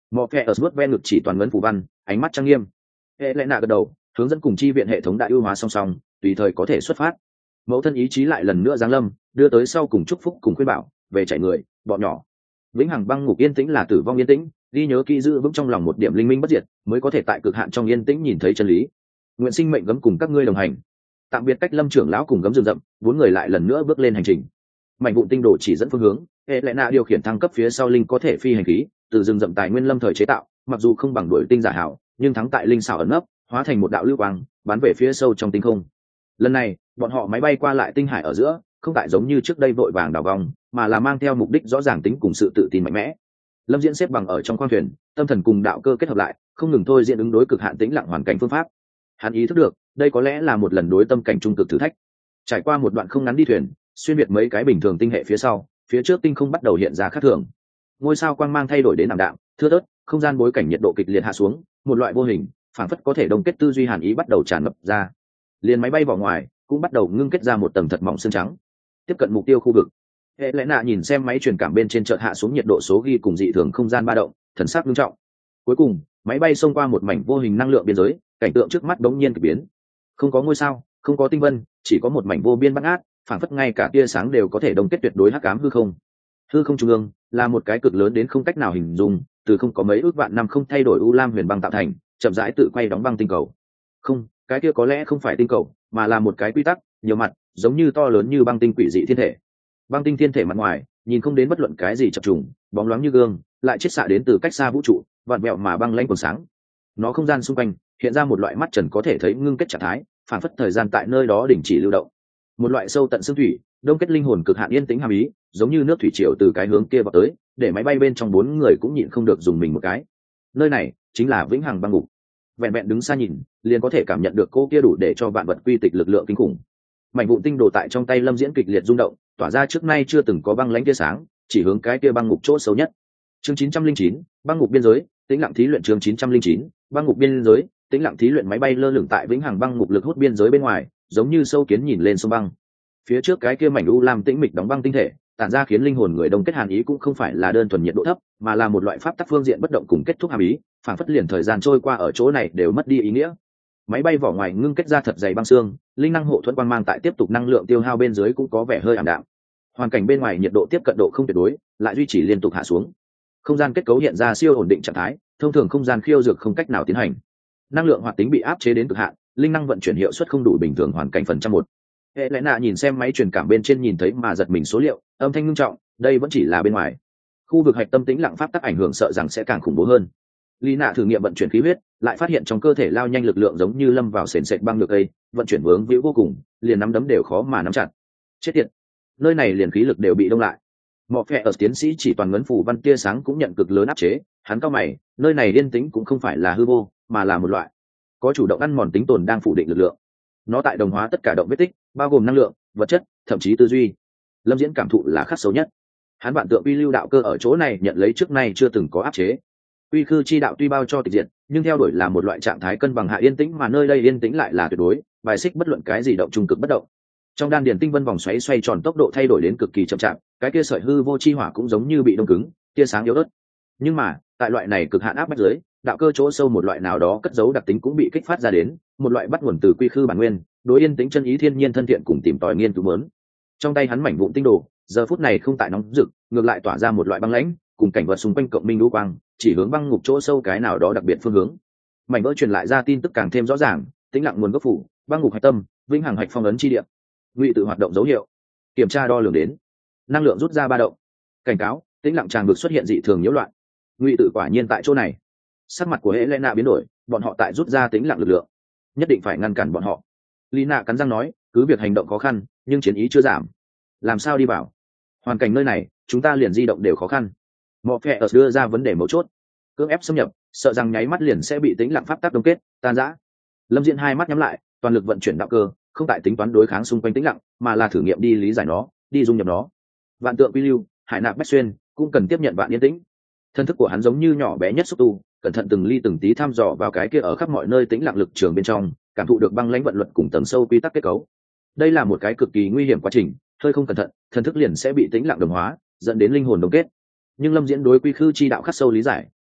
S1: Mọ phe ở vuốt ve ngực chỉ toàn ngấn phù văn, ánh mắt trang nghiêm. Hệ lẽ nạ gật đầu, hướng dẫn cùng chi viện hệ thống đại ưu hóa song song, tùy thời có thể xuất phát. Mẫu thân ý chí lại lần nữa giáng lâm, đưa tới sau cùng chúc phúc cùng khuyên bảo, về chạy người, bọn nhỏ. Vĩnh hằng băng ngục yên tĩnh là tử vong yên tĩnh, ghi nhớ kỹ giữ vững trong lòng một điểm linh minh bất diệt, mới có thể tại cực hạn trong yên tĩnh nhìn thấy chân lý. Nguyện sinh mệnh gấm cùng các ngươi đồng hành. Tạm biệt cách Lâm trưởng lão cùng gấm rừng rậm, bốn người lại lần nữa bước lên hành trình. Mảnh vụn tinh đồ chỉ dẫn phương hướng, hệ lẽ nạ điều khiển thăng cấp phía sau linh có thể phi hành khí, từ rừng rậm tài nguyên lâm thời chế tạo, mặc dù không bằng đuổi tinh giả hảo, nhưng thắng tại linh xảo ẩn nấp, hóa thành một đạo lưu quang, bắn về phía sâu trong tinh không. Lần này, bọn họ máy bay qua lại tinh hải ở giữa, không tại giống như trước đây vội vàng đảo vòng, mà là mang theo mục đích rõ ràng tính cùng sự tự tin mạnh mẽ. Lâm Diễn xếp bằng ở trong khoang thuyền, tâm thần cùng đạo cơ kết hợp lại, không ngừng thôi diễn ứng đối cực hạn tĩnh lặng hoàn cảnh phương pháp. Hắn ý thức được, đây có lẽ là một lần đối tâm cảnh trung cực thử thách. Trải qua một đoạn không ngắn đi thuyền, xuyên biệt mấy cái bình thường tinh hệ phía sau, phía trước tinh không bắt đầu hiện ra khác thường. Ngôi sao quang mang thay đổi đến ảm đạm, thưa thớt, không gian bối cảnh nhiệt độ kịch liệt hạ xuống, một loại vô hình, phảng phất có thể đông kết tư duy hàn ý bắt đầu tràn ngập ra. Liền máy bay vào ngoài, cũng bắt đầu ngưng kết ra một tầng thật mỏng xương trắng. Tiếp cận mục tiêu khu vực. Hệ lẽ nạ nhìn xem máy truyền cảm bên trên chợt hạ xuống nhiệt độ số ghi cùng dị thường không gian ba động, thần sắc nghiêm trọng. Cuối cùng, máy bay xông qua một mảnh vô hình năng lượng biên giới, cảnh tượng trước mắt bỗng nhiên kỳ biến. Không có ngôi sao, không có tinh vân, chỉ có một mảnh vô biên bát ngát, phảng phất ngay cả tia sáng đều có thể đông kết tuyệt đối hắc ám hư không. Hư không trung ương là một cái cực lớn đến không cách nào hình dung, từ không có mấy ước vạn năm không thay đổi u lam huyền băng tạo thành, chậm rãi tự quay đóng băng tinh cầu. Không, cái kia có lẽ không phải tinh cầu, mà là một cái quy tắc, nhiều mặt, giống như to lớn như băng tinh quỷ dị thiên thể. Băng tinh thiên thể mặt ngoài, nhìn không đến bất luận cái gì chập trùng, bóng loáng như gương, lại chiết xạ đến từ cách xa vũ trụ, vặn vẹo mà băng lãnh quần sáng. Nó không gian xung quanh hiện ra một loại mắt trần có thể thấy ngưng kết trạng thái, phản phất thời gian tại nơi đó đình chỉ lưu động. Một loại sâu tận xương thủy, đông kết linh hồn cực hạn yên tĩnh hàm ý, giống như nước thủy triều từ cái hướng kia vào tới, để máy bay bên trong bốn người cũng nhịn không được dùng mình một cái. Nơi này chính là vĩnh hằng băng ngục. Vẹn vẹn đứng xa nhìn, liền có thể cảm nhận được cô kia đủ để cho vạn vật quy tịch lực lượng kinh khủng. Mảnh vụn tinh đồ tại trong tay Lâm Diễn kịch liệt rung động, tỏa ra trước nay chưa từng có băng lãnh tia sáng, chỉ hướng cái kia băng ngục chỗ xấu nhất. Chương 909, băng ngục biên giới, tĩnh lặng thí luyện. Chương 909, băng ngục biên giới, tĩnh lặng thí luyện. Máy bay lơ lửng tại vĩnh hằng băng ngục lực hút biên giới bên ngoài, giống như sâu kiến nhìn lên sông băng. Phía trước cái kia mảnh u lam tĩnh mịch đóng băng tinh thể, tản ra khiến linh hồn người đông kết hàn ý cũng không phải là đơn thuần nhiệt độ thấp, mà là một loại pháp tắc phương diện bất động cùng kết thúc hàm ý, phản phất liền thời gian trôi qua ở chỗ này đều mất đi ý nghĩa. Máy bay vỏ ngoài ngưng kết ra thật dày băng xương, linh năng hộ thuẫn quang mang tại tiếp tục năng lượng tiêu hao bên dưới cũng có vẻ hơi ảm đạm. Hoàn cảnh bên ngoài nhiệt độ tiếp cận độ không tuyệt đối, lại duy trì liên tục hạ xuống. Không gian kết cấu hiện ra siêu ổn định trạng thái, thông thường không gian khiêu dược không cách nào tiến hành. Năng lượng hoạt tính bị áp chế đến cực hạn, linh năng vận chuyển hiệu suất không đủ bình thường hoàn cảnh phần trăm một. Hệ lẽ nạ nhìn xem máy truyền cảm bên trên nhìn thấy mà giật mình số liệu, âm thanh nghiêm trọng, đây vẫn chỉ là bên ngoài. Khu vực hạch tâm tĩnh lặng pháp tắc ảnh hưởng sợ rằng sẽ càng khủng bố hơn. Lý nạ thử nghiệm vận chuyển khí huyết, lại phát hiện trong cơ thể lao nhanh lực lượng giống như lâm vào sền sệt băng được cây, vận chuyển vướng víu vô cùng, liền nắm đấm đều khó mà nắm chặt. Chết tiệt, nơi này liền khí lực đều bị đông lại. Mọ phe ở tiến sĩ chỉ toàn ngấn phủ văn tia sáng cũng nhận cực lớn áp chế, hắn cao mày, nơi này yên tĩnh cũng không phải là hư vô, mà là một loại có chủ động ăn mòn tính tồn đang phủ định lực lượng. Nó tại đồng hóa tất cả động vết tích, bao gồm năng lượng, vật chất, thậm chí tư duy. Lâm Diễn cảm thụ là khắc sâu nhất. Hắn vạn tượng uy lưu đạo cơ ở chỗ này nhận lấy trước nay chưa từng có áp chế. Uy khư chi đạo tuy bao cho tịch diệt, nhưng theo đuổi là một loại trạng thái cân bằng hạ yên tĩnh, mà nơi đây yên tĩnh lại là tuyệt đối, bài xích bất luận cái gì động trung cực bất động. Trong đan điền tinh vân vòng xoáy xoay tròn tốc độ thay đổi đến cực kỳ chậm chạp, cái kia sợi hư vô chi hỏa cũng giống như bị đông cứng, tia sáng yếu ớt. Nhưng mà, tại loại này cực hạn áp bách dưới, đạo cơ chỗ sâu một loại nào đó cất giấu đặc tính cũng bị kích phát ra đến, một loại bắt nguồn từ quy khư bản nguyên, đối yên tĩnh chân ý thiên nhiên thân thiện cùng tìm tòi nghiên cứu muốn. Trong tay hắn mảnh vụn tinh đồ, giờ phút này không tại nóng rực, ngược lại tỏa ra một loại băng lãnh, cùng cảnh vật xung quanh cộng minh lũ quang, chỉ hướng băng ngục chỗ sâu cái nào đó đặc biệt phương hướng. Mảnh vỡ truyền lại ra tin tức càng thêm rõ ràng, tĩnh lặng nguồn gốc phủ, băng ngục hạch tâm, vĩnh hằng hạch phong ấn chi địa. Ngụy tự hoạt động dấu hiệu, kiểm tra đo lường đến, năng lượng rút ra ba động, cảnh cáo, tĩnh lặng tràng vực xuất hiện dị thường nhiễu loạn. Ngụy tự quả nhiên tại chỗ này. Sắc mặt của Helena biến đổi, bọn họ tại rút ra tĩnh lặng lực lượng, nhất định phải ngăn cản bọn họ. Lina cắn răng nói, cứ việc hành động khó khăn, nhưng chiến ý chưa giảm. Làm sao đi vào? Hoàn cảnh nơi này, chúng ta liền di động đều khó khăn. Morpheus đưa ra vấn đề mấu chốt. Cưỡng ép xâm nhập, sợ rằng nháy mắt liền sẽ bị tĩnh lặng pháp tắc đông kết, tan rã. Lâm Diễn hai mắt nhắm lại, toàn lực vận chuyển đạo cơ, không tại tính toán đối kháng xung quanh tĩnh lặng, mà là thử nghiệm đi lý giải nó, đi dung nhập nó. Vạn tượng quy lưu, hải nạp bách xuyên, cũng cần tiếp nhận vạn yên tĩnh. Thân thức của hắn giống như nhỏ bé nhất xúc tu, cẩn thận từng ly từng tí thăm dò vào cái kia ở khắp mọi nơi tĩnh lặng lực trường bên trong, cảm thụ được băng lãnh vận luật cùng tầng sâu quy tắc kết cấu. Đây là một cái cực kỳ nguy hiểm quá trình, hơi không cẩn thận, thân thức liền sẽ bị tĩnh lặng đồng hóa, dẫn đến linh hồn đông kết. Nhưng Lâm Diễn đối quy khư chi đạo khắc sâu lý giải,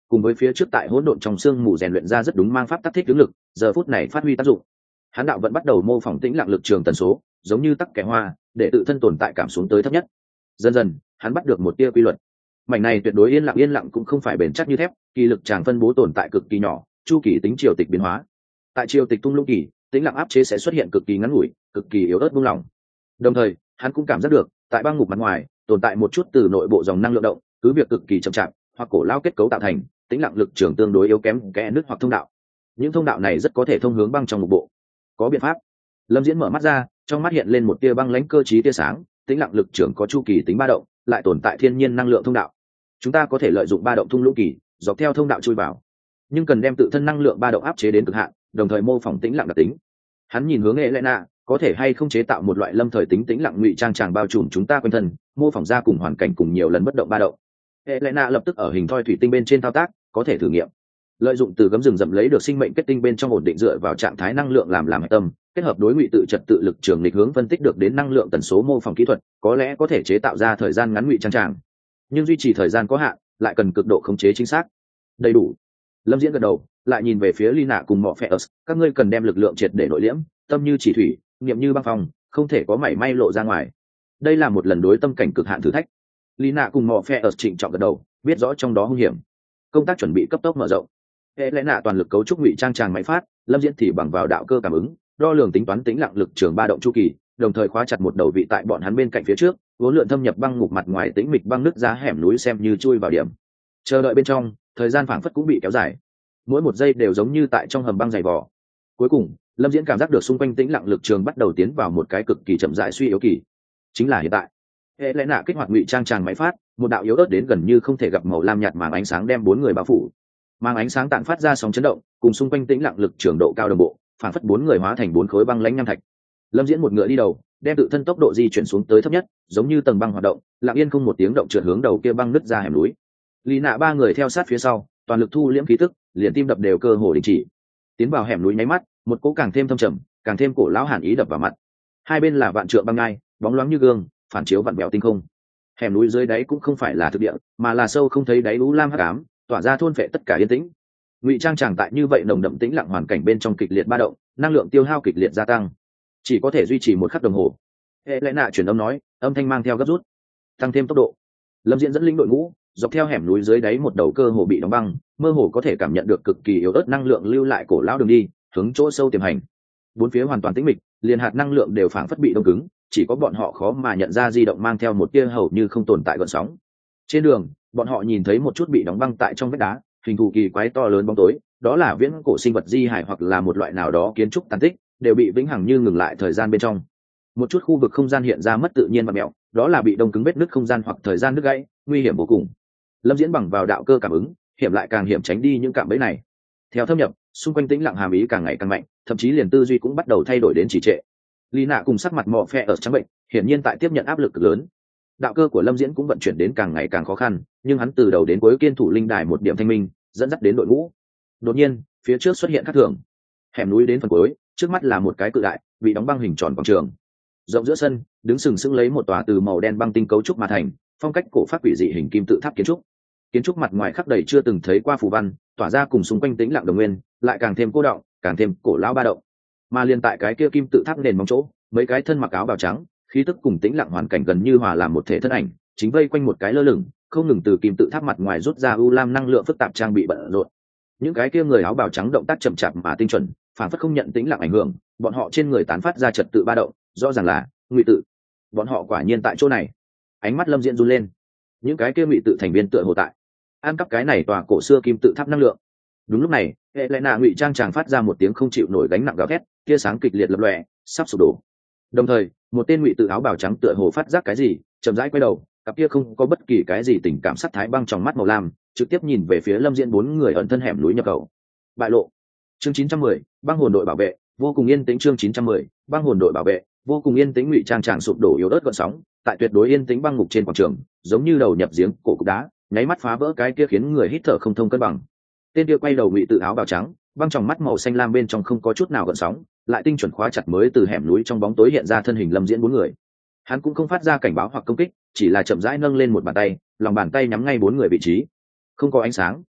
S1: cùng với phía trước tại hỗn độn trong xương mù rèn luyện ra rất đúng mang pháp tác thích ứng lực, giờ phút này phát huy tác dụng. Hắn đạo vẫn bắt đầu mô phỏng tĩnh lặng lực trường tần số, giống như tắc kẻ hoa, để tự thân tồn tại cảm xuống tới thấp nhất. Dần dần, hắn bắt được một tia quy luật. Mảnh này tuyệt đối yên lặng cũng không phải bền chắc như thép, kỳ lực tràng phân bố tồn tại cực kỳ nhỏ, chu kỳ tính triều tịch biến hóa. Tại triều tịch tung lũng kỳ, tĩnh lặng áp chế sẽ xuất hiện cực kỳ ngắn ngủi, cực kỳ yếu ớt buông lỏng. Đồng thời, hắn cũng cảm giác được, tại băng ngục mặt ngoài, tồn tại một chút từ nội bộ dòng năng lượng động, cứ việc cực kỳ chậm chạp, hoặc cổ lao kết cấu tạo thành, tĩnh lặng lực trường tương đối yếu kém, kẽ nứt hoặc thông đạo. Những thông đạo này rất có thể thông hướng băng trong một bộ. Có biện pháp. Lâm Diễn mở mắt ra, trong mắt hiện lên một tia băng lãnh cơ trí tia sáng, tĩnh lặng lực trường có chu kỳ tính ba động, lại tồn tại thiên nhiên năng lượng thông đạo. Chúng ta có thể lợi dụng ba động thung lũng kỳ, dọc theo thông đạo chui vào, nhưng cần đem tự thân năng lượng ba động áp chế đến cực hạn, đồng thời mô phỏng tĩnh lặng đặc tính. Hắn nhìn hướng Elena, có thể hay không chế tạo một loại lâm thời tính tĩnh lặng ngụy trang tràng bao trùm chúng ta quanh thân, mô phỏng ra cùng hoàn cảnh cùng nhiều lần bất động ba động. Elena lập tức ở hình thoi thủy tinh bên trên thao tác, có thể thử nghiệm. Lợi dụng từ gấm rừng rậm lấy được sinh mệnh kết tinh bên trong ổn định dựa vào trạng thái năng lượng làm hạch tâm, kết hợp đối ngụy tự trật tự lực trường nghịch hướng phân tích được đến năng lượng tần số mô phỏng kỹ thuật, có lẽ có thể chế tạo ra thời gian ngắn ngụy trang tràng. Nhưng duy trì thời gian có hạn, lại cần cực độ khống chế chính xác. Đầy đủ. Lâm Diễn gật đầu, lại nhìn về phía Lina cùng Morpheus, các ngươi cần đem lực lượng triệt để nội liễm, tâm như chỉ thủy, niệm như băng phong, không thể có mảy may lộ ra ngoài. Đây là một lần đối tâm cảnh cực hạn thử thách. Lina cùng Morpheus trịnh trọng gật đầu, biết rõ trong đó hung hiểm. Công tác chuẩn bị cấp tốc mở rộng. Helena toàn lực cấu trúc ngụy trang tràng máy phát, Lâm Diễn thì bằng vào đạo cơ cảm ứng, đo lường tính toán tĩnh lặng lực trường ba động chu kỳ, đồng thời khóa chặt một đầu vị tại bọn hắn bên cạnh phía trước, vốn lượn thâm nhập băng ngục mặt ngoài tĩnh mịch băng nứt ra hẻm núi xem như chui vào điểm. Chờ đợi bên trong, thời gian phảng phất cũng bị kéo dài. Mỗi một giây đều giống như tại trong hầm băng dày vò. Cuối cùng, Lâm Diễn cảm giác được xung quanh tĩnh lặng lực trường bắt đầu tiến vào một cái cực kỳ chậm rãi suy yếu kỳ. Chính là hiện tại. Helena kích hoạt ngụy trang tràng máy phát, một đạo yếu ớt đến gần như không thể gặp màu lam nhạt màng ánh sáng đem bốn người bao phủ. Màng ánh sáng tản phát ra sóng chấn động, cùng xung quanh tĩnh lặng lực trường độ cao đồng bộ, phản phất bốn người hóa thành bốn khối băng lãnh nham thạch. Lâm Diễn một ngựa đi đầu, đem tự thân tốc độ di chuyển xuống tới thấp nhất, giống như tầng băng hoạt động, lặng yên không một tiếng động trượt hướng đầu kia băng nứt ra hẻm núi. Lý Nạ ba người theo sát phía sau, toàn lực thu liễm khí tức, liền tim đập đều cơ hồ đình chỉ. Tiến vào hẻm núi nháy mắt, một cỗ càng thêm thâm trầm, càng thêm cổ lão hàn ý đập vào mặt. Hai bên là vạn trượng băng ngai, bóng loáng như gương, phản chiếu vặn vẹo tinh không. Hẻm núi dưới đáy cũng không phải là thực địa, mà là sâu không thấy đáy u lam hắc ám, tỏa ra thôn phệ tất cả yên tĩnh. Ngụy trang tràng tại như vậy nồng đậm tĩnh lặng hoàn cảnh bên trong kịch liệt ba động, năng lượng tiêu hao kịch liệt gia tăng, chỉ có thể duy trì một khắc đồng hồ. Helena truyền âm nói, âm thanh mang theo gấp rút, tăng thêm tốc độ. Lâm Diễn dẫn lĩnh đội ngũ, dọc theo hẻm núi dưới đáy một đầu cơ hồ bị đóng băng, mơ hồ có thể cảm nhận được cực kỳ yếu ớt năng lượng lưu lại cổ lão đường đi, hướng chỗ sâu tiềm hành. Bốn phía hoàn toàn tĩnh mịch, liền hạt năng lượng đều phảng phất bị đông cứng, chỉ có bọn họ khó mà nhận ra di động mang theo một tia hầu như không tồn tại gợn sóng. Trên đường, bọn họ nhìn thấy một chút bị đóng băng tại trong vách đá, hình thù kỳ quái to lớn bóng tối, đó là viễn cổ sinh vật di hải hoặc là một loại nào đó kiến trúc tàn tích, đều bị vĩnh hằng như ngừng lại thời gian bên trong. Một chút khu vực không gian hiện ra mất tự nhiên và mẹo, đó là bị đông cứng vết nứt không gian hoặc thời gian nứt gãy, nguy hiểm vô cùng. Lâm Diễn bằng vào đạo cơ cảm ứng, hiểm lại càng hiểm tránh đi những cạm bẫy này. Theo thâm nhập, xung quanh tĩnh lặng hàm ý càng ngày càng mạnh, thậm chí liền tư duy cũng bắt đầu thay đổi đến trì trệ. Lý Nạ cùng sắc mặt mọ phe ở trắng bệnh, hiển nhiên tại tiếp nhận áp lực cực lớn. Đạo cơ của Lâm Diễn cũng vận chuyển đến càng ngày càng khó khăn, nhưng hắn từ đầu đến cuối kiên thủ linh đài một điểm thanh minh, dẫn dắt đến đội ngũ. Đột nhiên, phía trước xuất hiện khác thường. Hẻm núi đến phần cuối, trước mắt là một cái cự đại, bị đóng băng hình tròn quảng trường. Rộng giữa sân, đứng sừng sững lấy một tòa từ màu đen băng tinh cấu trúc mà thành, phong cách cổ pháp quỷ dị hình kim tự tháp kiến trúc. Kiến trúc mặt ngoài khắc đầy chưa từng thấy qua phù văn, tỏa ra cùng xung quanh tĩnh lặng đồng nguyên, lại càng thêm cô đọng, càng thêm cổ lão ba động. Mà liên tại cái kia kim tự tháp nền móng chỗ, mấy cái thân mặc áo bào trắng, khí tức cùng tĩnh lặng hoàn cảnh gần như hòa làm một thể thân ảnh, chính vây quanh một cái lơ lửng, không ngừng từ kim tự tháp mặt ngoài rút ra u lam năng lượng phức tạp trang bị bận rộn. Những cái kia người áo bào trắng động tác chậm chạp mà tinh chuẩn, phản phất không nhận tĩnh lặng ảnh hưởng, bọn họ trên người tán phát ra trật tự ba động, rõ ràng là ngụy tự. Bọn họ quả nhiên tại chỗ này. Ánh mắt Lâm Diễn run lên. Những cái kia ngụy tự thành viên tựa hồ tại ăn cắp cái này tòa cổ xưa kim tự tháp năng lượng. Đúng lúc này, Helena ngụy trang chàng phát ra một tiếng không chịu nổi gánh nặng gào thét, tia sáng kịch liệt lập lòe, sắp sụp đổ. Đồng thời, một tên ngụy tự áo bào trắng tựa hồ phát giác cái gì, chậm rãi quay đầu, cặp kia không có bất kỳ cái gì tình cảm sắc thái băng trong mắt màu lam, trực tiếp nhìn về phía Lâm Diễn bốn người ẩn thân hẻm núi nhập khẩu. Bại lộ. Chương 910, băng hồn đội bảo vệ, vô cùng yên tĩnh. Chương 910, băng hồn đội bảo vệ, vô cùng yên tĩnh. Ngụy trang tràng sụp đổ yếu ớt gợn sóng, tại tuyệt đối yên tĩnh băng ngục trên quảng trường, giống như đầu nhập giếng cổ cục đá, nháy mắt phá vỡ cái kia khiến người hít thở không thông cân bằng. Tên kia quay đầu ngụy tự áo bào trắng, băng trong mắt màu xanh lam bên trong không có chút nào gợn sóng, lại tinh chuẩn khóa chặt mới từ hẻm núi trong bóng tối hiện ra thân hình Lâm Diễn bốn người. Hắn cũng không phát ra cảnh báo hoặc công kích, chỉ là chậm rãi nâng lên một bàn tay, lòng bàn tay nhắm ngay bốn người vị trí. Không có ánh sáng,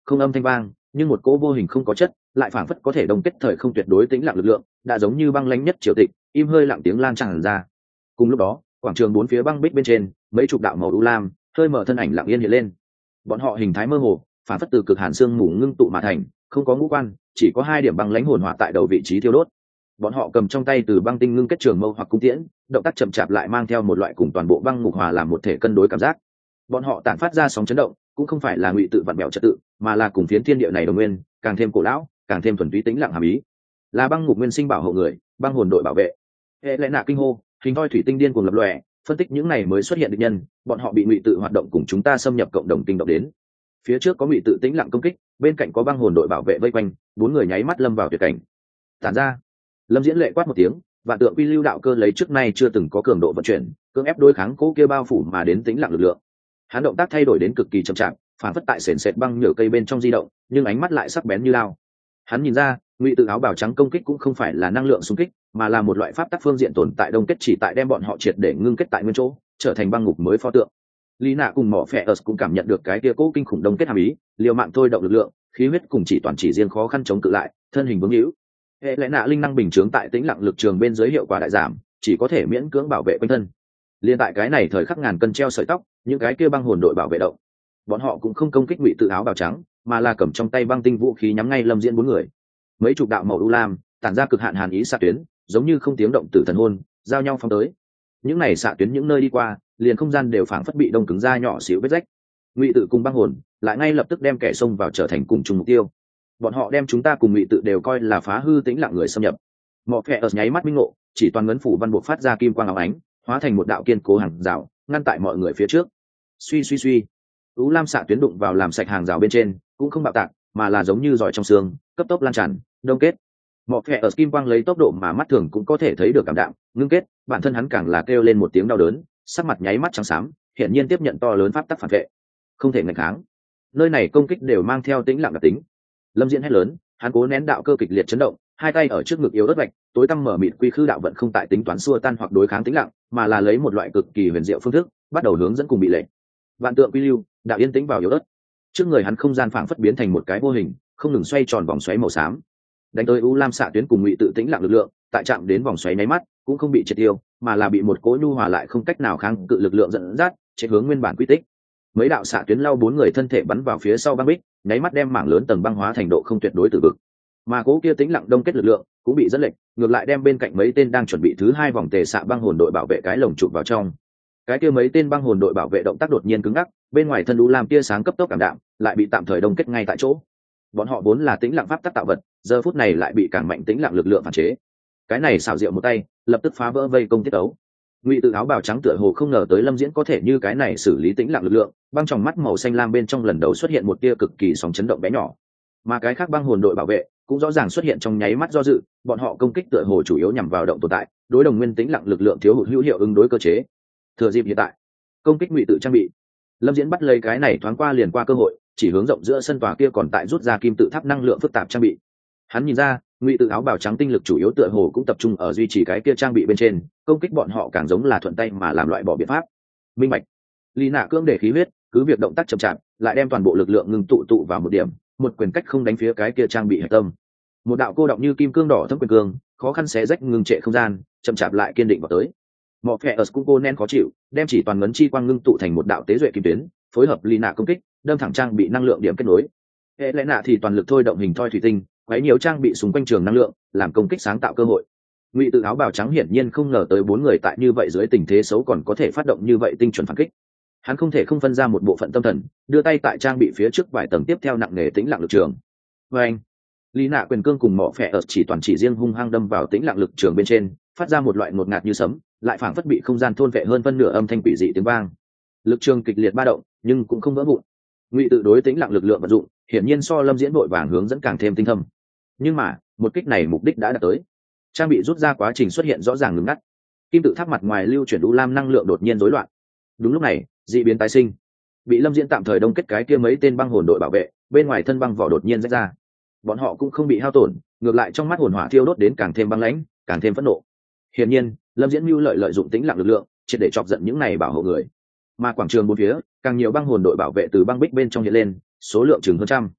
S1: không âm thanh vang, nhưng một cỗ vô hình không có chất lại phảng phất có thể đông kết thời không tuyệt đối tĩnh lặng lực lượng, đã giống như băng lãnh nhất triều tịch, im hơi lặng tiếng lan tràn ra. Cùng lúc đó, quảng trường bốn phía băng bích bên trên, mấy chục đạo màu u lam hơi mở thân ảnh lặng yên hiện lên. Bọn họ hình thái mơ hồ, phảng phất từ cực hàn xương mù ngưng tụ mà thành, không có ngũ quan, chỉ có hai điểm băng lãnh hồn hỏa tại đầu vị trí thiêu đốt. Bọn họ cầm trong tay từ băng tinh ngưng kết trường mâu hoặc cung tiễn, động tác chậm chạp lại mang theo một loại cùng toàn bộ băng ngục hòa làm một thể cân đối cảm giác. Bọn họ tản phát ra sóng chấn động, cũng không phải là ngụy tự vặn bẹo trật tự, mà là cùng phiến thiên địa này đồng nguyên, càng thêm cổ lão, càng thêm thuần túy tĩnh lặng hàm ý. Là băng ngục nguyên sinh bảo hộ người, băng hồn đội bảo vệ. Hệ lẽ nạ kinh hô, hình thoi thủy tinh điên cuồng lập lòe, phân tích những này mới xuất hiện địch nhân, bọn họ bị ngụy tự hoạt động cùng chúng ta xâm nhập cộng đồng kinh động đến. Phía trước có ngụy tự tĩnh lặng công kích, bên cạnh có băng hồn đội bảo vệ vây quanh, bốn người nháy mắt lâm vào tuyệt cảnh. Tản ra. Lâm Diễn lệ quát một tiếng, vạn tượng quy lưu đạo cơ lấy trước nay chưa từng có cường độ vận chuyển, cưỡng ép đối kháng cố kia bao phủ mà đến tĩnh lặng lực lượng. Hắn động tác thay đổi đến cực kỳ chậm chạp, phản phất tại sền sệt băng nhựa cây bên trong di động, nhưng ánh mắt lại sắc bén như lao. Hắn nhìn ra, ngụy tự áo bào trắng công kích cũng không phải là năng lượng xung kích, mà là một loại pháp tắc phương diện tồn tại đông kết chỉ tại đem bọn họ triệt để ngưng kết tại nguyên chỗ, trở thành băng ngục mới pho tượng. Lý Nạ cùng Mỏ Phệ cũng cảm nhận được cái kia cố kinh khủng đông kết hàm ý, liều mạng thôi động lực lượng, khí huyết cùng chỉ toàn chỉ riêng khó khăn chống cự lại, thân hình vướng hữu. Hệ lẽ nạ linh năng bình chướng tại tĩnh lặng lực trường bên dưới hiệu quả đại giảm, chỉ có thể miễn cưỡng bảo vệ quanh thân. Liên tại cái này thời khắc ngàn cân treo sợi tóc, những cái kia băng hồn đội bảo vệ động, bọn họ cũng không công kích ngụy tự áo bào trắng, mà là cầm trong tay băng tinh vũ khí nhắm ngay Lâm Diễn bốn người. Mấy chục đạo màu u lam tản ra cực hạn hàn ý xạ tuyến, giống như không tiếng động tử thần hôn, giao nhau phóng tới. Những này xạ tuyến những nơi đi qua, liền không gian đều phảng phất bị đông cứng ra nhỏ xíu vết rách. Ngụy tự cùng băng hồn lại ngay lập tức đem kẻ xông vào trở thành cùng chung mục tiêu. Bọn họ đem chúng ta cùng ngụy tự đều coi là phá hư tĩnh lặng người xâm nhập. Mọ Phệ ở nháy mắt minh ngộ, chỉ toàn ngấn phủ văn buộc phát ra kim quang óng ánh, hóa thành một đạo kiên cố hàng rào, ngăn tại mọi người phía trước. Suy suy suy, u lam xạ tuyến đụng vào làm sạch hàng rào bên trên, cũng không bạo tạc, mà là giống như giỏi trong xương, cấp tốc lan tràn, đông kết. Mọ Phệ ở kim quang lấy tốc độ mà mắt thường cũng có thể thấy được cảm đạm, ngưng kết, bản thân hắn càng là kêu lên một tiếng đau đớn, sắc mặt nháy mắt trắng xám, hiển nhiên tiếp nhận to lớn pháp tắc phản vệ, không thể ngăn kháng. Nơi này công kích đều mang theo tĩnh lặng đặc tính. Lâm Diễn hét lớn, hắn cố nén đạo cơ kịch liệt chấn động, hai tay ở trước ngực yếu ớt vạch, tối tăm mở mịt quy khư đạo vận không tại tính toán xua tan hoặc đối kháng tĩnh lặng, mà là lấy một loại cực kỳ huyền diệu phương thức, bắt đầu hướng dẫn cùng bị lệnh. Vạn tượng quy lưu, đạo yên tĩnh vào yếu ớt. Trước người hắn không gian phảng phất biến thành một cái vô hình, không ngừng xoay tròn vòng xoáy màu xám. Đánh tới u lam xạ tuyến cùng ngụy tự tĩnh lặng lực lượng, tại chạm đến vòng xoáy nháy mắt, cũng không bị triệt tiêu, mà là bị một cỗ nhu hòa lại không cách nào kháng cự lực lượng dẫn dắt, chạy hướng nguyên bản quy tích. Mấy đạo xạ tuyến lao bốn người thân thể bắn vào phía sau băng bích, nháy mắt đem mảng lớn tầng băng hóa thành độ không tuyệt đối tử vực. Mà cố kia tĩnh lặng đông kết lực lượng cũng bị dẫn lệch, ngược lại đem bên cạnh mấy tên đang chuẩn bị thứ hai vòng tề xạ băng hồn đội bảo vệ cái lồng chụp vào trong. Cái kia mấy tên băng hồn đội bảo vệ động tác đột nhiên cứng ngắc, bên ngoài thân u lam tia sáng cấp tốc cảm đạm, lại bị tạm thời đông kết ngay tại chỗ. Bọn họ vốn là tĩnh lặng pháp tắc tạo vật, giờ phút này lại bị càng mạnh tĩnh lặng lực lượng phản chế. Cái này xảo diệu một tay, lập tức phá vỡ vây công tiết tấu. Ngụy tự áo bào trắng tựa hồ không ngờ tới Lâm Diễn có thể như cái này xử lý tĩnh lặng lực lượng, băng trong mắt màu xanh lam bên trong lần đầu xuất hiện một tia cực kỳ sóng chấn động bé nhỏ. Mà cái khác băng hồn đội bảo vệ cũng rõ ràng xuất hiện trong nháy mắt do dự, bọn họ công kích tựa hồ chủ yếu nhằm vào động tồn tại, đối đồng nguyên tĩnh lặng lực lượng thiếu hụt hữu hiệu ứng đối cơ chế. Thừa dịp hiện tại, công kích ngụy tự trang bị. Lâm Diễn bắt lấy cái này thoáng qua liền qua cơ hội, chỉ hướng rộng giữa sân tòa kia còn tại rút ra kim tự tháp năng lượng phức tạp trang bị. Hắn nhìn ra, ngụy tự áo bào trắng tinh lực chủ yếu tựa hồ cũng tập trung ở duy trì cái kia trang bị bên trên, công kích bọn họ càng giống là thuận tay mà làm loại bỏ biện pháp. Minh bạch. Lý Nạ cưỡng để khí huyết, cứ việc động tác chậm chạp, lại đem toàn bộ lực lượng ngưng tụ vào một điểm, một quyền cách không đánh phía cái kia trang bị hạch tâm. Một đạo cô động như kim cương đỏ thâm quyền cương, khó khăn xé rách ngưng trệ không gian, chậm chạp lại kiên định vào tới. Mọ Phệ cũng cô nén khó chịu, đem chỉ toàn ngấn chi quang ngưng tụ thành một đạo tế duệ kim tuyến, phối hợp Lý Nạ công kích, đâm thẳng trang bị năng lượng điểm kết nối. Hệ lẽ nạ thì toàn lực thôi động hình thoi thủy tinh, quấy nhiều trang bị xung quanh trường năng lượng, làm công kích sáng tạo cơ hội. Ngụy tự áo bào trắng hiển nhiên không ngờ tới bốn người tại như vậy dưới tình thế xấu còn có thể phát động như vậy tinh chuẩn phản kích. Hắn không thể không phân ra một bộ phận tâm thần, đưa tay tại trang bị phía trước vài tầng tiếp theo nặng nề tĩnh lặng lực trường. Và anh, Lý Nạ quyền cương cùng Mọ Phệ chỉ toàn chỉ riêng hung hăng đâm vào tĩnh lặng lực trường bên trên, phát ra một loại ngột ngạt như sấm, lại phảng phất bị không gian thôn vệ hơn phân nửa âm thanh quỷ dị tiếng vang. Lực trường kịch liệt ba động, nhưng cũng không vỡ vụn. Ngụy tự đối tĩnh lặng lực lượng vận dụng, hiển nhiên so Lâm Diễn vội vàng hướng dẫn càng thêm tinh thâm. Nhưng mà, một kích này mục đích đã đạt tới. Trang bị rút ra quá trình xuất hiện rõ ràng ngừng ngắt. Kim tự tháp mặt ngoài lưu chuyển u lam năng lượng đột nhiên rối loạn. Đúng lúc này, dị biến tái sinh. Bị Lâm Diễn tạm thời đông kết cái kia mấy tên băng hồn đội bảo vệ, bên ngoài thân băng vỏ đột nhiên rách ra. Bọn họ cũng không bị hao tổn, ngược lại trong mắt hồn hỏa thiêu đốt đến càng thêm băng lãnh, càng thêm phẫn nộ. Hiển nhiên, Lâm Diễn mưu lợi dụng tĩnh lặng lực lượng, triệt để chọc giận những này bảo hộ người. Mà quảng trường bốn phía, càng nhiều băng hồn đội bảo vệ từ băng bích bên trong hiện lên, số lượng chừng hơn trăm.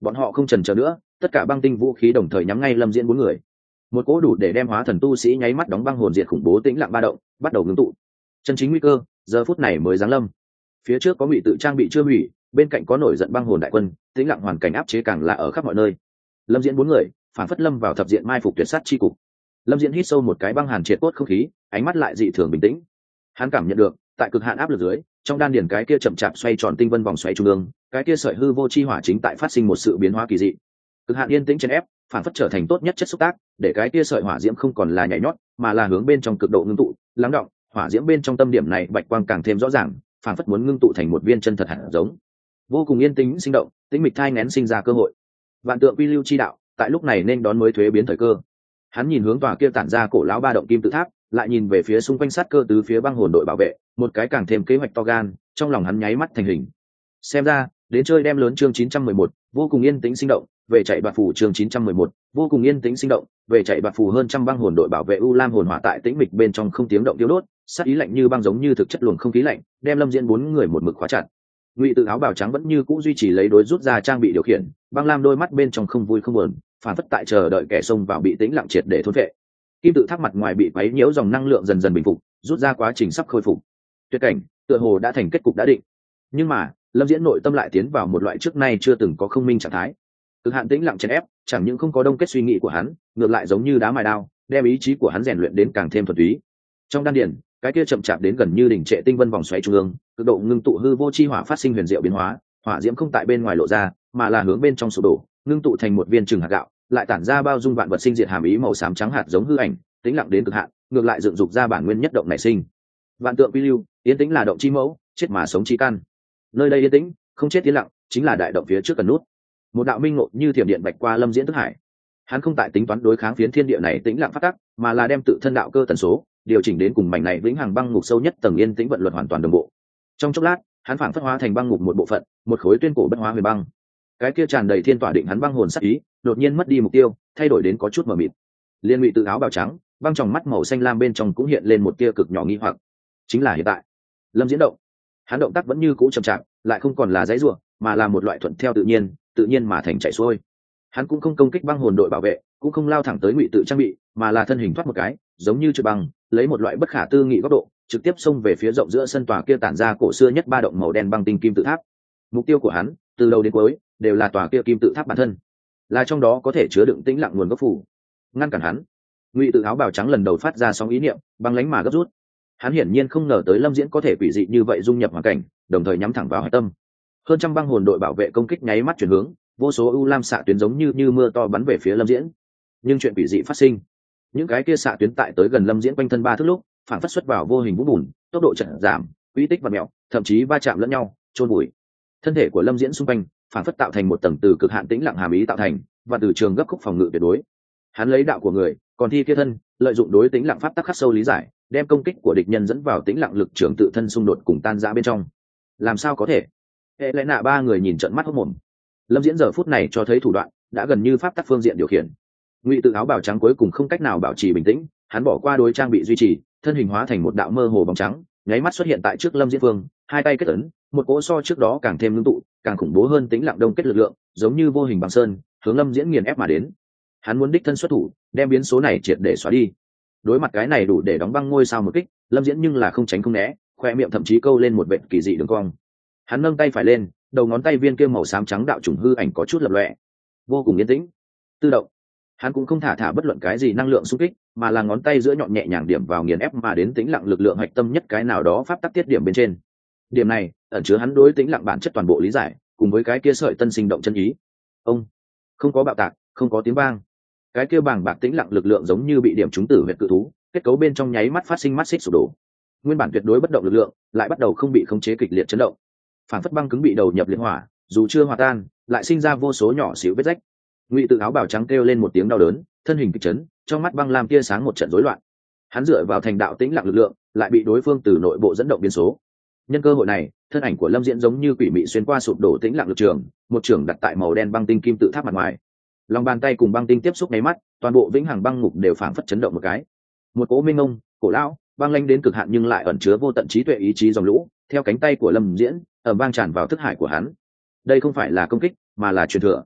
S1: bọn họ không chần chờ nữa, tất cả băng tinh vũ khí đồng thời nhắm ngay lâm diễn bốn người. Một cỗ đủ để đem hóa thần tu sĩ nháy mắt đóng băng hồn diệt khủng bố tĩnh lặng ba động bắt đầu ngưng tụ. Chân chính nguy cơ giờ phút này mới giáng lâm. Phía trước có ngụy tự trang bị chưa hủy, bên cạnh có nổi giận băng hồn đại quân, tĩnh lặng hoàn cảnh áp chế càng là ở khắp mọi nơi. Lâm diễn bốn người phản phất lâm vào thập diện mai phục tuyệt sát chi cục. Lâm diễn hít sâu một cái băng hàn triệt cốt không khí, ánh mắt lại dị thường bình tĩnh. Hắn cảm nhận được tại cực hạn áp lực dưới, trong đan điền cái kia chậm chạp xoay tròn tinh vân vòng xoáy trung ương, cái kia sợi hư vô chi hỏa chính tại phát sinh một sự biến hóa kỳ dị. Cực hạn yên tĩnh chèn ép phản phất trở thành tốt nhất chất xúc tác, để cái kia sợi hỏa diễm không còn là nhảy nhót, mà là hướng bên trong cực độ ngưng tụ lắng động. Hỏa diễm bên trong tâm điểm này bạch quang càng thêm rõ ràng, phản phất muốn ngưng tụ thành một viên chân thật hạt giống. Vô cùng yên tĩnh sinh động, tĩnh mịch thai nén sinh ra cơ hội. Vạn tượng quy lưu chi đạo tại lúc này nên đón mới thuế biến thời cơ. Hắn nhìn hướng tòa kia tản ra cổ lão ba động kim tự tháp, lại nhìn về phía xung quanh sát cơ tứ phía băng hồn đội bảo vệ, một cái càng thêm kế hoạch to gan, trong lòng hắn nháy mắt thành hình. Xem ra đến chơi đem lớn chương 911, vô cùng yên tĩnh sinh động, về chạy đoạt phủ chương 911, vô cùng yên tĩnh sinh động, về chạy đoạt phủ hơn trăm băng hồn đội bảo vệ u lam hồn hỏa tại tĩnh mịch bên trong không tiếng động tiêu đốt, sát ý lạnh như băng giống như thực chất luồng không khí lạnh, đem Lâm Diễn bốn người một mực khóa chặt. Ngụy Tự áo bào trắng vẫn như cũ duy trì lấy đối rút ra trang bị điều khiển, băng lam đôi mắt bên trong không vui không buồn, phản phất tại chờ đợi kẻ xông vào bị tĩnh lặng triệt để thôn vệ. Kim tự tháp mặt ngoài bị quấy nhiễu dòng năng lượng dần dần bình phục, rút ra quá trình sắp khôi phục. Tuyệt cảnh tựa hồ đã thành kết cục đã định, nhưng mà Lâm Diễn nội tâm lại tiến vào một loại trước nay chưa từng có không minh trạng thái. Cực hạn tĩnh lặng chèn ép chẳng những không có đông kết suy nghĩ của hắn, ngược lại giống như đá mài đao, đem ý chí của hắn rèn luyện đến càng thêm thuần túy. Trong đan điền, cái kia chậm chạp đến gần như đỉnh trệ tinh vân vòng xoáy trung ương, cực độ ngưng tụ hư vô chi hỏa phát sinh huyền diệu biến hóa, hỏa diễm không tại bên ngoài lộ ra, mà là hướng bên trong sụp đổ, ngưng tụ thành một viên trừng hạt gạo, lại tản ra bao dung vạn vật sinh diệt hàm ý màu xám trắng hạt giống hư ảnh, tĩnh lặng đến cực hạn, ngược lại dựng dục ra bản nguyên nhất động nảy sinh. Vạn tượng quy lưu, yên tĩnh là động chi mẫu, chết mà sống chi căn. Nơi đây yên tĩnh, không chết tiến lặng, chính là đại động phía trước cần nút. Một đạo minh ngộ như thiểm điện bạch qua Lâm Diễn thức hải. Hắn không tại tính toán đối kháng phiến thiên địa này tĩnh lặng phát tắc, mà là đem tự thân đạo cơ tần số điều chỉnh đến cùng mảnh này vĩnh hằng băng ngục sâu nhất tầng yên tĩnh vận luật hoàn toàn đồng bộ. Trong chốc lát, hắn phảng phất hóa thành băng ngục một bộ phận, một khối tuyên cổ bất hóa huyền băng. Cái kia tràn đầy thiên tỏa định hắn băng hồn sắc ý, đột nhiên mất đi mục tiêu, thay đổi đến có chút mờ mịt. Liên Ngụy Tự áo bào trắng, băng tròng mắt màu xanh lam bên trong cũng hiện lên một tia cực nhỏ nghi hoặc. Chính là hiện tại, Lâm Diễn động, hắn động tác vẫn như cũ chậm chạp, lại không còn là dãy rủa, mà là một loại thuận theo tự nhiên mà thành chạy xuôi. Hắn cũng không công kích băng hồn đội bảo vệ, cũng không lao thẳng tới Ngụy Tự trang bị, mà là thân hình thoát một cái, giống như trượt băng, lấy một loại bất khả tư nghị góc độ, trực tiếp xông về phía rộng giữa sân tòa kia tản ra cổ xưa nhất ba động màu đen băng tinh kim tự tháp. Mục tiêu của hắn, từ đầu đến cuối, đều là tòa kia kim tự tháp bản thân, là trong đó có thể chứa đựng tĩnh lặng nguồn gốc phủ. Ngăn cản hắn. Ngụy Tự áo bào trắng lần đầu phát ra sóng ý niệm, băng lánh mà gấp rút. Hắn hiển nhiên không ngờ tới Lâm Diễn có thể quỷ dị như vậy dung nhập hoàn cảnh, đồng thời nhắm thẳng vào hải tâm. Hơn trăm băng hồn đội bảo vệ công kích nháy mắt chuyển hướng, vô số u lam xạ tuyến giống như mưa to bắn về phía Lâm Diễn. Nhưng chuyện quỷ dị phát sinh. Những cái kia xạ tuyến tại tới gần Lâm Diễn quanh thân ba thước lúc, phản phất xuất vào vô hình vũ bùn, tốc độ chậm giảm, uy tích và mèo, thậm chí va chạm lẫn nhau, chôn bụi. Thân thể của Lâm Diễn xung quanh, phản phất tạo thành một tầng từ cực hạn tĩnh lặng hàm ý tạo thành, và từ trường gấp khúc phòng ngự tuyệt đối. Hắn lấy đạo của người, còn thi kia thân, lợi dụng đối tĩnh lặng pháp tắc khắc sâu lý giải, đem công kích của địch nhân dẫn vào tĩnh lặng lực trường tự thân xung đột cùng tan rã bên trong. Làm sao có thể? Hệ lẽ nạ ba người nhìn trợn mắt hốt mồm. Lâm Diễn giờ phút này cho thấy thủ đoạn đã gần như pháp tắc phương diện điều khiển. Ngụy Tự áo bào trắng cuối cùng không cách nào bảo trì bình tĩnh, hắn bỏ qua đối trang bị duy trì, thân hình hóa thành một đạo mơ hồ bóng trắng, nháy mắt xuất hiện tại trước Lâm Diễn Phương, hai tay kết ấn, một cỗ so trước đó càng thêm ngưng tụ, càng khủng bố hơn tĩnh lặng đông kết lực lượng, giống như vô hình băng sơn, hướng Lâm Diễn nghiền ép mà đến. Hắn muốn đích thân xuất thủ, đem biến số này triệt để xóa đi. Đối mặt cái này đủ để đóng băng ngôi sao một kích, Lâm Diễn nhưng là không tránh không né, khoe miệng thậm chí câu lên một vệt kỳ dị đường cong. Hắn nâng tay phải lên, đầu ngón tay viên kia màu xám trắng đạo trùng hư ảnh có chút lập lòe, vô cùng yên tĩnh, tự động. Hắn cũng không thả bất luận cái gì năng lượng xung kích, mà là ngón tay giữa nhọn nhẹ nhàng điểm vào nghiền ép mà đến tĩnh lặng lực lượng hạch tâm nhất cái nào đó pháp tắc tiết điểm bên trên. Điểm này ẩn chứa hắn đối tĩnh lặng bản chất toàn bộ lý giải, cùng với cái kia sợi tân sinh động chân ý. Ông không có bạo tạc, không có tiếng vang, cái kia bàng bạc tĩnh lặng lực lượng giống như bị điểm trúng tử huyệt cự thú, kết cấu bên trong nháy mắt phát sinh mắt xích sụp đổ. Nguyên bản tuyệt đối bất động lực lượng lại bắt đầu không bị khống chế kịch liệt chấn động, phản phất băng cứng bị đầu nhập liệt hỏa, dù chưa hòa tan lại sinh ra vô số nhỏ xíu vết rách. Ngụy Tự áo bào trắng kêu lên một tiếng đau đớn, thân hình kịch chấn, trong mắt băng lam tia sáng một trận rối loạn. Hắn dựa vào thành đạo tĩnh lặng lực lượng, lại bị đối phương từ nội bộ dẫn động biến số. Nhân cơ hội này, thân ảnh của Lâm Diễn giống như quỷ mị xuyên qua sụp đổ tĩnh lặng lực trường, một trường đặt tại màu đen băng tinh kim tự tháp mặt ngoài. Lòng bàn tay cùng băng tinh tiếp xúc nháy mắt, toàn bộ vĩnh hằng băng ngục đều phảng phất chấn động một cái. Một cỗ minh ngông, cổ lão, băng lãnh đến cực hạn nhưng lại ẩn chứa vô tận trí tuệ ý chí dòng lũ, theo cánh tay của Lâm Diễn, vang tràn vào thức hải của hắn. Đây không phải là công kích, mà là truyền thừa.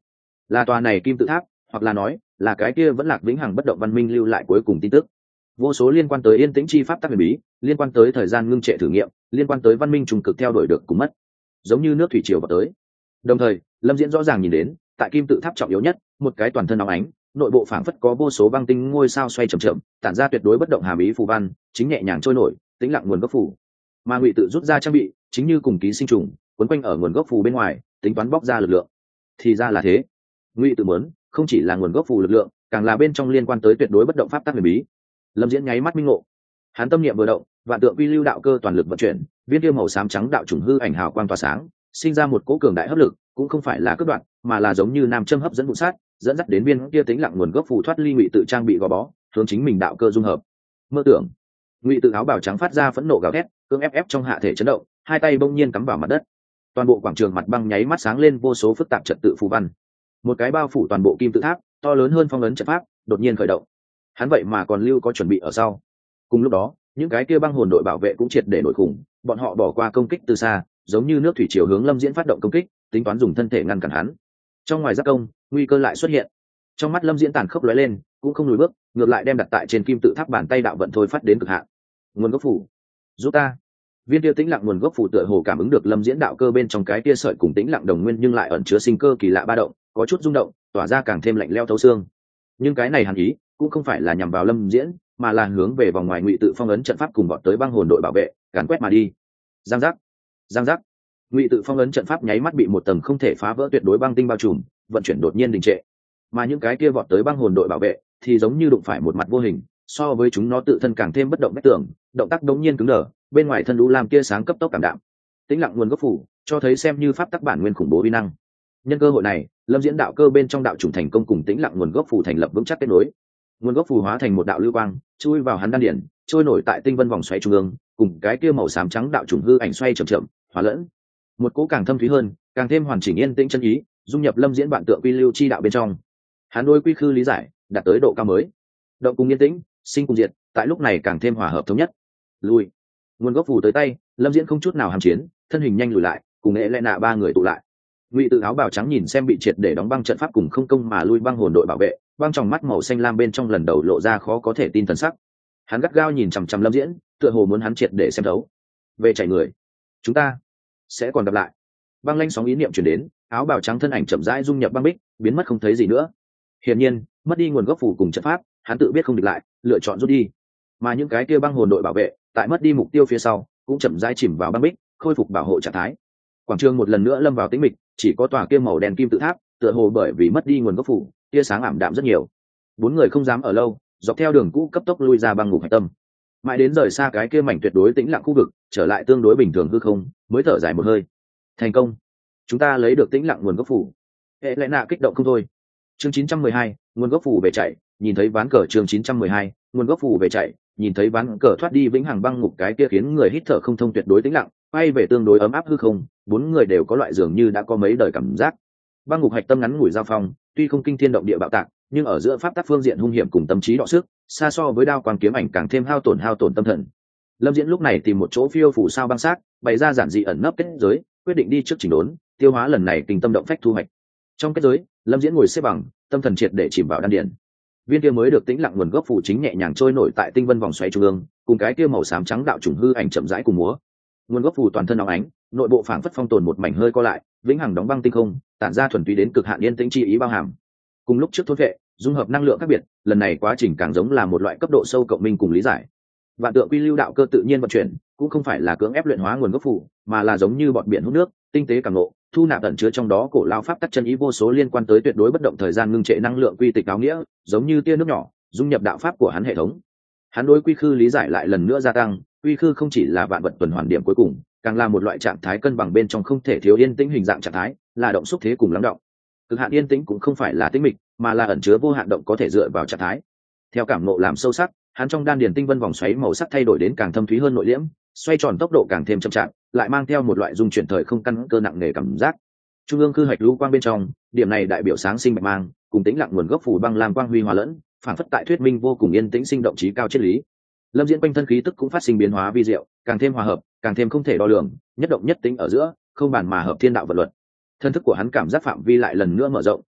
S1: là tòa này kim tự tháp, hoặc là nói là cái kia vẫn lạc vĩnh hằng bất động văn minh lưu lại cuối cùng tin tức. Vô số liên quan tới yên tĩnh chi pháp tắc huyền bí, liên quan tới thời gian ngưng trệ thử nghiệm, liên quan tới văn minh trùng cực theo đuổi được cùng mất, giống như nước thủy triều vào tới. Đồng thời Lâm Diễn rõ ràng nhìn đến tại kim tự tháp trọng yếu nhất, một cái toàn thân óng ánh, nội bộ phảng phất có vô số băng tinh ngôi sao xoay chậm chậm, tản ra tuyệt đối bất động hàm ý phù văn, chính nhẹ nhàng trôi nổi, tĩnh lặng nguồn gốc phù. Mà Ngụy Tự rút ra trang bị, chính như cùng ký sinh trùng, quấn quanh ở nguồn gốc phù bên ngoài, tính toán bóc ra lực lượng. Thì ra là thế. Ngụy Tự muốn, không chỉ là nguồn gốc phù lực lượng, càng là bên trong liên quan tới tuyệt đối bất động pháp tắc huyền bí. Lâm Diễn nháy mắt minh ngộ. Hắn tâm niệm vừa động, vạn tượng quy lưu đạo cơ toàn lực vận chuyển, viên tiêu màu xám trắng đạo trùng hư ảnh hào quang tỏa sáng, sinh ra một cỗ cường đại hấp lực, cũng không phải là cướp đoạn, mà là giống như nam châm hấp dẫn vụ sát, dẫn dắt đến viên kia tính lặng nguồn gốc phù thoát ly Ngụy Tự trang bị gò bó, hướng chính mình đạo cơ dung hợp. Mơ tưởng. Ngụy Tự áo bào trắng phát ra phẫn nộ gào thét, cương ép trong hạ thể chấn động, hai tay bỗng nhiên cắm vào mặt đất. Toàn bộ quảng trường mặt băng nháy mắt sáng lên vô số phức tạp trật tự phù văn. Một cái bao phủ toàn bộ kim tự tháp, to lớn hơn phong ấn trận pháp, đột nhiên khởi động. Hắn vậy mà còn lưu có chuẩn bị ở sau. Cùng lúc đó, những cái kia băng hồn đội bảo vệ cũng triệt để nổi khủng, bọn họ bỏ qua công kích từ xa, giống như nước thủy triều hướng Lâm Diễn phát động công kích, tính toán dùng thân thể ngăn cản hắn. Trong ngoài giáp công, nguy cơ lại xuất hiện. Trong mắt Lâm Diễn tàn khốc lóe lên, cũng không lùi bước, ngược lại đem đặt tại trên kim tự tháp bàn tay đạo vận thôi phát đến cực hạn. Nguồn gốc phủ, giúp ta. Viên tiêu tĩnh lặng nguồn gốc phủ tựa hồ cảm ứng được Lâm Diễn đạo cơ bên trong cái tia sợi cùng tĩnh lặng đồng nguyên nhưng lại ẩn chứa sinh cơ kỳ lạ ba động, có chút rung động, tỏa ra càng thêm lạnh lẽo thấu xương. Nhưng cái này hàn ý cũng không phải là nhằm vào Lâm Diễn, mà là hướng về vòng ngoài Ngụy Tự phong ấn trận pháp cùng bọn tới băng hồn đội bảo vệ, càn quét mà đi. Giang giác, giang giác. Ngụy Tự phong ấn trận pháp nháy mắt bị một tầng không thể phá vỡ tuyệt đối băng tinh bao trùm, vận chuyển đột nhiên đình trệ. Mà những cái kia vọt tới băng hồn đội bảo vệ thì giống như đụng phải một mặt vô hình, so với chúng nó tự thân càng thêm bất động bất tưởng, động tác đống nhiên cứng đờ, bên ngoài thân lũ lam kia sáng cấp tốc cảm đạm. Tĩnh lặng nguồn gốc phủ cho thấy xem như pháp tắc bản nguyên khủng bố uy năng. Nhân cơ hội này, Lâm Diễn đạo cơ bên trong đạo chủng thành công cùng tĩnh lặng nguồn gốc phủ thành lập vững chắc kết nối. Nguồn gốc phù hóa thành một đạo lưu quang, chui vào hắn đan điển, trôi nổi tại tinh vân vòng xoáy trung ương, cùng cái kia màu xám trắng đạo chủng hư ảnh xoay chậm chậm, hòa lẫn. Một cỗ càng thâm thúy hơn, càng thêm hoàn chỉnh yên tĩnh chân ý, dung nhập Lâm Diễn vạn tượng quy lưu chi đạo bên trong. Hắn đôi quy khư lý giải, đạt tới độ cao mới. Động cùng yên tĩnh, sinh cùng diệt, tại lúc này càng thêm hòa hợp thống nhất. Lùi. Nguồn gốc phù tới tay, Lâm Diễn không chút nào hàm chiến, thân hình nhanh lùi lại, cùng nghệ lệ nạ ba người tụ lại. Ngụy Tự áo bào trắng nhìn xem bị triệt để đóng băng trận pháp cùng không công mà lui băng hồn đội bảo vệ, băng trong mắt màu xanh lam bên trong lần đầu lộ ra khó có thể tin thần sắc. Hắn gắt gao nhìn chằm chằm Lâm Diễn, tựa hồ muốn hắn triệt để xem thấu. Về chạy người, chúng ta sẽ còn gặp lại. Băng lanh sóng ý niệm truyền đến, áo bào trắng thân ảnh chậm rãi dung nhập băng bích, biến mất không thấy gì nữa. Hiển nhiên, mất đi nguồn gốc phù cùng trận pháp, hắn tự biết không địch lại, lựa chọn rút đi. Mà những cái kia băng hồn đội bảo vệ, tại mất đi mục tiêu phía sau, cũng chậm rãi chìm vào băng bích, khôi phục bảo hộ trạng thái. Quảng trường một lần nữa lâm vào tĩnh mịch, chỉ có tòa kia màu đen kim tự tháp, tựa hồ bởi vì mất đi nguồn gốc phù, tia sáng ảm đạm rất nhiều. Bốn người không dám ở lâu, dọc theo đường cũ cấp tốc lui ra băng ngục hải tâm. Mãi đến rời xa cái kia mảnh tuyệt đối tĩnh lặng khu vực, trở lại tương đối bình thường hư không, mới thở dài một hơi. Thành công, chúng ta lấy được tĩnh lặng nguồn gốc phù. Hệ lẽ nạ kích động không thôi. Chương 912, nguồn gốc phù về chạy, nhìn thấy ván cờ chương 912, nguồn gốc phù về chạy, nhìn thấy ván cờ thoát đi vĩnh hằng băng ngục cái kia khiến người hít thở không thông tuyệt đối tĩnh lặng, quay về tương đối ấm áp hư không, bốn người đều có loại dường như đã có mấy đời cảm giác. Băng ngục hạch tâm ngắn ngủi giao phong, tuy không kinh thiên động địa bạo tạc, nhưng ở giữa pháp tắc phương diện hung hiểm cùng tâm trí đọ sức, xa so với đao quang kiếm ảnh càng thêm hao tổn tâm thần. Lâm Diễn lúc này tìm một chỗ phiêu phủ sao băng xác, bày ra giản dị ẩn nấp kết giới, quyết định đi trước chỉnh đốn, tiêu hóa lần này kinh tâm động phách thu hoạch. Trong kết giới, Lâm Diễn ngồi xếp bằng, tâm thần triệt để chìm vào đan điền. Viên kia mới được tĩnh lặng nguồn gốc phù chính nhẹ nhàng trôi nổi tại tinh vân vòng xoáy trung ương, cùng cái kia màu xám trắng đạo chủng hư ảnh chậm rãi cùng múa. Nguồn gốc phù toàn thân óng ánh, nội bộ phảng phất phong tồn một mảnh hơi co lại, vĩnh hằng đóng băng tinh không, tản ra thuần túy đến cực hạn yên tĩnh chi ý bao hàm. Cùng lúc trước thôn vệ, dung hợp năng lượng khác biệt, lần này quá trình càng giống là một loại cấp độ sâu cộng minh cùng lý giải. Vạn tượng quy lưu đạo cơ tự nhiên vận chuyển, cũng không phải là cưỡng ép luyện hóa nguồn gốc phù, mà là giống như bọt biển hút nước, tinh tế càng ngộ, thu nạp ẩn chứa trong đó cổ lao pháp tắc chân ý vô số liên quan tới tuyệt đối bất động thời gian ngưng trệ năng lượng quy tịch áo nghĩa, giống như tia nước nhỏ, dung nhập đạo pháp của hắn hệ thống. Hắn đối quy khư lý giải lại lần nữa gia tăng, quy khư không chỉ là vạn vật tuần hoàn điểm cuối cùng, càng là một loại trạng thái cân bằng bên trong không thể thiếu yên tĩnh hình dạng trạng thái, là động xúc thế cùng lắng động. Cực hạn yên tĩnh cũng không phải là tĩnh mịch, mà là ẩn chứa vô hạn động có thể dựa vào trạng thái. Theo cảm ngộ làm sâu sắc, hắn trong đan điền tinh vân vòng xoáy màu sắc thay đổi đến càng thâm thúy hơn nội liễm, xoay tròn tốc độ càng thêm chậm chạp, lại mang theo một loại dung chuyển thời không căn cơ nặng nề cảm giác. Trung ương khư hạch lưu quang bên trong, điểm này đại biểu sáng sinh bạch mang, cùng tĩnh lặng nguồn gốc phù băng lam quang huy hòa lẫn, phản phất tại thuyết minh vô cùng yên tĩnh sinh động trí cao triết lý. Lâm Diễn quanh thân khí tức cũng phát sinh biến hóa vi diệu, càng thêm hòa hợp, càng thêm không thể đo lường, nhất động nhất tính ở giữa, không bàn mà hợp thiên đạo vật luật. Thân thức của hắn cảm giác phạm vi lại lần nữa mở rộng,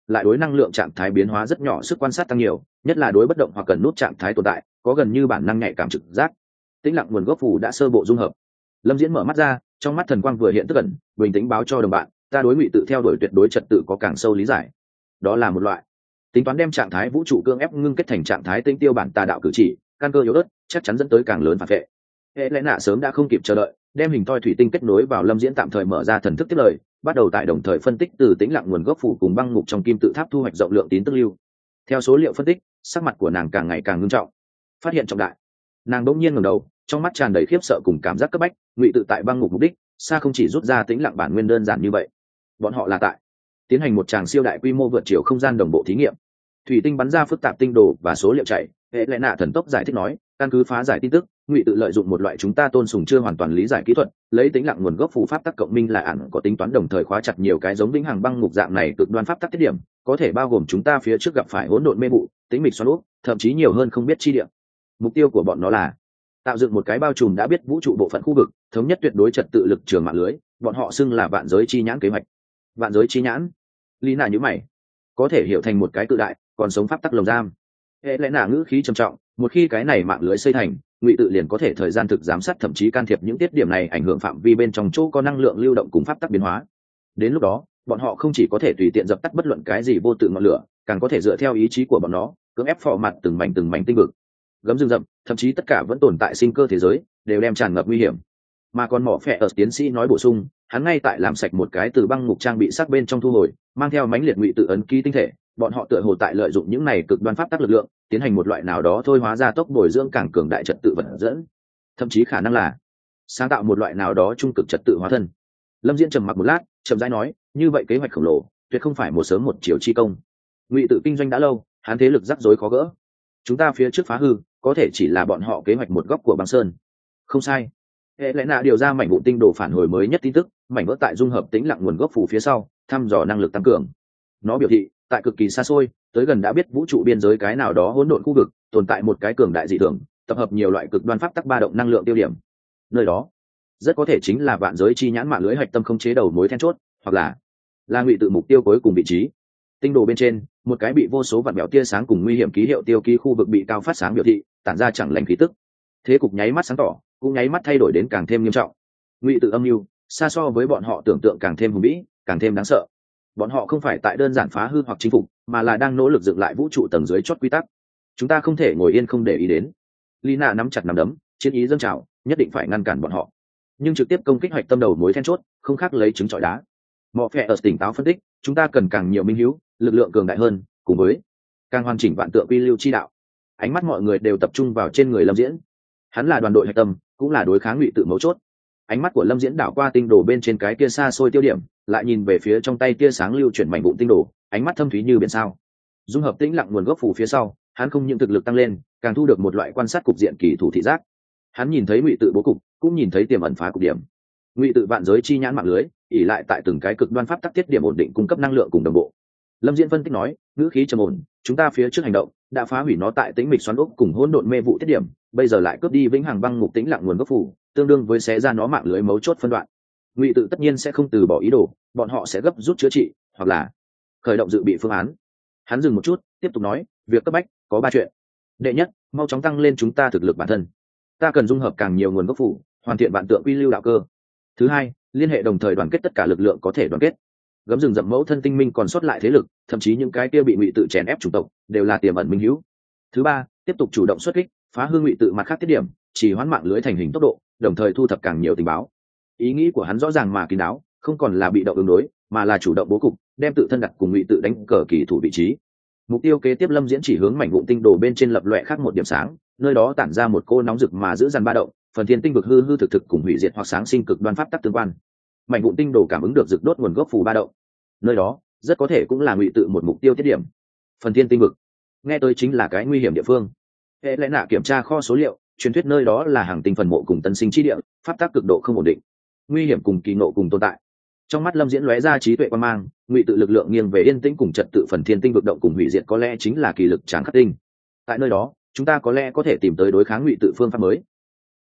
S1: lại đối năng lượng trạng thái biến hóa rất nhỏ sức quan sát tăng nhiều, nhất là đối bất động hoặc cần nút trạng thái tồn tại có gần như bản năng nhạy cảm trực giác. Tĩnh lặng nguồn gốc phù đã sơ bộ dung hợp. Lâm Diễn mở mắt ra, trong mắt thần quang vừa hiện tức ẩn, bình tĩnh báo cho đồng bạn, ta đối Ngụy tự theo đuổi tuyệt đối trật tự có càng sâu lý giải. Đó là một loại tính toán đem trạng thái vũ trụ cương ép ngưng kết thành trạng thái tinh tiêu bản tà đạo cử chỉ, căn cơ yếu ớt chắc chắn dẫn tới càng lớn phản vệ. Hệ lẽ nạ sớm đã không kịp chờ đợi, đem hình thoi thủy tinh kết nối vào Lâm Diễn, tạm thời mở ra thần thức tiếp lời, bắt đầu tại đồng thời phân tích từ tĩnh lặng nguồn gốc phù cùng băng ngục trong kim tự tháp thu hoạch rộng lượng tín tức lưu. Theo số liệu phân tích, sắc mặt của nàng càng ngày càng nghiêm trọng. Phát hiện trọng đại, nàng bỗng nhiên ngẩng đầu, trong mắt tràn đầy khiếp sợ cùng cảm giác cấp bách. Ngụy tự tại băng ngục mục đích xa không chỉ rút ra tĩnh lặng bản nguyên đơn giản như vậy, bọn họ là tại tiến hành một tràng siêu đại quy mô vượt chiều không gian đồng bộ thí nghiệm. Thủy tinh bắn ra phức tạp tinh đồ và số liệu chạy, hệ lẽ nạ thần tốc giải thích nói, căn cứ phá giải tin tức, Ngụy tự lợi dụng một loại chúng ta tôn sùng chưa hoàn toàn lý giải kỹ thuật, lấy tĩnh lặng nguồn gốc phù pháp tắc cộng minh là ẩn có tính toán đồng thời khóa chặt nhiều cái giống vĩnh hằng băng ngục dạng này cực đoan pháp tắc tiết điểm, có thể bao gồm chúng ta phía trước gặp phải hỗn độn mê vụ, tĩnh mịch xoắn úp, thậm chí nhiều hơn không biết chi điểm. Mục tiêu của bọn nó là tạo dựng một cái bao trùm đã biết vũ trụ bộ phận khu vực, thống nhất tuyệt đối trật tự lực trường mạng lưới, bọn họ xưng là vạn giới chi nhãn kế hoạch. Vạn giới chi nhãn? Lý Nạ nhíu mày. Có thể hiểu thành một cái cự đại còn sống pháp tắc lồng giam. Hệ lẽ nạ ngữ khí trầm trọng, một khi cái này mạng lưới xây thành, Ngụy tự liền có thể thời gian thực giám sát thậm chí can thiệp những tiết điểm này ảnh hưởng phạm vi bên trong chỗ có năng lượng lưu động cùng pháp tắc biến hóa. Đến lúc đó, bọn họ không chỉ có thể tùy tiện dập tắt bất luận cái gì vô tự ngọn lửa, càng có thể dựa theo ý chí của bọn nó cưỡng ép phò mặt từng mảnh tinh vực, gấm rừng rậm, thậm chí tất cả vẫn tồn tại sinh cơ thế giới đều đem tràn ngập nguy hiểm. Mà còn mỏ phệ ở tiến sĩ nói bổ sung, hắn ngay tại làm sạch một cái từ băng ngục trang bị sắc bên trong thu hồi, mang theo mãnh liệt Ngụy tự ấn ký tinh thể, bọn họ tựa hồ tại lợi dụng những này cực đoan pháp tắc lực lượng, tiến hành một loại nào đó thôi hóa ra tốc bồi dưỡng càng cường đại trật tự vận dẫn, thậm chí khả năng là sáng tạo một loại nào đó trung cực trật tự hóa thân. Lâm Diễn trầm mặc một lát, chậm rãi nói, như vậy kế hoạch khổng lồ tuyệt không phải một sớm một chiều chi công. Ngụy tự kinh doanh đã lâu, hắn thế lực rắc rối khó gỡ, chúng ta phía trước phá hư có thể chỉ là bọn họ kế hoạch một góc của băng sơn. Không sai. Hệ lẽ nạ điều ra mảnh vụn tinh đồ phản hồi mới nhất tin tức, mảnh vỡ tại dung hợp tĩnh lặng nguồn gốc phù phía sau, thăm dò năng lực tăng cường. Nó biểu thị tại cực kỳ xa xôi tới gần đã biết vũ trụ biên giới cái nào đó hỗn độn khu vực tồn tại một cái cường đại dị thường, tập hợp nhiều loại cực đoan pháp tắc ba động năng lượng tiêu điểm. Nơi đó rất có thể chính là vạn giới chi nhãn mạng lưới hạch tâm không chế đầu mối then chốt, hoặc là Ngụy tự mục tiêu cuối cùng vị trí. Tinh đồ bên trên, một cái bị vô số vạn mèo tia sáng cùng nguy hiểm ký hiệu tiêu ký khu vực bị cao phát sáng biểu thị, tản ra chẳng lành khí tức. Thế cục nháy mắt sáng tỏ, cũng nháy mắt thay đổi đến càng thêm nghiêm trọng. Ngụy tự âm mưu xa so với bọn họ tưởng tượng càng thêm hùng vĩ, càng thêm đáng sợ. Bọn họ không phải tại đơn giản phá hư hoặc chinh phục, mà là đang nỗ lực dựng lại vũ trụ tầng dưới chót quy tắc. Chúng ta không thể ngồi yên không để ý đến. Lina nắm chặt nắm đấm, chiến ý dâng trào, nhất định phải ngăn cản bọn họ. Nhưng trực tiếp công kích hoạch tâm đầu mối then chốt, không khác lấy trứng trọi đá. Mọ Phệ ở tỉnh táo phân tích, chúng ta cần càng nhiều minh hữu, lực lượng cường đại hơn, cùng với càng hoàn chỉnh vạn tượng quy lưu chi đạo. Ánh mắt mọi người đều tập trung vào trên người Lâm Diễn. Hắn là đoàn đội hạch tâm, cũng là đối kháng Ngụy tự mấu chốt. Ánh mắt của Lâm Diễn đảo qua tinh đồ bên trên cái kia xa xôi tiêu điểm, lại nhìn về phía trong tay tia sáng lưu chuyển mảnh vụn tinh đồ, ánh mắt thâm thúy như biển sao. Dung hợp tĩnh lặng nguồn gốc phù phía sau, hắn không những thực lực tăng lên, càng thu được một loại quan sát cục diện kỳ thủ thị giác. Hắn nhìn thấy Ngụy tự bố cục, cũng nhìn thấy tiềm ẩn phá cục điểm. Ngụy tự vạn giới chi nhãn mạng lưới, ỉ lại tại từng cái cực đoan pháp tắc tiết điểm ổn định cung cấp năng lượng cùng đồng bộ. Lâm Diễn phân tích nói, ngữ khí trầm ổn, chúng ta phía trước hành động đã phá hủy nó tại tĩnh mịch xoắn ốc cùng hỗn độn mê vụ tiết điểm, bây giờ lại cướp đi vĩnh hằng băng ngục tĩnh lặng nguồn gốc phù, tương đương với xé ra nó mạng lưới mấu chốt phân đoạn. Ngụy tự tất nhiên sẽ không từ bỏ ý đồ, bọn họ sẽ gấp rút chữa trị, hoặc là khởi động dự bị phương án. Hắn dừng một chút, tiếp tục nói, việc cấp bách có 3 chuyện. Đệ nhất, mau chóng tăng lên chúng ta thực lực bản thân. Ta cần dung hợp càng nhiều nguồn gốc phù, hoàn thiện vạn tượng quy lưu đạo cơ. Thứ hai, liên hệ đồng thời đoàn kết tất cả lực lượng có thể đoàn kết. Gấm rừng rậm mẫu thân tinh minh còn sót lại thế lực, thậm chí những cái kia bị Ngụy tự chèn ép chủng tộc, đều là tiềm ẩn minh hữu. Thứ ba, tiếp tục chủ động xuất kích, phá hư Ngụy tự mặt khác tiết điểm, chỉ hoãn mạng lưới thành hình tốc độ, đồng thời thu thập càng nhiều tình báo. Ý nghĩ của hắn rõ ràng mà kín đáo, không còn là bị động ứng đối, mà là chủ động bố cục, đem tự thân đặt cùng Ngụy tự đánh cờ kỳ thủ vị trí. Mục tiêu kế tiếp Lâm Diễn chỉ hướng mảnh vụn tinh đồ bên trên lập loè khác một điểm sáng, nơi đó tản ra một cô nóng rực mà giữ dằn ba động, phần thiên tinh vực hư hư thực thực cùng hủy diệt hoặc sáng sinh cực đoan pháp tắc tương quan. Mảnh vụn tinh đồ cảm ứng được rực đốt nguồn gốc phù ba động, nơi đó rất có thể cũng là Ngụy tự một mục tiêu tiết điểm. Phần thiên tinh vực nghe tới chính là cái nguy hiểm địa phương. Hệ lẽ nạ kiểm tra kho số liệu, truyền thuyết nơi đó là hàng tinh phần mộ cùng tân sinh chi địa, pháp tắc cực độ không ổn định, nguy hiểm cùng kỳ nộ cùng tồn tại. Trong mắt Lâm Diễn lóe ra trí tuệ quan mang, Ngụy tự lực lượng nghiêng về yên tĩnh cùng trật tự phần thiên tinh vực động cùng hủy diệt có lẽ chính là kỳ lực tráng khắc tinh. Tại nơi đó, chúng ta có lẽ có thể tìm tới đối kháng Ngụy tự phương pháp mới.